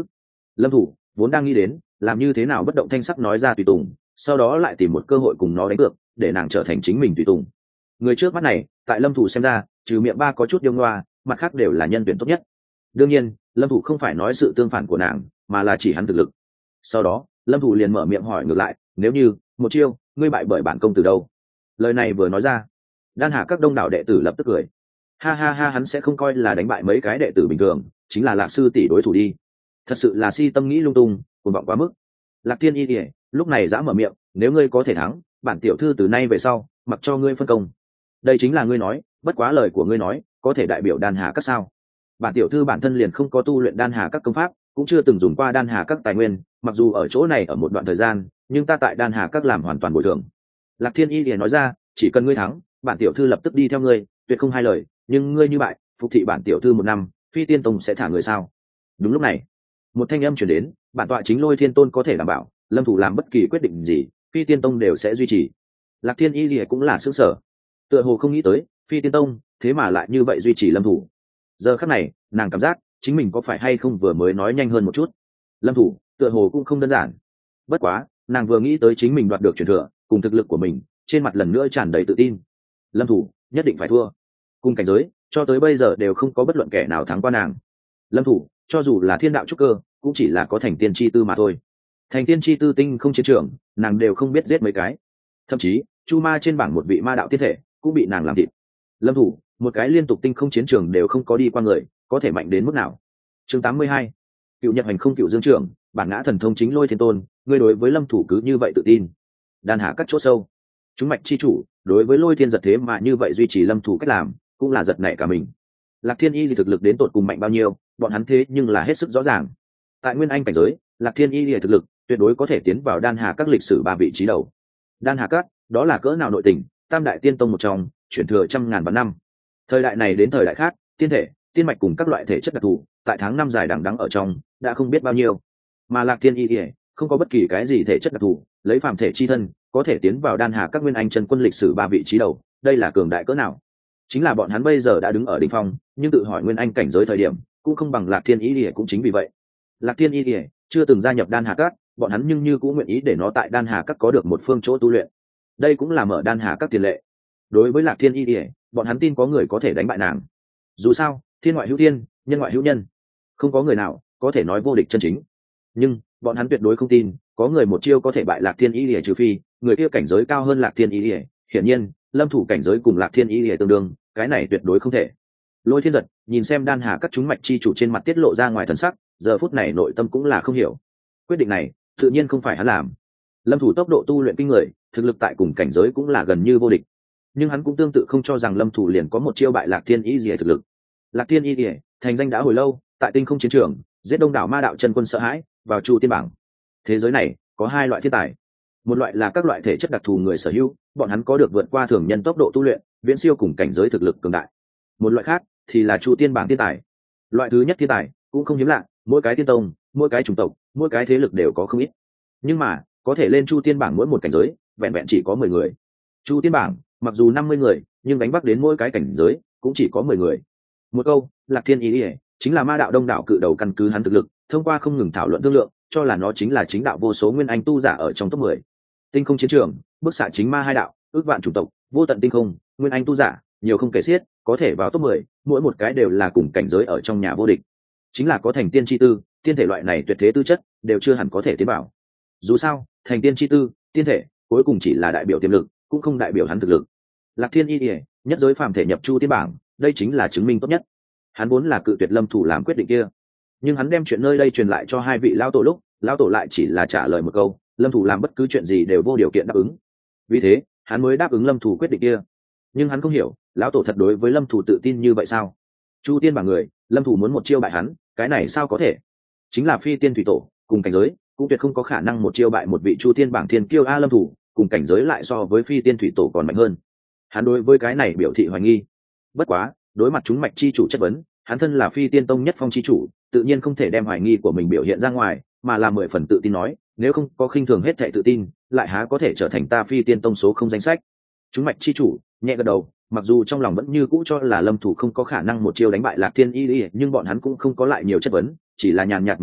Lâm thủ vốn đang nghĩ đến làm như thế nào bất động thanh sắc nói ra tùy tùng, sau đó lại tìm một cơ hội cùng nó đánh cược, để nàng trở thành chính mình tùy tùng. Người trước mắt này tại Lâm thủ xem ra, trừ miệng ba có chút điêu ngoa, mặt khác đều là nhân tuyển tốt nhất. Đương nhiên Lâm thủ không phải nói sự tương phản của nàng, mà là chỉ hắn thực lực. Sau đó Lâm thủ liền mở miệng hỏi ngược lại, nếu như một chiêu ngươi bại bởi bản công tử đâu? Lời này vừa nói ra, Đan Hà các đông đảo đệ tử lập tức cười. Ha ha ha, hắn sẽ không coi là đánh bại mấy cái đệ tử bình thường, chính là Lạc sư tỷ đối thủ đi. Thật sự là si tâm nghĩ lung tung, cuồng vọng quá mức. Lạc Thiên Y Lìa lúc này dã mở miệng, nếu ngươi có thể thắng, bản tiểu thư từ nay về sau mặc cho ngươi phân công. Đây chính là ngươi nói, bất quá lời của ngươi nói có thể đại biểu Đan Hà các sao? Bản tiểu thư bản thân liền không có tu luyện Đan Hà các công pháp, cũng chưa từng dùng qua Đan Hà các tài nguyên, mặc dù ở chỗ này ở một đoạn thời gian, nhưng ta tại Đan Hà các làm hoàn toàn bồi thường. Lạc Thiên Y Lìa nói ra, chỉ cần ngươi thắng, bản tiểu thư lập tức đi theo ngươi, tuyệt không hai lời, nhưng ngươi như bại, phục thị bản tiểu thư 1 năm, Phi Tiên Tông sẽ thả người sao? Đúng lúc này, một thanh âm truyền đến, bản tọa chính Lôi Thiên Tôn có thể đảm bảo, Lâm thủ làm bất kỳ quyết định gì, Phi Tiên Tông đều sẽ duy trì. Lạc Thiên Y Lìa cũng là sửng sở, tựa hồ không nghĩ tới Phi Tiên Tông thế mà lại như vậy duy trì Lâm thủ. Giờ khắc này nàng cảm giác chính mình có phải hay không vừa mới nói nhanh hơn một chút. Lâm thủ tựa hồ cũng không đơn giản. Bất quá nàng vừa nghĩ tới chính mình đoạt được truyền thừa cùng thực lực của mình, trên mặt lần nữa tràn đầy tự tin. Lâm thủ nhất định phải thua. Cùng cảnh giới cho tới bây giờ đều không có bất luận kẻ nào thắng qua nàng. Lâm thủ cho dù là thiên đạo trúc cơ cũng chỉ là có thành tiên chi tư mà thôi. Thành tiên chi tư tinh không chiến trường nàng đều không biết giết mấy cái. Thậm chí chu ma trên bảng một vị ma đạo tiên thể cũng bị nàng làm thịt. Lâm thủ một cái liên tục tinh không chiến trường đều không có đi qua người, có thể mạnh đến mức nào? Chương 82. Cựu Nhật Hành không cựu dương trưởng, bản ngã thần thông chính Lôi Thiên Tôn, ngươi đối với Lâm thủ cứ như vậy tự tin. Đan Hà các chỗ sâu, chúng mạch chi chủ đối với Lôi Thiên giật thế mà như vậy duy trì Lâm thủ cách làm, cũng là giật nảy cả mình. Lạc Thiên Y thì thực lực đến tột cùng mạnh bao nhiêu, bọn hắn thế nhưng là hết sức rõ ràng. Tại Nguyên Anh cảnh giới, Lạc Thiên Y thì thực lực tuyệt đối có thể tiến vào Đan Hà các lịch sử 3 vị trí đầu. Đan Hà các đó là cỡ nào nội tình, tam đại tiên tông một trong, chuyển thừa trăm ngàn vạn năm. Thời đại này đến thời đại khác, tiên thể, tiên mạch cùng các loại thể chất đặc thù, tại tháng năm dài đằng đẵng ở trong, đã không biết bao nhiêu. Mà Lạc Thiên Y không có bất kỳ cái gì thể chất đặc thù, lấy phàm thể chi thân, có thể tiến vào Đan Hà các Nguyên Anh chân quân lịch sử 3 vị trí đầu, đây là cường đại cỡ nào? Chính là bọn hắn bây giờ đã đứng ở đỉnh phong, nhưng tự hỏi Nguyên Anh cảnh giới thời điểm, cũng không bằng Lạc Thiên Y cũng chính vì vậy. Lạc Thiên Y chưa từng gia nhập Đan Hà các, bọn hắn nhưng như cũng nguyện ý để nó tại Đan Hà các có được một phương chỗ tu luyện. Đây cũng là mở Đan Hà các tiền lệ. Đối với Lạc Thiên Y bọn hắn tin có người có thể đánh bại nàng. Dù sao thiên ngoại hữu thiên, nhân ngoại hữu nhân, không có người nào có thể nói vô địch chân chính. Nhưng bọn hắn tuyệt đối không tin có người một chiêu có thể bại Lạc Thiên Y trừ phi người kia cảnh giới cao hơn Lạc Thiên Y. Hiển nhiên Lâm thủ cảnh giới cùng Lạc Thiên Y tương đương, cái này tuyệt đối không thể. Lôi Thiên giật nhìn xem Đan Hà các chúng mạch chi chủ trên mặt tiết lộ ra ngoài thần sắc, giờ phút này nội tâm cũng là không hiểu. Quyết định này tự nhiên không phải hắn làm. Lâm thủ tốc độ tu luyện kinh người, thực lực tại cùng cảnh giới cũng là gần như vô địch, nhưng hắn cũng tương tự không cho rằng Lâm thủ liền có một chiêu bại Lạc Thiên Y thực lực. Lạc Thiên Y thành danh đã hồi lâu, tại tinh không chiến trường giết đông đảo ma đạo chân quân sợ hãi, vào Chu tiên bảng. Thế giới này có hai loại thiên tài, một loại là các loại thể chất đặc thù người sở hữu, bọn hắn có được vượt qua thường nhân tốc độ tu luyện, viễn siêu cùng cảnh giới thực lực cường đại. Một loại khác thì là Chu tiên bảng thiên tài. Loại thứ nhất thiên tài cũng không hiếm lạ, mỗi cái tiên tông, mỗi cái chủng tộc, mỗi cái thế lực đều có không ít. Nhưng mà có thể lên Chu tiên bảng mỗi một cảnh giới vẹn vẹn chỉ có 10 người. Chu tiên bảng mặc dù 50 người, nhưng đánh bắt đến mỗi cái cảnh giới cũng chỉ có 10 người. Một câu Lạc Thiên Y chính là ma đạo đông đảo cự đầu, căn cứ hắn thực lực, thông qua không ngừng thảo luận thương lượng, cho là nó chính là chính đạo vô số nguyên anh tu giả ở trong top 10. Tinh không chiến trường, bức xạ chính ma hai đạo, ước vạn chủng tộc, vô tận tinh không, nguyên anh tu giả, nhiều không kể xiết, có thể vào top 10, mỗi một cái đều là cùng cảnh giới ở trong nhà vô địch. Chính là có thành tiên chi tư, tiên thể loại này tuyệt thế tư chất, đều chưa hẳn có thể tiến vào. Dù sao, thành tiên chi tư, tiên thể, cuối cùng chỉ là đại biểu tiềm lực, cũng không đại biểu hắn thực lực. Lạc Thiên Y nhất giới phàm thể nhập Chu tiên bảng, đây chính là chứng minh tốt nhất. Hắn vốn là cự tuyệt Lâm thủ làm quyết định kia, nhưng hắn đem chuyện nơi đây truyền lại cho hai vị lão tổ lúc, lão tổ lại chỉ là trả lời một câu, Lâm thủ làm bất cứ chuyện gì đều vô điều kiện đáp ứng. Vì thế hắn mới đáp ứng Lâm thủ quyết định kia. Nhưng hắn không hiểu, lão tổ thật đối với Lâm thủ tự tin như vậy sao? Chu tiên bảng người, Lâm thủ muốn một chiêu bại hắn, cái này sao có thể? Chính là phi tiên thủy tổ, cùng cảnh giới cũng tuyệt không có khả năng một chiêu bại một vị Chu tiên bảng thiên kiêu a. Lâm thủ cùng cảnh giới lại so với phi tiên thủy tổ còn mạnh hơn, hắn đối với cái này biểu thị hoài nghi. Bất quá đối mặt chúng mạch chi chủ chất vấn, hắn thân là phi tiên tông nhất phong chi chủ, tự nhiên không thể đem hoài nghi của mình biểu hiện ra ngoài, mà là 10 phần tự tin nói, nếu không có khinh thường hết thảy tự tin, lại há có thể trở thành ta phi tiên tông số không danh sách. Chúng mạch chi chủ nhẹ gật đầu, mặc dù trong lòng vẫn như cũ cho là Lâm thủ không có khả năng một chiêu đánh bại Lạc Thiên Y, nhưng bọn hắn cũng không có lại nhiều chất vấn, chỉ là nhàn nhạt mở miệng,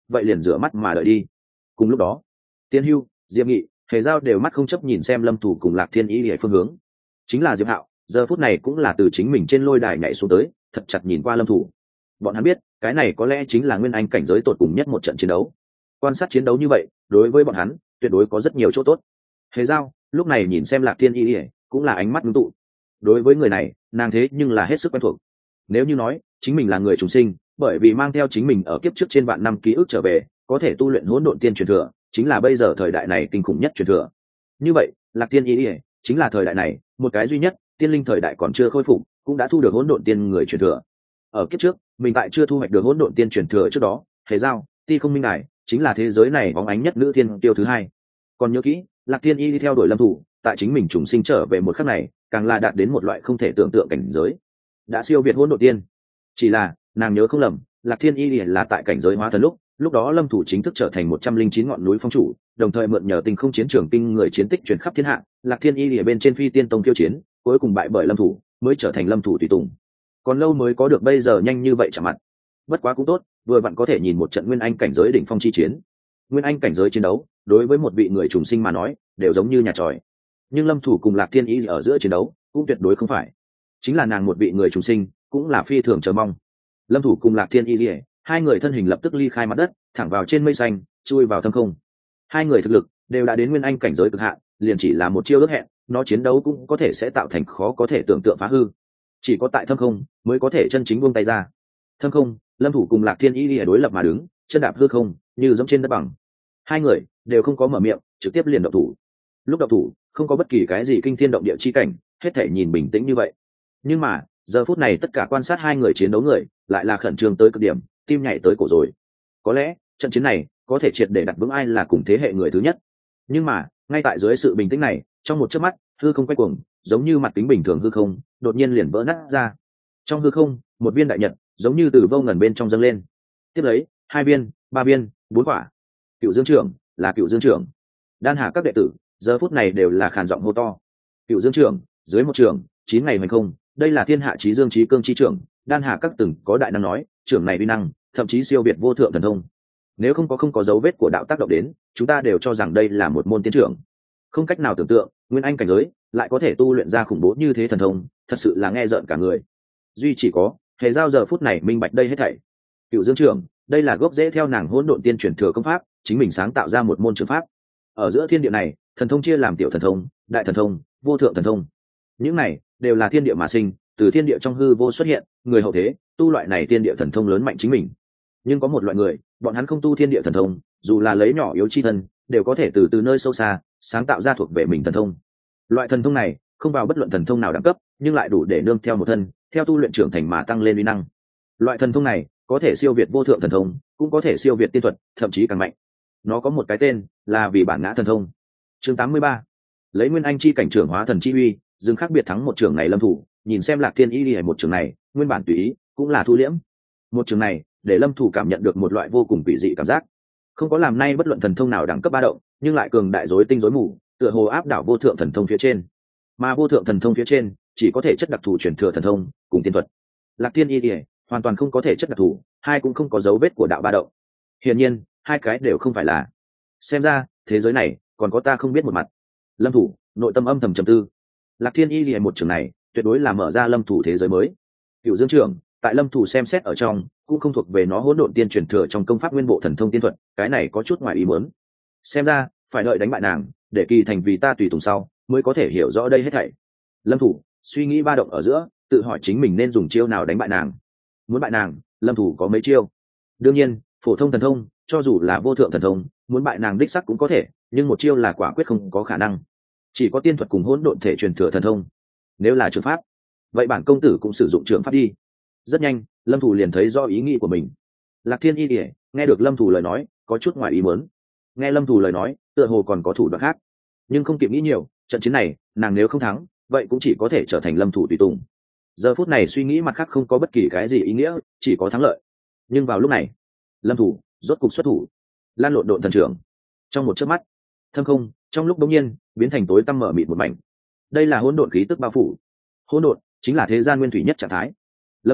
vậy liền rửa mắt mà đợi đi. Cùng lúc đó, Tiên Hưu, Diệp Nghị, Hề Giao đều mắt không chấp nhìn xem Lâm Thủ cùng Lạc Thiên Y Lìa phương hướng. Chính là Diệp Hạo, giờ phút này cũng là từ chính mình trên lôi đài nhảy xuống tới, thật chặt nhìn qua Lâm Thủ. Bọn hắn biết, cái này có lẽ chính là nguyên anh cảnh giới tột cùng nhất một trận chiến đấu. Quan sát chiến đấu như vậy, đối với bọn hắn, tuyệt đối có rất nhiều chỗ tốt. Hề Giao, lúc này nhìn xem Lạc Thiên Y Lìa, cũng là ánh mắt ngưng tụ. Đối với người này, nàng thế nhưng là hết sức quen thuộc. Nếu như nói, chính mình là người trùng sinh, bởi vì mang theo chính mình ở kiếp trước trên vạn năm ký ức trở về, có thể tu luyện hỗn độn tiên truyền thừa, chính là bây giờ thời đại này kinh khủng nhất truyền thừa. Như vậy, Lạc Tiên Y Lìa chính là thời đại này một cái duy nhất tiên linh thời đại còn chưa khôi phục, cũng đã thu được hỗn độn tiên người truyền thừa. Ở kiếp trước, mình tại chưa thu hoạch được hỗn độn tiên truyền thừa trước đó, Hề Giao, Ti Không Minh Đài chính là thế giới này bóng ánh nhất nữ thiên tiêu thứ hai. Còn nhớ kỹ, Lạc Tiên Y đi theo đuổi Lâm Thủ, tại chính mình trùng sinh trở về một khắc này, càng là đạt đến một loại không thể tưởng tượng cảnh giới, đã siêu việt hỗn độn tiên. Chỉ là nàng nhớ không lầm, Lạc Thiên Y là tại cảnh giới hóa thần lúc đó Lâm Thủ chính thức trở thành 109 ngọn núi phong chủ, đồng thời mượn nhờ tình không chiến trường kinh người chiến tích truyền khắp thiên hạ, Lạc Thiên Y ở bên trên phi tiên tông kiêu chiến, cuối cùng bại bởi Lâm Thủ, mới trở thành Lâm Thủ tùy tùng. Còn lâu mới có được bây giờ nhanh như vậy chạm mặt. Bất quá cũng tốt, vừa vặn có thể nhìn một trận nguyên anh cảnh giới đỉnh phong chi chiến. Nguyên anh cảnh giới chiến đấu, đối với một vị người trùng sinh mà nói, đều giống như nhà tròi. Nhưng Lâm Thủ cùng Lạc Thiên Y ở giữa chiến đấu, cũng tuyệt đối không phải. Chính là nàng một vị người trùng sinh, cũng là phi thường chờ mong. Lâm Thủ cùng Lạc Thiên Y hai người thân hình lập tức ly khai mặt đất, thẳng vào trên mây xanh, chui vào thâm không. Hai người thực lực đều đã đến nguyên anh cảnh giới cực hạn, liền chỉ là một chiêu ước hẹn, nó chiến đấu cũng có thể sẽ tạo thành khó có thể tưởng tượng phá hư. Chỉ có tại thâm không mới có thể chân chính buông tay ra. Thâm không, Lâm Thủ cùng Lạc Thiên Y đối lập mà đứng, chân đạp hư không, như giống trên đất bằng. Hai người đều không có mở miệng, trực tiếp liền động thủ. Lúc động thủ, không có bất kỳ cái gì kinh thiên động địa chi cảnh, hết thể nhìn bình tĩnh như vậy. Nhưng mà, giờ phút này tất cả quan sát hai người chiến đấu người, lại là khẩn trương tới cực điểm, tim nhảy tới cổ rồi. Có lẽ trận chiến này có thể triệt để đặt vững ai là cùng thế hệ người thứ nhất. Nhưng mà ngay tại dưới sự bình tĩnh này, trong một chớp mắt, hư không quay cuồng, giống như mặt kính bình thường hư không đột nhiên liền vỡ nát ra. Trong hư không, một viên đại nhật giống như từ vô ngần bên trong dâng lên. Tiếp lấy, 2 viên, 3 viên, 4 quả. Cựu Dương trưởng là Cựu Dương trưởng. Đan Hà các đệ tử giờ phút này đều là khàn giọng hô to. Cựu Dương trưởng, dưới một trưởng, 9 ngày hoành không, đây là thiên hạ chí dương chí cương chí trưởng. Đan Hà các từng có đại năng nói, trưởng này uy năng thậm chí siêu việt vô thượng thần thông. Nếu không có dấu vết của đạo tác động đến, chúng ta đều cho rằng đây là một môn tiến trưởng. Không cách nào tưởng tượng, nguyên anh cảnh giới lại có thể tu luyện ra khủng bố như thế thần thông, thật sự là nghe rợn cả người. Duy chỉ có Hề Giao giờ phút này minh bạch đây hết thảy. Cựu Dương trưởng, đây là gốc rễ theo nàng hỗn độn tiên truyền thừa công pháp, chính mình sáng tạo ra một môn trường pháp. Ở giữa thiên địa này, thần thông chia làm tiểu thần thông, đại thần thông, vô thượng thần thông. Những này đều là thiên địa mà sinh, từ thiên địa trong hư vô xuất hiện, người hậu thế tu loại này thiên địa thần thông lớn mạnh chính mình. Nhưng có một loại người, bọn hắn không tu thiên địa thần thông, dù là lấy nhỏ yếu chi thân, đều có thể từ nơi sâu xa sáng tạo ra thuộc về mình thần thông. Loại thần thông này không vào bất luận thần thông nào đẳng cấp, nhưng lại đủ để nương theo một thân, theo tu luyện trưởng thành mà tăng lên uy năng. Loại thần thông này có thể siêu việt vô thượng thần thông, cũng có thể siêu việt tiên thuật, thậm chí càng mạnh. Nó có một cái tên là vì bản ngã thần thông. Chương 83. Lấy nguyên anh chi cảnh trưởng hóa thần chi uy, dừng khác biệt thắng một trường này Lâm Thủ, nhìn xem Lạc Thiên Y đi một trường này, nguyên bản tùy ý, cũng là thu liễm. Một trường này, để Lâm Thủ cảm nhận được một loại vô cùng kỳ dị cảm giác. Không có làm nay bất luận thần thông nào đẳng cấp ba động, nhưng lại cường đại rối tinh rối mù, tựa hồ áp đảo vô thượng thần thông phía trên. Mà vô thượng thần thông phía trên, chỉ có thể chất đặc thù truyền thừa thần thông, cùng tiên thuật. Lạc Thiên Y hoàn toàn không có thể chất đặc thù, hai cũng không có dấu vết của đạo ba động. Hiển nhiên, hai cái đều không phải là. Xem ra, thế giới này còn có ta không biết một mặt. Lâm Thủ nội tâm âm thầm trầm tư. Lạc Thiên Y một trường này, tuyệt đối là mở ra Lâm Thủ thế giới mới. Cựu Dương trưởng, tại Lâm Thủ xem xét ở trong, cũng không thuộc về nó hỗn độn tiên truyền thừa trong công pháp nguyên bộ thần thông tiên thuật, cái này có chút ngoài ý muốn. Xem ra, phải đợi đánh bại nàng, để kỳ thành vì ta tùy tùng sau, mới có thể hiểu rõ đây hết thảy. Lâm Thủ suy nghĩ ba động ở giữa, tự hỏi chính mình nên dùng chiêu nào đánh bại nàng. Muốn bại nàng, Lâm Thủ có mấy chiêu. Đương nhiên, phổ thông thần thông, cho dù là vô thượng thần thông, muốn bại nàng đích sắc cũng có thể, nhưng một chiêu là quả quyết không có khả năng. Chỉ có tiên thuật cùng hỗn độn thể truyền thừa thần thông. Nếu là trường pháp, vậy bản công tử cũng sử dụng trường pháp đi. Rất nhanh, Lâm Thủ liền thấy do ý nghĩ của mình. Lạc Thiên Y nghe được Lâm Thủ lời nói, có chút ngoài ý muốn. Nghe Lâm Thủ lời nói, tựa hồ còn có thủ đoạn khác, nhưng không kịp nghĩ nhiều, trận chiến này, nàng nếu không thắng, vậy cũng chỉ có thể trở thành Lâm Thủ tùy tùng. Giờ phút này suy nghĩ mặt khác không có bất kỳ cái gì ý nghĩa, chỉ có thắng lợi. Nhưng vào lúc này, Lâm Thủ rốt cục xuất thủ, lan lộn độn thần trưởng. Trong một chớp mắt, thâm không trong lúc đống nhiên biến thành tối tăm mở mịt một mảnh. Đây là hỗn độn khí tức bao phủ. Hỗn độn chính là thế gian nguyên thủy nhất trạng thái. Lâm Thủ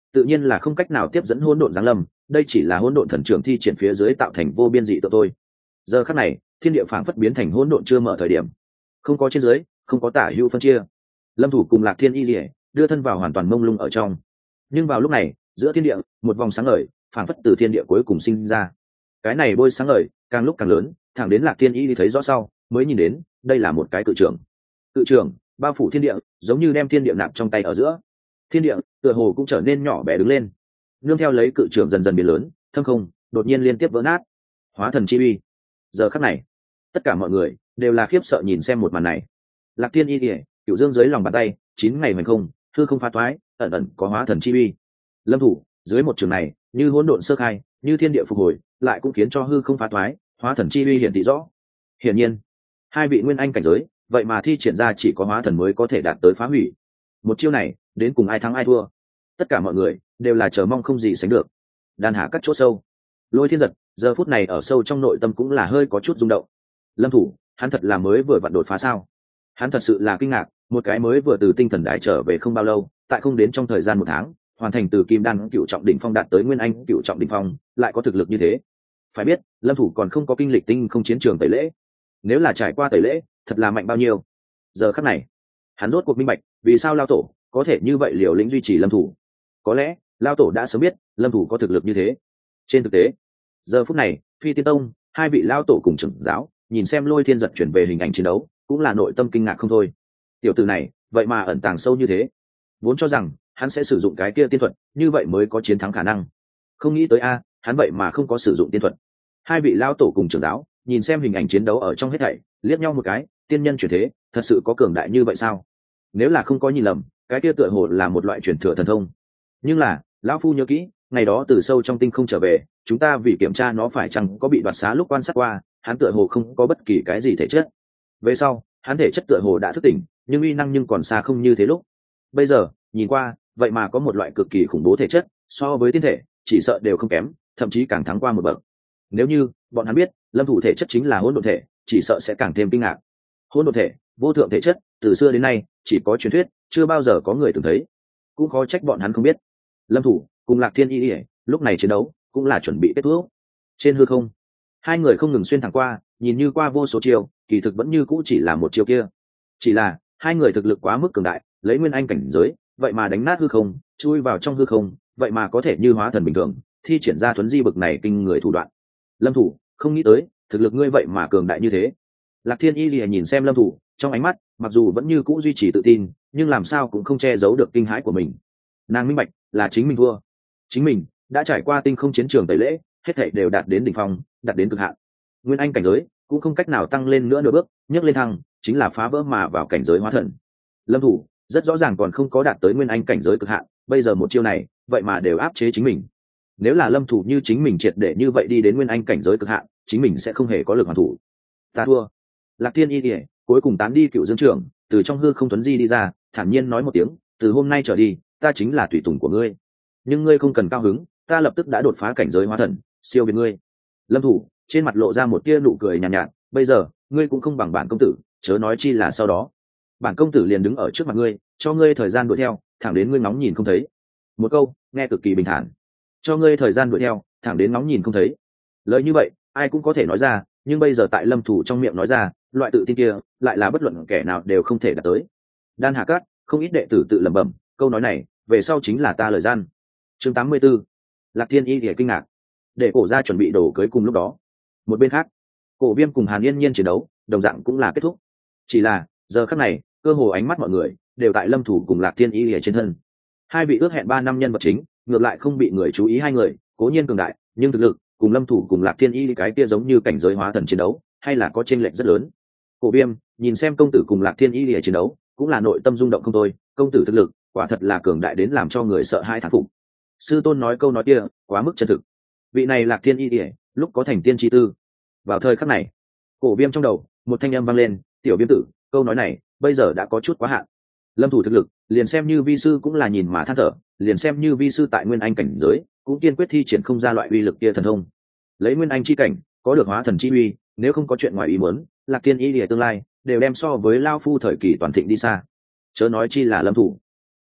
tự nhiên là không cách nào tiếp dẫn hỗn độn giáng lâm, đây chỉ là hỗn độn thần trưởng thi triển phía dưới tạo thành vô biên dị tượng thôi. Giờ khắc này thiên địa phảng phất biến thành hỗn độn chưa mở thời điểm, không có trên dưới, không có tả hữu phân chia. Lâm Thủ cùng Lạc Thiên Y Lìa đưa thân vào hoàn toàn mông lung ở trong. Nhưng vào lúc này giữa thiên địa một vòng sáng ngời phảng phất từ thiên địa cuối cùng sinh ra. Cái này bôi sáng ngời càng lúc càng lớn, thẳng đến Lạc Thiên Y đi thấy rõ sau mới nhìn đến đây là một cái cự trưởng. Cự trưởng bao phủ thiên địa, giống như đem thiên địa nạp trong tay ở giữa. Thiên địa tựa hồ cũng trở nên nhỏ bé đứng lên, nương theo lấy cự trưởng dần dần biến lớn, thâm không đột nhiên liên tiếp vỡ nát. Hóa thần chi uy. Giờ khắc này tất cả mọi người đều là khiếp sợ nhìn xem một màn này. Lạc Thiên Y Lìa cửu dương dưới lòng bàn tay 9 ngày hoành không, hư không phá toái, ẩn ẩn có hóa thần chi uy. Lâm Thủ dưới một trường này như hỗn độn sơ khai, như thiên địa phục hồi, lại cũng khiến cho hư không phá toái, hóa thần chi uy hiện thị rõ. Hiển nhiên hai vị nguyên anh cảnh giới vậy mà thi triển ra chỉ có hóa thần mới có thể đạt tới phá hủy. Một chiêu này đến cùng ai thắng ai thua, tất cả mọi người đều là chờ mong không gì sánh được. Đan Hà cắt chỗ sâu, Lôi Thiên Giật giờ phút này ở sâu trong nội tâm cũng là hơi có chút rung động. Lâm Thủ hắn thật là mới vừa vặn đột phá sao? Hắn thật sự là kinh ngạc, một cái mới vừa từ tinh thần đại trở về không bao lâu, tại không đến trong thời gian 1 tháng hoàn thành từ kim đan cựu trọng đỉnh phong đạt tới nguyên anh cựu trọng đỉnh phong, lại có thực lực như thế. Phải biết Lâm Thủ còn không có kinh lịch tinh không chiến trường tẩy lễ, nếu là trải qua tẩy lễ thật là mạnh bao nhiêu. Giờ khắc này hắn rốt cuộc minh bạch vì sao Lao Tổ có thể như vậy liều lĩnh duy trì Lâm Thủ. Có lẽ Lao Tổ đã sớm biết Lâm Thủ có thực lực như thế. Trên thực tế giờ phút này Phi Tiên Tông hai vị Lao Tổ cùng trưởng giáo nhìn xem Lôi Thiên Giật chuyển về hình ảnh chiến đấu, cũng là nội tâm kinh ngạc không thôi. Tiểu tử này vậy mà ẩn tàng sâu như thế, vốn cho rằng hắn sẽ sử dụng cái kia tiên thuật như vậy mới có chiến thắng khả năng, không nghĩ tới hắn vậy mà không có sử dụng tiên thuật. Hai vị Lao Tổ cùng trưởng giáo nhìn xem hình ảnh chiến đấu ở trong hết thảy, liếc nhau một cái, tiên nhân chuyển thế thật sự có cường đại như vậy sao? Nếu là không có nhìn lầm, cái kia tựa hồ là một loại truyền thừa thần thông. Nhưng là lão phu nhớ kỹ, ngày đó từ sâu trong tinh không trở về, chúng ta vì kiểm tra nó phải chăng có bị đoạt xá lúc quan sát qua, hắn tựa hồ không có bất kỳ cái gì thể chất. Về sau hắn thể chất tựa hồ đã thức tỉnh, nhưng uy năng nhưng còn xa không như thế lúc. Bây giờ nhìn qua vậy mà có một loại cực kỳ khủng bố thể chất, so với tiên thể chỉ sợ đều không kém, thậm chí càng thắng qua một bậc. Nếu như bọn hắn biết Lâm Thủ thể chất chính là hỗn độn thể, chỉ sợ sẽ càng thêm kinh ngạc. Hỗn độn thể, vô thượng thể chất, từ xưa đến nay chỉ có truyền thuyết, chưa bao giờ có người từng thấy. Cũng khó trách bọn hắn không biết. Lâm Thủ cùng Lạc Thiên Y lúc này chiến đấu cũng là chuẩn bị kết thúc. Trên hư không hai người không ngừng xuyên thẳng qua, nhìn như qua vô số chiêu, kỳ thực vẫn như cũ chỉ là một chiêu kia. Chỉ là hai người thực lực quá mức cường đại, lấy nguyên anh cảnh giới vậy mà đánh nát hư không, chui vào trong hư không, vậy mà có thể như hóa thần bình thường thi triển ra thuấn di bực này kinh người thủ đoạn. Lâm Thủ không nghĩ tới thực lực ngươi vậy mà cường đại như thế. Lạc Thiên Y lìa nhìn xem Lâm Thủ, trong ánh mắt mặc dù vẫn như cũ duy trì tự tin, nhưng làm sao cũng không che giấu được kinh hãi của mình. Nàng minh bạch là chính mình thua, chính mình đã trải qua tinh không chiến trường tẩy lễ, hết thảy đều đạt đến đỉnh phong, đạt đến cực hạn. Nguyên anh cảnh giới cũng không cách nào tăng lên nữa nửa bước, nhấc lên thăng chính là phá vỡ mà vào cảnh giới hóa thần. Lâm Thủ rất rõ ràng còn không có đạt tới nguyên anh cảnh giới cực hạn, bây giờ một chiêu này vậy mà đều áp chế chính mình. Nếu là Lâm Thủ như chính mình triệt để như vậy đi đến nguyên anh cảnh giới cực hạn, chính mình sẽ không hề có lực hoàn thủ. Ta thua. Lạc Thiên Y cuối cùng tán đi cựu dương trưởng, từ trong hư không tuấn di đi ra, thản nhiên nói một tiếng, từ hôm nay trở đi ta chính là tùy tùng của ngươi. Nhưng ngươi không cần cao hứng, ta lập tức đã đột phá cảnh giới hóa thần, siêu việt ngươi. Lâm Thủ trên mặt lộ ra một tia nụ cười nhàn nhạt, bây giờ ngươi cũng không bằng bản công tử, chớ nói chi là sau đó. Bản công tử liền đứng ở trước mặt ngươi, cho ngươi thời gian đuổi theo, thẳng đến ngươi ngóng nhìn không thấy. Một câu nghe cực kỳ bình thản, cho ngươi thời gian đuổi theo, thẳng đến ngóng nhìn không thấy. Lời như vậy ai cũng có thể nói ra, nhưng bây giờ tại Lâm Thủ trong miệng nói ra, loại tự tin kia lại là bất luận kẻ nào đều không thể đạt tới. Đan Hà Cát không ít đệ tử tự lẩm bẩm, câu nói này về sau chính là ta lời gian. Chương 84. Lạc Thiên Y thì kinh ngạc, để cổ ra chuẩn bị đồ cưới. Cùng lúc đó một bên khác, Cổ Viêm cùng Hàn Yên Nhiên chiến đấu đồng dạng cũng là kết thúc. Chỉ là giờ khắc này cơ hồ ánh mắt mọi người đều tại Lâm Thủ cùng Lạc Thiên Y ở trên thân. Hai vị ước hẹn 3 năm nhân vật chính ngược lại không bị người chú ý. Hai người cố nhiên cường đại, nhưng thực lực cùng Lâm Thủ cùng Lạc Thiên Y cái kia giống như cảnh giới hóa thần chiến đấu hay là có chênh lệch rất lớn. Cổ Viêm nhìn xem công tử cùng Lạc Thiên Y ở chiến đấu cũng là nội tâm rung động không thôi. Công tử thực lực quả thật là cường đại đến làm cho người sợ hãi thán phục. Sư tôn nói câu nói kia quá mức chân thực. Vị này Lạc Thiên Y lúc có thành tiên chi tư. Vào thời khắc này, Cổ Viêm trong đầu một thanh âm vang lên, tiểu Viêm tử, câu nói này bây giờ đã có chút quá hạn. Lâm Thủ thực lực liền xem như vi sư cũng là nhìn mà than thở, liền xem như vi sư tại nguyên anh cảnh giới cũng kiên quyết thi triển không ra loại uy lực kia thần thông. Lấy nguyên anh chi cảnh có được hóa thần chi uy, nếu không có chuyện ngoài ý muốn, Lạc Thiên Y lìa tương lai đều đem so với lao phu thời kỳ toàn thịnh đi xa, chớ nói chi là Lâm Thủ.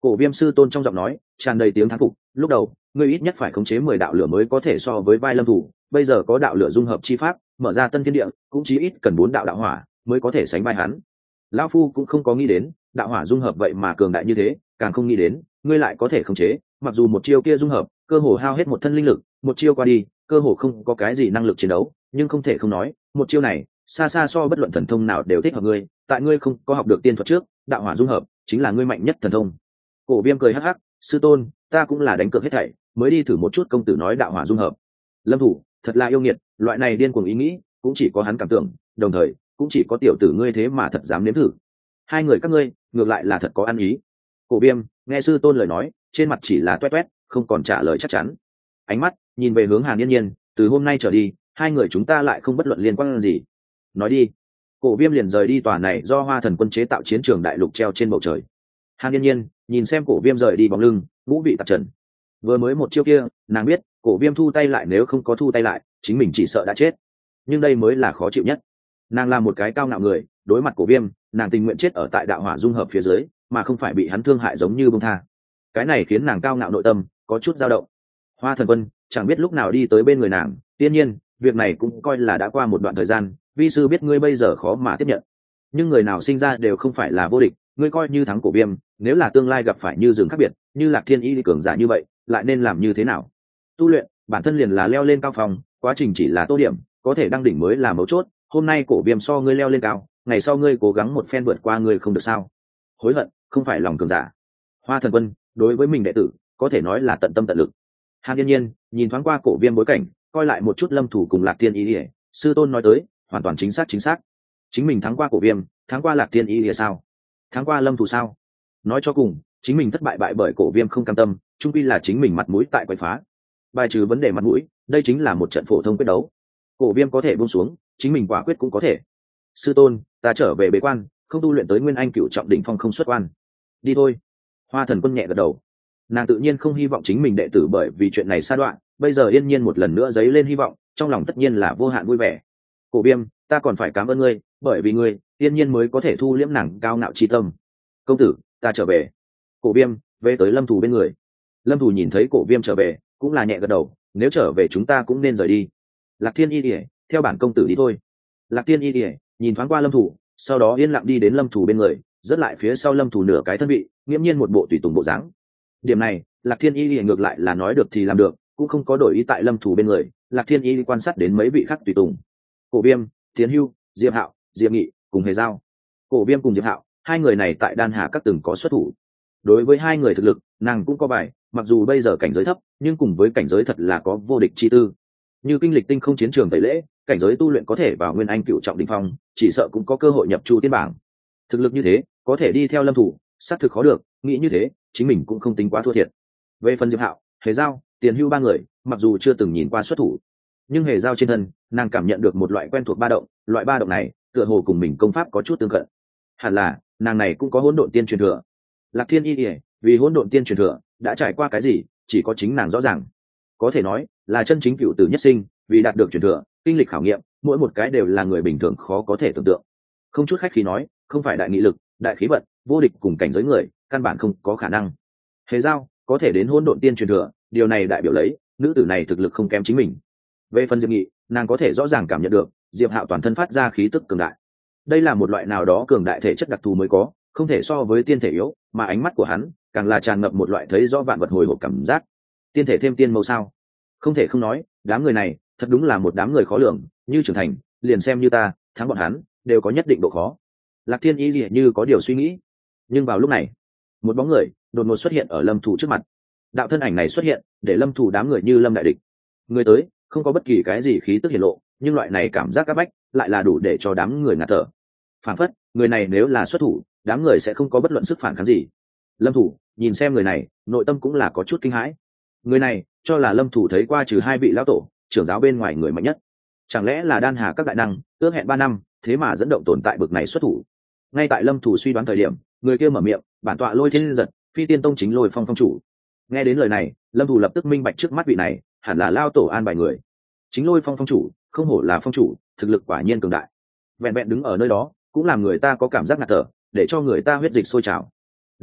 Cổ Viêm sư tôn trong giọng nói tràn đầy tiếng thán phục. Lúc đầu ngươi ít nhất phải khống chế 10 đạo lửa mới có thể so với vai lâm thủ, bây giờ có đạo lửa dung hợp chi pháp mở ra tân thiên địa, cũng chí ít cần 4 đạo đạo hỏa mới có thể sánh vai hắn. Lão phu cũng không có nghĩ đến đạo hỏa dung hợp vậy mà cường đại như thế, càng không nghĩ đến ngươi lại có thể khống chế. Mặc dù một chiêu kia dung hợp cơ hồ hao hết một thân linh lực, một chiêu qua đi cơ hồ không có cái gì năng lực chiến đấu, nhưng không thể không nói một chiêu này xa xa so bất luận thần thông nào đều thích hợp ngươi. Tại ngươi không có học được tiên thuật trước, đạo hỏa dung hợp chính là ngươi mạnh nhất thần thông. Cổ Viêm cười hắc hắc, sư tôn, ta cũng là đánh cược hết thảy mới đi thử một chút. Công tử nói đạo hỏa dung hợp. Lâm thủ thật là yêu nghiệt, loại này điên cuồng ý nghĩ cũng chỉ có hắn cảm tưởng, đồng thời cũng chỉ có tiểu tử ngươi thế mà thật dám nếm thử. Hai người các ngươi ngược lại là thật có ăn ý. Cổ Viêm nghe sư tôn lời nói, trên mặt chỉ là toét toét, không còn trả lời chắc chắn. Ánh mắt nhìn về hướng Hàn Yên Nhiên, từ hôm nay trở đi hai người chúng ta lại không bất luận liên quan gì. Nói đi. Cổ Viêm liền rời đi tòa này do Hoa Thần quân chế tạo chiến trường đại lục treo trên bầu trời. Hàn Yên Nhiên nhìn xem Cổ Viêm rời đi bóng lưng, ngũ vị tạp trần. Vừa mới một chiêu kia nàng biết Cổ Viêm thu tay lại, nếu không có thu tay lại chính mình chỉ sợ đã chết, nhưng đây mới là khó chịu nhất. Nàng là một cái cao ngạo người, đối mặt Cổ Viêm nàng tình nguyện chết ở tại đạo hỏa dung hợp phía dưới, mà không phải bị hắn thương hại giống như bông tha. Cái này khiến nàng cao ngạo nội tâm có chút dao động. Hoa Thần quân chẳng biết lúc nào đi tới bên người nàng. Tiên nhiên việc này cũng coi là đã qua một đoạn thời gian, vi sư biết ngươi bây giờ khó mà tiếp nhận, nhưng người nào sinh ra đều không phải là vô địch. Ngươi coi như thắng Cổ Viêm, nếu là tương lai gặp phải như rừng khác biệt, như Lạc Thiên Y cường giả như vậy, lại nên làm như thế nào? Tu luyện bản thân liền là leo lên cao phòng, quá trình chỉ là tô điểm, có thể đăng đỉnh mới là mấu chốt. Hôm nay Cổ Viêm so ngươi leo lên cao, ngày sau ngươi cố gắng một phen vượt qua ngươi không được sao? Hối hận không phải lòng cường giả. Hoa Thần quân đối với mình đệ tử có thể nói là tận tâm tận lực. Hàn Yên Nhiên nhìn thoáng qua Cổ Viêm bối cảnh, coi lại một chút Lâm thủ cùng Lạc Thiên Y, sư tôn nói tới hoàn toàn chính xác. Chính mình thắng qua Cổ Viêm, thắng qua Lạc Thiên Y sao? Thắng qua Lâm thủ sao? Nói cho cùng chính mình thất bại bởi Cổ Viêm không cam tâm, chung quy là chính mình mặt mũi tại quậy phá. Bài trừ vấn đề mặt mũi, đây chính là một trận phổ thông quyết đấu. Cổ Viêm có thể buông xuống, chính mình quả quyết cũng có thể. Sư tôn, ta trở về bế quan, không tu luyện tới Nguyên Anh cửu trọng đỉnh phong không xuất quan. Đi thôi. Hoa Thần quân nhẹ gật đầu. Nàng tự nhiên không hy vọng chính mình đệ tử bởi vì chuyện này sa đoạn, bây giờ Yên Nhiên một lần nữa dấy lên hy vọng, trong lòng tất nhiên là vô hạn vui vẻ. Cổ Viêm, ta còn phải cảm ơn ngươi, bởi vì ngươi, Yên Nhiên mới có thể thu liễm nàng cao ngạo chi tâm. Công tử, ta trở về. Cổ Viêm về tới Lâm thủ bên người. Lâm thủ nhìn thấy Cổ Viêm trở về cũng là nhẹ gật đầu, nếu trở về chúng ta cũng nên rời đi. Lạc Thiên Y ỉa, theo bản công tử đi thôi. Lạc Thiên Y ỉa nhìn thoáng qua Lâm thủ, sau đó yên lặng đi đến Lâm thủ bên người, dứt lại phía sau Lâm thủ nửa cái thân vị, nghiễm nhiên một bộ tùy tùng bộ dáng. Điểm này Lạc Thiên Y ngược lại là nói được thì làm được, cũng không có đổi ý tại Lâm thủ bên người. Lạc Thiên Y quan sát đến mấy vị khác tùy tùng: Cổ Viêm, Tiến Hưu, Diệp Hạo, Diệp Nghị cùng Hề Giao. Cổ Viêm cùng Diệp Hạo hai người này tại Đan Hà các từng có xuất thủ. Đối với hai người thực lực nàng cũng có bài, mặc dù bây giờ cảnh giới thấp nhưng cùng với cảnh giới thật là có vô địch chi tư. Như kinh lịch tinh không chiến trường tẩy lễ, cảnh giới tu luyện có thể vào Nguyên Anh cửu trọng đỉnh phong, chỉ sợ cũng có cơ hội nhập chu tiên bảng. Thực lực như thế có thể đi theo Lâm thủ, xác thực khó được, nghĩ như thế chính mình cũng không tính quá thua thiệt. Về phần Diệp Hạo, Hề Giao, Tiền Hưu ba người mặc dù chưa từng nhìn qua xuất thủ, nhưng Hề Giao trên thân nàng cảm nhận được một loại quen thuộc ba động, loại ba động này tựa hồ cùng mình công pháp có chút tương cận. Hẳn là nàng này cũng có hỗn độn tiên truyền thừa. Lạc Thiên Y vì hỗn độn tiên truyền thừa đã trải qua cái gì chỉ có chính nàng rõ ràng, có thể nói là chân chính cựu tử nhất sinh. Vì đạt được truyền thừa, kinh lịch khảo nghiệm, mỗi một cái đều là người bình thường khó có thể tưởng tượng. Không chút khách khí nói, không phải đại nghị lực, đại khí vận, vô địch cùng cảnh giới người căn bản không có khả năng. Hề Giao có thể đến hỗn độn tiên truyền thừa, điều này đại biểu lấy nữ tử này thực lực không kém chính mình. Về phần Diệp Nghị, nàng có thể rõ ràng cảm nhận được Diệp Hạo toàn thân phát ra khí tức cường đại. Đây là một loại nào đó cường đại thể chất đặc thù mới có, không thể so với tiên thể yếu, mà ánh mắt của hắn càng là tràn ngập một loại thấy rõ vạn vật hồi hộp cảm giác. Tiên thể thêm tiên màu sao? Không thể không nói, đám người này thật đúng là một đám người khó lường, như trưởng thành, liền xem như ta, thắng bọn hắn đều có nhất định độ khó. Lạc Thiên Y lìa như có điều suy nghĩ. Nhưng vào lúc này, một bóng người đột ngột xuất hiện ở Lâm thủ trước mặt. Đạo thân ảnh này xuất hiện, để Lâm thủ đám người như lâm đại địch. Người tới không có bất kỳ cái gì khí tức hiển lộ, nhưng loại này cảm giác áp bách lại là đủ để cho đám người ngạt thở. Phản phất người này nếu là xuất thủ, đám người sẽ không có bất luận sức phản kháng gì. Lâm thủ nhìn xem người này, nội tâm cũng là có chút kinh hãi. Người này cho là Lâm thủ thấy qua trừ hai vị lão tổ trưởng giáo bên ngoài người mạnh nhất. Chẳng lẽ là Đan Hà các đại năng ước hẹn 3 năm, thế mà dẫn động tồn tại bực này xuất thủ? Ngay tại Lâm thủ suy đoán thời điểm, người kia mở miệng: bản tọa Lôi Thiên Giật, Phi Tiên Tông chính Lôi Phong phong chủ. Nghe đến lời này, Lâm thủ lập tức minh bạch trước mắt vị này hẳn là lao tổ an bài người. Chính Lôi Phong phong chủ, không hổ là phong chủ, thực lực quả nhiên cường đại. Vẹn vẹn đứng ở nơi đó cũng làm người ta có cảm giác ngạt thở, để cho người ta huyết dịch sôi trào. Lâm thủ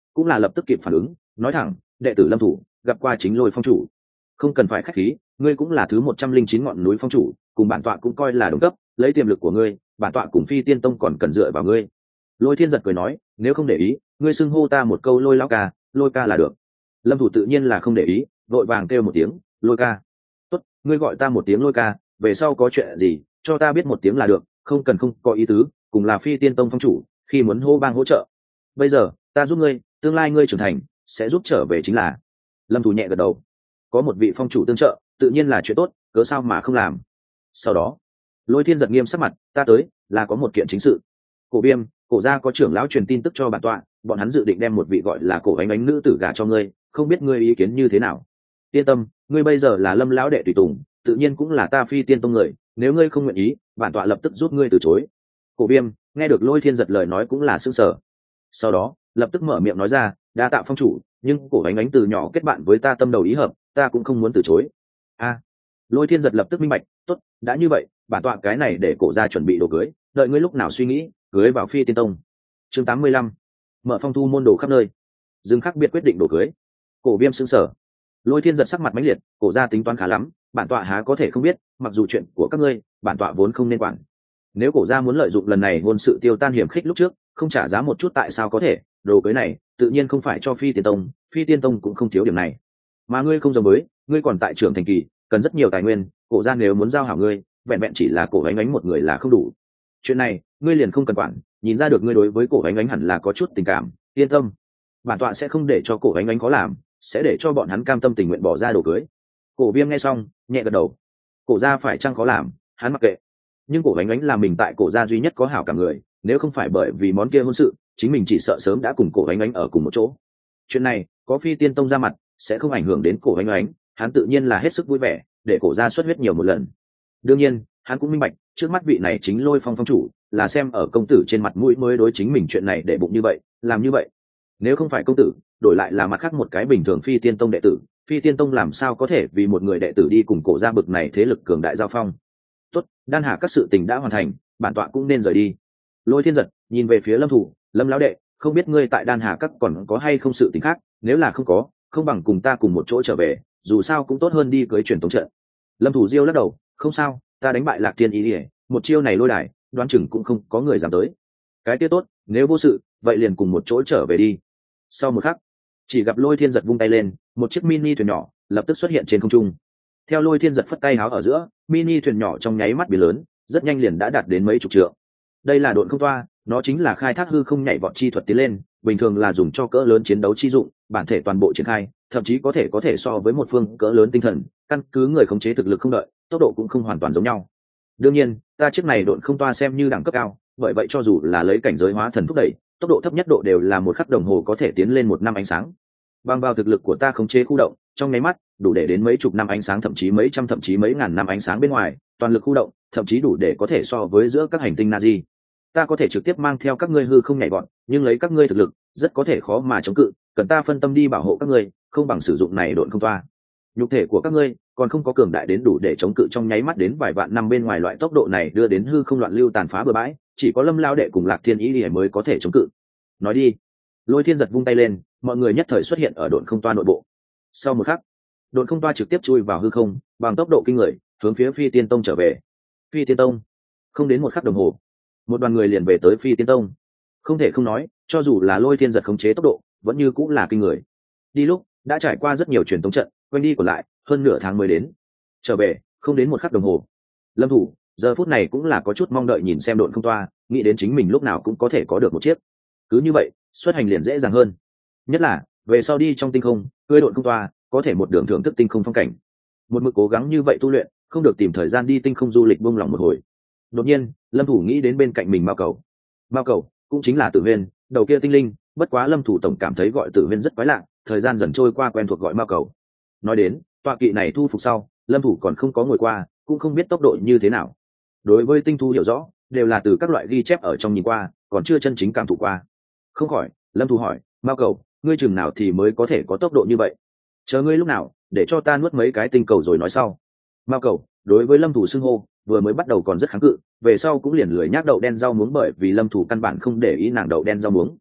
cũng là lập tức kịp phản ứng, nói thẳng, đệ tử Lâm Thủ gặp qua chính Lôi phong chủ. Không cần phải khách khí, ngươi cũng là thứ 109 ngọn núi phong chủ, cùng bản tọa cũng coi là đồng cấp, lấy tiềm lực của ngươi, bản tọa cùng Phi Tiên Tông còn cần dựa vào ngươi. Lôi Thiên Giật cười nói, nếu không để ý, ngươi xưng hô ta một câu Lôi lão ca, Lôi ca là được. Lâm Thủ tự nhiên là không để ý, vội vàng kêu một tiếng, Lôi ca. Tốt, ngươi gọi ta một tiếng Lôi ca, về sau có chuyện gì, cho ta biết một tiếng là được, không cần không có ý tứ, cùng là Phi Tiên Tông phong chủ, khi muốn hô bang hỗ trợ. Bây giờ, ta giúp ngươi, tương lai ngươi trưởng thành, sẽ giúp trở về chính là. Lâm Thủ nhẹ gật đầu, có một vị phong chủ tương trợ, tự nhiên là chuyện tốt, cớ sao mà không làm. Sau đó, Lôi Thiên Giật nghiêm sắc mặt, ta tới, là có một kiện chính sự. Cổ Viêm, cổ gia có trưởng lão truyền tin tức cho bản tọa, bọn hắn dự định đem một vị gọi là Cổ Ánh Ánh nữ tử gả cho ngươi, không biết ngươi ý kiến như thế nào. Yên tâm, ngươi bây giờ là Lâm lão đệ tùy tùng, tự nhiên cũng là ta Phi Tiên Tông người, nếu ngươi không nguyện ý, bản tọa lập tức giúp ngươi từ chối. Cổ Viêm nghe được Lôi Thiên Giật lời nói cũng là sững sờ, sau đó lập tức mở miệng nói ra, đa tạ phong chủ, nhưng Cổ Ánh Ánh từ nhỏ kết bạn với ta tâm đầu ý hợp, ta cũng không muốn từ chối. Lôi Thiên Giật lập tức minh bạch, tốt, đã như vậy, bản tọa cái này để cổ gia chuẩn bị đồ cưới, đợi ngươi lúc nào suy nghĩ, cưới vào Phi Tiên Tông. Chương 85, mở phong thu môn đồ khắp nơi, Dương Khắc biệt quyết định đồ cưới. Cổ Viêm sững sờ. Lôi Thiên Giật sắc mặt mãnh liệt, cổ gia tính toán khá lắm, bản tọa há có thể không biết, mặc dù chuyện của các ngươi, bản tọa vốn không nên quản. Nếu cổ gia muốn lợi dụng lần này ngôn sự tiêu tan hiểm khích lúc trước, không trả giá một chút tại sao có thể, đồ cưới này, tự nhiên không phải cho Phi Tiên Tông, Phi Tiên Tông cũng không thiếu điểm này. Mà ngươi không giống với, ngươi còn tại trưởng thành kỳ, cần rất nhiều tài nguyên, cổ gia nếu muốn giao hảo ngươi, vẹn vẹn chỉ là Cổ Ánh Ánh một người là không đủ. Chuyện này, ngươi liền không cần quản, nhìn ra được ngươi đối với Cổ Ánh Ánh hẳn là có chút tình cảm, yên tâm, bản tọa sẽ không để cho Cổ Ánh Ánh khó làm, sẽ để cho bọn hắn cam tâm tình nguyện bỏ ra đồ cưới. Cổ Viêm nghe xong, nhẹ gật đầu. Cổ gia phải chăng khó làm, hắn mặc kệ. Nhưng Cổ Ánh Ánh là mình tại cổ gia duy nhất có hảo cảm người, nếu không phải bởi vì món kia hôn sự, chính mình chỉ sợ sớm đã cùng Cổ Ánh Ánh ở cùng một chỗ. Chuyện này, có Phi Tiên Tông ra mặt, sẽ không ảnh hưởng đến Cổ Ánh Ánh, hắn tự nhiên là hết sức vui vẻ, để cổ gia xuất huyết nhiều một lần. Đương nhiên, hắn cũng minh bạch, trước mắt vị này chính Lôi Phong phong chủ, là xem ở công tử trên mặt mũi mới đối chính mình chuyện này để bụng như vậy, làm như vậy. Nếu không phải công tử, đổi lại là mặt khác một cái bình thường Phi Tiên Tông đệ tử, Phi Tiên Tông làm sao có thể vì một người đệ tử đi cùng cổ gia bực này thế lực cường đại giao phong. Tốt, Đan Hà các sự tình đã hoàn thành, bản tọa cũng nên rời đi. Lôi Thiên Giật nhìn về phía Lâm Thủ, Lâm lão đệ, không biết ngươi tại Đan Hà các còn có hay không sự tình khác, nếu là không có, không bằng cùng ta cùng một chỗ trở về, dù sao cũng tốt hơn đi cưới truyền tống trận. Lâm Thủ Diêu lắc đầu, không sao, ta đánh bại Lạc Tiên Ý ỉa, một chiêu này lôi đài, đoán chừng cũng không có người dám tới. Cái kia tốt, nếu vô sự, vậy liền cùng một chỗ trở về đi. Sau một khắc, chỉ gặp Lôi Thiên Giật vung tay lên, một chiếc mini thuyền nhỏ lập tức xuất hiện trên không trung. Theo Lôi Thiên Giật phất tay háo ở giữa, mini thuyền nhỏ trong nháy mắt biến lớn, rất nhanh liền đã đạt đến mấy chục trượng. Đây là độn không toa, nó chính là khai thác hư không nhảy vọt chi thuật tiến lên, bình thường là dùng cho cỡ lớn chiến đấu chi dụng, bản thể toàn bộ triển khai, thậm chí có thể so với một phương cỡ lớn tinh thần, căn cứ người khống chế thực lực không đợi, tốc độ cũng không hoàn toàn giống nhau. Đương nhiên, ta chiếc này độn không toa xem như đẳng cấp cao, bởi vậy cho dù là lấy cảnh giới hóa thần thúc đẩy, tốc độ thấp nhất độ đều là 1 khắc đồng hồ có thể tiến lên 1 năm ánh sáng. Bằng vào thực lực của ta khống chế khu động, trong nháy mắt, đủ để đến mấy chục năm ánh sáng, thậm chí mấy trăm thậm chí mấy ngàn năm ánh sáng bên ngoài, toàn lực khu động, thậm chí đủ để có thể so với giữa các hành tinh Nazi. Ta có thể trực tiếp mang theo các ngươi hư không nhảy vọt, nhưng lấy các ngươi thực lực, rất có thể khó mà chống cự, cần ta phân tâm đi bảo hộ các ngươi, không bằng sử dụng này độn không toa. Nhục thể của các ngươi còn không có cường đại đến đủ để chống cự trong nháy mắt đến vài vạn năm bên ngoài loại tốc độ này đưa đến hư không loạn lưu tàn phá bừa bãi, chỉ có Lâm lao đệ cùng Lạc Thiên Ý mới có thể chống cự. Nói đi. Lôi Thiên Giật vung tay lên, mọi người nhất thời xuất hiện ở độn không toa nội bộ. Sau một khắc, độn không toa trực tiếp chui vào hư không, bằng tốc độ kinh người, hướng phía Phi Tiên Tông trở về. Phi Tiên Tông, không đến 1 khắc đồng hồ, một đoàn người liền về tới Phi Tiên Tông. Không thể không nói, cho dù là Lôi Thiên Giật khống chế tốc độ, vẫn như cũng là kinh người. Đi lúc đã trải qua rất nhiều truyền tống trận, quanh đi còn lại hơn nửa tháng mới đến. Trở về, không đến 1 khắc đồng hồ. Lâm Thủ giờ phút này cũng là có chút mong đợi nhìn xem độn không toa, nghĩ đến chính mình lúc nào cũng có thể có được một chiếc. Cứ như vậy, xuất hành liền dễ dàng hơn. Nhất là về sau đi trong tinh không, cưỡi độn không toa, có thể một đường thưởng thức tinh không phong cảnh. Một mực cố gắng như vậy tu luyện, không được tìm thời gian đi tinh không du lịch buông lòng một hồi. Đột nhiên, Lâm Thủ nghĩ đến bên cạnh mình Mao Cầu. Mao Cầu cũng chính là Tử Huyên, đầu kia tinh linh, bất quá Lâm Thủ tổng cảm thấy gọi Tử Huyên rất quái lạ, thời gian dần trôi qua quen thuộc gọi Mao Cầu. Nói đến, tọa kỵ này thu phục sau, Lâm Thủ còn không có ngồi qua, cũng không biết tốc độ như thế nào. Đối với tinh thú hiểu rõ, đều là từ các loại ghi chép ở trong nhìn qua, còn chưa chân chính cảm thụ qua. Không khỏi, Lâm Thủ hỏi, Mao Cầu, ngươi chừng nào thì mới có thể có tốc độ như vậy? Chờ ngươi lúc nào, để cho ta nuốt mấy cái tinh cầu rồi nói sau. Mao Cầu đối với Lâm Thủ xưng hô, vừa mới bắt đầu còn rất kháng cự, về sau cũng liền lười nhác đậu đen rau muống, bởi vì Lâm Thủ căn bản không để ý nàng đậu đen rau muống.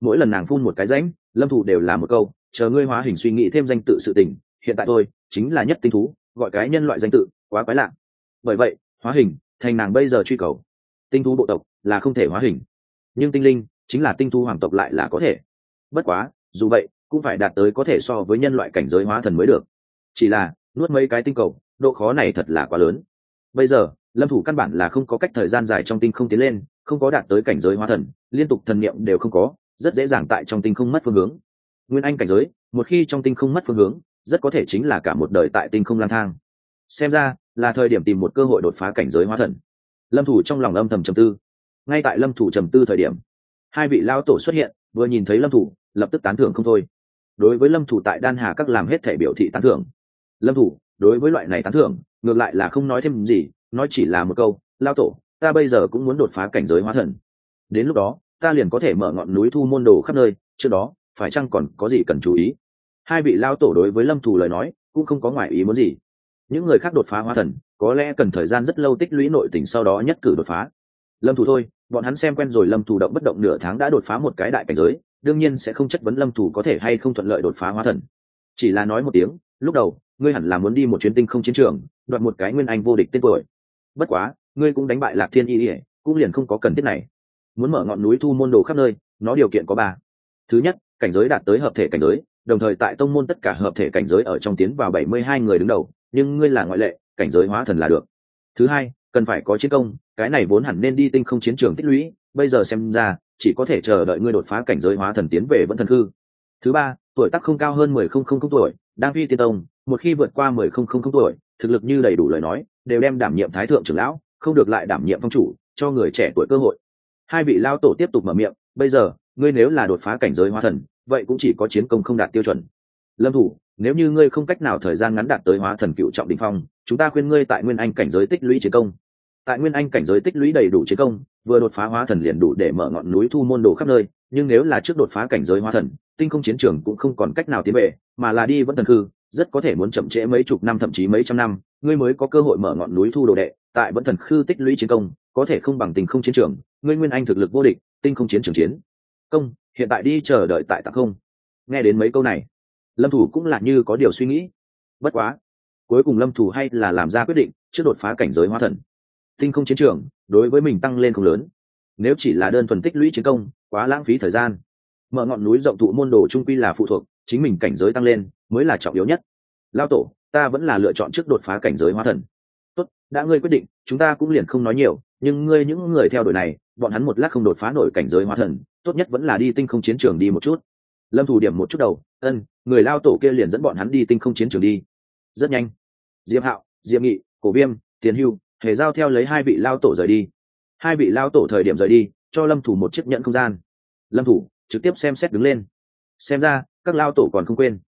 mỗi lần nàng phun một cái rãnh, lâm thủ đều là một câu chờ ngươi hóa hình suy nghĩ thêm danh tự sự tình, hiện tại tôi chính là nhất tinh thú, gọi cái nhân loại danh tự quá quái lạ. Bởi vậy hóa hình thành nàng bây giờ truy cầu. Tinh thú bộ tộc là không thể hóa hình, nhưng tinh linh chính là tinh thú hoàng tộc lại là có thể. Bất quá dù vậy cũng phải đạt tới có thể so với nhân loại cảnh giới hóa thần mới được. Chỉ là nuốt mấy cái tinh cầu, độ khó này thật là quá lớn. Bây giờ lâm thủ căn bản là không có cách thời gian dài trong tinh không tiến lên, không có đạt tới cảnh giới hóa thần, liên tục thần niệm đều không có, rất dễ dàng tại trong tinh không mất phương hướng. Nguyên anh cảnh giới một khi trong tinh không mất phương hướng, rất có thể chính là cả một đời tại tinh không lang thang. Xem ra là thời điểm tìm một cơ hội đột phá cảnh giới hóa thần. Lâm thủ trong lòng âm thầm trầm tư. Ngay tại lâm thủ trầm tư thời điểm, hai vị lao tổ xuất hiện, vừa nhìn thấy lâm thủ lập tức tán thưởng không thôi. Đối với lâm thủ tại đan hà các làm hết thể biểu thị tán thưởng. Lâm thủ đối với loại này tán thưởng ngược lại là không nói thêm gì, nói chỉ là một câu lao tổ, ta bây giờ cũng muốn đột phá cảnh giới hóa thần, đến lúc đó ta liền có thể mở ngọn núi thu môn đồ khắp nơi, trước đó phải chăng còn có gì cần chú ý. Hai vị lao tổ đối với lâm thủ lời nói cũng không có ngoại ý muốn gì. Những người khác đột phá hóa thần có lẽ cần thời gian rất lâu tích lũy nội tình, sau đó nhất cử đột phá. Lâm thủ thôi, bọn hắn xem quen rồi lâm thủ động bất động nửa tháng đã đột phá một cái đại cảnh giới, đương nhiên sẽ không chất vấn lâm thủ có thể hay không thuận lợi đột phá hóa thần. Chỉ là nói một tiếng, lúc đầu ngươi hẳn là muốn đi một chuyến tinh không chiến trường, đoạt một cái nguyên anh vô địch tên tuổi. Bất quá ngươi cũng đánh bại Lạc Thiên Y, cũng liền không có cần thiết này. Muốn mở ngọn núi thu môn đồ khắp nơi, nó điều kiện có ba. Thứ nhất, cảnh giới đạt tới hợp thể cảnh giới, đồng thời tại tông môn tất cả hợp thể cảnh giới ở trong tiến vào 72 người đứng đầu, nhưng ngươi là ngoại lệ, cảnh giới hóa thần là được. Thứ hai, cần phải có chiến công, cái này vốn hẳn nên đi tinh không chiến trường tích lũy, bây giờ xem ra chỉ có thể chờ đợi ngươi đột phá cảnh giới hóa thần tiến về vẫn thần hư. Thứ ba, tuổi tác không cao hơn 10,000 tuổi, đang phi tiên tông, một khi vượt qua 10,000 tuổi, thực lực như đầy đủ lời nói, đều đem đảm nhiệm thái thượng trưởng lão, không được lại đảm nhiệm phong chủ, cho người trẻ tuổi cơ hội. Hai vị lao tổ tiếp tục mở miệng, bây giờ ngươi nếu là đột phá cảnh giới hóa thần, vậy cũng chỉ có chiến công không đạt tiêu chuẩn. Lâm thủ, nếu như ngươi không cách nào thời gian ngắn đạt tới hóa thần cựu trọng đỉnh phong, chúng ta khuyên ngươi tại nguyên anh cảnh giới tích lũy chiến công. Tại nguyên anh cảnh giới tích lũy đầy đủ chiến công, vừa đột phá hóa thần liền đủ để mở ngọn núi thu môn đồ khắp nơi, nhưng nếu là trước đột phá cảnh giới hóa thần, tinh không chiến trường cũng không còn cách nào tiến về, mà là đi vẫn thần hư, rất có thể muốn chậm trễ mấy chục năm thậm chí mấy trăm năm, ngươi mới có cơ hội mở ngọn núi thu đồ đệ, tại vẫn thần khư tích lũy chiến công, có thể không bằng tinh không chiến trường, ngươi nguyên anh thực lực vô địch, tinh không chiến trường chiến công, hiện tại đi chờ đợi tại tạc không. Nghe đến mấy câu này, lâm thủ cũng là như có điều suy nghĩ. Bất quá cuối cùng lâm thủ hay là làm ra quyết định, trước đột phá cảnh giới hóa thần. Tinh không chiến trường đối với mình tăng lên không lớn, nếu chỉ là đơn thuần tích lũy chiến công quá lãng phí thời gian. Mở ngọn núi rộng thụ môn đồ trung quy là phụ thuộc chính mình cảnh giới tăng lên mới là trọng yếu nhất. Lao tổ, ta vẫn là lựa chọn trước đột phá cảnh giới hóa thần. Tốt, đã ngươi quyết định, chúng ta cũng liền không nói nhiều, nhưng ngươi những người theo đuổi này, bọn hắn một lát không đột phá nổi cảnh giới hóa thần, tốt nhất vẫn là đi tinh không chiến trường đi một chút. Lâm thủ điểm một chút đầu, người lao tổ kia liền dẫn bọn hắn đi tinh không chiến trường đi. Rất nhanh, Diệp Hạo, Diệp Nghị, Cổ Viêm, Tiền Hưu, Hề Giao theo lấy hai vị lao tổ rời đi. Hai vị lao tổ thời điểm rời đi, cho lâm thủ một chiếc nhẫn không gian. Lâm thủ trực tiếp xem xét đứng lên. Xem ra các lao tổ còn không quên